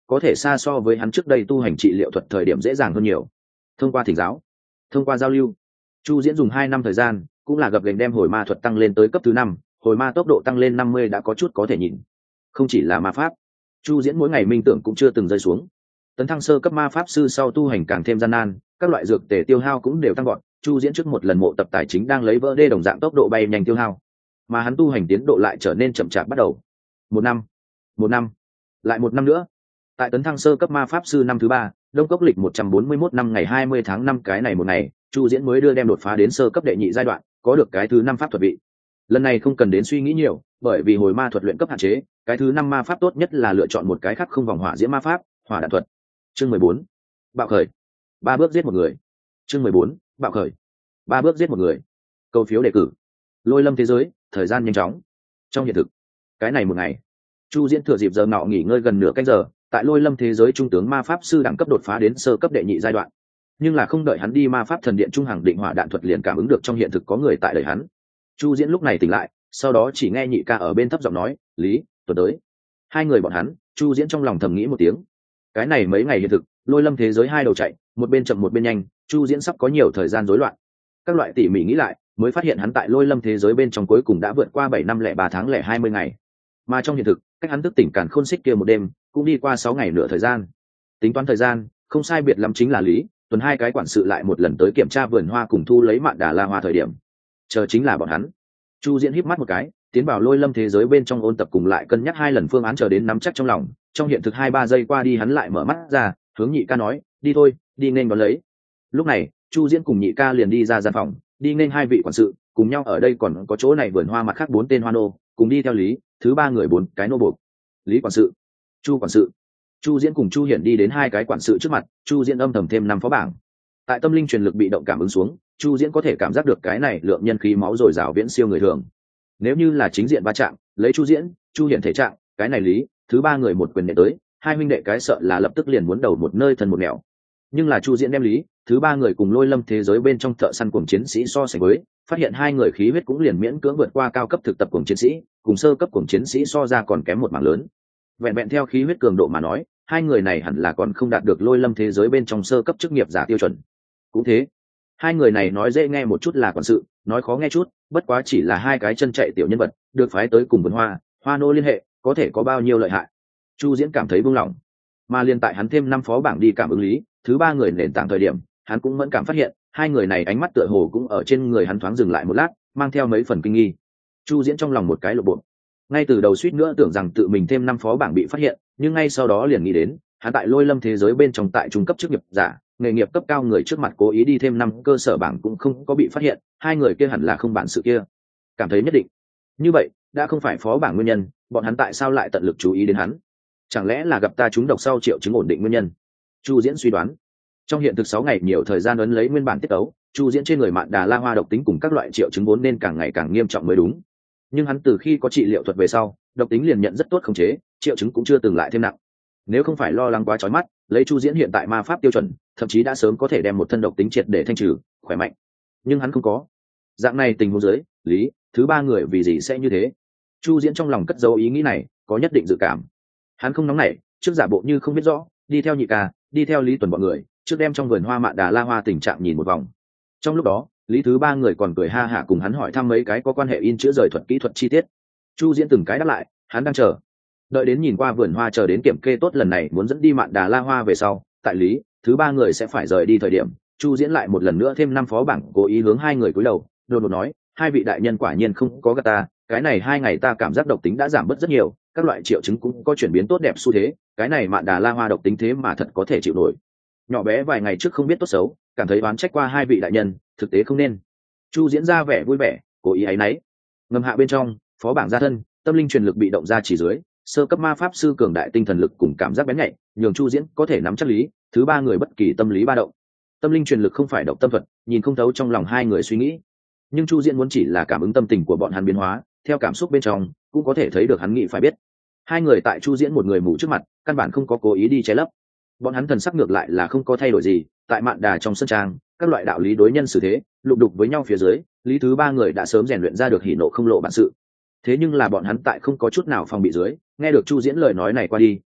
S1: có thể xa so với hắn trước đây tu hành trị liệu thuật thời điểm dễ dàng hơn nhiều. Thông qua thỉnh giáo, thông qua giao lưu, chu diễn dùng hai năm thời gian cũng là gập gành đem hồi ma thuật tăng lên tới cấp thứ năm, hồi ma tốc độ tăng lên năm mươi đã có chút có thể nhìn. Không chỉ là ma pháp, chu diễn mỗi ngày minh tưởng cũng chưa từng rơi xuống. Tấn thăng sơ cấp ma pháp sư sau tu hành càng thêm gian nan, các loại dược tề tiêu hao cũng đều tăng gọn. Chu diễn trước một lần mộ tập tài chính đang lấy vỡ đê đồng dạng tốc độ bay nhanh tiêu hao, mà hắn tu hành tiến độ lại trở nên chậm chạp bắt đầu. Một năm, một năm, lại một năm nữa. Tại tấn thăng sơ cấp ma pháp sư năm thứ ba, đông cốc lịch một trăm bốn mươi mốt năm ngày hai mươi tháng năm cái này một ngày, chu diễn mới đưa đem đột phá đến sơ cấp đệ nhị giai đoạn, có được cái thứ năm pháp thuật vị. Lần này không cần đến suy nghĩ nhiều, bởi vì hồi ma thuật luyện cấp hạn chế, cái thứ năm ma pháp tốt nhất là lựa chọn một cái khác không vòng hỏa diễm ma pháp, hỏa đạn thuật. Chương mười bốn, bạo khởi. Ba bước giết một người. Chương mười bốn, bạo khởi. Ba bước giết một người. Câu phiếu đề cử. Lôi lâm thế giới, thời gian nhanh chóng. Trong hiện thực, cái này một ngày, chu diễn thừa dịp giờ ngọ nghỉ ngơi gần nửa canh giờ, tại lôi lâm thế giới trung tướng ma pháp sư đẳng cấp đột phá đến sơ cấp đệ nhị giai đoạn. Nhưng là không đợi hắn đi ma pháp thần điện trung hàng định hỏa đạn thuật liền cảm ứng được trong hiện thực có người tại đợi hắn. Chu diễn lúc này tỉnh lại, sau đó chỉ nghe nhị ca ở bên thấp giọng nói, lý tuần tới. Hai người bọn hắn, chu diễn trong lòng thầm nghĩ một tiếng. Cái này mấy ngày hiện thực, lôi lâm thế giới hai đầu chạy, một bên chậm một bên nhanh, chu diễn sắp có nhiều thời gian rối loạn. Các loại tỉ mỉ nghĩ lại, mới phát hiện hắn tại lôi lâm thế giới bên trong cuối cùng đã vượt qua bảy năm lẻ ba tháng lẻ hai mươi ngày, mà trong hiện thực cách hắn thức tỉnh càn khôn xích kia một đêm cũng đi qua sáu ngày nửa thời gian. Tính toán thời gian không sai biệt lắm chính là lý tuần hai cái quản sự lại một lần tới kiểm tra vườn hoa cùng thu lấy mạn đà la hoa thời điểm, chờ chính là bọn hắn. Chu diễn híp mắt một cái, tiến vào lôi lâm thế giới bên trong ôn tập cùng lại cân nhắc hai lần phương án, chờ đến nắm chắc trong lòng. Trong hiện thực hai ba giây qua đi, hắn lại mở mắt ra, hướng nhị ca nói, đi thôi, đi nên đón lấy. Lúc này chu diễn cùng nhị ca liền đi ra gian phòng, đi nên hai vị quản sự cùng nhau. Ở đây còn có chỗ này vườn hoa mặt khác bốn tên hoa nô cùng đi theo lý thứ ba người bốn cái nô buộc. Lý quản sự, chu quản sự. Chu diễn cùng chu hiển đi đến hai cái quản sự trước mặt. Chu diễn âm thầm thêm năm phó bảng. Tại tâm linh truyền lực bị động cảm ứng xuống, chu diễn có thể cảm giác được cái này lượng nhân khí máu dồi dào viễn siêu người thường. Nếu như là chính diện va chạm, lấy chu diễn chu hiển thể trạng, cái này lý thứ ba người một quyền nện tới, hai huynh đệ cái sợ là lập tức liền muốn đầu một nơi thân một nẻo. Nhưng là chu diễn đem lý thứ ba người cùng lôi lâm thế giới bên trong thợ săn cuồng chiến sĩ so sánh với, phát hiện hai người khí huyết cũng liền miễn cưỡng vượt qua cao cấp thực tập cuồng chiến sĩ, cùng sơ cấp cuồng chiến sĩ so ra còn kém một mảng lớn. Vẹn vẹn theo khí huyết cường độ mà nói, hai người này hẳn là còn không đạt được lôi lâm thế giới bên trong sơ cấp chức nghiệp giả tiêu chuẩn. Cũng thế, hai người này nói dễ nghe một chút là quản sự, nói khó nghe chút bất quá chỉ là hai cái chân chạy tiểu nhân vật, được phái tới cùng vườn hoa hoa nô liên hệ, có thể có bao nhiêu lợi hại. Chu diễn cảm thấy buông lỏng, mà liên tại hắn thêm năm phó bảng đi cảm ứng lý thứ ba người nền tảng thời điểm, hắn cũng mẫn cảm phát hiện hai người này ánh mắt tựa hồ cũng ở trên người hắn thoáng dừng lại một lát, mang theo mấy phần kinh nghi. Chu diễn trong lòng một cái lộ bộ, ngay từ đầu suýt nữa tưởng rằng tự mình thêm năm phó bảng bị phát hiện, nhưng ngay sau đó liền nghĩ đến hắn tại lôi lâm thế giới bên trong tại trung cấp chức nghiệp giả nghề nghiệp cấp cao người trước mặt cố ý đi thêm năm cơ sở bảng cũng không có bị phát hiện, hai người kia hẳn là không bản sự kia. Cảm thấy nhất định như vậy đã không phải phó bảng nguyên nhân, bọn hắn tại sao lại tận lực chú ý đến hắn? Chẳng lẽ là gặp ta trúng độc sau triệu chứng ổn định nguyên nhân? Chu diễn suy đoán. Trong hiện thực sáu ngày nhiều thời gian ấn lấy nguyên bản tiết tấu, chu diễn trên người mạn đà la hoa độc tính cùng các loại triệu chứng vốn nên càng ngày càng nghiêm trọng mới đúng. Nhưng hắn từ khi có trị liệu thuật về sau, độc tính liền nhận rất tốt khống chế, triệu chứng cũng chưa từng lại thêm nặng. Nếu không phải lo lắng quá chói mắt, lấy chu diễn hiện tại ma pháp tiêu chuẩn, thậm chí đã sớm có thể đem một thân độc tính triệt để thanh trừ, khỏe mạnh. Nhưng hắn không có. Dạng này tình huống dưới, lý thứ ba người vì gì sẽ như thế? Chu diễn trong lòng cất dấu ý nghĩ này, có nhất định dự cảm. Hắn không nóng nảy, trước giả bộ như không biết rõ, đi theo nhị ca, đi theo lý tuần bọn người, trước đem trong vườn hoa mạn đà la hoa tình trạng nhìn một vòng. Trong lúc đó, lý thứ ba người còn cười ha hả cùng hắn hỏi thăm mấy cái có quan hệ in chữa rời thuật kỹ thuật chi tiết. Chu diễn từng cái đáp lại, hắn đang chờ, đợi đến nhìn qua vườn hoa, chờ đến kiểm kê tốt lần này muốn dẫn đi mạn đà la hoa về sau, tại lý thứ ba người sẽ phải rời đi thời điểm, chu diễn lại một lần nữa thêm năm phó bảng, cố ý hướng hai người cúi đầu, đột ngột nói, hai vị đại nhân quả nhiên không có gạt ta, cái này hai ngày ta cảm giác độc tính đã giảm bớt rất nhiều, các loại triệu chứng cũng có chuyển biến tốt đẹp xu thế, cái này mạn đà la hoa độc tính thế mà thật có thể chịu nổi. Nhỏ bé vài ngày trước không biết tốt xấu, cảm thấy oán trách qua hai vị đại nhân, thực tế không nên. Chu diễn ra vẻ vui vẻ, cố ý áy náy. Ngầm hạ bên trong, phó bảng gia thân, tâm linh truyền lực bị động ra chỉ dưới, sơ cấp ma pháp sư cường đại tinh thần lực cùng cảm giác bén nhạy, nhường chu diễn có thể nắm chắc lý thứ ba người bất kỳ tâm lý ba động. Tâm linh truyền lực không phải độc tâm thuật, nhìn không thấu trong lòng hai người suy nghĩ, nhưng chu diễn muốn chỉ là cảm ứng tâm tình của bọn hắn biến hóa, theo cảm xúc bên trong cũng có thể thấy được hắn nghĩ phải biết. Hai người tại chu diễn một người mù trước mặt, căn bản không có cố ý đi che lấp, bọn hắn thần sắc ngược lại là không có thay đổi gì. Tại mạn đà trong sân trang, các loại đạo lý đối nhân xử thế lục đục với nhau phía dưới, lý thứ ba người đã sớm rèn luyện ra được hỉ nộ không lộ bản sự. Thế nhưng là bọn hắn tại không có chút nào phòng bị dưới, nghe được chu diễn lời nói này qua đi,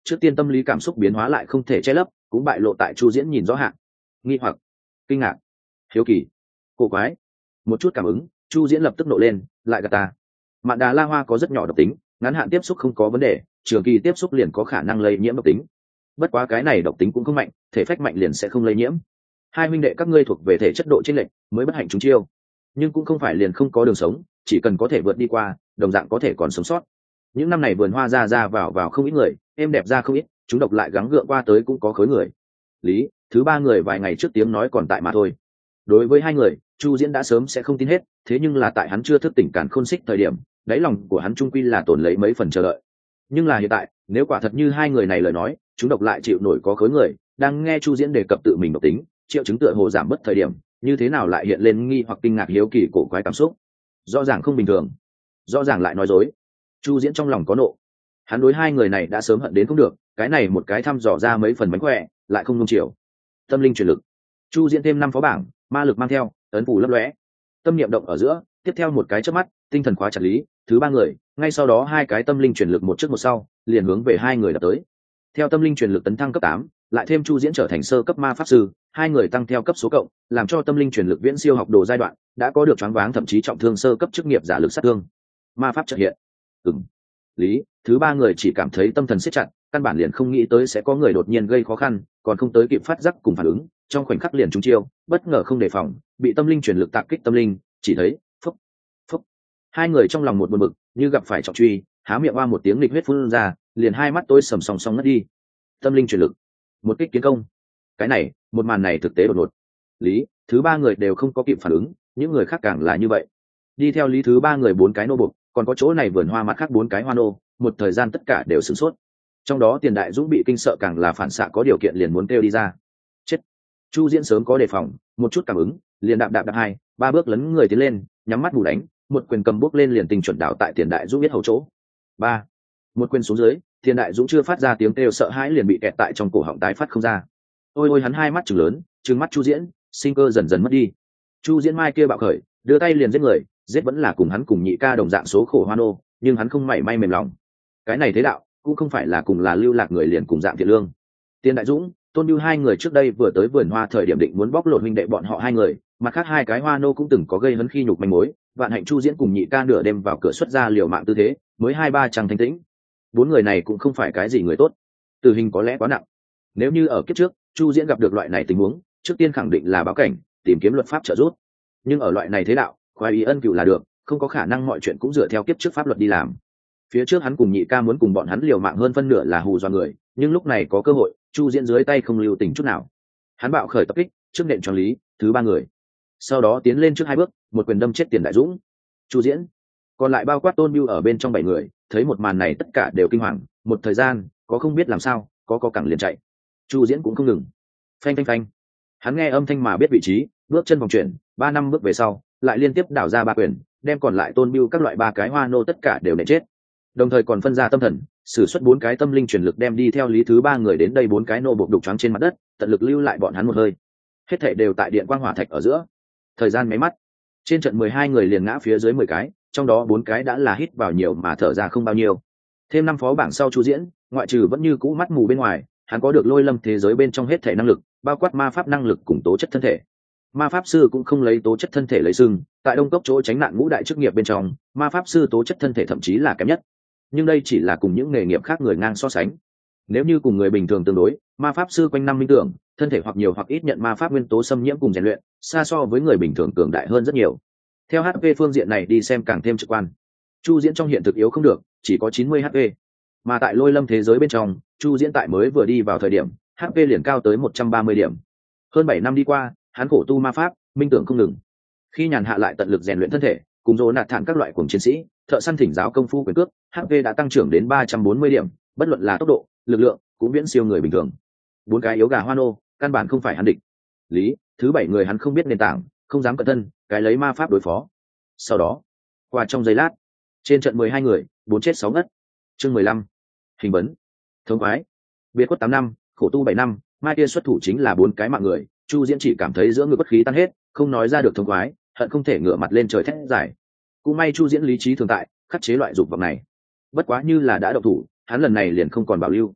S1: trước tiên tâm lý cảm xúc biến hóa lại không thể che lấp, cũng bại lộ tại Chu Diễn nhìn rõ hạn. Nghi hoặc, kinh ngạc, hiếu kỳ, cổ quái, một chút cảm ứng, Chu Diễn lập tức nộ lên, lại gạt ta. Mạn Đà La Hoa có rất nhỏ độc tính, ngắn hạn tiếp xúc không có vấn đề, trường kỳ tiếp xúc liền có khả năng lây nhiễm độc tính. Bất quá cái này độc tính cũng không mạnh, thể phách mạnh liền sẽ không lây nhiễm. Hai huynh đệ các ngươi thuộc về thể chất độ chênh lệch, mới bất hạnh chúng chiêu, nhưng cũng không phải liền không có đường sống, chỉ cần có thể vượt đi qua, đồng dạng có thể còn sống sót. Những năm này vườn hoa ra ra vào vào không ít người, em đẹp ra không ít, chúng độc lại gắng gượng qua tới cũng có khối người. Lý, thứ ba người vài ngày trước tiếng nói còn tại mà thôi. Đối với hai người, Chu Diễn đã sớm sẽ không tin hết, thế nhưng là tại hắn chưa thức tỉnh càn khôn xích thời điểm, đáy lòng của hắn trung quy là tồn lấy mấy phần chờ đợi. Nhưng là hiện tại, nếu quả thật như hai người này lời nói, chúng độc lại chịu nổi có khối người, đang nghe Chu Diễn đề cập tự mình độc tính, triệu chứng tựa hồ giảm mất thời điểm, như thế nào lại hiện lên nghi hoặc kinh ngạc hiếu kỳ cổ quái cảm xúc. Rõ ràng không bình thường, rõ ràng lại nói dối. Chu Diễn trong lòng có nộ, hắn đối hai người này đã sớm hận đến không được, cái này một cái thăm dò ra mấy phần mánh khỏe, lại không nung chiều. Tâm linh truyền lực, Chu Diễn thêm năm phó bảng, ma lực mang theo, ấn phủ lấp lóe, tâm niệm động ở giữa, tiếp theo một cái chớp mắt, tinh thần khóa chặt Lý, thứ ba người, ngay sau đó hai cái tâm linh truyền lực một trước một sau, liền hướng về hai người đập tới. Theo tâm linh truyền lực tấn thăng cấp tám, lại thêm Chu Diễn trở thành sơ cấp ma pháp sư, hai người tăng theo cấp số cộng, làm cho tâm linh truyền lực viễn siêu học đồ giai đoạn, đã có được choáng váng thậm chí trọng thương sơ cấp chức nghiệp giả lực sát thương. Ma pháp chợt hiện. Ừm. Lý, thứ ba người chỉ cảm thấy tâm thần siết chặt, căn bản liền không nghĩ tới sẽ có người đột nhiên gây khó khăn, còn không tới kịp phát giác cùng phản ứng, trong khoảnh khắc liền trúng chiêu, bất ngờ không đề phòng, bị tâm linh truyền lực tạc kích tâm linh, chỉ thấy, phốc, phốc. Hai người trong lòng một buồn bực, như gặp phải trọng truy, há miệng oa một tiếng nghịch huyết phun ra, liền hai mắt tối sầm song song ngất đi. Tâm linh truyền lực, một kích kiến công. Cái này, một màn này thực tế đột ngột. Lý, thứ ba người đều không có kịp phản ứng, những người khác càng là như vậy. Đi theo Lý thứ ba người bốn cái nô buộc, còn có chỗ này vườn hoa mặt khác bốn cái hoa nô, một thời gian tất cả đều sửng sốt. Trong đó Tiền Đại Dũng bị kinh sợ càng là phản xạ có điều kiện liền muốn kêu đi ra. Chết. Chu Diễn sớm có đề phòng, một chút cảm ứng, liền đạp đạp đạp hai, ba bước lấn người tiến lên, nhắm mắt bù đánh, một quyền cầm bước lên liền tình chuẩn đảo tại Tiền Đại Dũng biết hầu chỗ. Ba. Một quyền xuống dưới, Tiền Đại Dũng chưa phát ra tiếng kêu sợ hãi liền bị kẹt tại trong cổ họng tái phát không ra. Ôi ôi hắn hai mắt trừng lớn, trừng mắt Chu Diễn, sinh cơ dần dần mất đi. Chu Diễn mai kia bạo khởi, đưa tay liền giết người, giết vẫn là cùng hắn cùng nhị ca đồng dạng số khổ hoa nô, nhưng hắn không mảy may mềm lòng. Cái này thế đạo, cũng không phải là cùng là lưu lạc người liền cùng dạng thiện lương. Tiền Đại Dũng, Tôn Bưu hai người trước đây vừa tới vườn hoa thời điểm định muốn bóc lột huynh đệ bọn họ hai người, mặt khác hai cái hoa nô cũng từng có gây hấn khi nhục manh mối, vạn hạnh Chu Diễn cùng nhị ca nửa đêm vào cửa xuất ra liều mạng tư thế, mới hai ba chẳng thanh tĩnh. Bốn người này cũng không phải cái gì người tốt, tử hình có lẽ quá nặng. Nếu như ở kiếp trước, Chu Diễn gặp được loại này tình huống, trước tiên khẳng định là báo cảnh, tìm kiếm luật pháp trợ giúp. Nhưng ở loại này thế đạo, khoái ý ân cửu là được, không có khả năng mọi chuyện cũng dựa theo kiếp trước pháp luật đi làm. Phía trước hắn cùng nhị ca muốn cùng bọn hắn liều mạng hơn phân nửa là hù dọa người, nhưng lúc này có cơ hội, Chu Diễn dưới tay không lưu tình chút nào. Hắn bạo khởi tập kích, trước nện cho Lý, thứ ba người. Sau đó tiến lên trước hai bước, một quyền đâm chết Tiền Đại Dũng. Chu Diễn, còn lại bao quát Tôn Bưu ở bên trong bảy người, thấy một màn này tất cả đều kinh hoàng, một thời gian, có không biết làm sao, có có cẳng liền chạy. Chu Diễn cũng không ngừng. Phanh phanh phanh. Hắn nghe âm thanh mà biết vị trí, bước chân vòng chuyển, ba năm bước về sau, lại liên tiếp đảo ra ba quyền, đem còn lại Tôn Bưu các loại ba cái hoa nô tất cả đều nện chết. Đồng thời còn phân ra tâm thần, sử xuất bốn cái tâm linh truyền lực đem đi theo Lý thứ ba người đến đây bốn cái nô buộc đục choáng trên mặt đất, tận lực lưu lại bọn hắn một hơi. Hết thảy đều tại điện quang hỏa thạch ở giữa. Thời gian mấy mắt, trên trận mười hai người liền ngã phía dưới mười cái, trong đó bốn cái đã là hít vào nhiều mà thở ra không bao nhiêu. Thêm năm phó bảng sau Chu Diễn, ngoại trừ vẫn như cũ mắt mù bên ngoài, hắn có được lôi lâm thế giới bên trong hết thể năng lực, bao quát ma pháp năng lực cùng tố chất thân thể. Ma pháp sư cũng không lấy tố chất thân thể lấy sừng, tại Đông Cốc chỗ tránh nạn ngũ đại chức nghiệp bên trong, ma pháp sư tố chất thân thể thậm chí là kém nhất. Nhưng đây chỉ là cùng những nghề nghiệp khác người ngang so sánh. Nếu như cùng người bình thường tương đối, ma pháp sư quanh năm minh tưởng, thân thể hoặc nhiều hoặc ít nhận ma pháp nguyên tố xâm nhiễm cùng rèn luyện, xa so với người bình thường cường đại hơn rất nhiều. Theo hát pê phương diện này đi xem càng thêm trực quan. Chu Diễn trong hiện thực yếu không được, chỉ có chín mươi hát pê. Mà tại lôi lâm thế giới bên trong, Chu Diễn tại mới vừa đi vào thời điểm, hát pê liền cao tới một trăm ba mươi điểm. Hơn bảy năm đi qua, hắn khổ tu ma pháp, minh tưởng không ngừng. Khi nhàn hạ lại tận lực rèn luyện thân thể, cùng dỗ nạt thản các loại cuồng chiến sĩ, thợ săn thỉnh giáo công phu quyền cước, hát pê đã tăng trưởng đến ba trăm bốn mươi điểm, bất luận là tốc độ, lực lượng, cũng viễn siêu người bình thường. Bốn cái yếu gà hoa nô, căn bản không phải hắn địch. Lý, thứ bảy người hắn không biết nền tảng, không dám cẩn thân, cái lấy ma pháp đối phó. Sau đó, qua trong giây lát, trên trận mười hai người, bốn chết sáu ngất. Chương mười lăm, hình vấn. Thống khoái. Biệt khuất tám năm, khổ tu bảy năm, mai kia xuất thủ chính là bốn cái mạng người, Chu Diễn chỉ cảm thấy giữa người bất khí tan hết, không nói ra được thống khoái, hận không thể ngửa mặt lên trời thét giải. Cũng may Chu Diễn lý trí thường tại, khắc chế loại dục vọng này. Bất quá như là đã động thủ, hắn lần này liền không còn bảo lưu.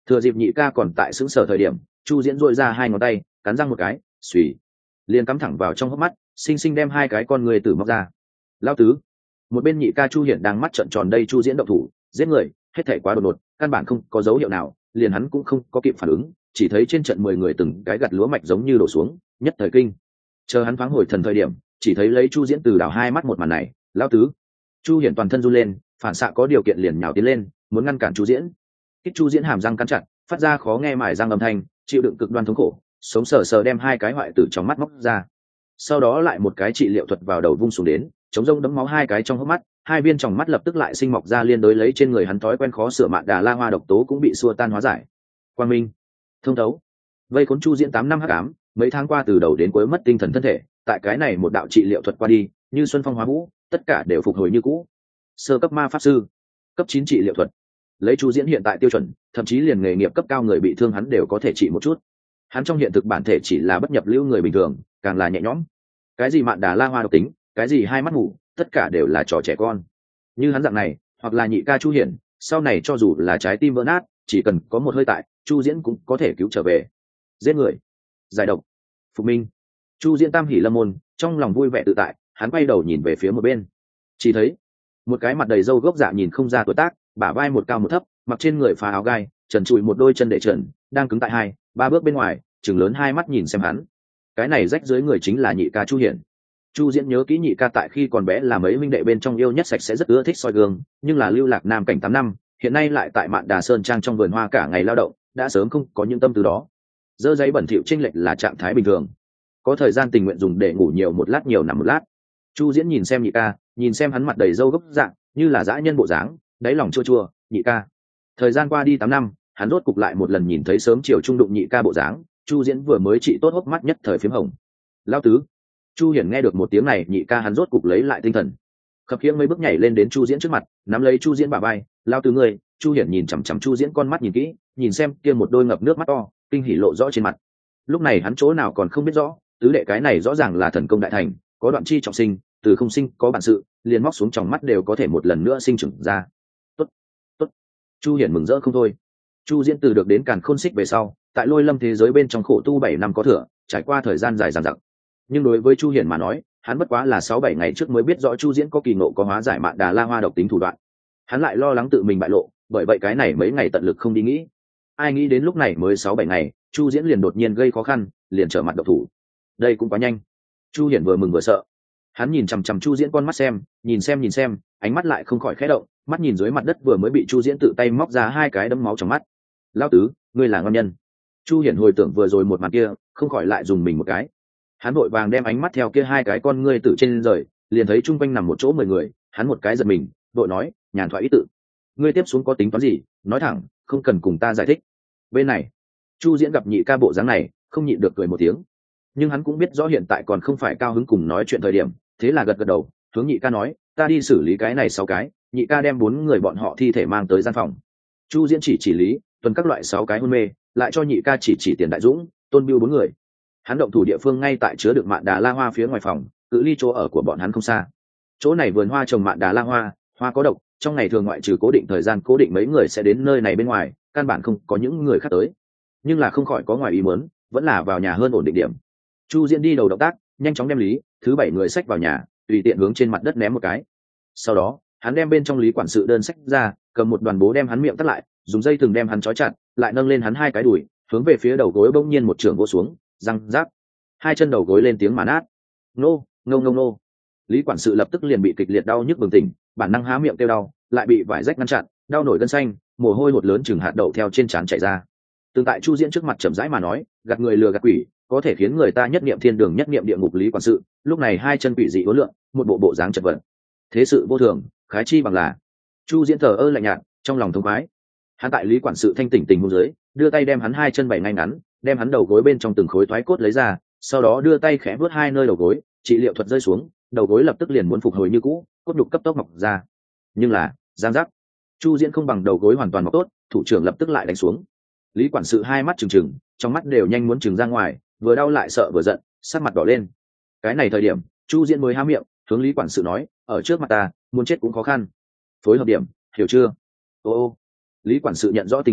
S1: Thừa dịp nhị ca còn tại xứng sở thời điểm, chu diễn dội ra hai ngón tay cắn răng một cái, xùy liền cắm thẳng vào trong hốc mắt, xinh xinh đem hai cái con người tử móc ra. Lao tứ. Một bên nhị ca chu hiển đang mắt trợn tròn đây, chu diễn động thủ giết người hết thể quá đột ngột, căn bản không có dấu hiệu nào, liền hắn cũng không có kịp phản ứng, chỉ thấy trên trận mười người từng cái gặt lúa mạch giống như đổ xuống, nhất thời kinh. Chờ hắn thoáng hồi thần thời điểm, chỉ thấy lấy chu diễn từ đảo hai mắt một màn này. Lao tứ. Chu hiển toàn thân run lên, phản xạ có điều kiện liền nhào tiến lên muốn ngăn cản chu diễn. Kích chu diễn hàm răng cắn chặt, phát ra khó nghe mải răng âm thanh, chịu đựng cực đoan thống khổ, sống sờ sờ đem hai cái hoại tử trong mắt móc ra. Sau đó lại một cái trị liệu thuật vào đầu vung xuống đến, chống rông đấm máu hai cái trong hốc mắt, hai viên trong mắt lập tức lại sinh mọc ra liên đối lấy trên người hắn thói quen khó sửa mạn đà la hoa độc tố cũng bị xua tan hóa giải. Quang minh, thông thấu, vây khốn chu diễn tám năm hắc ám, mấy tháng qua từ đầu đến cuối mất tinh thần thân thể, tại cái này một đạo trị liệu thuật qua đi, như xuân phong hóa vũ, tất cả đều phục hồi như cũ. Sơ cấp ma pháp sư, cấp chín trị liệu thuật, lấy chu diễn hiện tại tiêu chuẩn, thậm chí liền nghề nghiệp cấp cao người bị thương hắn đều có thể trị một chút. Hắn trong hiện thực bản thể chỉ là bất nhập lưu người bình thường, càng là nhẹ nhõm. Cái gì mạn đà la hoa độc tính, cái gì hai mắt ngủ, tất cả đều là trò trẻ con. Như hắn dạng này, hoặc là nhị ca chu hiển, sau này cho dù là trái tim vỡ nát, chỉ cần có một hơi tại, chu diễn cũng có thể cứu trở về. Giết người, giải độc, phục minh. Chu diễn tam hỉ lâm môn, trong lòng vui vẻ tự tại, hắn quay đầu nhìn về phía một bên, chỉ thấy một cái mặt đầy râu gốc dạ nhìn không ra tuổi tác, bả vai một cao một thấp, mặc trên người phá áo gai, trần trụi một đôi chân để trần, đang cứng tại hai ba bước bên ngoài, chừng lớn hai mắt nhìn xem hắn. Cái này rách dưới người chính là nhị ca chu hiển. Chu diễn nhớ kỹ nhị ca tại khi còn bé là mấy minh đệ bên trong yêu nhất sạch sẽ, rất ưa thích soi gương, nhưng là lưu lạc nam cảnh tám năm, hiện nay lại tại mạn đà sơn trang trong vườn hoa cả ngày lao động, đã sớm không có những tâm tư đó. Dơ giấy bẩn thỉu chênh lệch là trạng thái bình thường, có thời gian tình nguyện dùng để ngủ nhiều một lát nhiều nằm một lát. Chu diễn nhìn xem nhị ca, nhìn xem hắn mặt đầy râu gốc dạng như là dã nhân bộ dáng, đáy lòng chua chua. Nhị ca, thời gian qua đi tám năm, hắn rốt cục lại một lần nhìn thấy sớm chiều trung đụng nhị ca bộ dáng. Chu diễn vừa mới trị tốt hốc mắt nhất thời phím hồng. Lao tứ. Chu hiển nghe được một tiếng này, nhị ca hắn rốt cục lấy lại tinh thần, khập khiễng mấy bước nhảy lên đến chu diễn trước mặt, nắm lấy chu diễn bả vai. Lao tứ người. Chu hiển nhìn chằm chằm chu diễn con mắt nhìn kỹ, nhìn xem kia một đôi ngập nước mắt to, kinh hỉ lộ rõ trên mặt. Lúc này hắn chỗ nào còn không biết rõ, tứ đệ cái này rõ ràng là thần công đại thành, có đoạn chi trọng sinh, từ không sinh có bản sự, liền móc xuống tròng mắt đều có thể một lần nữa sinh trưởng ra. Tốt, tốt. Chu hiển mừng rỡ không thôi. Chu diễn từ được đến càn khôn xích về sau, tại lôi lâm thế giới bên trong khổ tu bảy năm có thừa, trải qua thời gian dài dằng dặc. Nhưng đối với chu hiển mà nói, hắn bất quá là sáu bảy ngày trước mới biết rõ chu diễn có kỳ ngộ có hóa giải mạn đà la hoa độc tính thủ đoạn. Hắn lại lo lắng tự mình bại lộ, bởi vậy cái này mấy ngày tận lực không đi nghĩ. Ai nghĩ đến lúc này mới sáu bảy ngày, chu diễn liền đột nhiên gây khó khăn, liền trở mặt độc thủ. Đây cũng quá nhanh. Chu hiển vừa mừng vừa sợ. Hắn nhìn chằm chằm chu diễn con mắt xem, nhìn xem nhìn xem, ánh mắt lại không khỏi khẽ động, mắt nhìn dưới mặt đất vừa mới bị chu diễn tự tay móc ra hai cái đấm máu trong mắt. Lão tứ, ngươi là ngon nhân. Chu hiển hồi tưởng vừa rồi một màn kia, không khỏi lại dùng mình một cái. Hắn vội vàng đem ánh mắt theo kia hai cái con ngươi tử trên rời, liền thấy chung quanh nằm một chỗ mười người. Hắn một cái giật mình, vội nói, nhàn thoại ý tự. Ngươi tiếp xuống có tính toán gì, nói thẳng, không cần cùng ta giải thích. Bên này, chu diễn gặp nhị ca bộ dáng này, không nhịn được cười một tiếng. Nhưng hắn cũng biết rõ hiện tại còn không phải cao hứng cùng nói chuyện thời điểm, thế là gật gật đầu, hướng nhị ca nói, ta đi xử lý cái này sáu cái. Nhị ca đem bốn người bọn họ thi thể mang tới gian phòng. Chu diễn chỉ chỉ lý tuần các loại sáu cái hôn mê, lại cho nhị ca chỉ chỉ tiền đại dũng, tôn biêu bốn người. Hắn động thủ địa phương ngay tại chứa đựng mạn đà la hoa phía ngoài phòng, cự ly chỗ ở của bọn hắn không xa. Chỗ này vườn hoa trồng mạn đà la hoa, hoa có độc, trong ngày thường ngoại trừ cố định thời gian cố định mấy người sẽ đến nơi này bên ngoài, căn bản không có những người khác tới. Nhưng là không khỏi có ngoài ý muốn, vẫn là vào nhà hơn ổn định điểm. Chu diễn đi đầu động tác, nhanh chóng đem lý thứ bảy người xách vào nhà, tùy tiện hướng trên mặt đất ném một cái. Sau đó hắn đem bên trong lý quản sự đơn xách ra, cầm một đoàn bố đem hắn miệng tắt lại, dùng dây thừng đem hắn trói chặt, lại nâng lên hắn hai cái đùi, hướng về phía đầu gối bỗng nhiên một trường vỗ xuống, răng rác, hai chân đầu gối lên tiếng mà nát. Nô nô nô nô. Lý quản sự lập tức liền bị kịch liệt đau nhức bừng tỉnh, bản năng há miệng kêu đau, lại bị vải rách ngăn chặn, đau nổi gân xanh, mồ hôi hột lớn chừng hạt đậu theo trên trán chảy ra. Tương tại chu diễn trước mặt chậm rãi mà nói, gạt người lừa gạt quỷ, có thể khiến người ta nhất niệm thiên đường nhất niệm địa ngục. Lý quản sự lúc này hai chân quỷ dị uốn lượn, một bộ bộ dáng chật vật. Thế sự vô thường, khái chi bằng là. Chu diễn thờ ơ lạnh nhạt, trong lòng thông khoái. Hắn tại Lý quản sự thanh tỉnh tình huống dưới, đưa tay đem hắn hai chân bày ngay ngắn, đem hắn đầu gối bên trong từng khối thoái cốt lấy ra, sau đó đưa tay khẽ vuốt hai nơi đầu gối, trị liệu thuật rơi xuống, đầu gối lập tức liền muốn phục hồi như cũ, cốt nhục cấp tốc mọc ra. Nhưng là giang giác, chu diễn không bằng đầu gối hoàn toàn mọc tốt, thủ trưởng lập tức lại đánh xuống. Lý quản sự hai mắt trừng trừng, trong mắt đều nhanh muốn trừng ra ngoài, vừa đau lại sợ vừa giận, sắc mặt đỏ lên. Cái này thời điểm, chu diễn mới há miệng, hướng Lý quản sự nói, ở trước mặt ta, muốn chết cũng khó khăn, phối hợp điểm, hiểu chưa? Ô ô. Lý quản sự nhận rõ tình thế,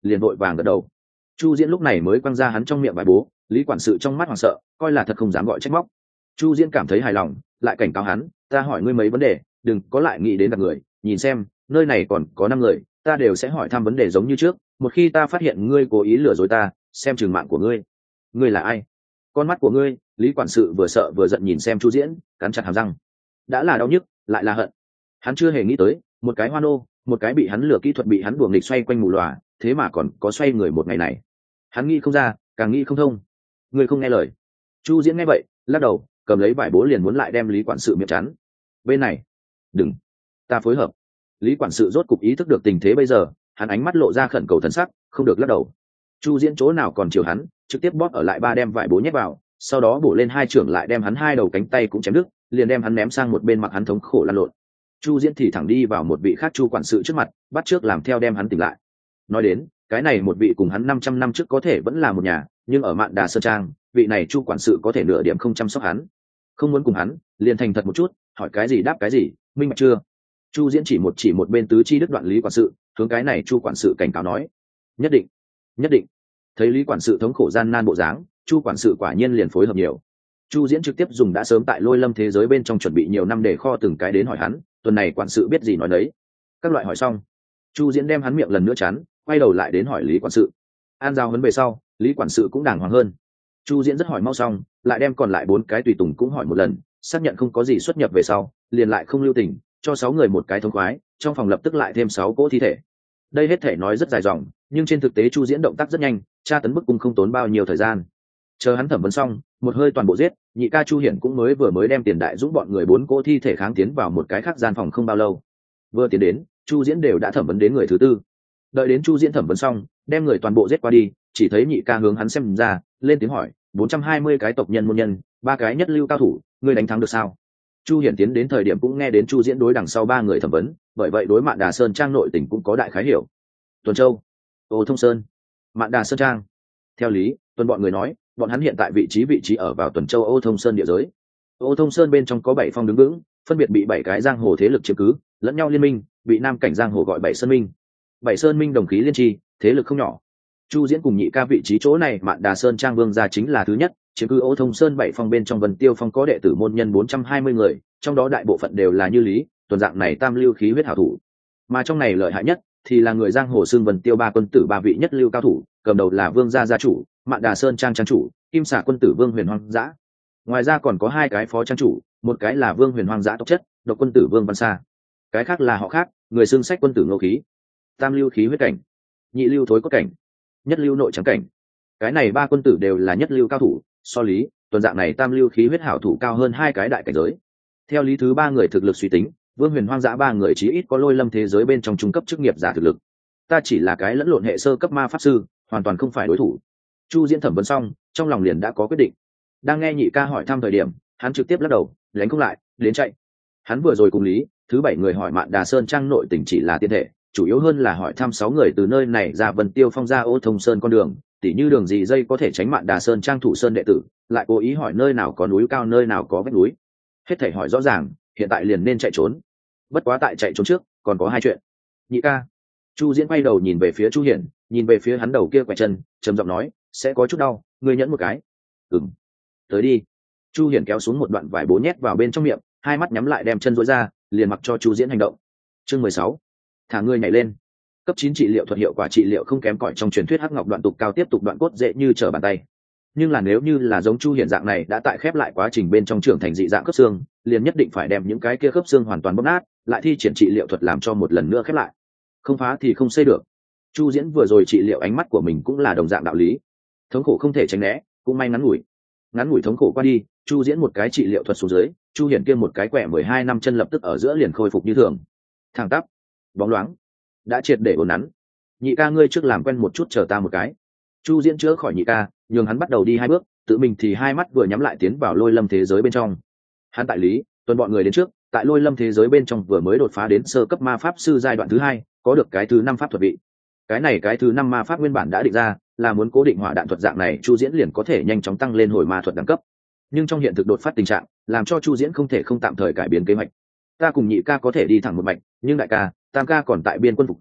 S1: liền vội vàng gật đầu. Chu Diễn lúc này mới quăng ra hắn trong miệng bài bố, Lý quản sự trong mắt hoảng sợ, coi là thật không dám gọi trách móc. Chu Diễn cảm thấy hài lòng, lại cảnh cáo hắn, ta hỏi ngươi mấy vấn đề, đừng có lại nghĩ đến đặt người, nhìn xem, nơi này còn có năm người, ta đều sẽ hỏi thăm vấn đề giống như trước, một khi ta phát hiện ngươi cố ý lừa dối ta, xem trừng mạng của ngươi. Ngươi là ai? Con mắt của ngươi. Lý quản sự vừa sợ vừa giận nhìn xem Chu Diễn, cắn chặt hàm răng. Đã là đau nhức, lại là hận. Hắn chưa hề nghĩ tới, một cái hoa nô, một cái bị hắn lừa kỹ thuật bị hắn đuổi nghịch xoay quanh mù lòa, thế mà còn có xoay người một ngày này. Hắn nghĩ không ra, càng nghĩ không thông. Ngươi không nghe lời. Chu Diễn nghe vậy, lắc đầu, cầm lấy vải bố liền muốn lại đem Lý quản sự miệng chắn. Bên này, đừng, ta phối hợp. Lý quản sự rốt cục ý thức được tình thế bây giờ, hắn ánh mắt lộ ra khẩn cầu thần sắc, không được lắc đầu. Chu Diễn chỗ nào còn chiều hắn, trực tiếp bóp ở lại ba đem vải bố nhét vào, sau đó bổ lên hai trưởng lại đem hắn hai đầu cánh tay cũng chém đứt, liền đem hắn ném sang một bên, mặc hắn thống khổ lăn lộn. Chu Diễn thì thẳng đi vào một vị khác Chu quản sự trước mặt, bắt trước làm theo đem hắn tỉnh lại. Nói đến, cái này một vị cùng hắn năm trăm năm trước có thể vẫn là một nhà, nhưng ở Mạn Đà Sơn Trang, vị này Chu quản sự có thể nửa điểm không chăm sóc hắn. Không muốn cùng hắn, liền thành thật một chút, hỏi cái gì đáp cái gì, minh bạch chưa? Chu Diễn chỉ một chỉ một bên tứ chi đứt đoạn Lý quản sự, hướng cái này Chu quản sự cảnh cáo nói, nhất định, nhất định. Thấy Lý quản sự thống khổ gian nan bộ dáng, Chu quản sự quả nhiên liền phối hợp nhiều. Chu Diễn trực tiếp dùng đã sớm tại Lôi Lâm thế giới bên trong chuẩn bị nhiều năm để kho từng cái đến hỏi hắn, tuần này quản sự biết gì nói đấy. Các loại hỏi xong, Chu Diễn đem hắn miệng lần nữa chắn, quay đầu lại đến hỏi Lý quản sự. An giao huấn về sau, Lý quản sự cũng đàng hoàng hơn. Chu Diễn rất hỏi mau xong, lại đem còn lại bốn cái tùy tùng cũng hỏi một lần, xác nhận không có gì xuất nhập về sau, liền lại không lưu tình, cho sáu người một cái thông khoái, trong phòng lập tức lại thêm sáu cỗ thi thể. Đây hết thể nói rất dài dòng, nhưng trên thực tế Chu Diễn động tác rất nhanh, tra tấn bức cung không tốn bao nhiêu thời gian. Chờ hắn thẩm vấn xong, một hơi toàn bộ giết, nhị ca Chu Hiển cũng mới vừa mới đem Tiền Đại Dũng bọn người bốn cỗ thi thể kháng tiến vào một cái khác gian phòng không bao lâu. Vừa tiến đến, Chu Diễn đều đã thẩm vấn đến người thứ tư. Đợi đến Chu Diễn thẩm vấn xong, đem người toàn bộ giết qua đi, chỉ thấy nhị ca hướng hắn xem ra, lên tiếng hỏi, bốn trăm hai mươi cái tộc nhân môn nhân, ba cái nhất lưu cao thủ, ngươi đánh thắng được sao? Chu Hiển tiến đến thời điểm cũng nghe đến Chu Diễn đối đằng sau ba người thẩm vấn, bởi vậy đối Mạn Đà Sơn Trang nội tình cũng có đại khái hiểu. Tuần Châu, Ô Thông Sơn, Mạn Đà Sơn Trang. Theo lý, tuần bọn người nói, bọn hắn hiện tại vị trí vị trí ở vào Tuần Châu Ô Thông Sơn địa giới. Ô Thông Sơn bên trong có bảy phong đứng vững, phân biệt bị bảy cái giang hồ thế lực chiếm cứ, lẫn nhau liên minh, bị Nam cảnh giang hồ gọi bảy sơn minh. Bảy sơn minh đồng khí liên tri, thế lực không nhỏ. Chu Diễn cùng nhị ca vị trí chỗ này, Mạn Đà Sơn Trang vương gia chính là thứ nhất, chiếm cứ Ô Thông Sơn bảy phong bên trong Vân Tiêu phong có đệ tử môn nhân bốn trăm hai mươi người, trong đó đại bộ phận đều là như Lý, tuần dạng này tam lưu khí huyết hảo thủ. Mà trong này lợi hại nhất thì là người giang hồ xương Vân Tiêu ba quân tử ba vị nhất lưu cao thủ, cầm đầu là vương gia gia chủ, Mạn Đà Sơn Trang trang chủ, Kim Xà quân tử Vương Huyền Hoang Dã. Ngoài ra còn có hai cái phó trang chủ, một cái là Vương Huyền Hoang Dã tộc chất, Độc quân tử Vương Văn Sa. Cái khác là họ khác, người xương sách quân tử Ngô Khí. Tam lưu khí huyết cảnh, nhị lưu thối cốt cảnh, nhất lưu nội trắng cảnh. Cái này ba quân tử đều là nhất lưu cao thủ, so Lý, tuần dạng này tam lưu khí huyết hảo thủ cao hơn hai cái đại cảnh giới. Theo lý thứ ba người thực lực suy tính, Vương Huyền Hoang Dã ba người chí ít có Lôi Lâm thế giới bên trong trung cấp chức nghiệp giả thực lực. Ta chỉ là cái lẫn lộn hệ sơ cấp ma pháp sư, hoàn toàn không phải đối thủ. Chu Diễn thẩm vấn xong, trong lòng liền đã có quyết định. Đang nghe nhị ca hỏi thăm thời điểm, hắn trực tiếp lắc đầu, đánh không lại, đến chạy. Hắn vừa rồi cùng Lý, thứ bảy người hỏi Mạn Đà Sơn Trang nội tình chỉ là tiên thể, chủ yếu hơn là hỏi thăm sáu người từ nơi này ra Vân Tiêu phong ra Ô Thông Sơn con đường, tỉ như đường gì dây có thể tránh Mạn Đà Sơn Trang thủ sơn đệ tử, lại cố ý hỏi nơi nào có núi cao nơi nào có vách núi. Hết thảy hỏi rõ ràng, hiện tại liền nên chạy trốn. Bất quá tại chạy trốn trước, còn có hai chuyện. Nhị ca. Chu Diễn quay đầu nhìn về phía Chu Hiển, nhìn về phía hắn đầu kia quẹt chân, trầm giọng nói, sẽ có chút đau, ngươi nhẫn một cái. Ừm. Tới đi. Chu Hiển kéo xuống một đoạn vải bố nhét vào bên trong miệng, hai mắt nhắm lại đem chân duỗi ra, liền mặc cho Chu Diễn hành động. Chương mười sáu. Thả ngươi nhảy lên. Cấp chín trị liệu thuật hiệu quả trị liệu không kém cỏi trong truyền thuyết hắc ngọc đoạn tục cao tiếp tục đoạn cốt dễ như trở bàn tay. Nhưng là nếu như là giống Chu Hiển dạng này đã tại khép lại quá trình bên trong trưởng thành dị dạng khớp xương, liền nhất định phải đem những cái kia khớp xương hoàn toàn bóp nát, lại thi triển trị liệu thuật làm cho một lần nữa khép lại. Không phá thì không xây được. Chu Diễn vừa rồi trị liệu ánh mắt của mình cũng là đồng dạng đạo lý. Thống khổ không thể tránh né, cũng may ngắn ngủi. Ngắn ngủi thống khổ qua đi, Chu Diễn một cái trị liệu thuật xuống dưới, Chu Hiển kia một cái quẻ mười hai năm chân lập tức ở giữa liền khôi phục như thường. Thẳng tắp, bóng loáng, đã triệt để ổn nắn. Nhị ca ngươi trước làm quen một chút, chờ ta một cái. Chu Diễn chữa khỏi nhị ca, nhường hắn bắt đầu đi hai bước, tự mình thì hai mắt vừa nhắm lại tiến vào Lôi Lâm thế giới bên trong. Hắn tại Lý, tuần bọn người đến trước, tại Lôi Lâm thế giới bên trong vừa mới đột phá đến sơ cấp ma pháp sư giai đoạn thứ hai, có được cái thứ năm pháp thuật vị. Cái này cái thứ năm ma pháp nguyên bản đã định ra, là muốn cố định hỏa đạn thuật dạng này Chu Diễn liền có thể nhanh chóng tăng lên hồi ma thuật đẳng cấp. Nhưng trong hiện thực đột phát tình trạng, làm cho Chu Diễn không thể không tạm thời cải biến kế hoạch. Ta cùng nhị ca có thể đi thẳng một mạch, nhưng đại ca, tam ca còn tại biên quân phục dịch,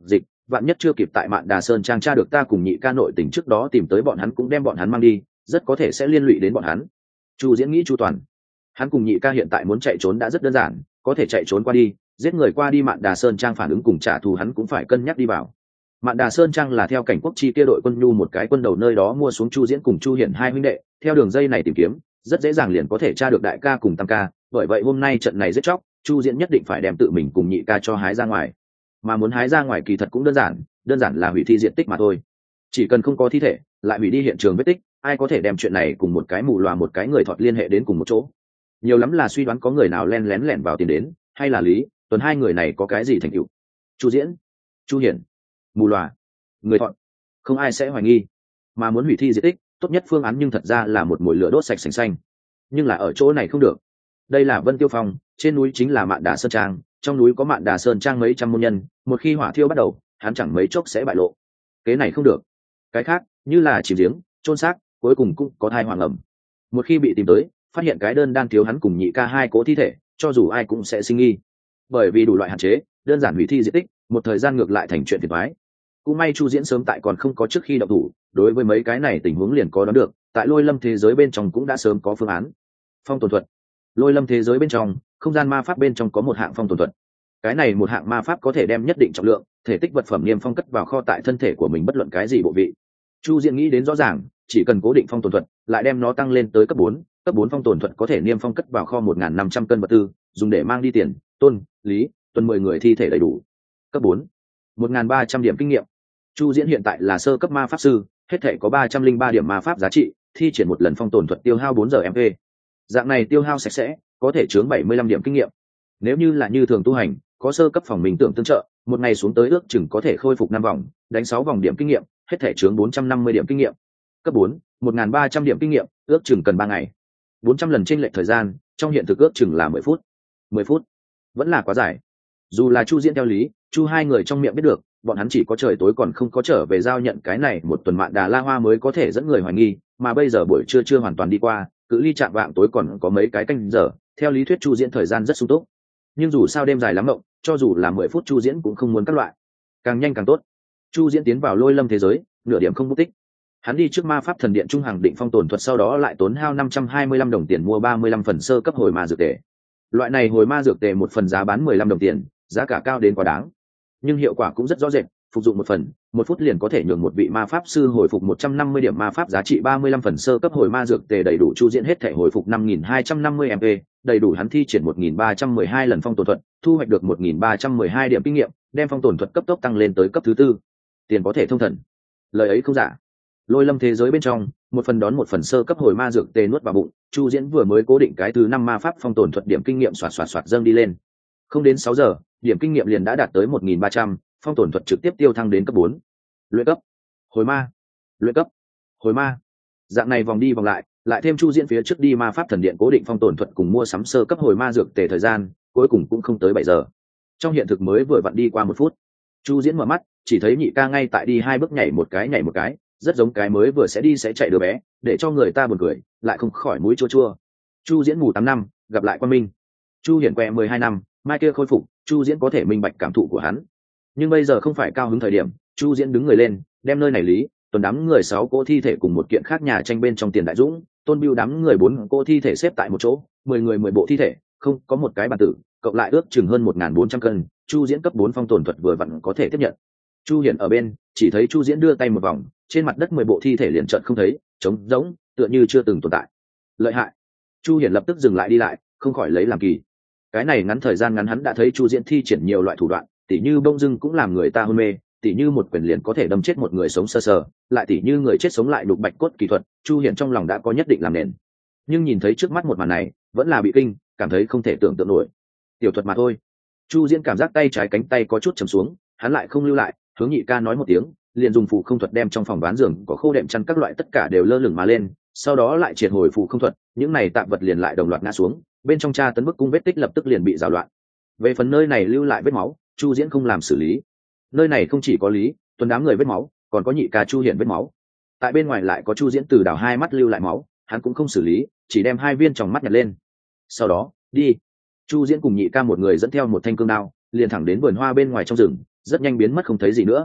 S1: vạn nhất chưa kịp tại Mạn Đà Sơn trang tra được ta cùng nhị ca nội tình trước đó tìm tới bọn hắn cũng đem bọn hắn mang đi, rất có thể sẽ liên lụy đến bọn hắn. Chu Diễn nghĩ chu toàn, hắn cùng nhị ca hiện tại muốn chạy trốn đã rất đơn giản, có thể chạy trốn qua đi, giết người qua đi Mạn Đà Sơn trang phản ứng cùng trả thù hắn cũng phải cân nhắc đi vào. Mạn Đà Sơn trang là theo Cảnh Quốc chi kia đội quân nhu một cái quân đầu nơi đó mua xuống Chu Diễn cùng Chu Hiển hai huynh đệ, theo đường dây này tìm kiếm, rất dễ dàng liền có thể tra được đại ca cùng tam ca, bởi vậy hôm nay trận này giết chóc, Chu Diễn nhất định phải đem tự mình cùng nhị ca cho hái ra ngoài. Mà muốn hái ra ngoài kỳ thật cũng đơn giản, đơn giản là hủy thi diện tích mà thôi. Chỉ cần không có thi thể, lại hủy đi hiện trường vết tích, ai có thể đem chuyện này cùng một cái mù loà một cái người thọt liên hệ đến cùng một chỗ. Nhiều lắm là suy đoán có người nào len lén lẻn vào tiền đến, hay là Lý Tuần hai người này có cái gì thành tựu. Chu Diễn, Chu Hiển, mù loà, người thọt, không ai sẽ hoài nghi. Mà muốn hủy thi diện tích, tốt nhất phương án nhưng thật ra là một mồi lửa đốt sạch sành xanh. Nhưng là ở chỗ này không được. Đây là Vân Tiêu Phong, trên núi chính là Mạn Đà Sơn trang, trong núi có Mạn Đà Sơn trang mấy trăm môn nhân, một khi hỏa thiêu bắt đầu, hắn chẳng mấy chốc sẽ bại lộ. Cái này không được. Cái khác, như là chìm giếng, chôn xác, cuối cùng cũng có thai hoàng ẩm. Một khi bị tìm tới, phát hiện cái đơn đang thiếu hắn cùng nhị ca hai cố thi thể, cho dù ai cũng sẽ sinh nghi. Bởi vì đủ loại hạn chế, đơn giản hủy thi diện tích, một thời gian ngược lại thành chuyện phiền toái. Cũng may Chu Diễn sớm tại còn không có trước khi động thủ, đối với mấy cái này tình huống liền có đoán được, tại Lôi Lâm thế giới bên trong cũng đã sớm có phương án. Phong tồn thuật. Lôi Lâm thế giới bên trong, không gian ma pháp bên trong có một hạng phong tồn thuật. Cái này một hạng ma pháp có thể đem nhất định trọng lượng, thể tích vật phẩm niêm phong cất vào kho tại thân thể của mình bất luận cái gì bộ vị. Chu Diễn nghĩ đến rõ ràng, chỉ cần cố định phong tồn thuật, lại đem nó tăng lên tới cấp bốn, cấp bốn phong tồn thuật có thể niêm phong cất vào kho một nghìn năm trăm cân vật tư, dùng để mang đi tiền, Tôn, Lý, Tuần mười người thi thể đầy đủ. Cấp bốn, một nghìn ba trăm điểm kinh nghiệm. Chu Diễn hiện tại là sơ cấp ma pháp sư, hết thể có ba trăm linh ba điểm ma pháp giá trị, thi triển một lần phong tồn thuật tiêu hao bốn giờ em pê. Dạng này tiêu hao sạch sẽ, có thể chướng bảy mươi lăm điểm kinh nghiệm. Nếu như là như thường tu hành, có sơ cấp phòng mình tưởng tương trợ, một ngày xuống tới ước chừng có thể khôi phục năm vòng, đánh sáu vòng điểm kinh nghiệm, hết thể chướng bốn trăm năm mươi điểm kinh nghiệm. Cấp bốn, một nghìn ba trăm điểm kinh nghiệm, ước chừng cần ba ngày. bốn trăm lần chênh lệch thời gian, trong hiện thực ước chừng là mười phút. mười phút, vẫn là quá dài. Dù là Chu Diễn theo lý, Chu hai người trong miệng biết được, bọn hắn chỉ có trời tối còn không có trở về giao nhận cái này một tuần Mạn Đà La Hoa mới có thể dẫn người hoài nghi, mà bây giờ buổi trưa chưa hoàn toàn đi qua, cự ly chạm vạng tối còn có mấy cái canh giờ, theo lý thuyết Chu Diễn thời gian rất sung túc. Nhưng dù sao đêm dài lắm mộng, cho dù là mười phút Chu Diễn cũng không muốn các loại, càng nhanh càng tốt. Chu Diễn tiến vào Lôi Lâm thế giới, nửa điểm không mất tích. Hắn đi trước ma pháp thần điện trung hàng định phong tồn thuật, sau đó lại tốn hao năm trăm hai mươi lăm đồng tiền mua ba mươi lăm phần sơ cấp hồi ma dược tề. Loại này hồi ma dược tề một phần giá bán mười lăm đồng tiền, giá cả cao đến quá đáng. Nhưng hiệu quả cũng rất rõ rệt, phục dụng một phần, một phút liền có thể nhường một vị ma pháp sư hồi phục một trăm năm mươi điểm ma pháp giá trị ba mươi lăm phần sơ cấp hồi ma dược tề đầy đủ Chu Diễn hết thể hồi phục năm nghìn hai trăm năm mươi em pê, đầy đủ hắn thi triển một nghìn ba trăm mười hai lần phong tồn thuật, thu hoạch được một nghìn ba trăm mười hai điểm kinh nghiệm, đem phong tồn thuật cấp tốc tăng lên tới cấp thứ tư. Tiền có thể thông thần. Lời ấy không giả. Lôi Lâm thế giới bên trong, một phần đón một phần sơ cấp hồi ma dược tề nuốt vào bụng, Chu Diễn vừa mới cố định cái thứ năm ma pháp phong tồn thuật điểm kinh nghiệm xoạt xoạt xoạt dâng đi lên. Không đến sáu giờ, điểm kinh nghiệm liền đã đạt tới một nghìn ba trăm, phong tồn thuật trực tiếp tiêu thăng đến cấp bốn. Luyện cấp, hồi ma, luyện cấp, hồi ma. Dạng này vòng đi vòng lại, lại thêm Chu Diễn phía trước đi ma pháp thần điện cố định phong tồn thuật cùng mua sắm sơ cấp hồi ma dược tề thời gian, cuối cùng cũng không tới bảy giờ. Trong hiện thực mới vừa vặn đi qua một phút. Chu Diễn mở mắt, chỉ thấy nhị ca ngay tại đi hai bước nhảy một cái nhảy một cái, rất giống cái mới vừa sẽ đi sẽ chạy đứa bé, để cho người ta buồn cười, lại không khỏi mũi chua chua. Chu Diễn mù tám năm, gặp lại Quan Minh. Chu Hiển què mười hai năm, mai kia khôi phục, Chu Diễn có thể minh bạch cảm thụ của hắn. Nhưng bây giờ không phải cao hứng thời điểm, Chu Diễn đứng người lên, đem nơi này lý, Tuần đám người sáu cỗ thi thể cùng một kiện khác nhà tranh bên trong Tiền Đại Dũng, Tôn Bưu đám người bốn cỗ thi thể xếp tại một chỗ, mười người mười bộ thi thể, không có một cái bản tử, cộng lại ước chừng hơn một nghìn bốn trăm cân, Chu Diễn cấp bốn phong tồn thuật vừa vặn có thể tiếp nhận. Chu Hiển ở bên, chỉ thấy Chu Diễn đưa tay một vòng, trên mặt đất mười bộ thi thể liền chợt không thấy, trống rỗng, tựa như chưa từng tồn tại. Lợi hại. Chu Hiển lập tức dừng lại đi lại, không khỏi lấy làm kỳ. Cái này ngắn thời gian ngắn hắn đã thấy Chu Diễn thi triển nhiều loại thủ đoạn, tỉ như bông dưng cũng làm người ta hôn mê, tỉ như một quyền liền có thể đâm chết một người sống sơ sờ, lại tỉ như người chết sống lại đục bạch cốt kỳ thuật, Chu Hiển trong lòng đã có nhất định làm nền. Nhưng nhìn thấy trước mắt một màn này, vẫn là bị kinh, cảm thấy không thể tưởng tượng nổi. Tiểu thuật mà thôi. Chu Diễn cảm giác tay trái cánh tay có chút chầm xuống, hắn lại không lưu lại, hướng nhị ca nói một tiếng, liền dùng phù không thuật đem trong phòng ván giường có khô đệm chăn các loại tất cả đều lơ lửng mà lên, sau đó lại triệt hồi phù không thuật, những này tạm vật liền lại đồng loạt ngã xuống, bên trong tra tấn bức cung vết tích lập tức liền bị rào loạn. Về phần nơi này lưu lại vết máu, Chu Diễn không làm xử lý. Nơi này không chỉ có Lý Tuần đám người vết máu, còn có nhị ca Chu Hiển vết máu. Tại bên ngoài lại có Chu Diễn từ đào hai mắt lưu lại máu, hắn cũng không xử lý, chỉ đem hai viên tròng mắt nhặt lên. Sau đó, đi. Chu Diễn cùng nhị ca một người dẫn theo một thanh cương đao, liền thẳng đến vườn hoa bên ngoài trong rừng, rất nhanh biến mất không thấy gì nữa.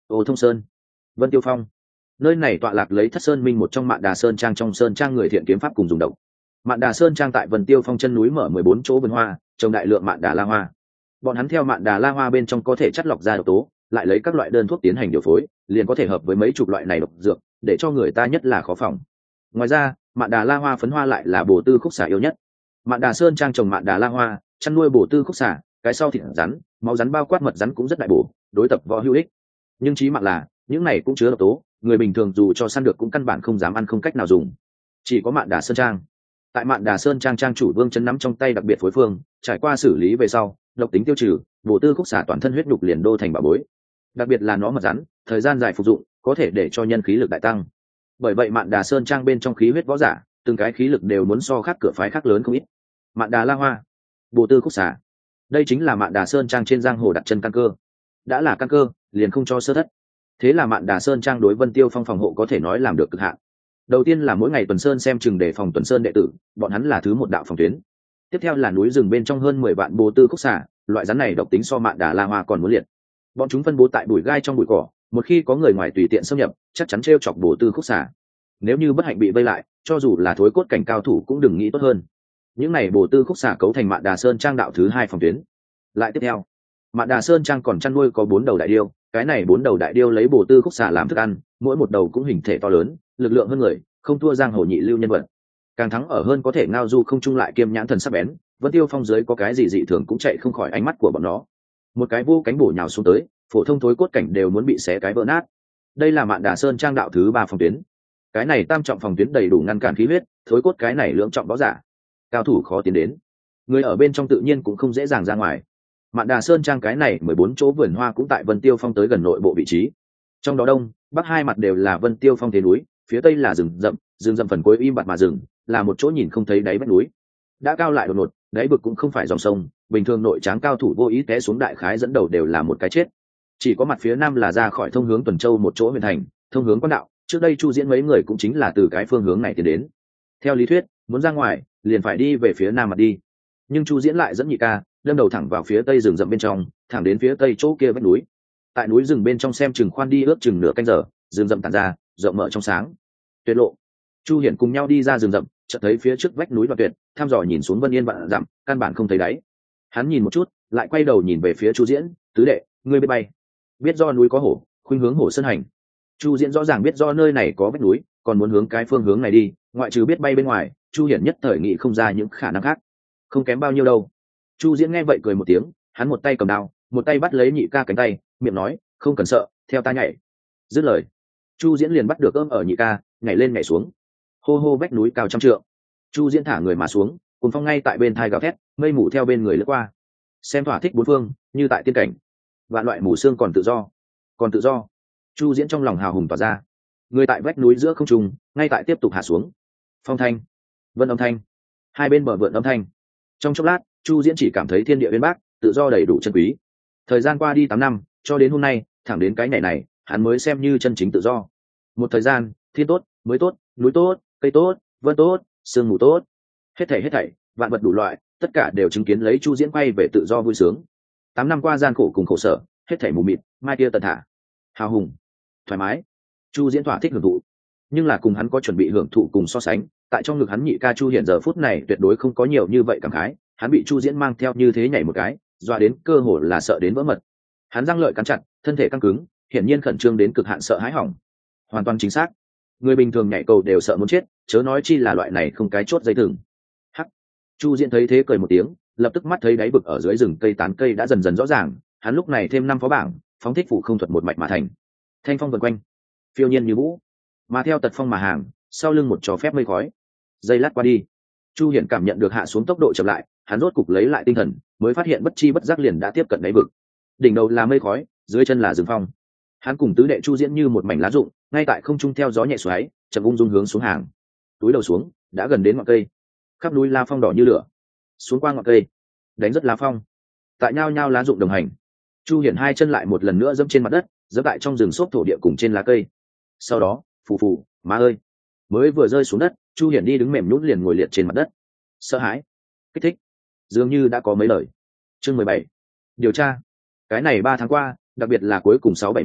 S1: Ô Thông Sơn, Vân Tiêu Phong. Nơi này tọa lạc lấy Thất Sơn Minh một trong Mạn Đà Sơn Trang, trong sơn trang người thiện kiếm pháp cùng dùng độc. Mạn Đà Sơn Trang tại Vân Tiêu Phong chân núi mở mười bốn chỗ vườn hoa, trồng đại lượng Mạn Đà La Hoa. Bọn hắn theo Mạn Đà La Hoa bên trong có thể chắt lọc ra độc tố, lại lấy các loại đơn thuốc tiến hành điều phối, liền có thể hợp với mấy chục loại này độc dược, để cho người ta nhất là khó phòng. Ngoài ra, Mạn Đà La Hoa phấn hoa lại là bổ tư khúc xả yêu nhất. Mạn Đà Sơn Trang trồng Mạn Đà La Hoa, chăn nuôi bổ tư khúc xả, cái sau thịt rắn, máu rắn bao quát mật rắn cũng rất đại bổ, đối tập võ hữu ích. Nhưng chí mạng là, những này cũng chứa độc tố, người bình thường dù cho săn được cũng căn bản không dám ăn, không cách nào dùng. Chỉ có Mạn Đà Sơn Trang. Tại Mạn Đà Sơn Trang trang chủ Vương Chấn nắm trong tay đặc biệt phối phương, trải qua xử lý về sau, độc tính tiêu trừ, bổ tư khúc xả toàn thân huyết nhục liền đô thành bảo bối. Đặc biệt là nó mật rắn, thời gian dài phục dụng, có thể để cho nhân khí lực đại tăng. Bởi vậy Mạn Đà Sơn Trang bên trong khí huyết võ giả, từng cái khí lực đều muốn so khác cửa phái khác lớn không ít. Mạn Đà La Hoa, bổ tư khúc xả, đây chính là Mạn Đà Sơn Trang trên giang hồ đặt chân căn cơ. Đã là căn cơ, liền không cho sơ thất. Thế là Mạn Đà Sơn Trang đối Vân Tiêu Phong phòng hộ có thể nói làm được cực hạn. Đầu tiên là mỗi ngày tuần sơn xem chừng để phòng tuần sơn đệ tử, bọn hắn là thứ một đạo phòng tuyến. Tiếp theo là núi rừng bên trong hơn mười vạn bồ tư khúc xả, loại rắn này độc tính so Mạn Đà La Hoa còn muốn liệt. Bọn chúng phân bố tại bụi gai trong bụi cỏ, một khi có người ngoài tùy tiện xâm nhập, chắc chắn trêu chọc bồ tư khúc xả. Nếu như bất hạnh bị vây lại, cho dù là thối cốt cảnh cao thủ cũng đừng nghĩ tốt hơn. Những này bồ tư khúc xả cấu thành Mạn Đà Sơn Trang đạo thứ hai phòng tuyến. Lại tiếp theo, Mạn Đà Sơn Trang còn chăn nuôi có bốn đầu đại điêu, cái này bốn đầu đại điêu lấy bồ tư khúc xả làm thức ăn, mỗi một đầu cũng hình thể to lớn, lực lượng hơn người, không thua giang hồ nhị lưu nhân vật. Càng thắng ở hơn có thể ngao du không trung lại kiêm nhãn thần sắc bén, Vân Tiêu Phong dưới có cái gì dị thường cũng chạy không khỏi ánh mắt của bọn nó. Một cái vô cánh bổ nhào xuống tới, phổ thông thối cốt cảnh đều muốn bị xé cái vỡ nát. Đây là Mạn Đà Sơn Trang đạo thứ ba phòng tuyến. Cái này tam trọng phòng tuyến đầy đủ ngăn cản khí huyết, thối cốt cái này lưỡng trọng võ giả, cao thủ khó tiến đến. Người ở bên trong tự nhiên cũng không dễ dàng ra ngoài. Mạn Đà Sơn Trang cái này mười bốn chỗ vườn hoa cũng tại Vân Tiêu Phong tới gần nội bộ vị trí. Trong đó đông, bắc hai mặt đều là Vân Tiêu Phong thế núi, phía tây là rừng rậm, rừng rậm phần cuối im bặt mà rừng, là một chỗ nhìn không thấy đáy vách núi. Đã cao lại đột ngột, đáy vực cũng không phải dòng sông, bình thường nội tráng cao thủ vô ý té xuống đại khái dẫn đầu đều là một cái chết. Chỉ có mặt phía nam là ra khỏi thông hướng Tuần Châu một chỗ huyền thành, thông hướng quan đạo, trước đây Chu Diễn mấy người cũng chính là từ cái phương hướng này tiến đến. Theo lý thuyết, muốn ra ngoài, liền phải đi về phía nam mặt đi. Nhưng Chu Diễn lại dẫn nhị ca, đâm đầu thẳng vào phía tây rừng rậm bên trong, thẳng đến phía tây chỗ kia vách núi. Tại núi rừng bên trong xem chừng khoan đi ước chừng nửa canh giờ, rừng rậm tản ra, rộng mở trong sáng. Tuyệt lộ. Chu Hiển cùng nhau đi ra rừng rậm, chợt thấy phía trước vách núi đoạn tuyệt, thăm dò nhìn xuống Vân Yên vạn dặm, căn bản không thấy đáy. Hắn nhìn một chút, lại quay đầu nhìn về phía Chu Diễn, "Tứ đệ, ngươi biết bay?" Biết do núi có hổ, khuynh hướng hổ sơn hành. Chu Diễn rõ ràng biết do nơi này có vách núi, còn muốn hướng cái phương hướng này đi, ngoại trừ biết bay bên ngoài, Chu Hiển nhất thời nghĩ không ra những khả năng khác. Không kém bao nhiêu đâu. Chu Diễn nghe vậy cười một tiếng, hắn một tay cầm đao, một tay bắt lấy nhị ca cánh tay, miệng nói, "Không cần sợ, theo ta nhảy." Dứt lời, Chu Diễn liền bắt được ôm ở nhị ca, nhảy lên nhảy xuống. Hô hô vách núi cao trăm trượng. Chu Diễn thả người mà xuống, cùng phong ngay tại bên thai gào thét, mây mù theo bên người lướt qua. Xem thỏa thích bốn phương, như tại tiên cảnh. Vạn loại mù sương còn tự do, còn tự do. Chu Diễn trong lòng hào hùng tỏa ra. Người tại vách núi giữa không trung, ngay tại tiếp tục hạ xuống. Phong thanh, vân âm thanh, hai bên bờ vượn âm thanh. Trong chốc lát, Chu Diễn chỉ cảm thấy thiên địa uyên bác, tự do đầy đủ chân quý. Thời gian qua đi tám năm, cho đến hôm nay, thẳng đến cái ngày này, hắn mới xem như chân chính tự do. Một thời gian, thiên tốt, mới tốt, núi tốt, cây tốt, vân tốt, sương mù tốt, hết thảy hết thảy, vạn vật đủ loại, tất cả đều chứng kiến lấy Chu Diễn quay về tự do vui sướng. Tám năm qua gian khổ cùng khổ sở, hết thảy mù mịt, mai kia tận thả, hào hùng, thoải mái. Chu Diễn thỏa thích hưởng thụ, nhưng là cùng hắn có chuẩn bị hưởng thụ cùng so sánh, tại trong ngực hắn nhị ca Chu Hiển giờ phút này tuyệt đối không có nhiều như vậy cảm khái. Hắn bị Chu Diễn mang theo như thế nhảy một cái, dọa đến cơ hồ là sợ đến vỡ mật. Hắn răng lợi cắn chặt, thân thể căng cứng, hiển nhiên khẩn trương đến cực hạn, sợ hãi hỏng. Hoàn toàn chính xác, người bình thường nhảy cầu đều sợ muốn chết, chớ nói chi là loại này không cái chốt dây thừng. Hắc. Chu Diễn thấy thế cười một tiếng, lập tức mắt thấy đáy vực ở dưới rừng cây tán cây đã dần dần rõ ràng. Hắn lúc này thêm năm phó bảng, phóng thích phụ không thuật một mạch mà thành. Thanh phong vần quanh, phiêu nhiên như vũ, mà theo tật phong mà hàng, sau lưng một trò phép mây khói. Giây lát qua đi, Chu Hiển cảm nhận được hạ xuống tốc độ chậm lại, hắn rốt cục lấy lại tinh thần, mới phát hiện bất chi bất giác liền đã tiếp cận đáy vực. Đỉnh đầu là mây khói, dưới chân là rừng phong. Hắn cùng tứ đệ Chu Diễn như một mảnh lá rụng, ngay tại không trung theo gió nhẹ xoáy, chậm ung dung hướng xuống hàng. Túi đầu xuống, đã gần đến ngọn cây. Khắp núi la phong đỏ như lửa. Xuống qua ngọn cây, đánh rất lá phong. Tại nhao nhao lá rụng đồng hành, Chu Hiển hai chân lại một lần nữa dẫm trên mặt đất, dẫm tại trong rừng xốp thổ địa cùng trên lá cây. Sau đó, phù phù, má ơi. Mới vừa rơi xuống đất, Chu Hiển đi đứng mềm nhũn liền ngồi liệt trên mặt đất. Sợ hãi, kích thích, dường như đã có mấy lời. Chương mười bảy. Điều tra. Cái này ba tháng qua, đặc biệt là cuối cùng sáu bảy ngày,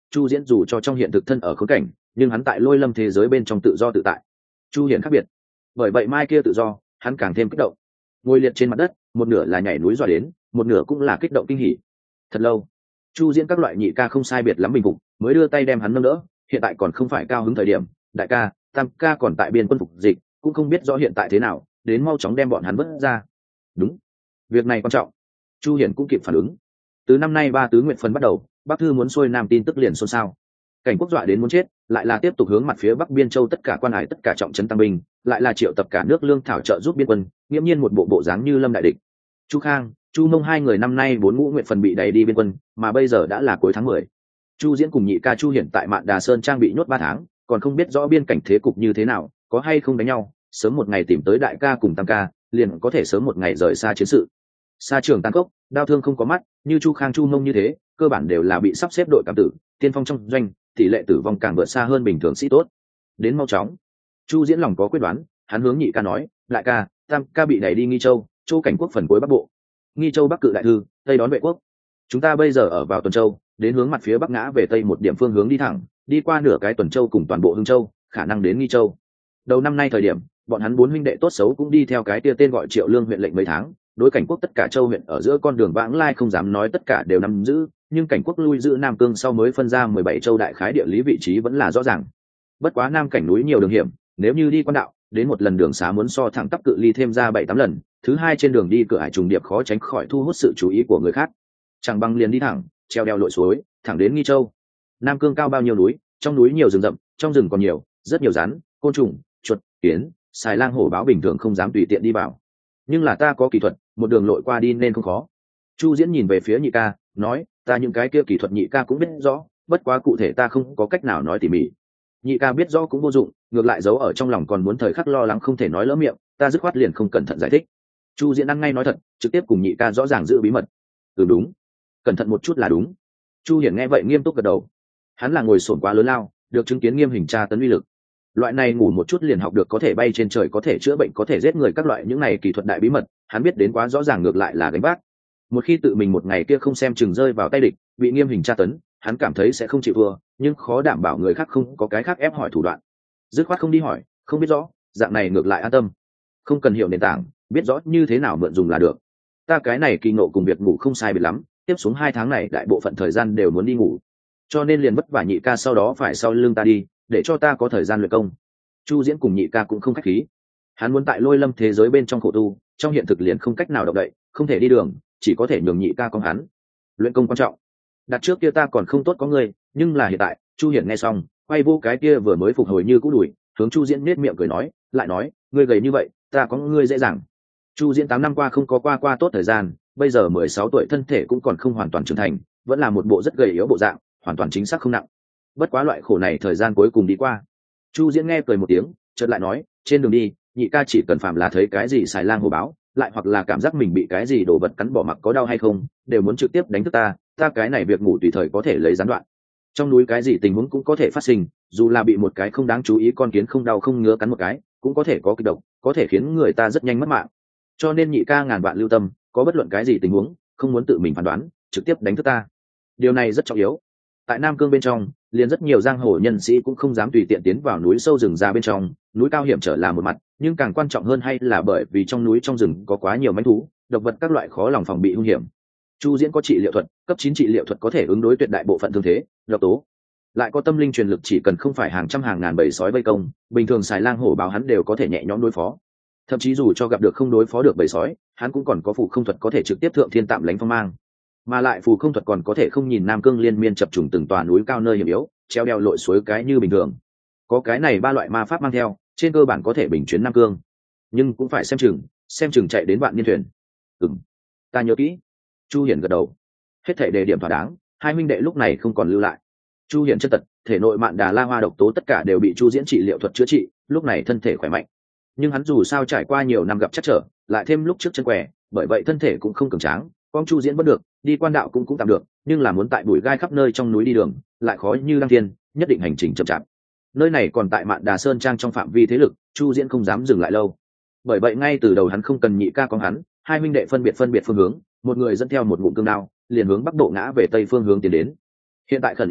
S1: chu diễn dù cho trong hiện thực thân ở khốn cảnh, nhưng hắn tại lôi lâm thế giới bên trong tự do tự tại. Chu Hiển khác biệt, bởi vậy mai kia tự do hắn càng thêm kích động. Ngồi liệt trên mặt đất, một nửa là nhảy núi dọa đến, một nửa cũng là kích động kinh hỉ. Thật lâu, chu diễn các loại nhị ca không sai biệt lắm bình phục, mới đưa tay đem hắn nâng đỡ. Hiện tại còn không phải cao hứng thời điểm, đại ca, tam ca còn tại biên quân phục dịch, cũng không biết rõ hiện tại thế nào, đến mau chóng đem bọn hắn vớt ra. Đúng, việc này quan trọng. Chu Hiển cũng kịp phản ứng. Từ năm nay ba tứ nguyện phần bắt đầu, Bắc Thư muốn xuôi nam tin tức liền xôn xao. Cảnh Quốc dọa đến muốn chết, lại là tiếp tục hướng mặt phía Bắc Biên Châu tất cả quan hải tất cả trọng trấn tăng binh, lại là triệu tập cả nước lương thảo trợ giúp biên quân, nghiễm nhiên một bộ bộ dáng như lâm đại địch. Chu Khang, Chu Mông hai người năm nay bốn ngũ nguyện phần bị đẩy đi biên quân, mà bây giờ đã là cuối tháng mười. Chu Diễn cùng nhị ca Chu Hiển tại Mạn Đà Sơn trang bị nhốt ba tháng, còn không biết rõ biên cảnh thế cục như thế nào, có hay không đánh nhau, sớm một ngày tìm tới đại ca cùng tam ca, liền có thể sớm một ngày rời xa chiến sự. Sa trường tàn cốc, đao thương không có mắt, như Chu Khang Chu Mông như thế, cơ bản đều là bị sắp xếp đội cảm tử, tiên phong trong doanh, tỷ lệ tử vong càng vượt xa hơn bình thường sĩ tốt. Đến mau chóng. Chu Diễn lòng có quyết đoán, hắn hướng nhị ca nói, đại ca, tam ca bị đẩy đi Nghi Châu, Châu Cảnh Quốc phần cuối Bắc Bộ. Nghi Châu Bắc cự đại thư, tây đón vệ quốc. Chúng ta bây giờ ở vào Tuần Châu, đến hướng mặt phía bắc ngã về tây một điểm phương hướng đi thẳng, đi qua nửa cái Tuần Châu cùng toàn bộ Hưng Châu, khả năng đến Nghi Châu. Đầu năm nay thời điểm, bọn hắn bốn huynh đệ tốt xấu cũng đi theo cái tia tên gọi Triệu Lương huyện lệnh mấy tháng, đối Cảnh Quốc tất cả châu huyện ở giữa con đường vãng lai không dám nói tất cả đều nắm giữ, nhưng Cảnh Quốc lui giữ Nam Cương sau mới phân ra mười bảy châu đại khái địa lý vị trí vẫn là rõ ràng. Bất quá Nam Cảnh núi nhiều đường hiểm, nếu như đi quan đạo, đến một lần đường xá muốn so thẳng tắp cự ly thêm ra bảy tám lần, thứ hai trên đường đi cửa ải trùng điệp khó tránh khỏi thu hút sự chú ý của người khác. Chẳng bằng liền đi thẳng, treo đeo lội suối, thẳng đến Nghi Châu. Nam Cương cao bao nhiêu núi, trong núi nhiều rừng rậm, trong rừng còn nhiều, rất nhiều rắn, côn trùng, chuột, kiến, xài lang hổ báo bình thường không dám tùy tiện đi vào. Nhưng là ta có kỹ thuật, một đường lội qua đi nên không khó. Chu Diễn nhìn về phía nhị ca, nói, ta những cái kia kỹ thuật nhị ca cũng biết rõ, bất quá cụ thể ta không có cách nào nói tỉ mỉ. Nhị ca biết rõ cũng vô dụng, ngược lại giấu ở trong lòng còn muốn thời khắc lo lắng không thể nói lỡ miệng, ta dứt khoát liền không cẩn thận giải thích. Chu Diễn ăn ngay nói thật, trực tiếp cùng nhị ca rõ ràng giữ bí mật. Ừ đúng, cẩn thận một chút là đúng. Chu Hiển nghe vậy nghiêm túc gật đầu. Hắn là ngồi xổm quá lớn lao, được chứng kiến nghiêm hình tra tấn uy lực. Loại này ngủ một chút liền học được có thể bay trên trời, có thể chữa bệnh, có thể giết người, các loại những này kỳ thuật đại bí mật, hắn biết đến quá rõ ràng, ngược lại là gánh vác. Một khi tự mình một ngày kia không xem chừng rơi vào tay địch, bị nghiêm hình tra tấn, hắn cảm thấy sẽ không chịu thua, nhưng khó đảm bảo người khác không có cái khác ép hỏi thủ đoạn. Dứt khoát không đi hỏi, không biết rõ, dạng này ngược lại an tâm. Không cần hiểu nền tảng, biết rõ như thế nào mượn dùng là được. Ta cái này kỳ ngộ cùng việc ngủ không sai biệt lắm, tiếp xuống hai tháng này đại bộ phận thời gian đều muốn đi ngủ, cho nên liền vất vả nhị ca sau đó phải sau lưng ta đi, để cho ta có thời gian luyện công. Chu Diễn cùng nhị ca cũng không khách khí, hắn muốn tại lôi lâm thế giới bên trong khổ tu, trong hiện thực liền không cách nào động đậy, không thể đi đường, chỉ có thể nhường nhị ca con hắn. Luyện công quan trọng. Đặt trước kia ta còn không tốt có người, nhưng là hiện tại. Chu Hiển nghe xong, quay vô cái kia vừa mới phục hồi như cũ đùi, hướng Chu Diễn nết miệng cười nói, lại nói, ngươi gầy như vậy, ta có ngươi dễ dàng. Chu Diễn tám năm qua không có qua qua tốt thời gian, bây giờ mười sáu tuổi, thân thể cũng còn không hoàn toàn trưởng thành, vẫn là một bộ rất gầy yếu bộ dạng, hoàn toàn chính xác không nặng. Bất quá loại khổ này thời gian cuối cùng đi qua. Chu Diễn nghe cười một tiếng, chợt lại nói, trên đường đi, nhị ca chỉ cần phạm là thấy cái gì xài lang hổ báo, lại hoặc là cảm giác mình bị cái gì đồ vật cắn bỏ mặc có đau hay không, đều muốn trực tiếp đánh thức ta, ta cái này việc ngủ tùy thời có thể lấy gián đoạn. Trong núi cái gì tình huống cũng có thể phát sinh, dù là bị một cái không đáng chú ý con kiến không đau không ngứa cắn một cái, cũng có thể có kịch độc, có thể khiến người ta rất nhanh mất mạng. Cho nên nhị ca ngàn vạn lưu tâm, có bất luận cái gì tình huống, không muốn tự mình phán đoán, trực tiếp đánh thức ta. Điều này rất trọng yếu. Tại Nam Cương bên trong, liền rất nhiều giang hồ nhân sĩ cũng không dám tùy tiện tiến vào núi sâu rừng ra bên trong, núi cao hiểm trở là một mặt, nhưng càng quan trọng hơn hay là bởi vì trong núi trong rừng có quá nhiều mãnh thú, độc vật các loại khó lòng phòng bị hung hiểm. Chu Diễn có trị liệu thuật, cấp chín trị liệu thuật có thể ứng đối tuyệt đại bộ phận thương thế, độc tố. Lại có tâm linh truyền lực, chỉ cần không phải hàng trăm hàng ngàn bầy sói vây công, bình thường xài lang hổ báo hắn đều có thể nhẹ nhõm đối phó. Thậm chí dù cho gặp được không đối phó được bầy sói, hắn cũng còn có phù không thuật có thể trực tiếp thượng thiên tạm lánh phong mang. Mà lại phù không thuật còn có thể không nhìn Nam Cương liên miên chập trùng từng tòa núi cao nơi hiểm yếu, treo đeo lội suối cái như bình thường. Có cái này ba loại ma pháp mang theo, trên cơ bản có thể bình chuyến Nam Cương. Nhưng cũng phải xem chừng, xem chừng chạy đến vạn niên thuyền. Ừm, ta nhớ kỹ. Chu Hiển gật đầu. Hết thảy đề điểm thỏa đáng, hai huynh đệ lúc này không còn lưu lại. Chu Hiển chân tật, thể nội Mạn Đà La Hoa độc tố tất cả đều bị Chu Diễn trị liệu thuật chữa trị, lúc này thân thể khỏe mạnh. Nhưng hắn dù sao trải qua nhiều năm gặp chắc trở, lại thêm lúc trước chân què, bởi vậy thân thể cũng không cường tráng. Con Chu Diễn vẫn được, đi quan đạo cũng cũng tạm được, nhưng là muốn tại bụi gai khắp nơi trong núi đi đường, lại khó như đăng thiên, nhất định hành trình chậm chạp. Nơi này còn tại Mạn Đà Sơn trang trong phạm vi thế lực, Chu Diễn không dám dừng lại lâu. Bởi vậy ngay từ đầu hắn không cần nhị ca con hắn, hai huynh đệ phân biệt phân biệt phương hướng, một người dẫn theo một ngụm cương đao, liền hướng bắc bộ ngã về tây phương hướng tiến đến. Hiện tại khẩn yếu nhất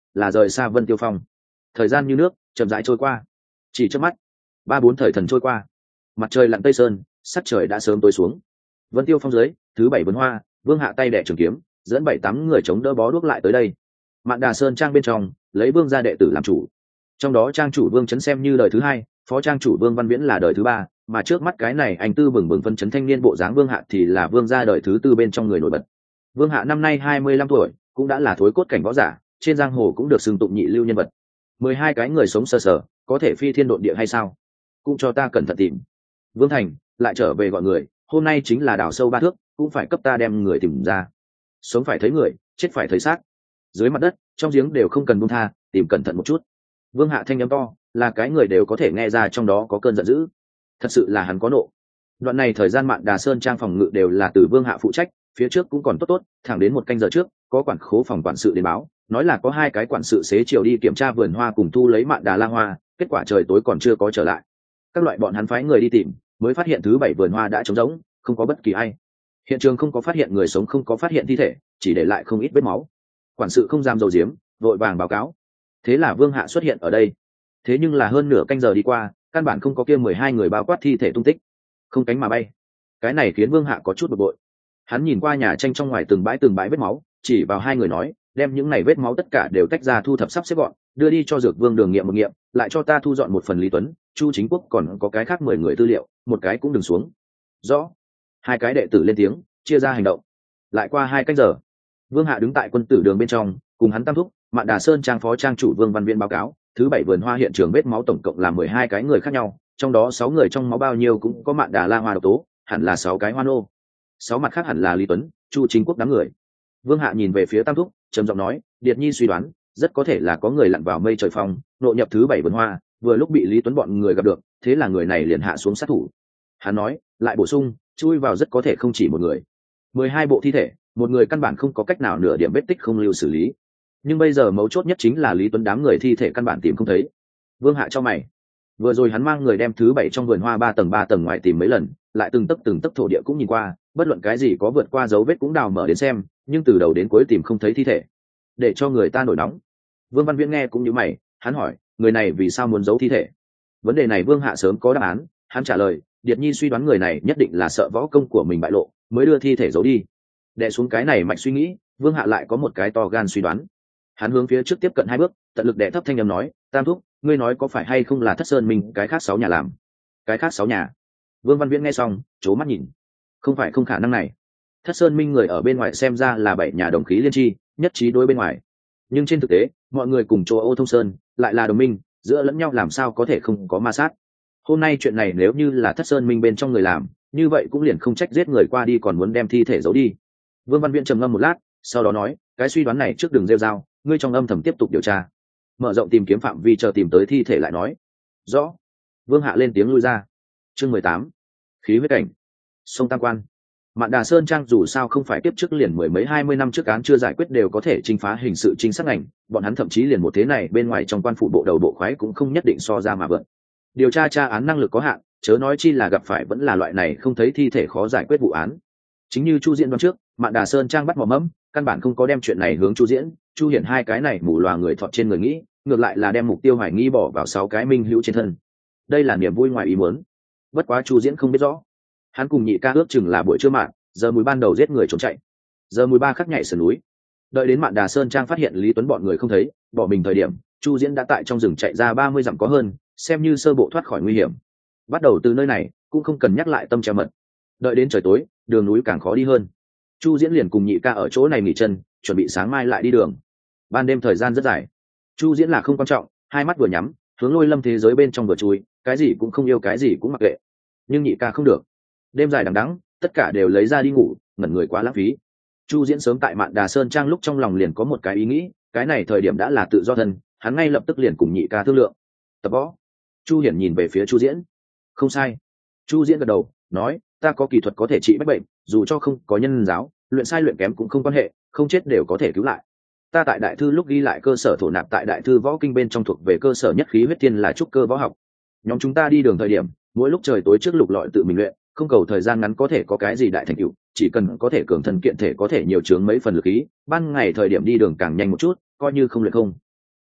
S1: là rời xa Vân Tiêu Phong. Thời gian như nước chậm rãi trôi qua, chỉ trước mắt ba bốn thời thần trôi qua, mặt trời lặn tây sơn, sắc trời đã sớm tối xuống. Vân Tiêu Phong dưới thứ bảy vườn hoa, Vương Hạ tay đẻ trường kiếm dẫn bảy tám người chống đỡ bó đuốc lại tới đây. Mạn Đà Sơn trang bên trong lấy Vương gia đệ tử làm chủ, trong đó trang chủ Vương Chấn xem như đời thứ hai, phó trang chủ Vương Văn Viễn là đời thứ ba, mà trước mắt cái này anh tư bừng bừng phân chấn thanh niên bộ dáng Vương Hạ thì là Vương gia đời thứ tư bên trong người nổi bật. Vương Hạ năm nay hai mươi lăm tuổi, cũng đã là thối cốt cảnh võ giả, trên giang hồ cũng được xưng tụng nhị lưu nhân vật. Mười hai cái người sống sờ sờ, có thể phi thiên độn địa hay sao? Cũng cho ta cẩn thận tìm. Vương Thành lại trở về gọi người, hôm nay chính là đào sâu ba thước, cũng phải cấp ta đem người tìm ra. Sống phải thấy người, chết phải thấy xác. Dưới mặt đất, trong giếng đều không cần buông tha, tìm cẩn thận một chút. Vương Hạ thanh âm to, là cái người đều có thể nghe ra trong đó có cơn giận dữ. Thật sự là hắn có nộ. Đoạn này thời gian Mạn Đà Sơn trang phòng ngự đều là từ Vương Hạ phụ trách, phía trước cũng còn tốt tốt, thẳng đến một canh giờ trước, có quản khố phòng quản sự đến báo, nói là có hai cái quản sự xế chiều đi kiểm tra vườn hoa cùng thu lấy Mạn Đà La Hoa, kết quả trời tối còn chưa có trở lại. Các loại bọn hắn phái người đi tìm, mới phát hiện thứ bảy vườn hoa đã trống rỗng, không có bất kỳ ai. Hiện trường không có phát hiện người sống, không có phát hiện thi thể, chỉ để lại không ít vết máu. Quản sự không dám giấu giếm, vội vàng báo cáo. Thế là Vương Hạ xuất hiện ở đây. Thế nhưng là hơn nửa canh giờ đi qua, căn bản không có kia mười hai người bao quát thi thể tung tích, không cánh mà bay. Cái này khiến Vương Hạ có chút bực bội. Hắn nhìn qua nhà tranh trong ngoài từng bãi từng bãi vết máu, chỉ vào hai người nói, đem những này vết máu tất cả đều tách ra thu thập sắp xếp gọn, đưa đi cho Dược Vương Đường nghiệm một nghiệm, lại cho ta thu dọn một phần Lý Tuấn, Chu Chính Quốc còn có cái khác mười người tư liệu, một cái cũng đừng xuống. Rõ. Hai cái đệ tử lên tiếng, chia ra hành động. Lại qua hai canh giờ, Vương Hạ đứng tại quân tử đường bên trong, cùng hắn tam thúc, Mạn Đà Sơn trang phó trang chủ Vương Văn Viễn báo cáo, thứ bảy vườn hoa hiện trường vết máu tổng cộng là mười hai cái người khác nhau, trong đó sáu người trong máu bao nhiêu cũng có Mạn Đà La Hoa độc tố, hẳn là sáu cái hoa nô. Sáu mặt khác hẳn là Lý Tuấn, Chu Chính Quốc đám người. Vương Hạ nhìn về phía tam thúc, trầm giọng nói, Điệt Nhi suy đoán, rất có thể là có người lặn vào mây trời phong, nội nhập thứ bảy vườn hoa, vừa lúc bị Lý Tuấn bọn người gặp được, thế là người này liền hạ xuống sát thủ. Hắn nói, lại bổ sung, chui vào rất có thể không chỉ một người. Mười hai bộ thi thể, một người căn bản không có cách nào nửa điểm vết tích không lưu xử lý. Nhưng bây giờ mấu chốt nhất chính là Lý Tuấn đám người thi thể căn bản tìm không thấy. Vương Hạ cho mày. Vừa rồi hắn mang người đem thứ bảy trong vườn hoa ba tầng ba tầng ngoài tìm mấy lần, lại từng tấc từng tấc thổ địa cũng nhìn qua, bất luận cái gì có vượt qua dấu vết cũng đào mở đến xem, nhưng từ đầu đến cuối tìm không thấy thi thể, để cho người ta nổi nóng. Vương Văn Viễn nghe cũng như mày, hắn hỏi, người này vì sao muốn giấu thi thể? Vấn đề này Vương Hạ sớm có đáp án, hắn trả lời, Điệt Nhi suy đoán người này nhất định là sợ võ công của mình bại lộ, mới đưa thi thể giấu đi. Đè xuống cái này mạch suy nghĩ, Vương Hạ lại có một cái to gan suy đoán. Hắn hướng phía trước tiếp cận hai bước, tận lực đè thấp thanh âm nói, tam thúc, ngươi nói có phải hay không là Thất Sơn Minh cái khác sáu nhà làm? Cái khác sáu nhà? Vương Văn Viễn nghe xong, trố mắt nhìn. Không phải không khả năng này. Thất Sơn Minh người ở bên ngoài xem ra là bảy nhà đồng khí liên tri, nhất trí đối bên ngoài. Nhưng trên thực tế, mọi người cùng chỗ Ô Thông Sơn, lại là đồng minh, giữa lẫn nhau làm sao có thể không có ma sát. Hôm nay chuyện này nếu như là Thất Sơn Minh bên trong người làm, như vậy cũng liền không trách giết người qua đi còn muốn đem thi thể giấu đi. Vương Văn Viễn trầm ngâm một lát, sau đó nói, cái suy đoán này trước đường rêu rao, ngươi trong âm thầm tiếp tục điều tra, mở rộng tìm kiếm phạm vi, chờ tìm tới thi thể lại nói. Rõ. Vương Hạ lên tiếng lui ra. Chương mười tám, khí huyết cảnh. Sông Tam Quan. Mạn Đà Sơn trang dù sao không phải tiếp trước liền mười mấy hai mươi năm trước án chưa giải quyết đều có thể chinh phá hình sự trinh sát ngành, bọn hắn thậm chí liền một thế này bên ngoài trong quan phủ bộ đầu bộ khoái cũng không nhất định so ra mà vượt. Điều tra tra án năng lực có hạn, chớ nói chi là gặp phải vẫn là loại này không thấy thi thể khó giải quyết vụ án. Chính như Chu Diễn đoán trước, Mạn Đà Sơn trang bắt mỏ mẫm, căn bản không có đem chuyện này hướng Chu Diễn, Chu Hiển hai cái này mù loà người thọt trên người nghĩ, ngược lại là đem mục tiêu hoài nghi bỏ vào sáu cái minh hữu trên thân. Đây là niềm vui ngoài ý muốn. Bất quá Chu Diễn không biết rõ, hắn cùng nhị ca ước chừng là buổi trưa mạn, giờ mùi ban đầu giết người trốn chạy, giờ mùi ba khắc nhảy sườn núi. Đợi đến Mạn Đà Sơn trang phát hiện Lý Tuấn bọn người không thấy, bỏ mình thời điểm, Chu Diễn đã tại trong rừng chạy ra ba mươi dặm có hơn, xem như sơ bộ thoát khỏi nguy hiểm. Bắt đầu từ nơi này, cũng không cần nhắc lại tâm treo mật. Đợi đến trời tối, đường núi càng khó đi hơn. Chu Diễn liền cùng nhị ca ở chỗ này nghỉ chân, chuẩn bị sáng mai lại đi đường. Ban đêm thời gian rất dài, Chu Diễn là không quan trọng, hai mắt vừa nhắm, hướng Lôi Lâm thế giới bên trong vừa chui, cái gì cũng không yêu, cái gì cũng mặc kệ. Nhưng nhị ca không được, đêm dài đằng đẵng, tất cả đều lấy ra đi ngủ, ngẩn người quá lãng phí. Chu Diễn sớm tại Mạn Đà Sơn trang lúc trong lòng liền có một cái ý nghĩ, cái này thời điểm đã là tự do thân, hắn ngay lập tức liền cùng nhị ca thương lượng. Tập võ. Chu Hiển nhìn về phía Chu Diễn. Không sai. Chu Diễn gật đầu, nói, ta có kỳ thuật có thể trị bách bệnh, dù cho không có nhân giáo, luyện sai luyện kém cũng không quan hệ, không chết đều có thể cứu lại. Ta tại đại thư lúc ghi lại cơ sở thổ nạp tại đại thư võ kinh bên trong thuộc về cơ sở nhất khí huyết thiên là trúc cơ võ học. Nhóm chúng ta đi đường thời điểm, mỗi lúc trời tối trước lục lọi tự mình luyện, không cầu thời gian ngắn có thể có cái gì đại thành tựu, chỉ cần có thể cường thân kiện thể, có thể nhiều chướng mấy phần lực khí, ban ngày thời điểm đi đường càng nhanh một chút, coi như không luyện không.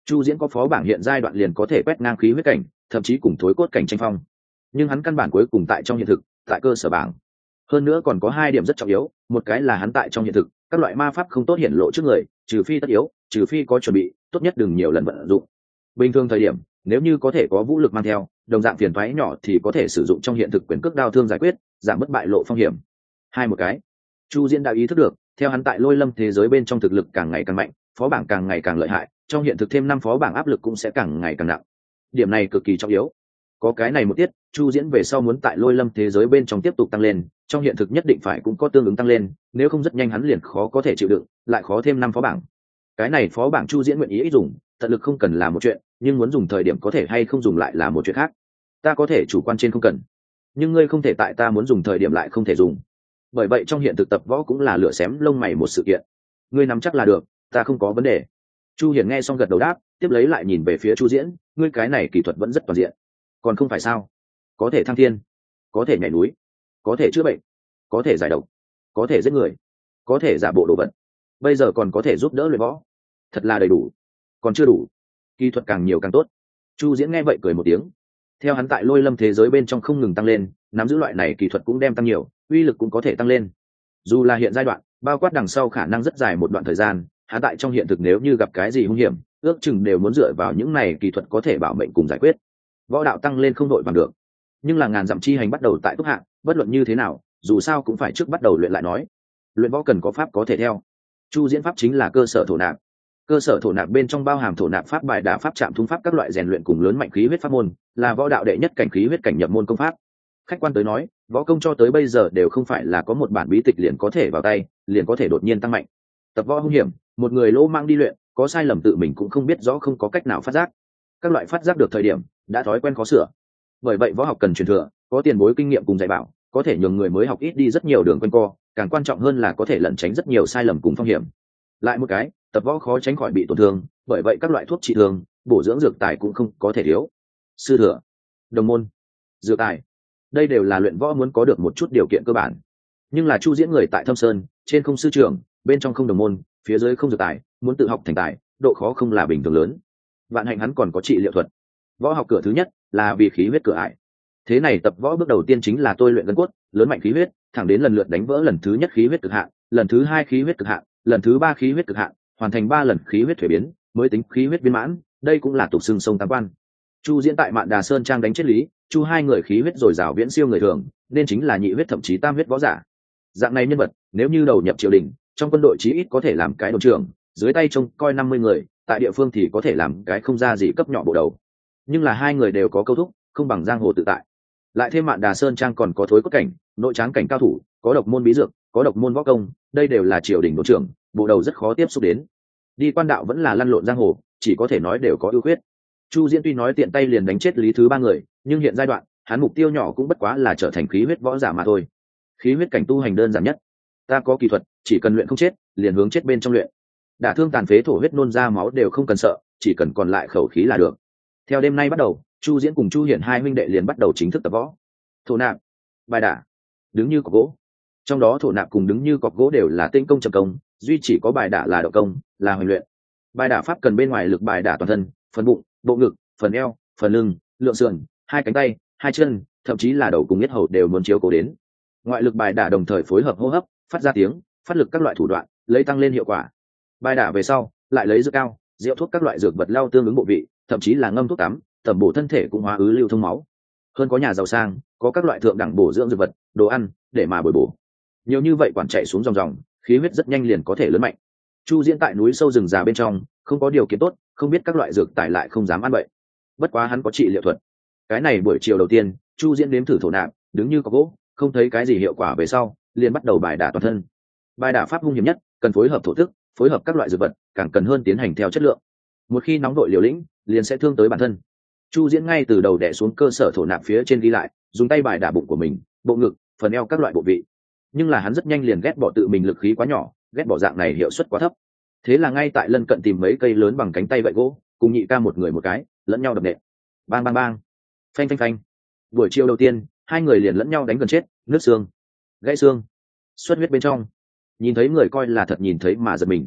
S1: Chu Diễn có phó bảng hiện giai đoạn liền có thể quét ngang khí huyết cảnh, thậm chí cùng thối cốt cảnh tranh phong, nhưng hắn căn bản cuối cùng tại trong hiện thực, tại cơ sở bảng. Hơn nữa còn có hai điểm rất trọng yếu, một cái là hắn tại trong hiện thực, các loại ma pháp không tốt hiển lộ trước người, trừ phi tất yếu, trừ phi có chuẩn bị, tốt nhất đừng nhiều lần vận dụng. Bình thường thời điểm, nếu như có thể có vũ lực mang theo, đồng dạng phiền toái nhỏ thì có thể sử dụng trong hiện thực quyền cước đao thương giải quyết, giảm bất bại lộ phong hiểm. Hai một cái. Chu Diễn đã ý thức được, theo hắn tại Lôi Lâm thế giới bên trong thực lực càng ngày càng mạnh, phó bảng càng ngày càng lợi hại, trong hiện thực thêm năm phó bảng áp lực cũng sẽ càng ngày càng nặng. Điểm này cực kỳ trọng yếu. Có cái này một tiết, Chu Diễn về sau muốn tại Lôi Lâm thế giới bên trong tiếp tục tăng lên, trong hiện thực nhất định phải cũng có tương ứng tăng lên, nếu không rất nhanh hắn liền khó có thể chịu đựng, lại khó thêm năm phó bảng. Cái này phó bảng Chu Diễn nguyện ý dùng, tận lực không cần là một chuyện, nhưng muốn dùng thời điểm có thể hay không dùng lại là một chuyện khác. Ta có thể chủ quan trên không cần, nhưng ngươi không thể tại ta muốn dùng thời điểm lại không thể dùng. Bởi vậy trong hiện thực tập võ cũng là lửa xém lông mày một sự kiện. Ngươi nắm chắc là được, ta không có vấn đề. Chu Hiển nghe xong gật đầu đáp, tiếp lấy lại nhìn về phía Chu Diễn, ngươi cái này kỹ thuật vẫn rất toàn diện. Còn không phải sao? Có thể thăng thiên, có thể nhảy núi, có thể chữa bệnh, có thể giải độc, có thể giết người, có thể giả bộ đồ vật, bây giờ còn có thể giúp đỡ luyện võ, thật là đầy đủ. Còn chưa đủ, kỹ thuật càng nhiều càng tốt. Chu Diễn nghe vậy cười một tiếng. Theo hắn tại Lôi Lâm thế giới bên trong không ngừng tăng lên, nắm giữ loại này kỹ thuật cũng đem tăng nhiều, uy lực cũng có thể tăng lên. Dù là hiện giai đoạn, bao quát đằng sau khả năng rất dài một đoạn thời gian, hắn tại trong hiện thực nếu như gặp cái gì hung hiểm, ước chừng đều muốn dựa vào những này kỹ thuật có thể bảo mệnh cùng giải quyết. Võ đạo tăng lên không đội bằng được, nhưng là ngàn dặm chi hành bắt đầu tại túc hạng, bất luận như thế nào, dù sao cũng phải trước bắt đầu luyện lại nói. Luyện võ cần có pháp có thể theo. Chu Diễn pháp chính là cơ sở thổ nạp. Cơ sở thổ nạp bên trong bao hàm thổ nạp pháp, bài đả pháp, trạm thung pháp các loại rèn luyện cùng lớn mạnh khí huyết pháp môn, là võ đạo đệ nhất cảnh khí huyết cảnh nhập môn công pháp. Khách quan tới nói, võ công cho tới bây giờ đều không phải là có một bản bí tịch liền có thể vào tay, liền có thể đột nhiên tăng mạnh. Tập võ hung hiểm, một người lỗ mang đi luyện, có sai lầm tự mình cũng không biết rõ, không có cách nào phát giác. Các loại phát giác được thời điểm, đã thói quen khó sửa. Bởi vậy võ học cần truyền thừa, có tiền bối kinh nghiệm cùng dạy bảo, có thể nhường người mới học ít đi rất nhiều đường quanh co, càng quan trọng hơn là có thể lẩn tránh rất nhiều sai lầm cùng phong hiểm. Lại một cái, tập võ khó tránh khỏi bị tổn thương, bởi vậy các loại thuốc trị thương, bổ dưỡng dược tài cũng không có thể thiếu. Sư thừa, đồng môn, dược tài, đây đều là luyện võ muốn có được một chút điều kiện cơ bản. Nhưng là Chu Diễn người tại Thâm Sơn, trên không sư trưởng, bên trong không đồng môn, phía dưới không dược tài, muốn tự học thành tài, độ khó không là bình thường lớn. Vạn hạnh hắn còn có trị liệu thuật. Võ học cửa thứ nhất là vì khí huyết cửa ải. Thế này tập võ bước đầu tiên chính là tôi luyện gân cốt, lớn mạnh khí huyết, thẳng đến lần lượt đánh vỡ lần thứ nhất khí huyết cực hạn, lần thứ hai khí huyết cực hạn, lần thứ ba khí huyết cực hạn, hoàn thành ba lần khí huyết thuế biến, mới tính khí huyết viên mãn. Đây cũng là tục xưng sông tam quan. Chu Diễn tại Mạn Đà Sơn trang đánh chết Lý Chu, hai người khí huyết dồi dào viễn siêu người thường, nên chính là nhị huyết thậm chí tam huyết võ giả. Dạng này nhân vật, nếu như đầu nhập triều đình, trong quân đội chí ít có thể làm cái đồn trưởng, dưới tay trông coi năm mươi người, tại địa phương thì có thể làm cái không ra gì cấp nhỏ bộ đầu. Nhưng là hai người đều có câu thúc, không bằng giang hồ tự tại. Lại thêm Mạn Đà Sơn trang còn có thối cốt cảnh, nội tráng cảnh cao thủ, có độc môn bí dược, có độc môn võ công, đây đều là triều đình đồn trưởng, bộ đầu rất khó tiếp xúc đến. Đi quan đạo vẫn là lăn lộn giang hồ, chỉ có thể nói đều có ưu khuyết. Chu Diễn tuy nói tiện tay liền đánh chết Lý thứ ba người, nhưng hiện giai đoạn, hắn mục tiêu nhỏ cũng bất quá là trở thành khí huyết võ giả mà thôi. Khí huyết cảnh tu hành đơn giản nhất. Ta có kỹ thuật, chỉ cần luyện không chết, liền hướng chết bên trong luyện. Đả thương tàn phế, thổ huyết nôn ra máu đều không cần sợ, chỉ cần còn lại khẩu khí là được. Theo đêm nay bắt đầu, Chu Diễn cùng Chu Hiển hai huynh đệ liền bắt đầu chính thức tập võ. Thổ nạp, bài đả, đứng như cọc gỗ. Trong đó thổ nạp cùng đứng như cọc gỗ đều là tinh công trầm công, duy chỉ có bài đả là độ công, là huấn luyện. Bài đả pháp cần bên ngoài lực bài đả toàn thân, phần bụng, bộ ngực, phần eo, phần lưng, lượng sườn, hai cánh tay, hai chân, thậm chí là đầu cùng yết hầu đều muốn chiếu cố đến. Ngoại lực bài đả đồng thời phối hợp hô hấp, phát ra tiếng, phát lực các loại thủ đoạn, lấy tăng lên hiệu quả. Bài đả về sau, lại lấy dược cao, rượu thuốc các loại dược vật lao tương ứng bộ vị, thậm chí là ngâm thuốc tắm, tẩm bổ thân thể cũng hóa ứ lưu thông máu. Hơn có nhà giàu sang, có các loại thượng đẳng bổ dưỡng dược vật, đồ ăn để mà bồi bổ. Nhiều như vậy quản chạy xuống dòng dòng, khí huyết rất nhanh liền có thể lớn mạnh. Chu Diễn tại núi sâu rừng già bên trong, không có điều kiện tốt, không biết các loại dược tải lại không dám ăn bậy. Bất quá hắn có trị liệu thuật. Cái này buổi chiều đầu tiên, Chu Diễn nếm thử thổ nạp, đứng như có gỗ, không thấy cái gì hiệu quả về sau, liền bắt đầu bài đả toàn thân. Bài đả pháp hung hiểm nhất, cần phối hợp thổ tức, phối hợp các loại dược vật, càng cần hơn tiến hành theo chất lượng. Một khi nóng đội liều lĩnh, liền sẽ thương tới bản thân. Chu Diễn ngay từ đầu đè xuống cơ sở thổ nạp phía trên ghi lại, dùng tay bài đả bụng của mình, bộ ngực, phần eo các loại bộ vị. Nhưng là hắn rất nhanh liền ghét bỏ tự mình lực khí quá nhỏ, ghét bỏ dạng này hiệu suất quá thấp. Thế là ngay tại lân cận tìm mấy cây lớn bằng cánh tay gậy gỗ, cùng nhị ca một người một cái, lẫn nhau đập nện. Bang bang bang, phanh phanh phanh. Buổi chiều đầu tiên, hai người liền lẫn nhau đánh gần chết, nứt xương, gãy xương, xuất huyết bên trong. Nhìn thấy người coi là thật nhìn thấy mà giật mình.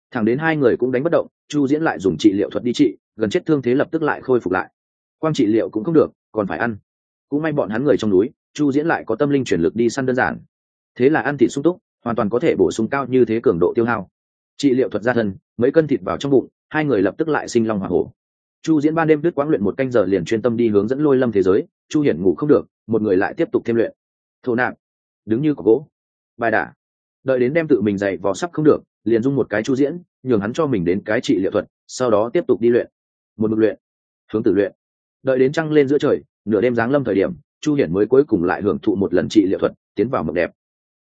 S1: Thẳng đến hai người cũng đánh bất động, Chu Diễn lại dùng trị liệu thuật đi trị, gần chết thương thế lập tức lại khôi phục lại. Quang trị liệu cũng không được, còn phải ăn. Cũng may bọn hắn người trong núi, Chu Diễn lại có tâm linh chuyển lực đi săn đơn giản, thế là ăn thịt sung túc, hoàn toàn có thể bổ sung cao như thế cường độ tiêu hao. Trị liệu thuật ra thân, mấy cân thịt vào trong bụng, hai người lập tức lại sinh long hỏa hổ. Chu Diễn ban đêm đứt quãng luyện một canh giờ liền chuyên tâm đi hướng dẫn Lôi Lâm thế giới, Chu Hiển ngủ không được, một người lại tiếp tục thêm luyện. Thổ nạp, đứng như cọc gỗ. Bài đả. Đợi đến đem tự mình dày vò sắp không được, liền dung một cái Chu Diễn, nhường hắn cho mình đến cái trị liệu thuật, sau đó tiếp tục đi luyện. Một mực luyện, hướng tử luyện. Đợi đến trăng lên giữa trời, nửa đêm giáng lâm thời điểm, Chu Hiển mới cuối cùng lại hưởng thụ một lần trị liệu thuật, tiến vào mộng đẹp.